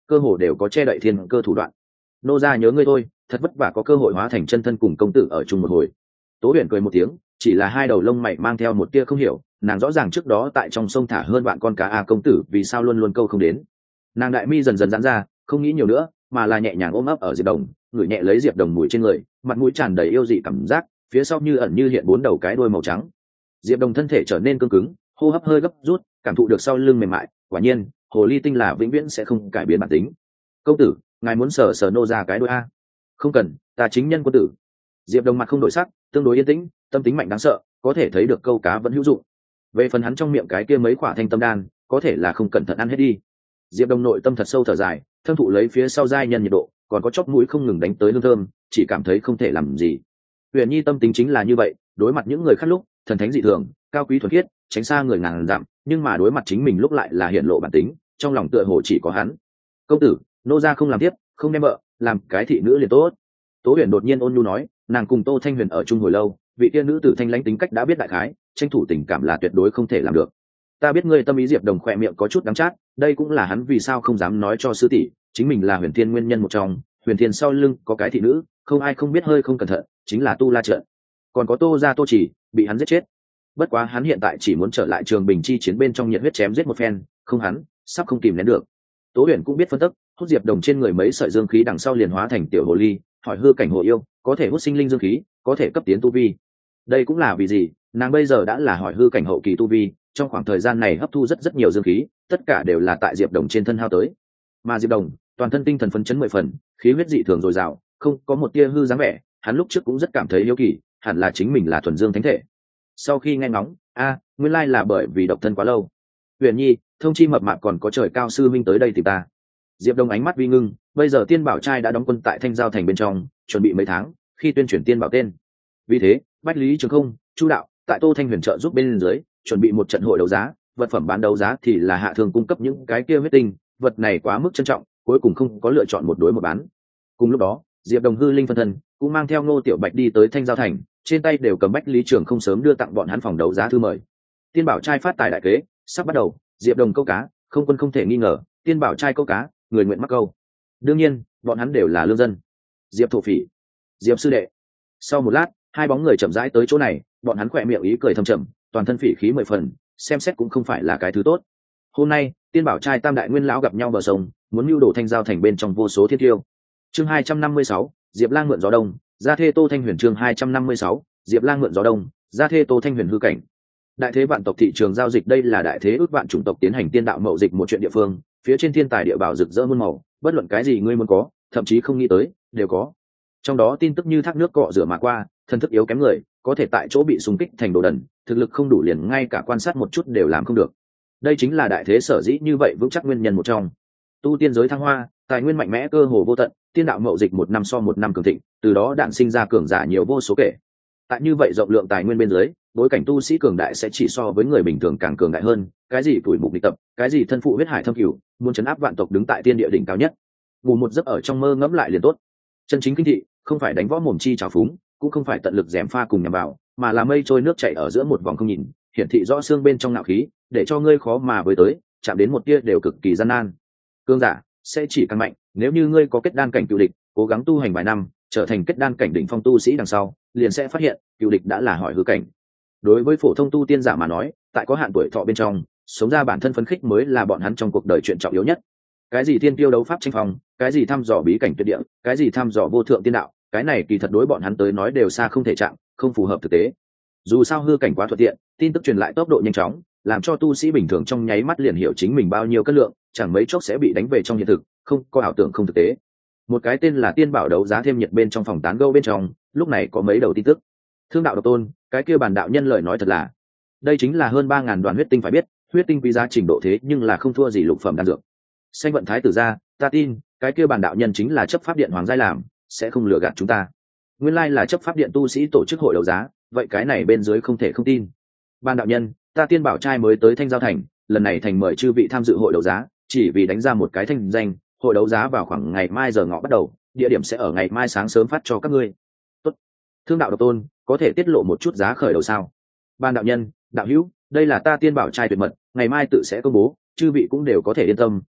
cơ hồ đều có che đậy thiên cơ thủ đoạn. Nô gia nhớ ngươi thôi, thật vất vả có cơ hội hóa thành chân thân cùng công tử ở chung một hồi. Tố Huyền cười một tiếng, chỉ là hai đầu lông mày mang theo một tia không hiểu, nàng rõ ràng trước đó tại trong sông thả hơn vạn con cá a công tử vì sao luôn luôn câu không đến. Nàng đại mi dần dần giãn ra, không nghĩ nhiều nữa, mà là nhẹ nhàng ôm ấp ở Diệp Đồng, ngửi nhẹ lấy Diệp Đồng mùi trên người, mặt mũi tràn đầy yêu dị cảm giác, phía sau như ẩn như hiện bốn đầu cái đuôi màu trắng. Diệp Đồng thân thể trở nên cứng cứng, hô hấp hơi gấp rút, cảm thụ được sau lưng mềm mại, quả nhiên, hồ ly tinh là vĩnh viễn sẽ không cải biến bản tính. Công tử, ngài muốn sờ sờ nô ra cái đuôi a? Không cần, ta chính nhân quân tử. Diệp Đồng mặt không đổi sắc, tương đối yên tĩnh, tâm tính mạnh đáng sợ, có thể thấy được câu cá vẫn hữu dụng. Về phần hắn trong miệng cái kia mấy quả thanh tâm đan, có thể là không cẩn thận ăn hết đi. Diệp Đồng nội tâm thật sâu thở dài, thâm thụ lấy phía sau giai nhân nhiệt độ, còn có chóp mũi không ngừng đánh tới hương thơm, chỉ cảm thấy không thể làm gì. Huyền Nhi tâm tính chính là như vậy, đối mặt những người khác lúc, thần thánh dị thường, cao quý thuần khiết, tránh xa người ngàn dặm, nhưng mà đối mặt chính mình lúc lại là hiện lộ bản tính, trong lòng tựa hồ chỉ có hắn. Công tử, nô gia không làm tiếp, không đem vợ, làm cái thị nữ liền tốt. Tố Huyền đột nhiên ôn nhu nói, nàng cùng Tô Thanh Huyền ở chung hồi lâu, vị tiên nữ tử thanh lãnh tính cách đã biết đại khái, tranh thủ tình cảm là tuyệt đối không thể làm được. Ta biết ngươi tâm ý. Diệp Đồng khỏe miệng có chút đắng chát, đây cũng là hắn vì sao không dám nói cho sư tỷ, chính mình là Huyền Thiên nguyên nhân một trong. Huyền Thiên sau lưng có cái thị nữ, không ai không biết hơi không cẩn thận, chính là Tu La trận. Còn có Tô gia Tô Chỉ, bị hắn giết chết. Bất quá hắn hiện tại chỉ muốn trở lại Trường Bình chi chiến bên trong nhiệt huyết chém giết một phen, không hắn, sắp không kìm nén được. Tố Huyền cũng biết phân tích, hút Diệp Đồng trên người mấy sợi dương khí đằng sau liền hóa thành tiểu hồ ly, hỏi hư cảnh hồ yêu, có thể hút sinh linh dương khí, có thể cấp tiến tu vi. Đây cũng là vì gì, nàng bây giờ đã là hỏi hư cảnh hậu kỳ tu vi, trong khoảng thời gian này hấp thu rất rất nhiều dương khí, tất cả đều là tại Diệp Đồng trên thân hao tới. Mà Diệp Đồng, toàn thân tinh thần phấn chấn mười phần, khí huyết dị thường dồi dào, không có một tia hư dáng vẻ, hắn lúc trước cũng rất cảm thấy yếu kỳ, hẳn là chính mình là thuần dương thánh thể. Sau khi nghe ngóng, a, nguyên lai là bởi vì độc thân quá lâu. Huyền Nhi, thông chi mập mạp còn có trời cao sư minh tới đây tìm ta. Diệp Đồng ánh mắt vi ngưng, bây giờ Tiên Bảo trai đã đóng quân tại Thanh Giao thành bên trong, chuẩn bị mấy tháng, khi tuyên truyền Tiên Bảo tên. Vì thế, Bách Lý Trường Không, Chu đạo, tại Tô Thanh Huyền trợ giúp bên dưới, chuẩn bị một trận hội đấu giá, vật phẩm bán đấu giá thì là hạ thường cung cấp những cái kia huyết tinh, vật này quá mức trân trọng, cuối cùng không có lựa chọn một đối một bán. Cùng lúc đó, Diệp Đồng hư linh phân thân cũng mang theo Ngô Tiểu Bạch đi tới Thanh Giao thành, trên tay đều cầm Bách Lý Trường Không sớm đưa tặng bọn hắn phòng đấu giá thư mời. Tiên Bảo trai phát tài đại kế sắp bắt đầu, Diệp Đồng câu cá, không quân không thể nghi ngờ, Tiên Bảo trai câu cá, người nguyện mắc câu. Đương nhiên, bọn hắn đều là lương dân. Diệp Thổ Phỉ, Diệp sư đệ. Sau một lát, hai bóng người chậm rãi tới chỗ này, bọn hắn khỏe miệng ý cười thầm trầm, toàn thân phỉ khí mười phần, xem xét cũng không phải là cái thứ tốt. Hôm nay, Tiên Bảo trai tam đại nguyên lão gặp nhau bờ sông, muốn mưu đồ Thanh Giao thành bên trong vô số thiên tiêu. Chương hai trăm năm mươi sáu, Diệp Lang mượn gió đông, gia thê Tô Thanh Huyền. Chương hai trăm năm mươi sáu, Diệp Lang mượn gió đông, gia thê Tô Thanh Huyền hư cảnh. Đại thế vạn tộc thị trường giao dịch, đây là đại thế ước vạn chủng tộc tiến hành tiên đạo mậu dịch một chuyện địa phương, phía trên thiên tài địa bảo rực rỡ muôn màu, bất luận cái gì ngươi muốn có, thậm chí không nghĩ tới, đều có. Trong đó tin tức như thác nước cọ rửa mà qua, thân thức yếu kém người, có thể tại chỗ bị xung kích thành đồ đần, thực lực không đủ liền ngay cả quan sát một chút đều làm không được. Đây chính là đại thế sở dĩ như vậy vững chắc nguyên nhân một trong. Tu tiên giới thăng hoa, tài nguyên mạnh mẽ cơ hồ vô tận, tiên đạo mậu dịch một năm so một năm cường thịnh, từ đó đạn sinh ra cường giả nhiều vô số kể. Tại như vậy rộng lượng tài nguyên bên dưới, bối cảnh tu sĩ cường đại sẽ chỉ so với người bình thường càng cường đại hơn, cái gì tuổi mục địch tập, cái gì thân phụ huyết hải thâm cửu, muốn chấn áp vạn tộc đứng tại tiên địa đỉnh cao nhất. Ngủ một giấc ở trong mơ ngẫm lại liền tốt. Chân chính kinh thị, không phải đánh võ mồm chi trào phúng, cũng không phải tận lực gièm pha cùng nhằm vào, mà là mây trôi nước chảy ở giữa một vòng không nhìn, hiển thị rõ xương bên trong ngạo khí, để cho ngươi khó mà với tới, chạm đến một tia đều cực kỳ gian nan. Cương giả sẽ chỉ càng mạnh, nếu như ngươi có kết đan cảnh cựu địch, cố gắng tu hành vài năm, trở thành kết đan cảnh đỉnh phong tu sĩ đằng sau, liền sẽ phát hiện, cựu địch đã là hỏi hư cảnh. Đối với phổ thông tu tiên giả mà nói, tại có hạn tuổi thọ bên trong, sống ra bản thân phấn khích mới là bọn hắn trong cuộc đời chuyện trọng yếu nhất. Cái gì thiên tiêu đấu pháp tranh phong, cái gì thăm dò bí cảnh tuyệt địa, cái gì thăm dò vô thượng tiên đạo, cái này kỳ thật đối bọn hắn tới nói đều xa không thể chạm, không phù hợp thực tế. Dù sao hư cảnh quá thuận tiện, tin tức truyền lại tốc độ nhanh chóng, làm cho tu sĩ bình thường trong nháy mắt liền hiểu chính mình bao nhiêu cân lượng, chẳng mấy chốc sẽ bị đánh về trong hiện thực, không có ảo tưởng không thực tế. Một cái tên là Tiên Bảo đấu giá thêm nhiệt bên trong phòng tán gẫu bên trong, lúc này có mấy đầu tin tức. Thương đạo độc tôn, cái kia bản đạo nhân lời nói thật là, đây chính là hơn ba ngàn đoàn huyết tinh phải biết, huyết tinh quý giá trình độ thế nhưng là không thua gì lục phẩm đan dược. Xanh vận thái tử ra, ta tin, cái kia bản đạo nhân chính là chấp pháp điện hoàng giai làm, sẽ không lừa gạt chúng ta. Nguyên lai là chấp pháp điện tu sĩ tổ chức hội đấu giá, vậy cái này bên dưới không thể không tin. Ban đạo nhân, ta Tiên Bảo trai mới tới Thanh Giao thành, lần này thành mời chư vị tham dự hội đấu giá, chỉ vì đánh ra một cái thanh danh, hội đấu giá vào khoảng ngày mai giờ ngọ bắt đầu, địa điểm sẽ ở ngày mai sáng sớm phát cho các ngươi. Tốt. Thương đạo độc tôn, có thể tiết lộ một chút giá khởi đầu sao? Ban đạo nhân, đạo hữu, đây là ta Tiên Bảo trai tuyệt mật, ngày mai tự sẽ công bố, chư vị cũng đều có thể yên tâm,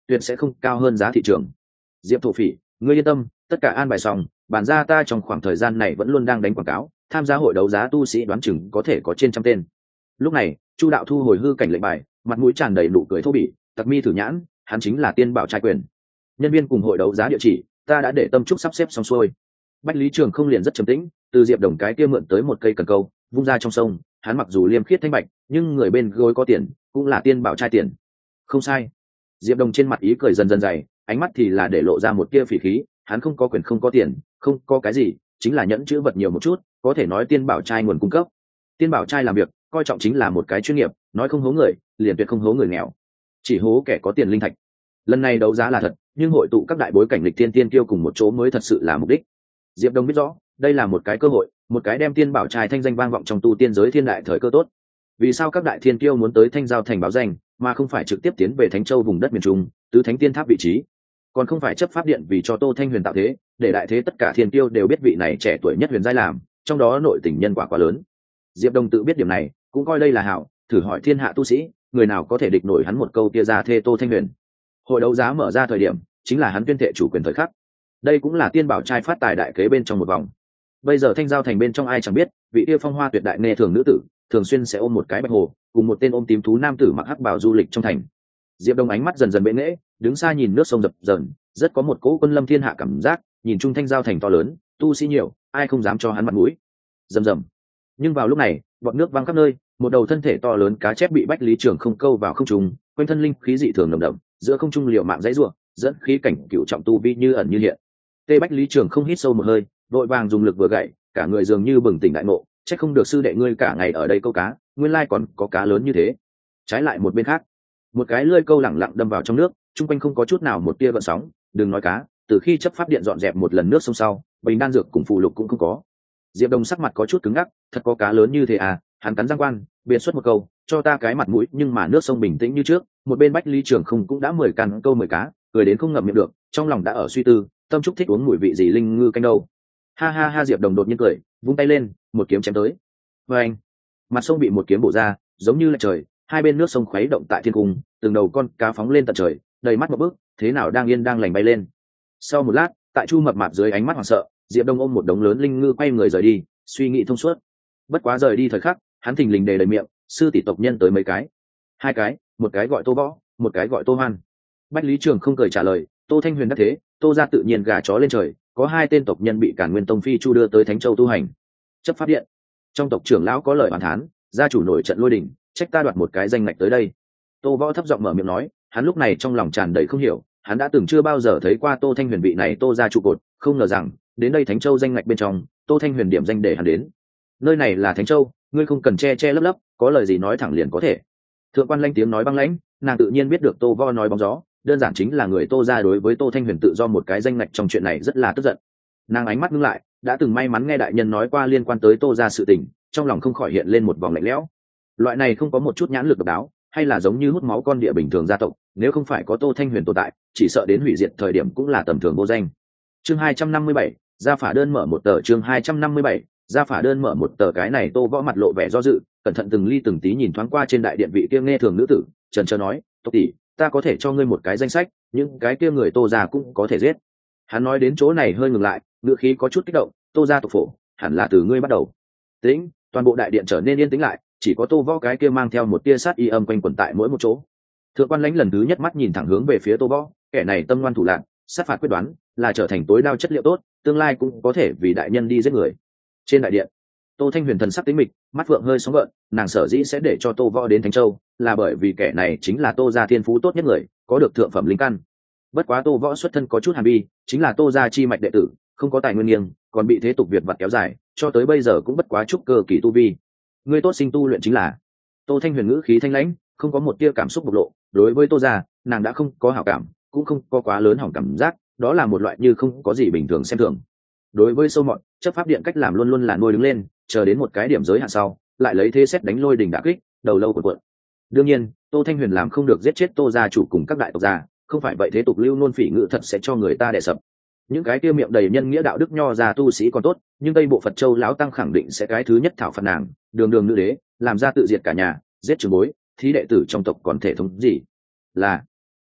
tuyệt sẽ không cao hơn giá thị trường. Diệp thổ phỉ, ngươi yên tâm, tất cả an bài xong, bản ra ta trong khoảng thời gian này vẫn luôn đang đánh quảng cáo, tham gia hội đấu giá tu sĩ đoán chừng có thể có trên trăm tên. Lúc này Chu đạo thu hồi hư cảnh lệnh bài, mặt mũi tràn đầy nụ cười thô bỉ, tặc mi thử nhãn, hắn chính là Tiên Bảo trai quyền. Nhân viên cùng hội đấu giá địa chỉ ta đã để tâm trúc sắp xếp xong xuôi. Bách Lý Trường không liền rất trầm tĩnh, từ Diệp Đồng cái kia mượn tới một cây cần câu, vung ra trong sông. Hắn mặc dù liêm khiết thanh bạch, nhưng người bên gối có tiền, cũng là Tiên Bảo trai tiền. Không sai. Diệp Đồng trên mặt ý cười dần dần dày, ánh mắt thì là để lộ ra một tia phỉ khí. Hắn không có quyền không có tiền, không có cái gì, chính là nhẫn chữ vật nhiều một chút, có thể nói Tiên Bảo trai nguồn cung cấp. Tiên Bảo trai làm việc coi trọng chính là một cái chuyên nghiệp, nói không hố người liền tuyệt không hố người nghèo, chỉ hố kẻ có tiền linh thạch. Lần này đấu giá là thật, nhưng hội tụ các đại bối cảnh lịch tiên tiên tiêu cùng một chỗ mới thật sự là mục đích. Diệp Đông biết rõ đây là một cái cơ hội, một cái đem Tiên Bảo trai thanh danh vang vọng trong tu tiên giới thiên đại thời cơ tốt. Vì sao các đại thiên tiêu muốn tới Thanh Giao thành báo danh, mà không phải trực tiếp tiến về Thánh Châu vùng đất miền Trung, tứ thánh tiên tháp vị trí, còn không phải chấp pháp điện vì cho Tô Thanh Huyền tạo thế, để đại thế tất cả thiên tiêu đều biết vị này trẻ tuổi nhất huyền giai làm, trong đó nội tình nhân quả quá lớn. Diệp Đông tự biết điểm này, cũng coi đây là hảo, thử hỏi thiên hạ tu sĩ, người nào có thể địch nổi hắn một câu kia ra thê Tô Thanh Huyền. Hội đấu giá mở ra thời điểm, chính là hắn tuyên thệ chủ quyền thời khắc. Đây cũng là Tiên Bảo trai phát tài đại kế bên trong một vòng. Bây giờ Thanh Giao thành bên trong ai chẳng biết, vị yêu phong hoa tuyệt đại nghe thường nữ tử, thường xuyên sẽ ôm một cái bạch hồ, cùng một tên ôm tím thú nam tử mặc hắc bào du lịch trong thành. Diệp Đông ánh mắt dần dần bệ nghễ, đứng xa nhìn nước sông dập dờn, rất có một cỗ quân lâm thiên hạ cảm giác, nhìn chung Thanh Giao thành to lớn, tu sĩ nhiều, ai không dám cho hắn mặt mũi. Rầm rầm. Nhưng vào lúc này, bọt nước văng khắp nơi, một đầu thân thể to lớn cá chép bị Bách Lý Trường không câu vào không trung, quanh thân linh khí dị thường nồng đậm, giữa không trung liều mạng dãy rủa, dẫn khí cảnh cựu trọng tu vi như ẩn như hiện. Tê Bách Lý Trường không hít sâu một hơi, vội vàng dùng lực vừa gậy, cả người dường như bừng tỉnh đại ngộ, chắc không được sư đệ ngươi cả ngày ở đây câu cá, nguyên lai còn có cá lớn như thế. Trái lại một bên khác, một cái lưỡi câu lẳng lặng đâm vào trong nước, trung quanh không có chút nào một tia gợn sóng, đừng nói cá, từ khi chấp pháp điện dọn dẹp một lần nước sông sau, bình đan dược cùng phụ lục cũng không có. Diệp Đông sắc mặt có chút cứng ngắc, thật có cá lớn như thế à? Hắn cắn răng quan, biện xuất một câu, cho ta cái mặt mũi, nhưng mà nước sông bình tĩnh như trước, một bên Bách Lý Trường không cũng đã mười căn câu mười cá, cười đến không ngậm miệng được, trong lòng đã ở suy tư, tâm trúc thích uống mùi vị gì linh ngư canh đâu. Ha ha ha, Diệp Đồng đột nhiên cười, vung tay lên, một kiếm chém tới. Và anh, mặt sông bị một kiếm bổ ra, giống như là trời, hai bên nước sông khuấy động tại thiên cung, từng đầu con cá phóng lên tận trời, đầy mắt một bước, thế nào đang yên đang lành bay lên. Sau một lát, tại Chu Mập Mạp dưới ánh mắt hoảng sợ, Diệp Đông ôm một đống lớn linh ngư quay người rời đi, suy nghĩ thông suốt. Bất quá rời đi thời khắc, hắn thình lình đề đầy miệng, sư tỷ tộc nhân tới mấy cái, hai cái, một cái gọi Tô Võ, một cái gọi Tô Hoan. Bách Lý Trường không cười trả lời, Tô Thanh Huyền đắc thế, Tô gia tự nhiên gà chó lên trời, có hai tên tộc nhân bị Cản Nguyên Tông phi chu đưa tới Thánh Châu tu hành. Chấp pháp điện, trong tộc trưởng lão có lời oán thán, gia chủ nổi trận lôi đình, trách ta đoạt một cái danh ngạch tới đây. Tô Võ thấp giọng mở miệng nói, hắn lúc này trong lòng tràn đầy không hiểu, hắn đã từng chưa bao giờ thấy qua Tô Thanh Huyền vị này Tô gia trụ cột, không ngờ rằng đến đây Thánh Châu danh ngạch bên trong, Tô Thanh Huyền điểm danh để hắn đến. Nơi này là Thánh Châu, ngươi không cần che che lấp lấp, có lời gì nói thẳng liền có thể. Thượng quan Lanh tiếng nói băng lãnh, nàng tự nhiên biết được Tô Võ nói bóng gió, đơn giản chính là người Tô gia đối với Tô Thanh Huyền tự do một cái danh ngạch trong chuyện này rất là tức giận. Nàng ánh mắt ngưng lại, đã từng may mắn nghe đại nhân nói qua liên quan tới Tô gia sự tình, trong lòng không khỏi hiện lên một vòng lạnh lẽo. Loại này không có một chút nhãn lực độc đáo, hay là giống như hút máu con địa bình thường gia tộc, nếu không phải có Tô Thanh Huyền tồn tại, chỉ sợ đến hủy diệt thời điểm cũng là tầm thường vô danh. Chương hai trăm năm mươi bảy, gia phả đơn mở một tờ. Chương hai trăm năm mươi bảy, gia phả đơn mở một tờ. Cái này Tô Võ mặt lộ vẻ do dự, cẩn thận từng ly từng tí nhìn thoáng qua trên đại điện vị kia nghe thường nữ tử, chần chờ nói, tộc tỷ, ta có thể cho ngươi một cái danh sách, nhưng cái kia người Tô gia cũng có thể giết. Hắn nói đến chỗ này hơi ngừng lại, ngữ khí có chút kích động, Tô gia tộc phổ, hẳn là từ ngươi bắt đầu. Tĩnh, toàn bộ đại điện trở nên yên tĩnh lại, chỉ có Tô Võ cái kia mang theo một tia sát y âm quanh quẩn tại mỗi một chỗ. Thượng quan Lãnh lần thứ nhất mắt nhìn thẳng hướng về phía Tô Võ, kẻ này tâm ngoan thủ lạn, sát phạt quyết đoán, là trở thành tối đao chất liệu tốt, tương lai cũng có thể vì đại nhân đi giết người. Trên đại điện, Tô Thanh Huyền thần sắc tĩnh mịch, mắt vượng hơi sóng gợn, nàng sở dĩ sẽ để cho Tô Võ đến Thánh Châu, là bởi vì kẻ này chính là Tô gia thiên phú tốt nhất người, có được thượng phẩm linh căn. Bất quá Tô Võ xuất thân có chút hàn bi, chính là Tô gia chi mạch đệ tử, không có tài nguyên nghiêng, còn bị thế tục việt vặt kéo dài, cho tới bây giờ cũng bất quá chút cơ kỳ tu vi. Ngươi tốt sinh tu luyện chính là. Tô Thanh Huyền ngữ khí thanh lãnh, không có một tia cảm xúc bộc lộ, đối với Tô gia, nàng đã không có hảo cảm, cũng không có quá lớn hỏng cảm giác, đó là một loại như không có gì bình thường xem thường. Đối với sâu mọt, chấp pháp điện cách làm luôn luôn là nuôi đứng lên, chờ đến một cái điểm giới hạn sau, lại lấy thế xét đánh lôi đình đả kích, đầu lâu của quận. Đương nhiên, Tô Thanh Huyền làm không được giết chết Tô gia chủ cùng các đại tộc gia, không phải vậy thế tục lưu nôn phỉ ngữ thật sẽ cho người ta đè sập. Những cái kia miệng đầy nhân nghĩa đạo đức nho gia tu sĩ còn tốt, nhưng Tây Bộ Phật Châu lão tăng khẳng định sẽ cái thứ nhất thảo phạt nàng, đường đường nữ đế, làm ra tự diệt cả nhà, giết trường bối, thí đệ tử trong tộc còn thể thống gì? Là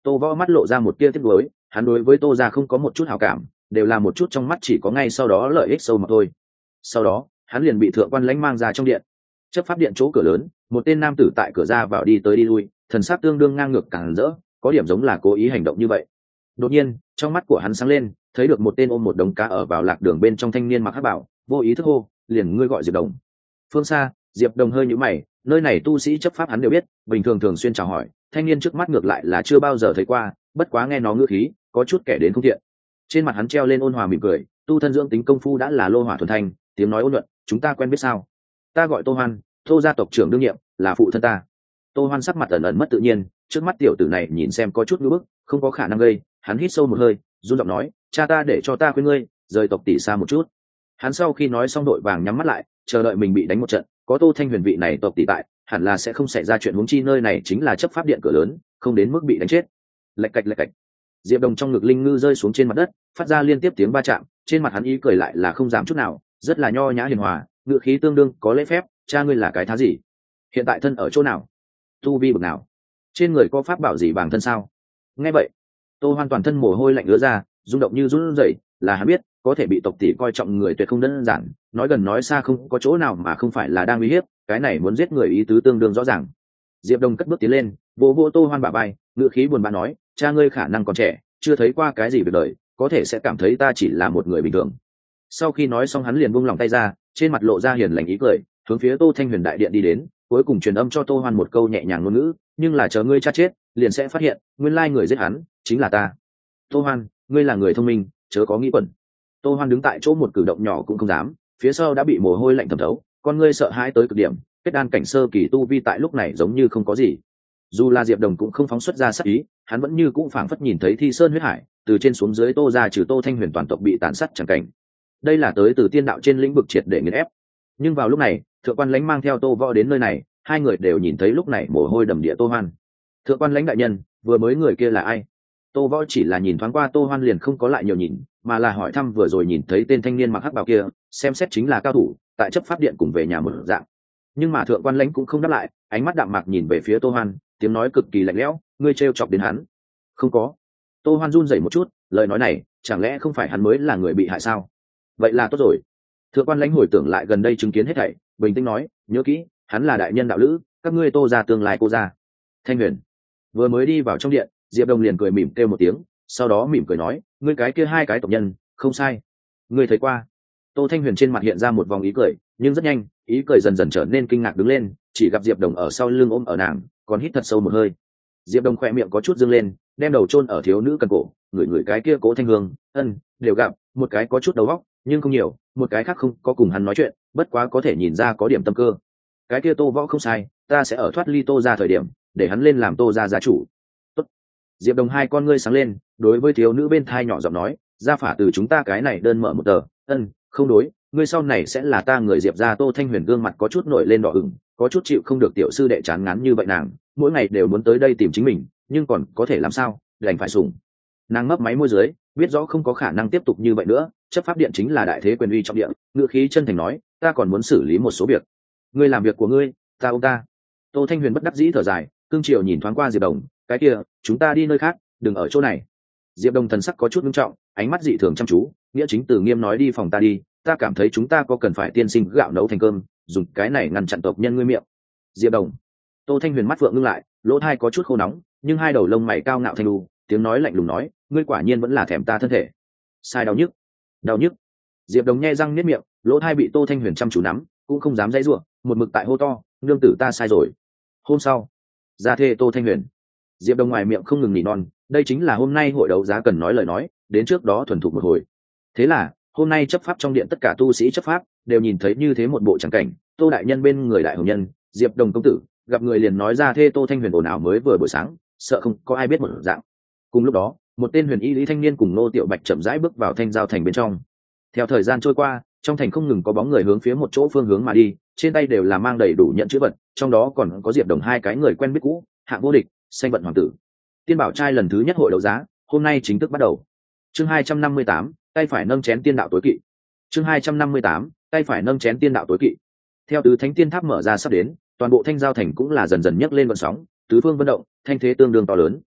Tô Võ mắt lộ ra một tia tiếc nuối, hắn đối với Tô gia không có một chút hảo cảm, đều là một chút trong mắt chỉ có ngay sau đó lợi ích sâu mà thôi. Sau đó, hắn liền bị thượng quan lãnh mang ra trong điện. Chấp pháp điện chỗ cửa lớn, một tên nam tử tại cửa ra vào đi tới đi lui, thần sắc tương đương ngang ngược càng rỡ, có điểm giống là cố ý hành động như vậy. Đột nhiên, trong mắt của hắn sáng lên, thấy được một tên ôm một đống cá ở vào lạc đường bên trong thanh niên mặc hắc bảo, vô ý thức hô, liền ngươi gọi Diệp Đồng. Phương xa, Diệp Đồng hơi nhíu mày, nơi này tu sĩ chấp pháp hắn đều biết, bình thường thường xuyên chào hỏi, thanh niên trước mắt ngược lại là chưa bao giờ thấy qua, bất quá nghe nó ngữ khí, có chút kẻ đến không thiện. Trên mặt hắn treo lên ôn hòa mỉm cười, tu thân dưỡng tính công phu đã là lô hỏa thuần thanh, tiếng nói ôn nhuận, chúng ta quen biết sao? Ta gọi Tô Hoan, Tô gia tộc trưởng đương nhiệm, là phụ thân ta. Tô Hoan sắc mặt ẩn ẩn mất tự nhiên, trước mắt tiểu tử này nhìn xem có chút ngưỡng bức, không có khả năng gây, hắn hít sâu một hơi, run giọng nói, cha ta để cho ta khuyên ngươi, rời tộc tỷ xa một chút. Hắn sau khi nói xong đội vàng nhắm mắt lại, chờ đợi mình bị đánh một trận, có Tô Thanh Huyền vị này tộc tỷ tại, hẳn là sẽ không xảy ra chuyện huống chi nơi này chính là chấp pháp điện cửa lớn, không đến mức bị đánh chết. Lạch cạch lạch cạch. Diệp Đồng trong ngực linh ngư rơi xuống trên mặt đất, phát ra liên tiếp tiếng va chạm, trên mặt hắn ý cười lại là không giảm chút nào, rất là nho nhã hiền hòa, ngữ khí tương đương có lễ phép, cha ngươi là cái thá gì? Hiện tại thân ở chỗ nào? Tu vi bậc nào? Trên người có pháp bảo gì bằng thân sao? Nghe vậy, Tô Hoan toàn thân mồ hôi lạnh ứa ra, rung động như run rẩy, là hắn biết, có thể bị tộc tỷ coi trọng người tuyệt không đơn giản, nói gần nói xa không có chỗ nào mà không phải là đang uy hiếp, cái này muốn giết người ý tứ tương đương rõ ràng. Diệp Đồng cất bước tiến lên, vỗ vỗ Tô Hoan bả vai, ngữ khí buồn bã nói, cha ngươi khả năng còn trẻ, chưa thấy qua cái gì việc đời, có thể sẽ cảm thấy ta chỉ là một người bình thường. Sau khi nói xong hắn liền buông lòng tay ra, trên mặt lộ ra hiền lành ý cười, hướng phía Tô Thanh Huyền đại điện đi đến, cuối cùng truyền âm cho Tô Hoan một câu nhẹ nhàng ngôn ngữ, nhưng là chờ ngươi cha chết, liền sẽ phát hiện, nguyên lai người giết hắn chính là ta. Tô Hoan, ngươi là người thông minh, chớ có nghĩ quẩn. Tô Hoan đứng tại chỗ một cử động nhỏ cũng không dám, phía sau đã bị mồ hôi lạnh thấm thấu, con ngươi sợ hãi tới cực điểm, kết đan cảnh sơ kỳ tu vi tại lúc này giống như không có gì. Dù là Diệp Đồng cũng không phóng xuất ra sát ý, hắn vẫn như cũng phảng phất nhìn thấy thi sơn huyết hải, từ trên xuống dưới Tô ra trừ Tô Thanh Huyền toàn tộc bị tàn sát chẳng cảnh. Đây là tới từ tiên đạo trên lĩnh vực triệt để nghiền ép. Nhưng vào lúc này, thượng quan lãnh mang theo Tô Võ đến nơi này, hai người đều nhìn thấy lúc này mồ hôi đầm địa Tô Hoan. Thượng quan lãnh đại nhân, vừa mới người kia là ai? Tô Võ chỉ là nhìn thoáng qua Tô Hoan liền không có lại nhiều nhìn, mà là hỏi thăm vừa rồi nhìn thấy tên thanh niên mặc hắc bào kia, xem xét chính là cao thủ, tại chấp pháp điện cùng về nhà một dạng. Nhưng mà thượng quan lãnh cũng không đáp lại, ánh mắt đạm mạc nhìn về phía Tô Hoan, tiếng nói cực kỳ lạnh lẽo, ngươi trêu chọc đến hắn? Không có. Tô Hoan run rẩy một chút, lời nói này, chẳng lẽ không phải hắn mới là người bị hại sao? Vậy là tốt rồi. Thượng quan lãnh hồi tưởng lại gần đây chứng kiến hết thảy, bình tĩnh nói, nhớ kỹ, hắn là đại nhân đạo lữ, các ngươi Tô gia tương lai cô gia. Thanh Huyền vừa mới đi vào trong điện, Diệp Đồng liền cười mỉm kêu một tiếng, sau đó mỉm cười nói, ngươi cái kia hai cái tộc nhân, không sai. Ngươi thấy qua? Tô Thanh Huyền trên mặt hiện ra một vòng ý cười, nhưng rất nhanh, ý cười dần dần trở nên kinh ngạc đứng lên, chỉ gặp Diệp Đồng ở sau lưng ôm ở nàng, còn hít thật sâu một hơi. Diệp Đồng khỏe miệng có chút dương lên, đem đầu chôn ở thiếu nữ cần cổ, ngửi ngửi cái kia cố thanh hương, ân, đều gặp, một cái có chút đầu óc, nhưng không nhiều, một cái khác không có cùng hắn nói chuyện, bất quá có thể nhìn ra có điểm tâm cơ. Cái kia Tô Võ không sai, ta sẽ ở thoát ly Tô gia thời điểm, để hắn lên làm Tô gia gia chủ. Tốt. Diệp Đồng hai con ngươi sáng lên, đối với thiếu nữ bên thai nhỏ giọng nói, gia phả từ chúng ta cái này đơn mở một tờ, ân, không đối, ngươi sau này sẽ là ta người Diệp gia. Tô Thanh Huyền gương mặt có chút nổi lên đỏ ửng, có chút chịu không được tiểu sư đệ chán ngán như vậy nàng, mỗi ngày đều muốn tới đây tìm chính mình, nhưng còn có thể làm sao, đành phải sủng. Nàng mấp máy môi dưới, biết rõ không có khả năng tiếp tục như vậy nữa, chấp pháp điện chính là đại thế quyền uy trọng địa, ngữ khí chân thành nói, ta còn muốn xử lý một số việc. Ngươi làm việc của ngươi, ta ông ta. Tô Thanh Huyền bất đắc dĩ thở dài, cương triều nhìn thoáng qua Diệp Đồng, cái kia, chúng ta đi nơi khác, đừng ở chỗ này. Diệp Đồng thần sắc có chút nghiêm trọng, ánh mắt dị thường chăm chú, nghĩa chính từ nghiêm nói, đi phòng ta đi, ta cảm thấy chúng ta có cần phải tiên sinh gạo nấu thành cơm, dùng cái này ngăn chặn tộc nhân ngươi miệng. Diệp Đồng. Tô Thanh Huyền mắt vượng ngưng lại, lỗ tai có chút khô nóng, nhưng hai đầu lông mày cao ngạo thanh lu, tiếng nói lạnh lùng nói, ngươi quả nhiên vẫn là thèm ta thân thể. Sai, đau nhức, đau nhức. Diệp Đồng nhe răng niết miệng, lỗ tai bị Tô Thanh Huyền chăm chú nắm, cũng không dám dãy rủa, một mực tại hô to, nương tử ta sai rồi. Hôm sau, gia thê Tô Thanh Huyền. Diệp Đồng ngoài miệng không ngừng nỉ non, đây chính là hôm nay hội đấu giá cần nói lời nói, đến trước đó thuần thục một hồi. Thế là, hôm nay chấp pháp trong điện tất cả tu sĩ chấp pháp đều nhìn thấy như thế một bộ tràng cảnh, Tô đại nhân bên người đại hồng nhân, Diệp Đồng công tử, gặp người liền nói ra thê Tô Thanh Huyền ồn ào mới vừa buổi sáng, sợ không có ai biết một dạng. Cùng lúc đó, một tên huyền y lý thanh niên cùng Nô Tiểu Bạch chậm rãi bước vào thanh giao thành bên trong. Theo thời gian trôi qua, trong thành không ngừng có bóng người hướng phía một chỗ phương hướng mà đi, trên tay đều là mang đầy đủ nhận chữ vật, trong đó còn có Diệp Đồng hai cái người quen biết cũ, Hạng Vô Địch, Xanh Vận Hoàng tử. Tiên Bảo trai lần thứ nhất hội đấu giá, hôm nay chính thức bắt đầu. Chương hai trăm năm mươi tám, tay phải nâng chén tiên đạo tối kỵ. Chương hai trăm năm mươi tám, tay phải nâng chén tiên đạo tối kỵ. Theo tứ thánh tiên tháp mở ra sắp đến, toàn bộ thanh giao thành cũng là dần dần nhấc lên vận sóng, tứ phương vận động, thanh thế tương đương to lớn.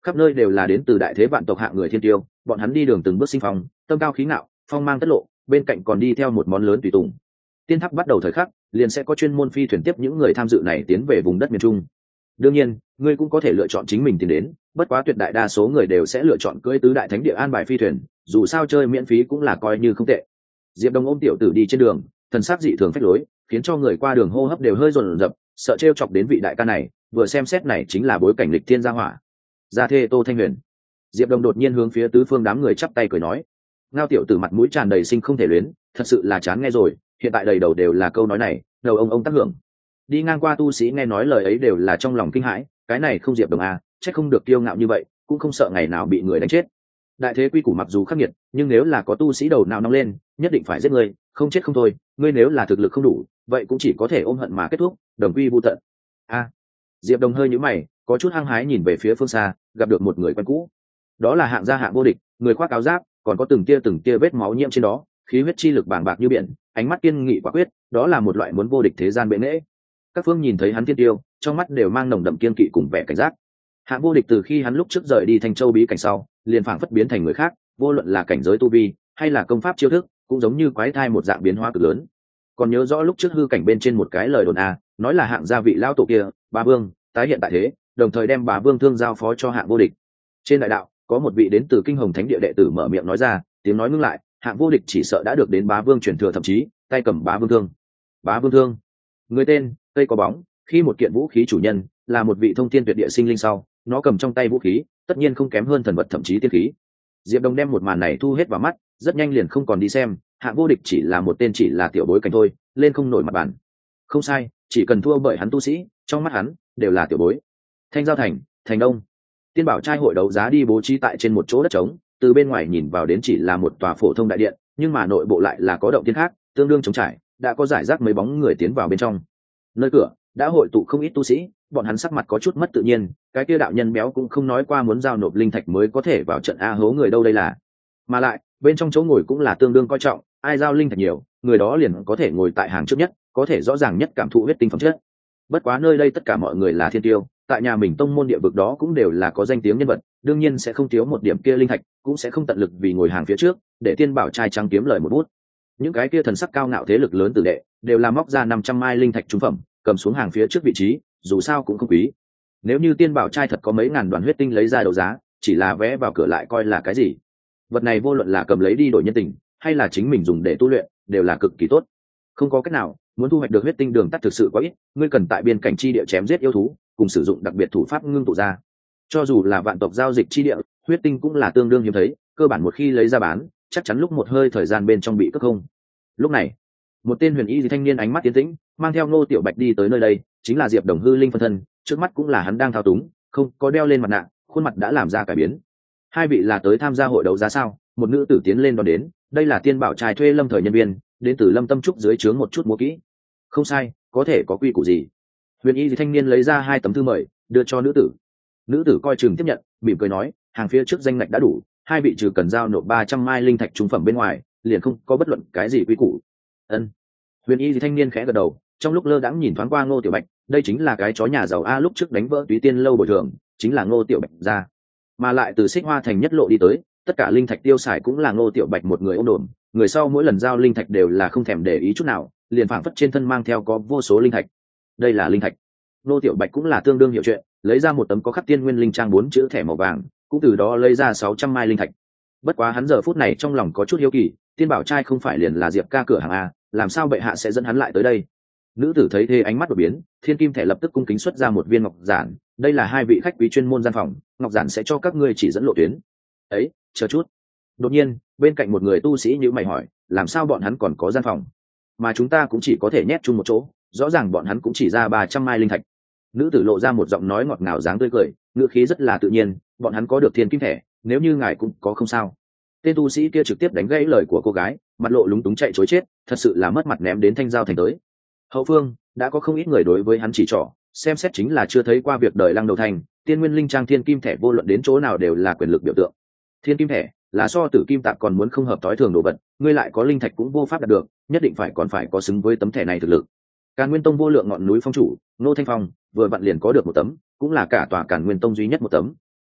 khắp nơi đều là đến từ đại thế vạn tộc hạng người thiên tiêu, bọn hắn đi đường từng bước sinh phong, tâm cao khí ngạo, phong mang tất lộ, bên cạnh còn đi theo một món lớn tùy tùng. Tiên tháp bắt đầu thời khắc, liền sẽ có chuyên môn phi thuyền tiếp những người tham dự này tiến về vùng đất miền trung. Đương nhiên, ngươi cũng có thể lựa chọn chính mình tiến đến, bất quá tuyệt đại đa số người đều sẽ lựa chọn cưỡi tứ đại thánh địa an bài phi thuyền, dù sao chơi miễn phí cũng là coi như không tệ. Diệp Đông ôm tiểu tử đi trên đường, thần sắc dị thường phách lối, khiến cho người qua đường hô hấp đều hơi rồn rập, sợ trêu chọc đến vị đại ca này, vừa xem xét này chính là bối cảnh lịch thiên gia hỏa. Gia thê Tô Thanh Huyền. Diệp Đông đột nhiên hướng phía tứ phương đám người chắp tay cười nói. Ngao tiểu tử mặt mũi tràn đầy sinh không thể luyến, thật sự là chán nghe rồi, hiện tại đầy đầu đều là câu nói này, đầu ông ông tác hưởng. Đi ngang qua tu sĩ nghe nói lời ấy đều là trong lòng kinh hãi, cái này không Diệp Đông à, chắc không được kiêu ngạo như vậy, cũng không sợ ngày nào bị người đánh chết. Đại thế quy củ mặc dù khắc nghiệt, nhưng nếu là có tu sĩ đầu nào nóng lên, nhất định phải giết ngươi, không chết không thôi, ngươi nếu là thực lực không đủ, vậy cũng chỉ có thể ôm hận mà kết thúc, đồng quy vu tận. A. À, Diệp Đông hơi nhíu mày, có chút hăng hái nhìn về phía phương xa, gặp được một người quen cũ. Đó là hạng gia hạng vô địch, người khoác áo giáp, còn có từng tia từng tia vết máu nhiễm trên đó, khí huyết chi lực bàng bạc như biển, ánh mắt kiên nghị quả quyết, đó là một loại muốn vô địch thế gian bệ nghệ. Các phương nhìn thấy hắn thiên tiêu, trong mắt đều mang nồng đậm kiên kỵ cùng vẻ cảnh giác. Hạng vô địch từ khi hắn lúc trước rời đi Thanh Châu bí cảnh sau, liền phảng phất biến thành người khác, vô luận là cảnh giới tu vi, hay là công pháp chiêu thức, cũng giống như quái thai một dạng biến hóa cực lớn. Còn nhớ rõ lúc trước hư cảnh bên trên một cái lời đồn a, nói là hạng gia vị lao tổ kia, Bá Vương, tái hiện tại thế, đồng thời đem Bá Vương thương giao phó cho hạng vô địch. Trên đại đạo, có một vị đến từ Kinh Hồng Thánh địa đệ tử mở miệng nói ra, tiếng nói ngưng lại, hạng vô địch chỉ sợ đã được đến Bá Vương truyền thừa, thậm chí tay cầm Bá Vương thương. Bá Vương thương, người tên, cây có bóng, khi một kiện vũ khí chủ nhân là một vị thông thiên tuyệt địa sinh linh sau, nó cầm trong tay vũ khí, tất nhiên không kém hơn thần vật thậm chí tiên khí. Diệp Đông đem một màn này thu hết vào mắt, rất nhanh liền không còn đi xem, hạng vô địch chỉ là một tên chỉ là tiểu bối cảnh thôi, lên không nổi mặt bàn. Không sai, chỉ cần thua bởi hắn tu sĩ, trong mắt hắn đều là tiểu bối. Thanh Giao Thành, Thành Đông. Tiên Bảo trai hội đấu giá đi bố trí tại trên một chỗ đất trống, từ bên ngoài nhìn vào đến chỉ là một tòa phổ thông đại điện, nhưng mà nội bộ lại là có động thiên khác, tương đương trống trải, đã có giải rác mấy bóng người tiến vào bên trong. Nơi cửa đã hội tụ không ít tu sĩ, bọn hắn sắc mặt có chút mất tự nhiên, cái kia đạo nhân béo cũng không nói qua muốn giao nộp linh thạch mới có thể vào trận a hố người đâu đây là. Mà lại, bên trong chỗ ngồi cũng là tương đương coi trọng, ai giao linh thạch nhiều, người đó liền có thể ngồi tại hàng trước nhất, có thể rõ ràng nhất cảm thụ huyết tinh phẩm chất. Bất quá nơi đây tất cả mọi người là thiên tiêu, tại nhà mình tông môn địa vực đó cũng đều là có danh tiếng nhân vật, đương nhiên sẽ không thiếu một điểm kia linh thạch, cũng sẽ không tận lực vì ngồi hàng phía trước, để Tiên Bảo trai trắng kiếm lời một bút. Những cái kia thần sắc cao ngạo thế lực lớn tử đệ, đều là móc ra năm trăm mai linh thạch trung phẩm, cầm xuống hàng phía trước vị trí, dù sao cũng không quý. Nếu như Tiên Bảo trai thật có mấy ngàn đoàn huyết tinh lấy ra đấu giá, chỉ là vé vào cửa lại coi là cái gì. Vật này vô luận là cầm lấy đi đổi nhân tình, hay là chính mình dùng để tu luyện, đều là cực kỳ tốt. Không có cách nào, muốn thu hoạch được huyết tinh đường tắt thực sự quá ít, ngươi cần tại biên cảnh chi địa chém giết yêu thú, cùng sử dụng đặc biệt thủ pháp ngưng tụ ra. Cho dù là vạn tộc giao dịch chi địa, huyết tinh cũng là tương đương hiếm thấy, cơ bản một khi lấy ra bán, chắc chắn lúc một hơi thời gian bên trong bị cướp không. Lúc này, một tên huyền y thanh niên ánh mắt tiến tĩnh, mang theo Ngô Tiểu Bạch đi tới nơi đây, chính là Diệp Đồng hư linh phân thân, trước mắt cũng là hắn đang thao túng, không có đeo lên mặt nạ, khuôn mặt đã làm ra cải biến. Hai vị là tới tham gia hội đấu giá sao? Một nữ tử tiến lên đón đến, đây là Tiên Bảo trai thuê lâm thời nhân viên, đến từ Lâm Tâm Trúc dưới trướng một chút múa kỹ. Không sai, có thể có quy củ gì? Huyền y thanh niên lấy ra hai tấm thư mời, đưa cho nữ tử. Nữ tử coi chừng tiếp nhận, mỉm cười nói, hàng phía trước danh ngạch đã đủ, hai vị trừ cần giao nộp ba trăm mai linh thạch trung phẩm bên ngoài, liền không có bất luận cái gì quy củ. Ân. Huyền y thanh niên khẽ gật đầu, trong lúc lơ đãng nhìn thoáng qua Ngô Tiểu Bạch, đây chính là cái chó nhà giàu a, lúc trước đánh vỡ Túy Tiên lâu bồi thường, chính là Ngô Tiểu Bạch ra. Mà lại từ Xích Hoa thành nhất lộ đi tới, tất cả linh thạch tiêu xài cũng là Ngô Tiểu Bạch một người ôm đồn, người sau mỗi lần giao linh thạch đều là không thèm để ý chút nào, liền phảng phất trên thân mang theo có vô số linh thạch. Đây là linh thạch. Ngô Tiểu Bạch cũng là tương đương hiểu chuyện, lấy ra một tấm có khắc Tiên Nguyên linh trang bốn chữ thẻ màu vàng, cũng từ đó lấy ra sáu trăm mai linh thạch. Bất quá hắn giờ phút này trong lòng có chút hiếu kỳ, Tiên Bảo trai không phải liền là Diệp ca cửa hàng a, làm sao bệ hạ sẽ dẫn hắn lại tới đây? Nữ tử thấy thế ánh mắt đột biến, thiên kim thẻ lập tức cung kính xuất ra một viên ngọc giản, đây là hai vị khách quý chuyên môn gian phòng, ngọc giản sẽ cho các ngươi chỉ dẫn lộ tuyến. Ấy, chờ chút. Đột nhiên, bên cạnh một người tu sĩ như mày hỏi, làm sao bọn hắn còn có gian phòng, mà chúng ta cũng chỉ có thể nhét chung một chỗ, rõ ràng bọn hắn cũng chỉ ra ba trăm mai linh thạch. Nữ tử lộ ra một giọng nói ngọt ngào dáng tươi cười, ngữ khí rất là tự nhiên, bọn hắn có được thiên kim thẻ, nếu như ngài cũng có không sao. Tên tu sĩ kia trực tiếp đánh gãy lời của cô gái, mặt lộ lúng túng chạy chối chết, thật sự là mất mặt ném đến Thanh Giao thành tới. Hậu phương đã có không ít người đối với hắn chỉ trỏ, xem xét chính là chưa thấy qua việc đời Lăng Đầu Thành, Tiên Nguyên linh trang thiên kim thẻ vô luận đến chỗ nào đều là quyền lực biểu tượng. Thiên kim thẻ là so tử kim tạp còn muốn không hợp tối thường đồ vật, ngươi lại có linh thạch cũng vô pháp đạt được, nhất định phải còn phải có xứng với tấm thẻ này thực lực. Càn Nguyên Tông vô lượng ngọn núi phong chủ, Ngô Thanh Phong, vừa vặn liền có được một tấm, cũng là cả tòa Càn Nguyên Tông duy nhất một tấm.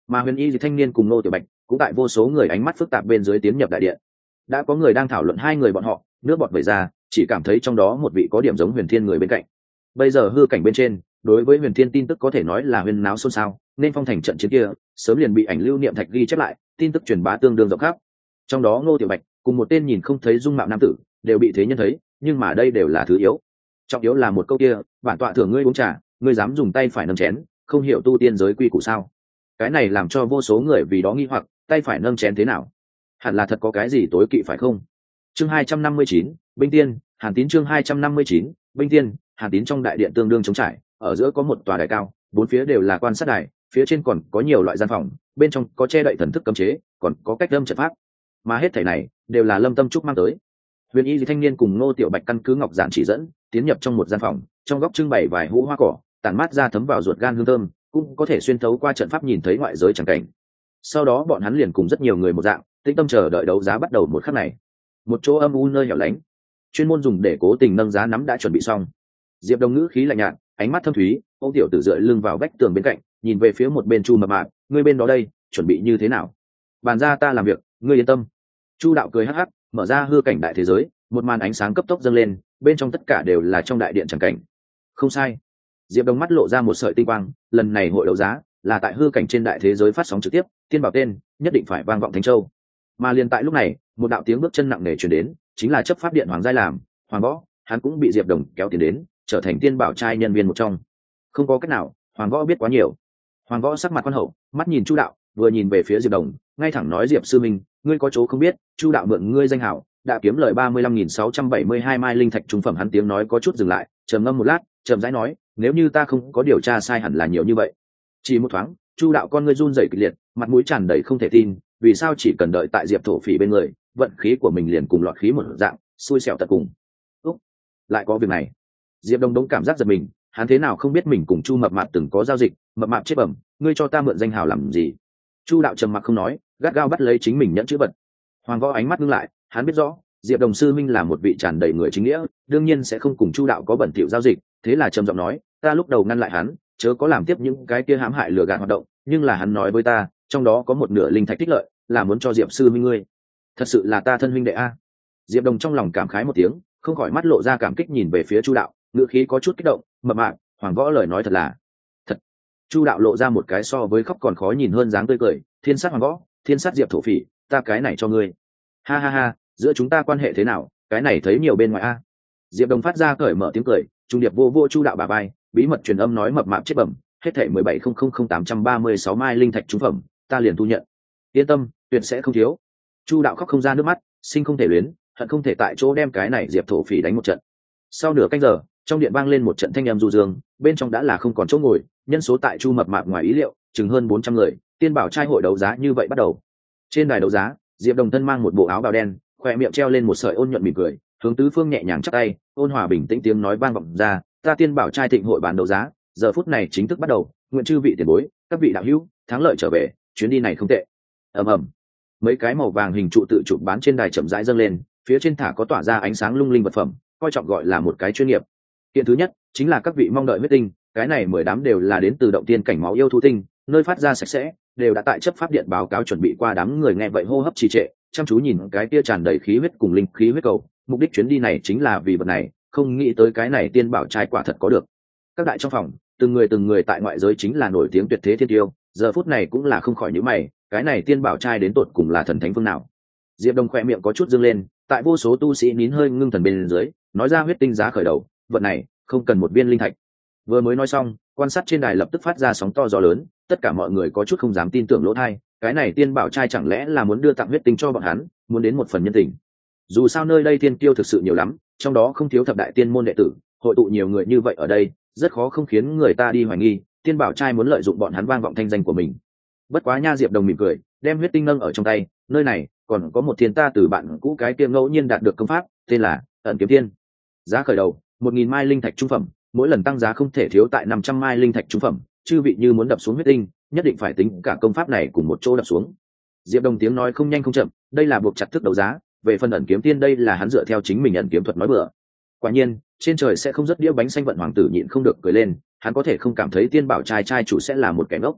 Mà huyền y thì thanh niên cùng Ngô Tiểu Bạch cũng tại vô số người ánh mắt phức tạp bên dưới tiến nhập đại điện. Đã có người đang thảo luận hai người bọn họ, nước bọt vẩy ra, chỉ cảm thấy trong đó một vị có điểm giống Huyền Thiên người bên cạnh. Bây giờ hư cảnh bên trên, đối với Huyền Thiên tin tức có thể nói là huyên náo xôn xao, nên phong thành trận chiến kia sớm liền bị ảnh lưu niệm thạch ghi chép lại, tin tức truyền bá tương đương rộng khắp. Trong đó Ngô Tiểu Bạch cùng một tên nhìn không thấy dung mạo nam tử đều bị thế nhân thấy, nhưng mà đây đều là thứ yếu. Trọng yếu là một câu kia, bản tọa thưởng ngươi uống trà, ngươi dám dùng tay phải nâng chén, không hiểu tu tiên giới quy củ sao? Cái này làm cho vô số người vì đó nghi hoặc, tay phải nâng chén thế nào? Hẳn là thật có cái gì tối kỵ phải không? Chương hai trăm năm mươi chín, Binh Tiên, Hàn Tín chương hai trăm năm mươi chín, Binh Tiên, Hàn Tín trong đại điện tương đương trống trải, ở giữa có một tòa đài cao, bốn phía đều là quan sát đài, phía trên còn có nhiều loại gian phòng, bên trong có che đậy thần thức cấm chế, còn có cách âm trận pháp. Mà hết thảy này đều là Lâm Tâm Trúc mang tới. Huyền Y thanh niên cùng Ngô Tiểu Bạch căn cứ ngọc giản chỉ dẫn, tiến nhập trong một gian phòng, trong góc trưng bày vài hũ hoa cỏ, tản mát ra thấm vào ruột gan hương thơm, cũng có thể xuyên thấu qua trận pháp nhìn thấy ngoại giới chẳng cảnh. Sau đó bọn hắn liền cùng rất nhiều người một dạng, tĩnh tâm chờ đợi đấu giá bắt đầu một khắc này. Một chỗ âm u nơi hẻo lánh, chuyên môn dùng để cố tình nâng giá nắm đã chuẩn bị xong. Diệp Đông ngữ khí lạnh nhạt, ánh mắt thâm thúy, ông tiểu tử dựa lưng vào vách tường bên cạnh, nhìn về phía một bên Chu Mập Mạp, ngươi bên đó đây, chuẩn bị như thế nào? Bàn ra ta làm việc, ngươi yên tâm. Chu đạo cười hắc hắc, mở ra hư cảnh đại thế giới, một màn ánh sáng cấp tốc dâng lên, bên trong tất cả đều là trong đại điện chẳng cảnh. Không sai. Diệp Đông mắt lộ ra một sợi tinh quang, lần này hội đấu giá là tại hư cảnh trên đại thế giới phát sóng trực tiếp, tiên bảo tên nhất định phải vang vọng Thánh Châu. Mà liền tại lúc này, một đạo tiếng bước chân nặng nề truyền đến, chính là chấp pháp điện Hoàng Giai làm, Hoàng Võ, hắn cũng bị Diệp Đồng kéo tiền đến, trở thành tiên bảo trai nhân viên một trong. Không có cách nào, Hoàng Võ biết quá nhiều. Hoàng Võ sắc mặt quan hậu, mắt nhìn Chu đạo, vừa nhìn về phía Diệp Đồng, ngay thẳng nói Diệp sư minh, ngươi có chỗ không biết, Chu đạo mượn ngươi danh hảo, đã kiếm lời ba mươi lăm nghìn sáu trăm bảy mươi hai mai linh thạch trung phẩm. Hắn tiếng nói có chút dừng lại, trầm ngâm một lát, trầm rãi nói, nếu như ta không có điều tra sai hẳn là nhiều như vậy. Chỉ một thoáng, Chu đạo con ngươi run rẩy kịch liệt, mặt mũi tràn đầy không thể tin, vì sao chỉ cần đợi tại Diệp thổ phỉ bên người, vận khí của mình liền cùng lọt khí một dạng, xui xẻo tận cùng. Úc, lại có việc này. Diệp Đông đống cảm giác giật mình, hắn thế nào không biết mình cùng Chu Mập Mạp từng có giao dịch, Mập Mạp chết bẩm, ngươi cho ta mượn danh hào làm gì? Chu đạo trầm mặc không nói, gắt gao bắt lấy chính mình nhẫn chữ vật. Hoàng Võ ánh mắt ngưng lại, hắn biết rõ, Diệp Đồng sư minh là một vị tràn đầy người chính nghĩa, đương nhiên sẽ không cùng Chu đạo có bẩn thỉu giao dịch, thế là trầm giọng nói, ta lúc đầu ngăn lại hắn, chớ có làm tiếp những cái kia hãm hại lừa gạt hoạt động, nhưng là hắn nói với ta, trong đó có một nửa linh thạch tích lợi, là muốn cho Diệp sư minh ngươi. Thật sự là ta thân huynh đệ a. Diệp Đồng trong lòng cảm khái một tiếng, không khỏi mắt lộ ra cảm kích nhìn về phía Chu đạo, ngữ khí có chút kích động, Mập Mạp, Hoàng Võ lời nói thật là thật. Chu đạo lộ ra một cái so với khóc còn khó nhìn hơn dáng tươi cười, thiên sát Hoàng Võ, thiên sát Diệp thổ phỉ, ta cái này cho ngươi. Ha ha ha, giữa chúng ta quan hệ thế nào, cái này thấy nhiều bên ngoài a. Diệp Đồng phát ra cởi mở tiếng cười, trung điệp vô vô Chu đạo bà bay, bí mật truyền âm nói Mập Mạp chết bẩm, hết thảy mười bảy không không không tám trăm ba mươi sáu mai linh thạch trung phẩm, ta liền thu nhận. Yên tâm, tuyệt sẽ không thiếu. Chu đạo khóc không ra nước mắt, sinh không thể luyến, hận không thể tại chỗ đem cái này Diệp thổ phỉ đánh một trận. Sau nửa canh giờ, trong điện vang lên một trận thanh âm du dương, bên trong đã là không còn chỗ ngồi, nhân số tại Chu Mập Mạp ngoài ý liệu, chừng hơn bốn trăm người, tiên bảo trai hội đấu giá như vậy bắt đầu. Trên đài đấu giá, Diệp Đồng thân mang một bộ áo bào đen, khoe miệng treo lên một sợi ôn nhuận mỉm cười, hướng tứ phương nhẹ nhàng chắp tay, ôn hòa bình tĩnh tiếng nói vang vọng ra, ta tiên bảo trai thịnh hội bán đấu giá, giờ phút này chính thức bắt đầu, nguyện chư vị tiền bối, các vị đạo hữu, thắng lợi trở về, chuyến đi này không tệ. Ầm ầm. Mấy cái màu vàng hình trụ tự chụp bán trên đài chậm rãi dâng lên, phía trên thả có tỏa ra ánh sáng lung linh vật phẩm, coi trọng gọi là một cái chuyên nghiệp. Kiện thứ nhất chính là các vị mong đợi huyết tinh, cái này mười đám đều là đến từ động tiên cảnh máu yêu thú tinh, nơi phát ra sạch sẽ, đều đã tại chấp pháp điện báo cáo chuẩn bị qua. Đám người nghe vậy hô hấp trì trệ, chăm chú nhìn cái kia tràn đầy khí huyết cùng linh khí huyết cầu, mục đích chuyến đi này chính là vì vật này, không nghĩ tới cái này tiên bảo trai quả thật có được. Các đại trong phòng, từng người từng người tại ngoại giới chính là nổi tiếng tuyệt thế thiên tiêu, giờ phút này cũng là không khỏi nhíu mày, cái này tiên bảo trai đến tột cùng là thần thánh phương nào? Diệp Đông khỏe miệng có chút dương lên, tại vô số tu sĩ nín hơi ngưng thần bên dưới, nói ra huyết tinh giá khởi đầu, vật này không cần một viên linh thạch. Vừa mới nói xong, quan sát trên đài lập tức phát ra sóng to gió lớn, tất cả mọi người có chút không dám tin tưởng lỗ tai, cái này tiên bảo trai chẳng lẽ là muốn đưa tặng huyết tinh cho bọn hắn, muốn đến một phần nhân tình. Dù sao nơi đây tiên tiêu thực sự nhiều lắm, trong đó không thiếu thập đại tiên môn đệ tử, hội tụ nhiều người như vậy ở đây, rất khó không khiến người ta đi hoài nghi, tiên bảo trai muốn lợi dụng bọn hắn vang vọng thanh danh của mình. Bất quá nha, Diệp Đồng mỉm cười, đem huyết tinh nâng ở trong tay, nơi này còn có một thiên ta từ bạn cũ cái tiêm ngẫu nhiên đạt được công pháp, tên là ẩn kiếm tiên. Giá khởi đầu một nghìn mai linh thạch trung phẩm, mỗi lần tăng giá không thể thiếu tại năm trăm mai linh thạch trung phẩm, chư vị như muốn đập xuống huyết tinh, nhất định phải tính cả công pháp này cùng một chỗ đập xuống. Diệp Đồng tiếng nói không nhanh không chậm, đây là buộc chặt thức đấu giá, về phần ẩn kiếm tiên đây là hắn dựa theo chính mình ẩn kiếm thuật nói bừa. Quả nhiên, trên trời sẽ không rất đĩa bánh xanh vận hoàng tử nhịn không được cười lên, hắn có thể không cảm thấy tiên bảo trai trai chủ sẽ là một kẻ ngốc.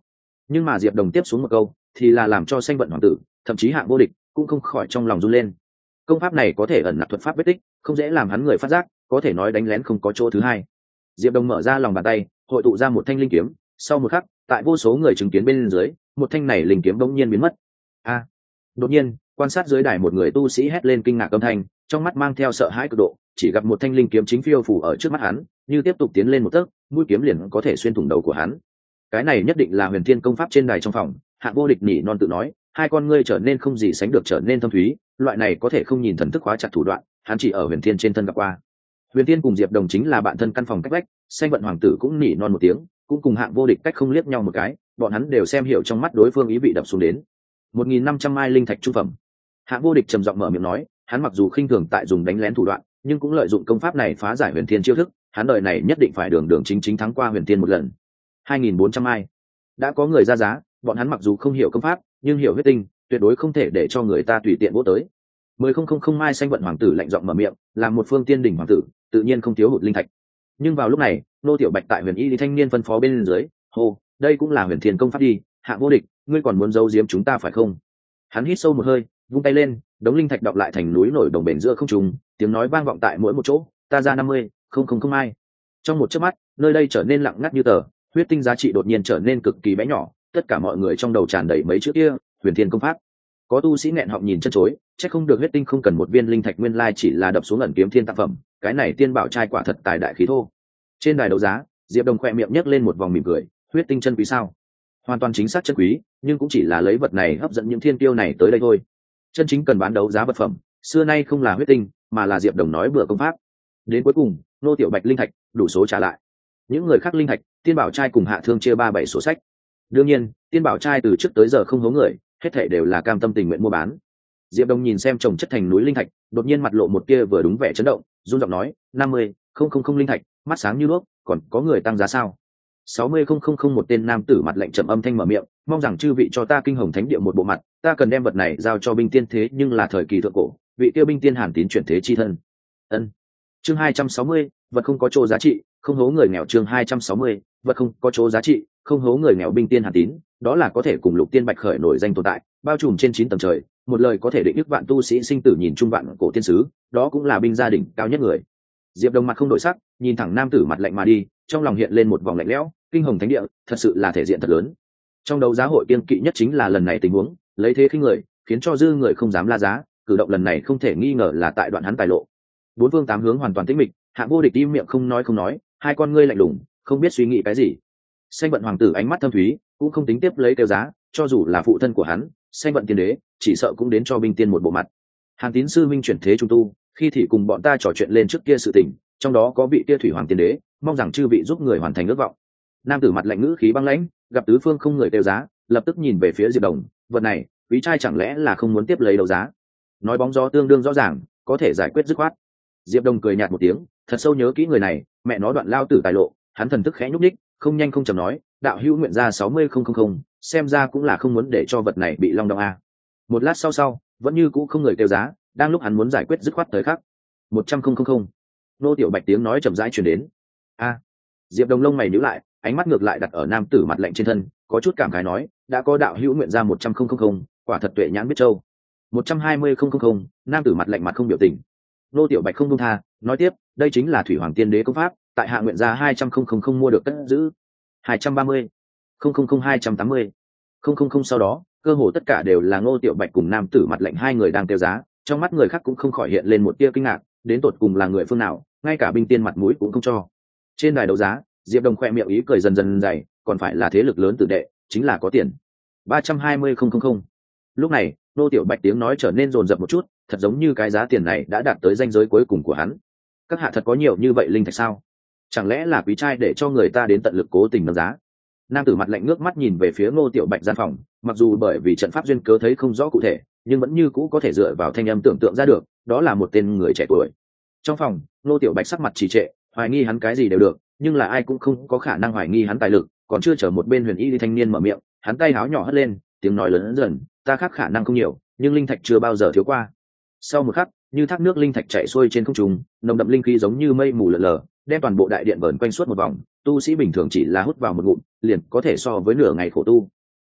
Nhưng mà Diệp Đồng tiếp xuống một câu thì là làm cho Xanh Vận Hoàng tử, thậm chí Hạng Vô Địch cũng không khỏi trong lòng run lên. Công pháp này có thể ẩn nặc thuật pháp vết tích, không dễ làm hắn người phát giác, có thể nói đánh lén không có chỗ thứ hai. Diệp Đồng mở ra lòng bàn tay, hội tụ ra một thanh linh kiếm, sau một khắc, tại vô số người chứng kiến bên dưới, một thanh này linh kiếm bỗng nhiên biến mất. A! Đột nhiên, quan sát dưới đài một người tu sĩ hét lên kinh ngạc âm thanh, trong mắt mang theo sợ hãi cực độ, chỉ gặp một thanh linh kiếm chính phiêu phù ở trước mắt hắn, như tiếp tục tiến lên một tấc, mũi kiếm liền có thể xuyên thủng đầu của hắn. Cái này nhất định là Huyền Thiên công pháp trên đài trong phòng. Hạng Vô Địch nỉ non tự nói, hai con ngươi trở nên không gì sánh được trở nên thâm thúy, loại này có thể không nhìn thần thức khóa chặt thủ đoạn, hắn chỉ ở Huyền Thiên trên thân gặp qua. Huyền Thiên cùng Diệp Đồng chính là bạn thân căn phòng cách vách, Xanh Vận Hoàng tử cũng nỉ non một tiếng, cũng cùng Hạng Vô Địch cách không liếc nhau một cái, bọn hắn đều xem hiểu trong mắt đối phương ý vị đập xuống đến. một nghìn năm trăm mai linh thạch trung phẩm. Hạng Vô Địch trầm giọng mở miệng nói, hắn mặc dù khinh thường tại dùng đánh lén thủ đoạn, nhưng cũng lợi dụng công pháp này phá giải Huyền Thiên chiêu thức, hắn đời này nhất định phải đường đường chính chính thắng qua Huyền Thiên một lần. hai nghìn bốn trăm mai. Đã có người ra giá, bọn hắn mặc dù không hiểu công pháp, nhưng hiểu huyết tinh, tuyệt đối không thể để cho người ta tùy tiện vỗ tới. mười không không không mai. Xanh Vận Hoàng tử lạnh giọng mở miệng, làm một phương tiên đỉnh hoàng tử, tự nhiên không thiếu hụt linh thạch. Nhưng vào lúc này, nô tiểu bạch tại Huyền Y thanh niên phân phó bên dưới, hô, đây cũng là Huyền Thiên công pháp đi, Hạng Vô Địch, ngươi còn muốn giấu giếm chúng ta phải không? Hắn hít sâu một hơi, vung tay lên, đống linh thạch đọc lại thành núi nổi đồng bền giữa không trung, tiếng nói vang vọng tại mỗi một chỗ, ta ra năm mươi không không không mai. Trong một chớp mắt, nơi đây trở nên lặng ngắt như tờ, huyết tinh giá trị đột nhiên trở nên cực kỳ bé nhỏ, tất cả mọi người trong đầu tràn đầy mấy chữ kia, Huyền Thiên công pháp. Có tu sĩ nghẹn họng nhìn chân chối, chắc không được huyết tinh không cần một viên linh thạch nguyên lai chỉ là đập xuống ẩn kiếm thiên tác phẩm, cái này tiên bảo trai quả thật tài đại khí thô. Trên đài đấu giá, Diệp Đồng khỏe miệng nhếch lên một vòng mỉm cười, huyết tinh chân quý sao? Hoàn toàn chính xác chân quý, nhưng cũng chỉ là lấy vật này hấp dẫn những thiên tiêu này tới đây thôi. Chân chính cần bán đấu giá vật phẩm, xưa nay không là huyết tinh, mà là Diệp Đồng nói bừa công pháp. Đến cuối cùng, nô tiểu bạch linh thạch đủ số trả lại. Những người khác linh thạch, tiên bảo trai cùng hạ thương chia ba bảy sổ sách. Đương nhiên, tiên bảo trai từ trước tới giờ không hố người, hết thảy đều là cam tâm tình nguyện mua bán. Diệp Đồng nhìn xem chồng chất thành núi linh thạch, đột nhiên mặt lộ một kia vừa đúng vẻ chấn động, run giọng nói, năm mươi không không không linh thạch, mắt sáng như đuốc, còn có người tăng giá sao? sáu mươi không không không. Một tên nam tử mặt lạnh trầm âm thanh mở miệng, mong rằng chư vị cho ta kinh hồng thánh địa một bộ mặt, ta cần đem vật này giao cho binh tiên thế nhưng là thời kỳ thượng cổ, vị tiêu binh tiên Hàn Tín chuyển thế chi thân. Ân. Chương hai trăm sáu mươi, vật không có chỗ giá trị, không hố người nghèo. Chương hai trăm sáu mươi, vật không có chỗ giá trị, không hố người nghèo. Binh tiên Hàn Tín, đó là có thể cùng Lục Tiên Bạch khởi nổi danh tồn tại, bao trùm trên chín tầng trời, một lời có thể định ức vạn tu sĩ sinh tử nhìn chung vạn cổ tiên sứ, đó cũng là binh gia đình cao nhất người. Diệp Đồng mặt không đổi sắc, nhìn thẳng nam tử mặt lạnh mà đi, trong lòng hiện lên một vòng lạnh lẽo, kinh hồng thánh địa, thật sự là thể diện thật lớn. Trong đấu giá hội kiêng kỵ nhất chính là lần này tình huống, lấy thế khinh người, khiến cho dư người không dám la giá, cử động lần này không thể nghi ngờ là tại đoạn hắn tài lộ. Bốn phương tám hướng hoàn toàn tĩnh mịch, Hạng Vô Địch im miệng không nói không nói, hai con ngươi lạnh lùng, không biết suy nghĩ cái gì. Xanh Vận Hoàng tử ánh mắt thâm thúy, cũng không tính tiếp lấy tiêu giá, cho dù là phụ thân của hắn, Xanh Vận tiên đế, chỉ sợ cũng đến cho binh tiên một bộ mặt. Hàn Tín sư minh chuyển thế trung tu, khi thì cùng bọn ta trò chuyện lên trước kia sự tình, trong đó có vị kia thủy hoàng tiên đế, mong rằng chư vị giúp người hoàn thành ước vọng. Nam tử mặt lạnh ngữ khí băng lãnh, gặp tứ phương không người tiêu giá, lập tức nhìn về phía Diệp Đồng, vật này, quý trai chẳng lẽ là không muốn tiếp lấy đấu giá? Nói bóng gió tương đương rõ ràng, có thể giải quyết dứt khoát. Diệp Đồng cười nhạt một tiếng, thật sâu nhớ kỹ người này, mẹ nó đoạn lao tử tài lộ, hắn thần thức khẽ nhúc nhích, không nhanh không chậm nói, đạo hữu nguyện ra sáu mươi không không không, xem ra cũng là không muốn để cho vật này bị long đong a. Một lát sau sau, vẫn như cũ không người tiêu giá, đang lúc hắn muốn giải quyết dứt khoát thời khắc, một trăm không không không. Nô tiểu bạch tiếng nói chậm rãi truyền đến. A. Diệp Đồng lông mày nhíu lại, ánh mắt ngược lại đặt ở nam tử mặt lạnh trên thân, có chút cảm khái nói, đã có đạo hữu nguyện ra một trăm không không không, quả thật tuệ nhãn biết châu. một trăm hai mươi không không không, nam tử mặt lạnh mặt không biểu tình. Nô tiểu bạch không buông tha, nói tiếp, đây chính là thủy hoàng tiên đế công pháp, tại hạ nguyện ra hai trăm không không không mua được cất giữ. hai trăm ba mươi không không không hai trăm tám mươi không không không. Sau đó, cơ hồ tất cả đều là Ngô tiểu bạch cùng nam tử mặt lạnh hai người đang tiêu giá, trong mắt người khác cũng không khỏi hiện lên một tia kinh ngạc, đến tột cùng là người phương nào, ngay cả binh tiên mặt mũi cũng không cho. Trên đài đấu giá, Diệp Đồng khoe miệng ý cười dần dần dày, còn phải là thế lực lớn tử đệ, chính là có tiền. ba trăm hai mươi không không không. Lúc này, Nô tiểu bạch tiếng nói trở nên rồn rập một chút, thật giống như cái giá tiền này đã đạt tới ranh giới cuối cùng của hắn. Các hạ thật có nhiều như vậy linh thạch sao? Chẳng lẽ là quý trai để cho người ta đến tận lực cố tình nâng giá? Nam tử mặt lạnh ngước mắt nhìn về phía Ngô tiểu bạch gian phòng, mặc dù bởi vì trận pháp duyên cớ thấy không rõ cụ thể, nhưng vẫn như cũ có thể dựa vào thanh âm tưởng tượng ra được, đó là một tên người trẻ tuổi. Trong phòng, Ngô tiểu bạch sắc mặt trì trệ, hoài nghi hắn cái gì đều được, nhưng là ai cũng không có khả năng hoài nghi hắn tài lực, còn chưa chờ một bên huyền y thanh niên mở miệng, hắn tay háo nhỏ hất lên, tiếng nói lớn dần, ta khác khả năng không nhiều, nhưng linh thạch chưa bao giờ thiếu qua. Sau một khắc, như thác nước linh thạch chảy xuôi trên không trung, nồng đậm linh khí giống như mây mù lờ lờ, đem toàn bộ đại điện vờn quanh suốt một vòng, tu sĩ bình thường chỉ là hút vào một ngụm, liền có thể so với nửa ngày khổ tu.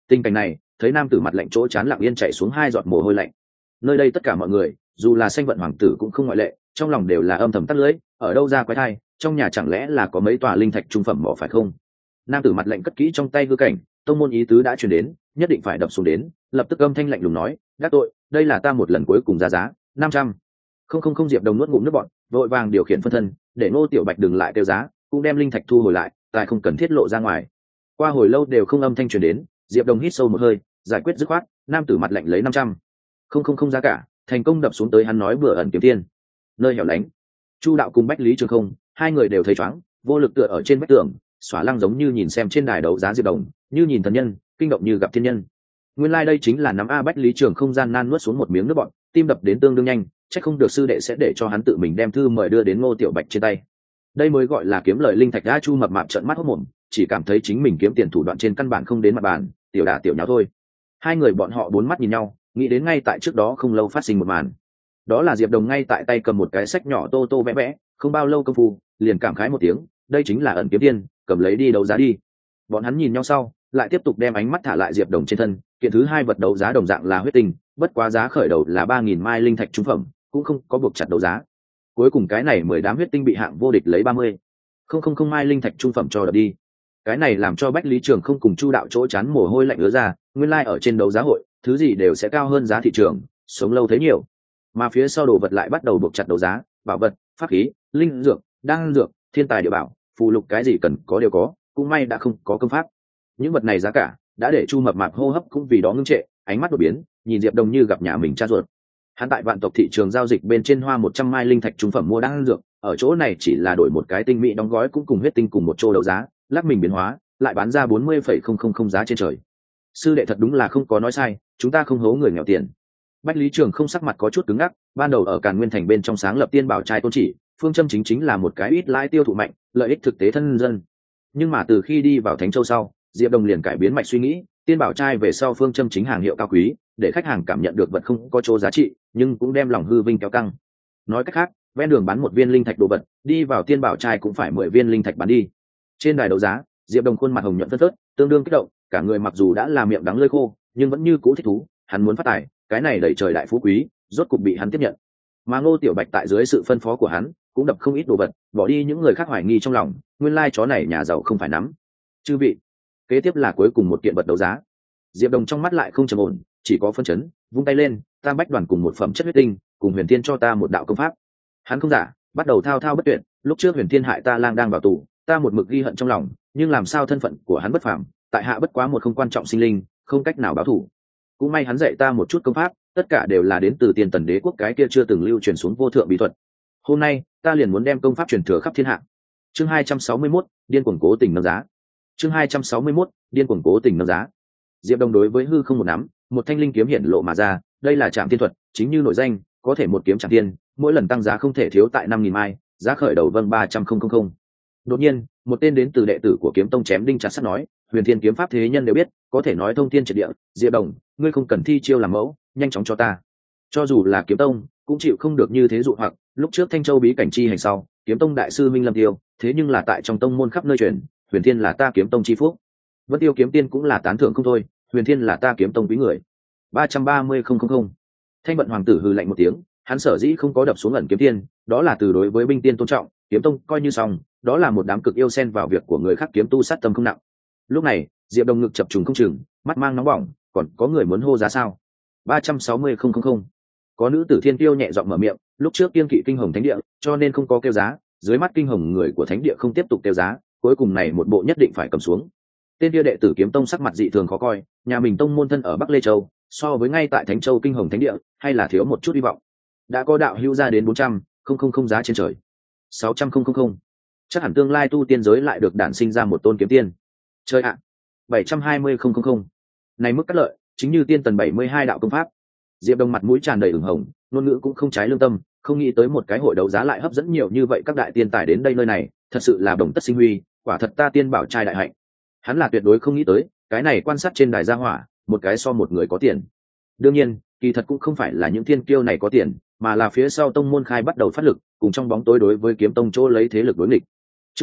Tình cảnh này thấy nam tử mặt lạnh chỗ chán lặng yên chạy xuống hai giọt mồ hôi lạnh. Nơi đây tất cả mọi người, dù là Sanh Vận hoàng tử cũng không ngoại lệ, trong lòng đều là âm thầm tắt lưỡi, ở đâu ra quái thai, trong nhà chẳng lẽ là có mấy tòa linh thạch trung phẩm mỏ phải không? Nam tử mặt lạnh cất kỹ trong tay hư cảnh, tông môn ý tứ đã truyền đến, nhất định phải đập xuống đến, lập tức âm thanh lạnh lùng nói, đắc tội, đây là ta một lần cuối cùng ra giá, năm trăm. Không không không. Diệp Đồng nuốt ngụm nước bọt, vội vàng điều khiển phân thân, để Ngô Tiểu Bạch đừng lại kêu giá, cũng đem linh thạch thu hồi lại, tại không cần thiết lộ ra ngoài. Qua hồi lâu đều không âm thanh truyền đến, Diệp Đồng hít sâu một hơi, giải quyết dứt khoát, nam tử mặt lạnh lấy năm trăm. Không không không giá cả, thành công đập xuống tới hắn nói bừa ẩn kiếm tiên. Nơi hẻo lánh, Chu đạo cùng Bách Lý Trường Không, hai người đều thấy choáng, vô lực tựa ở trên vách tường, xóa lăng giống như nhìn xem trên đài đấu giá Diệp Đồng, như nhìn thần nhân, kinh động như gặp thiên nhân. Nguyên lai like đây chính là nắm a Bách Lý Trường Không gian nan nuốt xuống một miếng nước bọt, tim đập đến tương đương nhanh, chắc không được sư đệ sẽ để cho hắn tự mình đem thư mời đưa đến Ngô Tiểu Bạch trên tay. Đây mới gọi là kiếm lời linh thạch. Đã Chu mập mạp trợn mắt hốt mồm, chỉ cảm thấy chính mình kiếm tiền thủ đoạn trên căn bản không đến mặt bàn, tiểu đả tiểu nháo thôi. Hai người bọn họ bốn mắt nhìn nhau, nghĩ đến ngay tại trước đó không lâu phát sinh một màn. Đó là Diệp Đồng ngay tại tay cầm một cái sách nhỏ tô tô vẽ vẽ, không bao lâu công phu, liền cảm khái một tiếng, đây chính là ẩn kiếm tiên, cầm lấy đi đấu giá đi. Bọn hắn nhìn nhau sau, lại tiếp tục đem ánh mắt thả lại Diệp Đồng trên thân, kiện thứ hai vật đấu giá đồng dạng là huyết tinh, bất quá giá khởi đầu là ba nghìn mai linh thạch trung phẩm, cũng không có buộc chặt đấu giá. Cuối cùng cái này mười đám huyết tinh bị hạng vô địch lấy ba mươi. Không không không mai linh thạch trung phẩm cho đập đi. Cái này làm cho Bách Lý Trường Không cùng Chu đạo chỗ chán mồ hôi lạnh ứa ra, nguyên lai like ở trên đấu giá hội, thứ gì đều sẽ cao hơn giá thị trường, sống lâu thấy nhiều. Mà phía sau đồ vật lại bắt đầu buộc chặt đấu giá, bảo vật, pháp khí, linh dược, đan dược, thiên tài địa bảo, phù lục cái gì cần có đều có, cũng may đã không có công pháp. Những vật này giá cả đã để Chu mập mạp hô hấp cũng vì đó ngưng trệ, ánh mắt đột biến, nhìn Diệp Đồng như gặp nhà mình cha ruột. Hắn tại vạn tộc thị trường giao dịch bên trên hoa một trăm mai linh thạch trung phẩm mua đan dược, ở chỗ này chỉ là đổi một cái tinh mỹ đóng gói cũng cùng huyết tinh cùng một chỗ đấu giá, lắc mình biến hóa, lại bán ra bốn mươi phẩy không không không giá trên trời. Sư đệ thật đúng là không có nói sai, chúng ta không hố người nghèo tiền. Bách Lý Trường Không sắc mặt có chút cứng ngắc, ban đầu ở Càn Nguyên thành bên trong sáng lập Tiên Bảo trai tôn chỉ, phương châm chính chính là một cái ít lãi tiêu thụ mạnh, lợi ích thực tế thân dân. Nhưng mà từ khi đi vào Thánh Châu sau, Diệp Đồng liền cải biến mạch suy nghĩ, Tiên Bảo trai về sau phương châm chính hàng hiệu cao quý, để khách hàng cảm nhận được vật không có chỗ giá trị, nhưng cũng đem lòng hư vinh kéo căng. Nói cách khác, ven đường bán một viên linh thạch đồ vật, đi vào Tiên Bảo trai cũng phải mười viên linh thạch bán đi. Trên đài đấu giá, Diệp Đồng khuôn mặt hồng nhuận phớt phớt, tương đương kích động, cả người mặc dù đã là miệng đắng lưỡi khô, nhưng vẫn như cũ thích thú, hắn muốn phát tài, cái này đẩy trời đại phú quý, rốt cục bị hắn tiếp nhận. Mà Ngô Tiểu Bạch tại dưới sự phân phó của hắn, cũng đập không ít đồ vật, bỏ đi những người khác hoài nghi trong lòng, nguyên lai chó này nhà giàu không phải nắm. Chư vị, kế tiếp là cuối cùng một kiện vật đấu giá. Diệp Đồng trong mắt lại không trầm ổn, chỉ có phân chấn, vung tay lên, Tam Bách đoàn cùng một phẩm chất huyết tinh, cùng Huyền Thiên cho ta một đạo công pháp. Hắn không giả, bắt đầu thao thao bất tuyệt, lúc trước Huyền Thiên hại ta lang đang vào tù, ta một mực ghi hận trong lòng, nhưng làm sao thân phận của hắn bất phàm, tại hạ bất quá một không quan trọng sinh linh, không cách nào báo thù. Cũng may hắn dạy ta một chút công pháp, tất cả đều là đến từ Tiên Tần Đế quốc cái kia chưa từng lưu truyền xuống vô thượng bí thuật. Hôm nay, ta liền muốn đem công pháp truyền thừa khắp thiên hạ. Chương hai trăm sáu mươi mốt, điên cuồng cố tình nâng giá. Chương hai trăm sáu mươi mốt, điên cuồng cố tình nâng giá. Diệp Đồng đối với hư không một nắm, một thanh linh kiếm hiện lộ mà ra, đây là Trảm Tiên thuật, chính như nội danh, có thể một kiếm Trảm Tiên, mỗi lần tăng giá không thể thiếu tại năm nghìn mai, giá khởi đầu vâng ba trăm nghìn. Đột nhiên, một tên đến từ đệ tử của Kiếm Tông chém đinh chặt sắt nói, Huyền Thiên kiếm pháp thế nhân đều biết, có thể nói thông thiên triệt địa, Diệp Đồng, ngươi không cần thi chiêu làm mẫu, nhanh chóng cho ta. Cho dù là Kiếm Tông, cũng chịu không được như thế dụ hoặc, lúc trước Thanh Châu bí cảnh chi hành sau, Kiếm Tông đại sư Minh Lâm Tiêu, thế nhưng là tại trong tông môn khắp nơi truyền, Huyền Thiên là ta Kiếm Tông chi phúc. Vân Tiêu kiếm tiên cũng là tán thưởng không thôi, Huyền Thiên là ta Kiếm Tông quý người. ba trăm ba mươi nghìn. Thanh Vận hoàng tử hừ lạnh một tiếng, hắn sở dĩ không có đập xuống ẩn kiếm tiên, đó là từ đối với binh tiên tôn trọng, Kiếm Tông coi như xong, đó là một đám cực yêu xen vào việc của người khác kiếm tu sát tâm không nặng. Lúc này, Diệp Đồng ngực chập trùng không chừng, mắt mang nóng bỏng, còn có người muốn hô giá sao? ba trăm sáu mươi nghìn. Có nữ tử thiên tiêu nhẹ giọng mở miệng, lúc trước kiêng kỵ kinh hồng thánh địa, cho nên không có kêu giá, dưới mắt kinh hồng người của thánh địa không tiếp tục kêu giá, cuối cùng này một bộ nhất định phải cầm xuống. Tên kia đệ tử Kiếm Tông sắc mặt dị thường khó coi, nhà mình tông môn thân ở Bắc Lê Châu, so với ngay tại Thánh Châu kinh hồng thánh địa, hay là thiếu một chút hy vọng. Đã có đạo hữu ra đến bốn trăm nghìn giá trên trời. sáu trăm nghìn. Chắc hẳn tương lai tu tiên giới lại được đản sinh ra một tôn kiếm tiên. Chơi ạ. bảy trăm hai mươi nghìn. Này mức cắt lợi, chính như tiên tần bảy mươi hai đạo công pháp. Diệp Đồng mặt mũi tràn đầy ửng hồng, ngôn ngữ cũng không trái lương tâm, không nghĩ tới một cái hội đấu giá lại hấp dẫn nhiều như vậy các đại tiên tài đến đây nơi này, thật sự là đồng tất sinh huy, quả thật ta Tiên Bảo trai đại hạnh. Hắn là tuyệt đối không nghĩ tới, cái này quan sát trên đài gia hỏa, một cái so một người có tiền. Đương nhiên, kỳ thật cũng không phải là những thiên kiêu này có tiền, mà là phía sau tông môn khai bắt đầu phát lực, cùng trong bóng tối đối với Kiếm Tông chỗ lấy thế lực đối nghịch. Trước đó,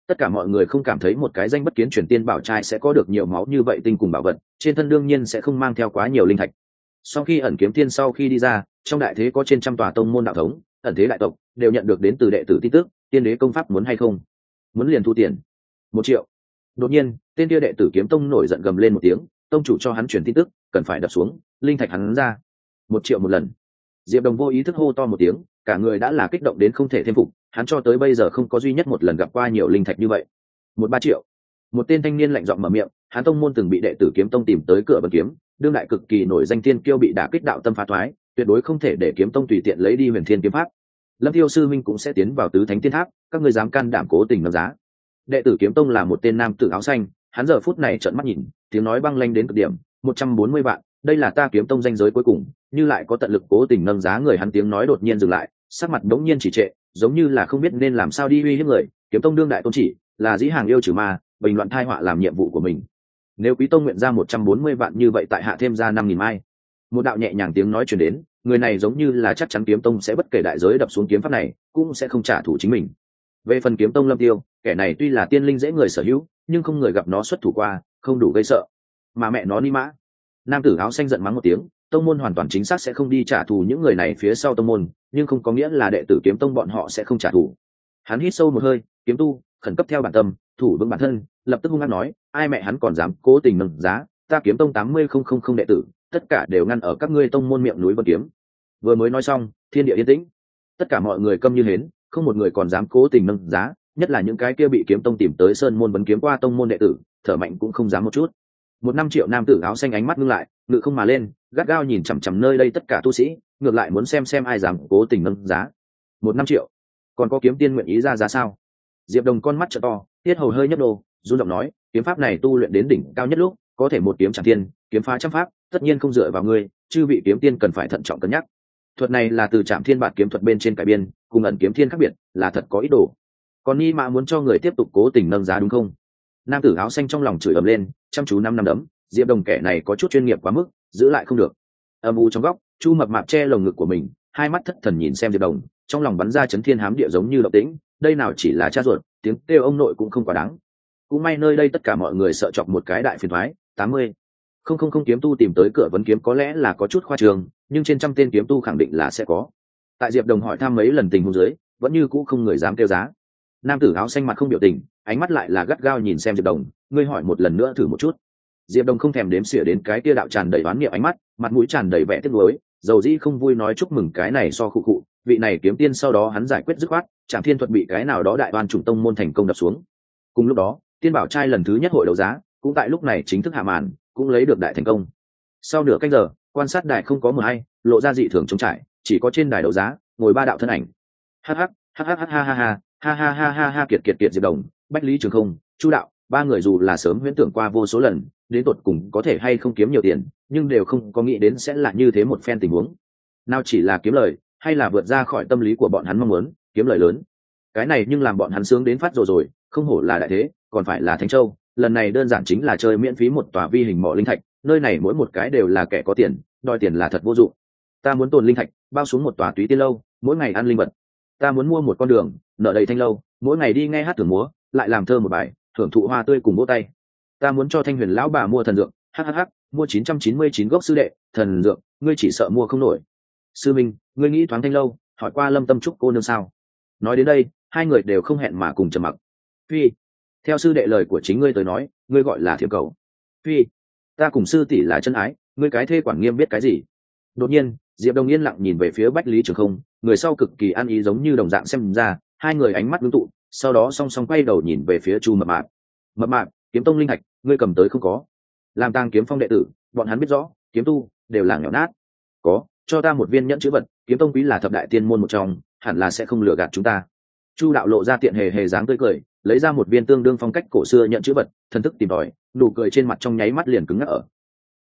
Tất cả mọi người không cảm thấy một cái danh bất kiến truyền tiên bảo trai sẽ có được nhiều máu như vậy tinh cùng bảo vật, trên thân đương nhiên sẽ không mang theo quá nhiều linh thạch. Sau khi ẩn kiếm tiên sau khi đi ra, trong đại thế có trên trăm tòa tông môn đạo thống, ẩn thế đại tộc đều nhận được đến từ đệ tử tin tức, tiên đế công pháp muốn hay không? Muốn liền thu tiền. Một triệu. Đột nhiên, tên kia đệ tử kiếm tông nổi giận gầm lên một tiếng, tông chủ cho hắn truyền tin tức, cần phải đập xuống, linh thạch hắn ra. Một triệu một lần. Diệp Đồng vô ý thức hô to một tiếng, cả người đã là kích động đến không thể thêm phục, hắn cho tới bây giờ không có duy nhất một lần gặp qua nhiều linh thạch như vậy. Một ba triệu. Một tên thanh niên lạnh giọng mở miệng, hắn tông môn từng bị đệ tử kiếm tông tìm tới cửa bần kiếm, đương đại cực kỳ nổi danh thiên kiêu bị đả kích đạo tâm phá thoái, tuyệt đối không thể để kiếm tông tùy tiện lấy đi huyền thiên kiếm pháp. Lâm Tiêu sư minh cũng sẽ tiến vào tứ thánh tiên tháp, các ngươi dám can đảm cố tình nâng giá. Đệ tử kiếm tông là một tên nam tử áo xanh, hắn giờ phút này trợn mắt nhìn, tiếng nói băng lanh đến cực điểm, một trăm bốn mươi vạn, đây là ta kiếm tông danh giới cuối cùng, như lại có tận lực cố tình nâng giá người, hắn tiếng nói đột nhiên dừng lại, sắc mặt đống nhiên chỉ trệ, giống như là không biết nên làm sao đi uy hiếp người. Kiếm tông đương đại tôn chỉ là dĩ hàng yêu trừ ma, bình loạn thai họa làm nhiệm vụ của mình. Nếu quý tông nguyện ra một trăm bốn mươi vạn như vậy, tại hạ thêm ra năm nghìn mai. Một đạo nhẹ nhàng tiếng nói truyền đến, người này giống như là chắc chắn kiếm tông sẽ bất kể đại giới đập xuống kiếm pháp này, cũng sẽ không trả thù chính mình. Về phần kiếm tông Lâm Tiêu, kẻ này tuy là tiên linh dễ người sở hữu, nhưng không người gặp nó xuất thủ qua, không đủ gây sợ. Mà mẹ nó ni mã. Nam tử áo xanh giận mắng một tiếng, tông môn hoàn toàn chính xác sẽ không đi trả thù những người này phía sau tông môn, nhưng không có nghĩa là đệ tử kiếm tông bọn họ sẽ không trả thù. Hắn hít sâu một hơi, kiếm tu khẩn cấp theo bản tâm, thủ vững bản thân, lập tức hung hăng nói, ai mẹ hắn còn dám cố tình nâng giá, ta kiếm tông tám mươi không không không đệ tử, tất cả đều ngăn ở các ngươi tông môn miệng núi Vân Kiếm. Vừa mới nói xong, thiên địa yên tĩnh, tất cả mọi người câm như hến, không một người còn dám cố tình nâng giá, nhất là những cái kia bị kiếm tông tìm tới sơn môn Vân Kiếm qua tông môn đệ tử, thở mạnh cũng không dám một chút. Một năm triệu nam tử áo xanh ánh mắt ngưng lại, ngự không mà lên, gắt gao nhìn chằm chằm nơi đây tất cả tu sĩ, ngược lại muốn xem xem ai dám cố tình nâng giá. Một năm triệu, còn có kiếm tiên nguyện ý ra giá sao? Diệp Đồng con mắt trợ to, tiết hầu hơi nhấp đô, run giọng nói, kiếm pháp này tu luyện đến đỉnh cao nhất lúc, có thể một kiếm chẳng tiên, kiếm phá trăm pháp, tất nhiên không dựa vào ngươi, chư vị kiếm tiên cần phải thận trọng cân nhắc. Thuật này là từ Trảm Thiên Bạt kiếm thuật bên trên cải biên, cùng ẩn kiếm thiên khác biệt, là thật có ý đồ. Còn Ni Mã muốn cho người tiếp tục cố tình nâng giá đúng không? Nam tử áo xanh trong lòng chửi ầm lên, chăm chú năm năm đấm, Diệp Đồng kẻ này có chút chuyên nghiệp quá mức, giữ lại không được. Âm u trong góc, Chu Mập Mạp che lồng ngực của mình, hai mắt thất thần nhìn xem Diệp Đồng, trong lòng bắn ra chấn thiên hám địa giống như động tĩnh, đây nào chỉ là cha ruột, tiếng kêu ông nội cũng không quá đáng. Cũng may nơi đây tất cả mọi người sợ chọc một cái đại phiền toái. Tám mươi không không không kiếm tu tìm tới cửa vấn kiếm có lẽ là có chút khoa trương, nhưng trên trăm tên kiếm tu khẳng định là sẽ có. Tại Diệp Đồng hỏi thăm mấy lần tình huống dưới, vẫn như cũ không người dám kêu giá. Nam tử áo xanh mặt không biểu tình, ánh mắt lại là gắt gao nhìn xem Diệp Đồng, ngươi hỏi một lần nữa thử một chút. Diệp Đồng không thèm đếm xỉa đến cái kia đạo tràn đầy oán niệm ánh mắt, mặt mũi tràn đầy vẻ tiếc nuối, dầu dĩ không vui nói chúc mừng cái này so khụ khụ, vị này kiếm tiên sau đó hắn giải quyết dứt khoát, Trảm Thiên thuật bị cái nào đó đại oan chủng tông môn thành công đập xuống. Cùng lúc đó, Tiên Bảo trai lần thứ nhất hội đấu giá, cũng tại lúc này chính thức hạ màn, cũng lấy được đại thành công. Sau nửa canh giờ, quan sát đài không có mờ hay, lộ ra dị thường trống trải, chỉ có trên đài đấu giá ngồi ba đạo thân ảnh. Hắc hắc, hắc hắc ha ha ha, ha ha ha ha ha kiệt kiệt kiệt Diệp Đồng, Bách Lý Trường Không, Chu đạo, ba người dù là sớm huyễn tưởng qua vô số lần, đến tột cùng có thể hay không kiếm nhiều tiền, nhưng đều không có nghĩ đến sẽ là như thế một phen tình huống. Nào chỉ là kiếm lời, hay là vượt ra khỏi tâm lý của bọn hắn mong muốn, kiếm lời lớn. Cái này nhưng làm bọn hắn sướng đến phát rồi rồi, không hổ là đại thế, còn phải là Thánh Châu, lần này đơn giản chính là chơi miễn phí một tòa vi hình mỏ linh thạch, nơi này mỗi một cái đều là kẻ có tiền, đòi tiền là thật vô dụng. Ta muốn tồn linh thạch, bao xuống một tòa túy tiên lâu, mỗi ngày ăn linh vật. Ta muốn mua một con đường, nợ đầy thanh lâu, mỗi ngày đi nghe hát thưởng múa, lại làm thơ một bài, thưởng thụ hoa tươi cùng vỗ tay. Ta muốn cho Thanh Huyền lão bà mua thần dược, hhh, mua chín trăm chín mươi chín gốc sư đệ, thần dược, ngươi chỉ sợ mua không nổi. Sư minh, ngươi nghĩ thoáng thanh lâu, hỏi qua Lâm Tâm Trúc cô nương sao? Nói đến đây, hai người đều không hẹn mà cùng trầm mặc. Phi, theo sư đệ lời của chính ngươi tới nói, ngươi gọi là thiệp cầu. Phi, ta cùng sư tỷ là chân ái, ngươi cái thê quản nghiêm biết cái gì? Đột nhiên, Diệp Đồng yên lặng nhìn về phía Bách Lý Trường Không, người sau cực kỳ ăn ý giống như đồng dạng xem ra, hai người ánh mắt ngưng tụ, sau đó song song quay đầu nhìn về phía Chu Mập Mạp. Mập Mạp, kiếm tông linh thạch, ngươi cầm tới không có? Làm tang kiếm phong đệ tử, bọn hắn biết rõ, kiếm tu đều là nghèo nát. Có, cho ta một viên nhẫn chữ vật, kiếm tông quý là thập đại tiên môn một trong, hẳn là sẽ không lừa gạt chúng ta. Chu đạo lộ ra tiện hề hề dáng tươi cười, lấy ra một viên tương đương phong cách cổ xưa nhẫn chữ vật, thần thức tìm tòi, nụ cười trên mặt trong nháy mắt liền cứng ngắc ở,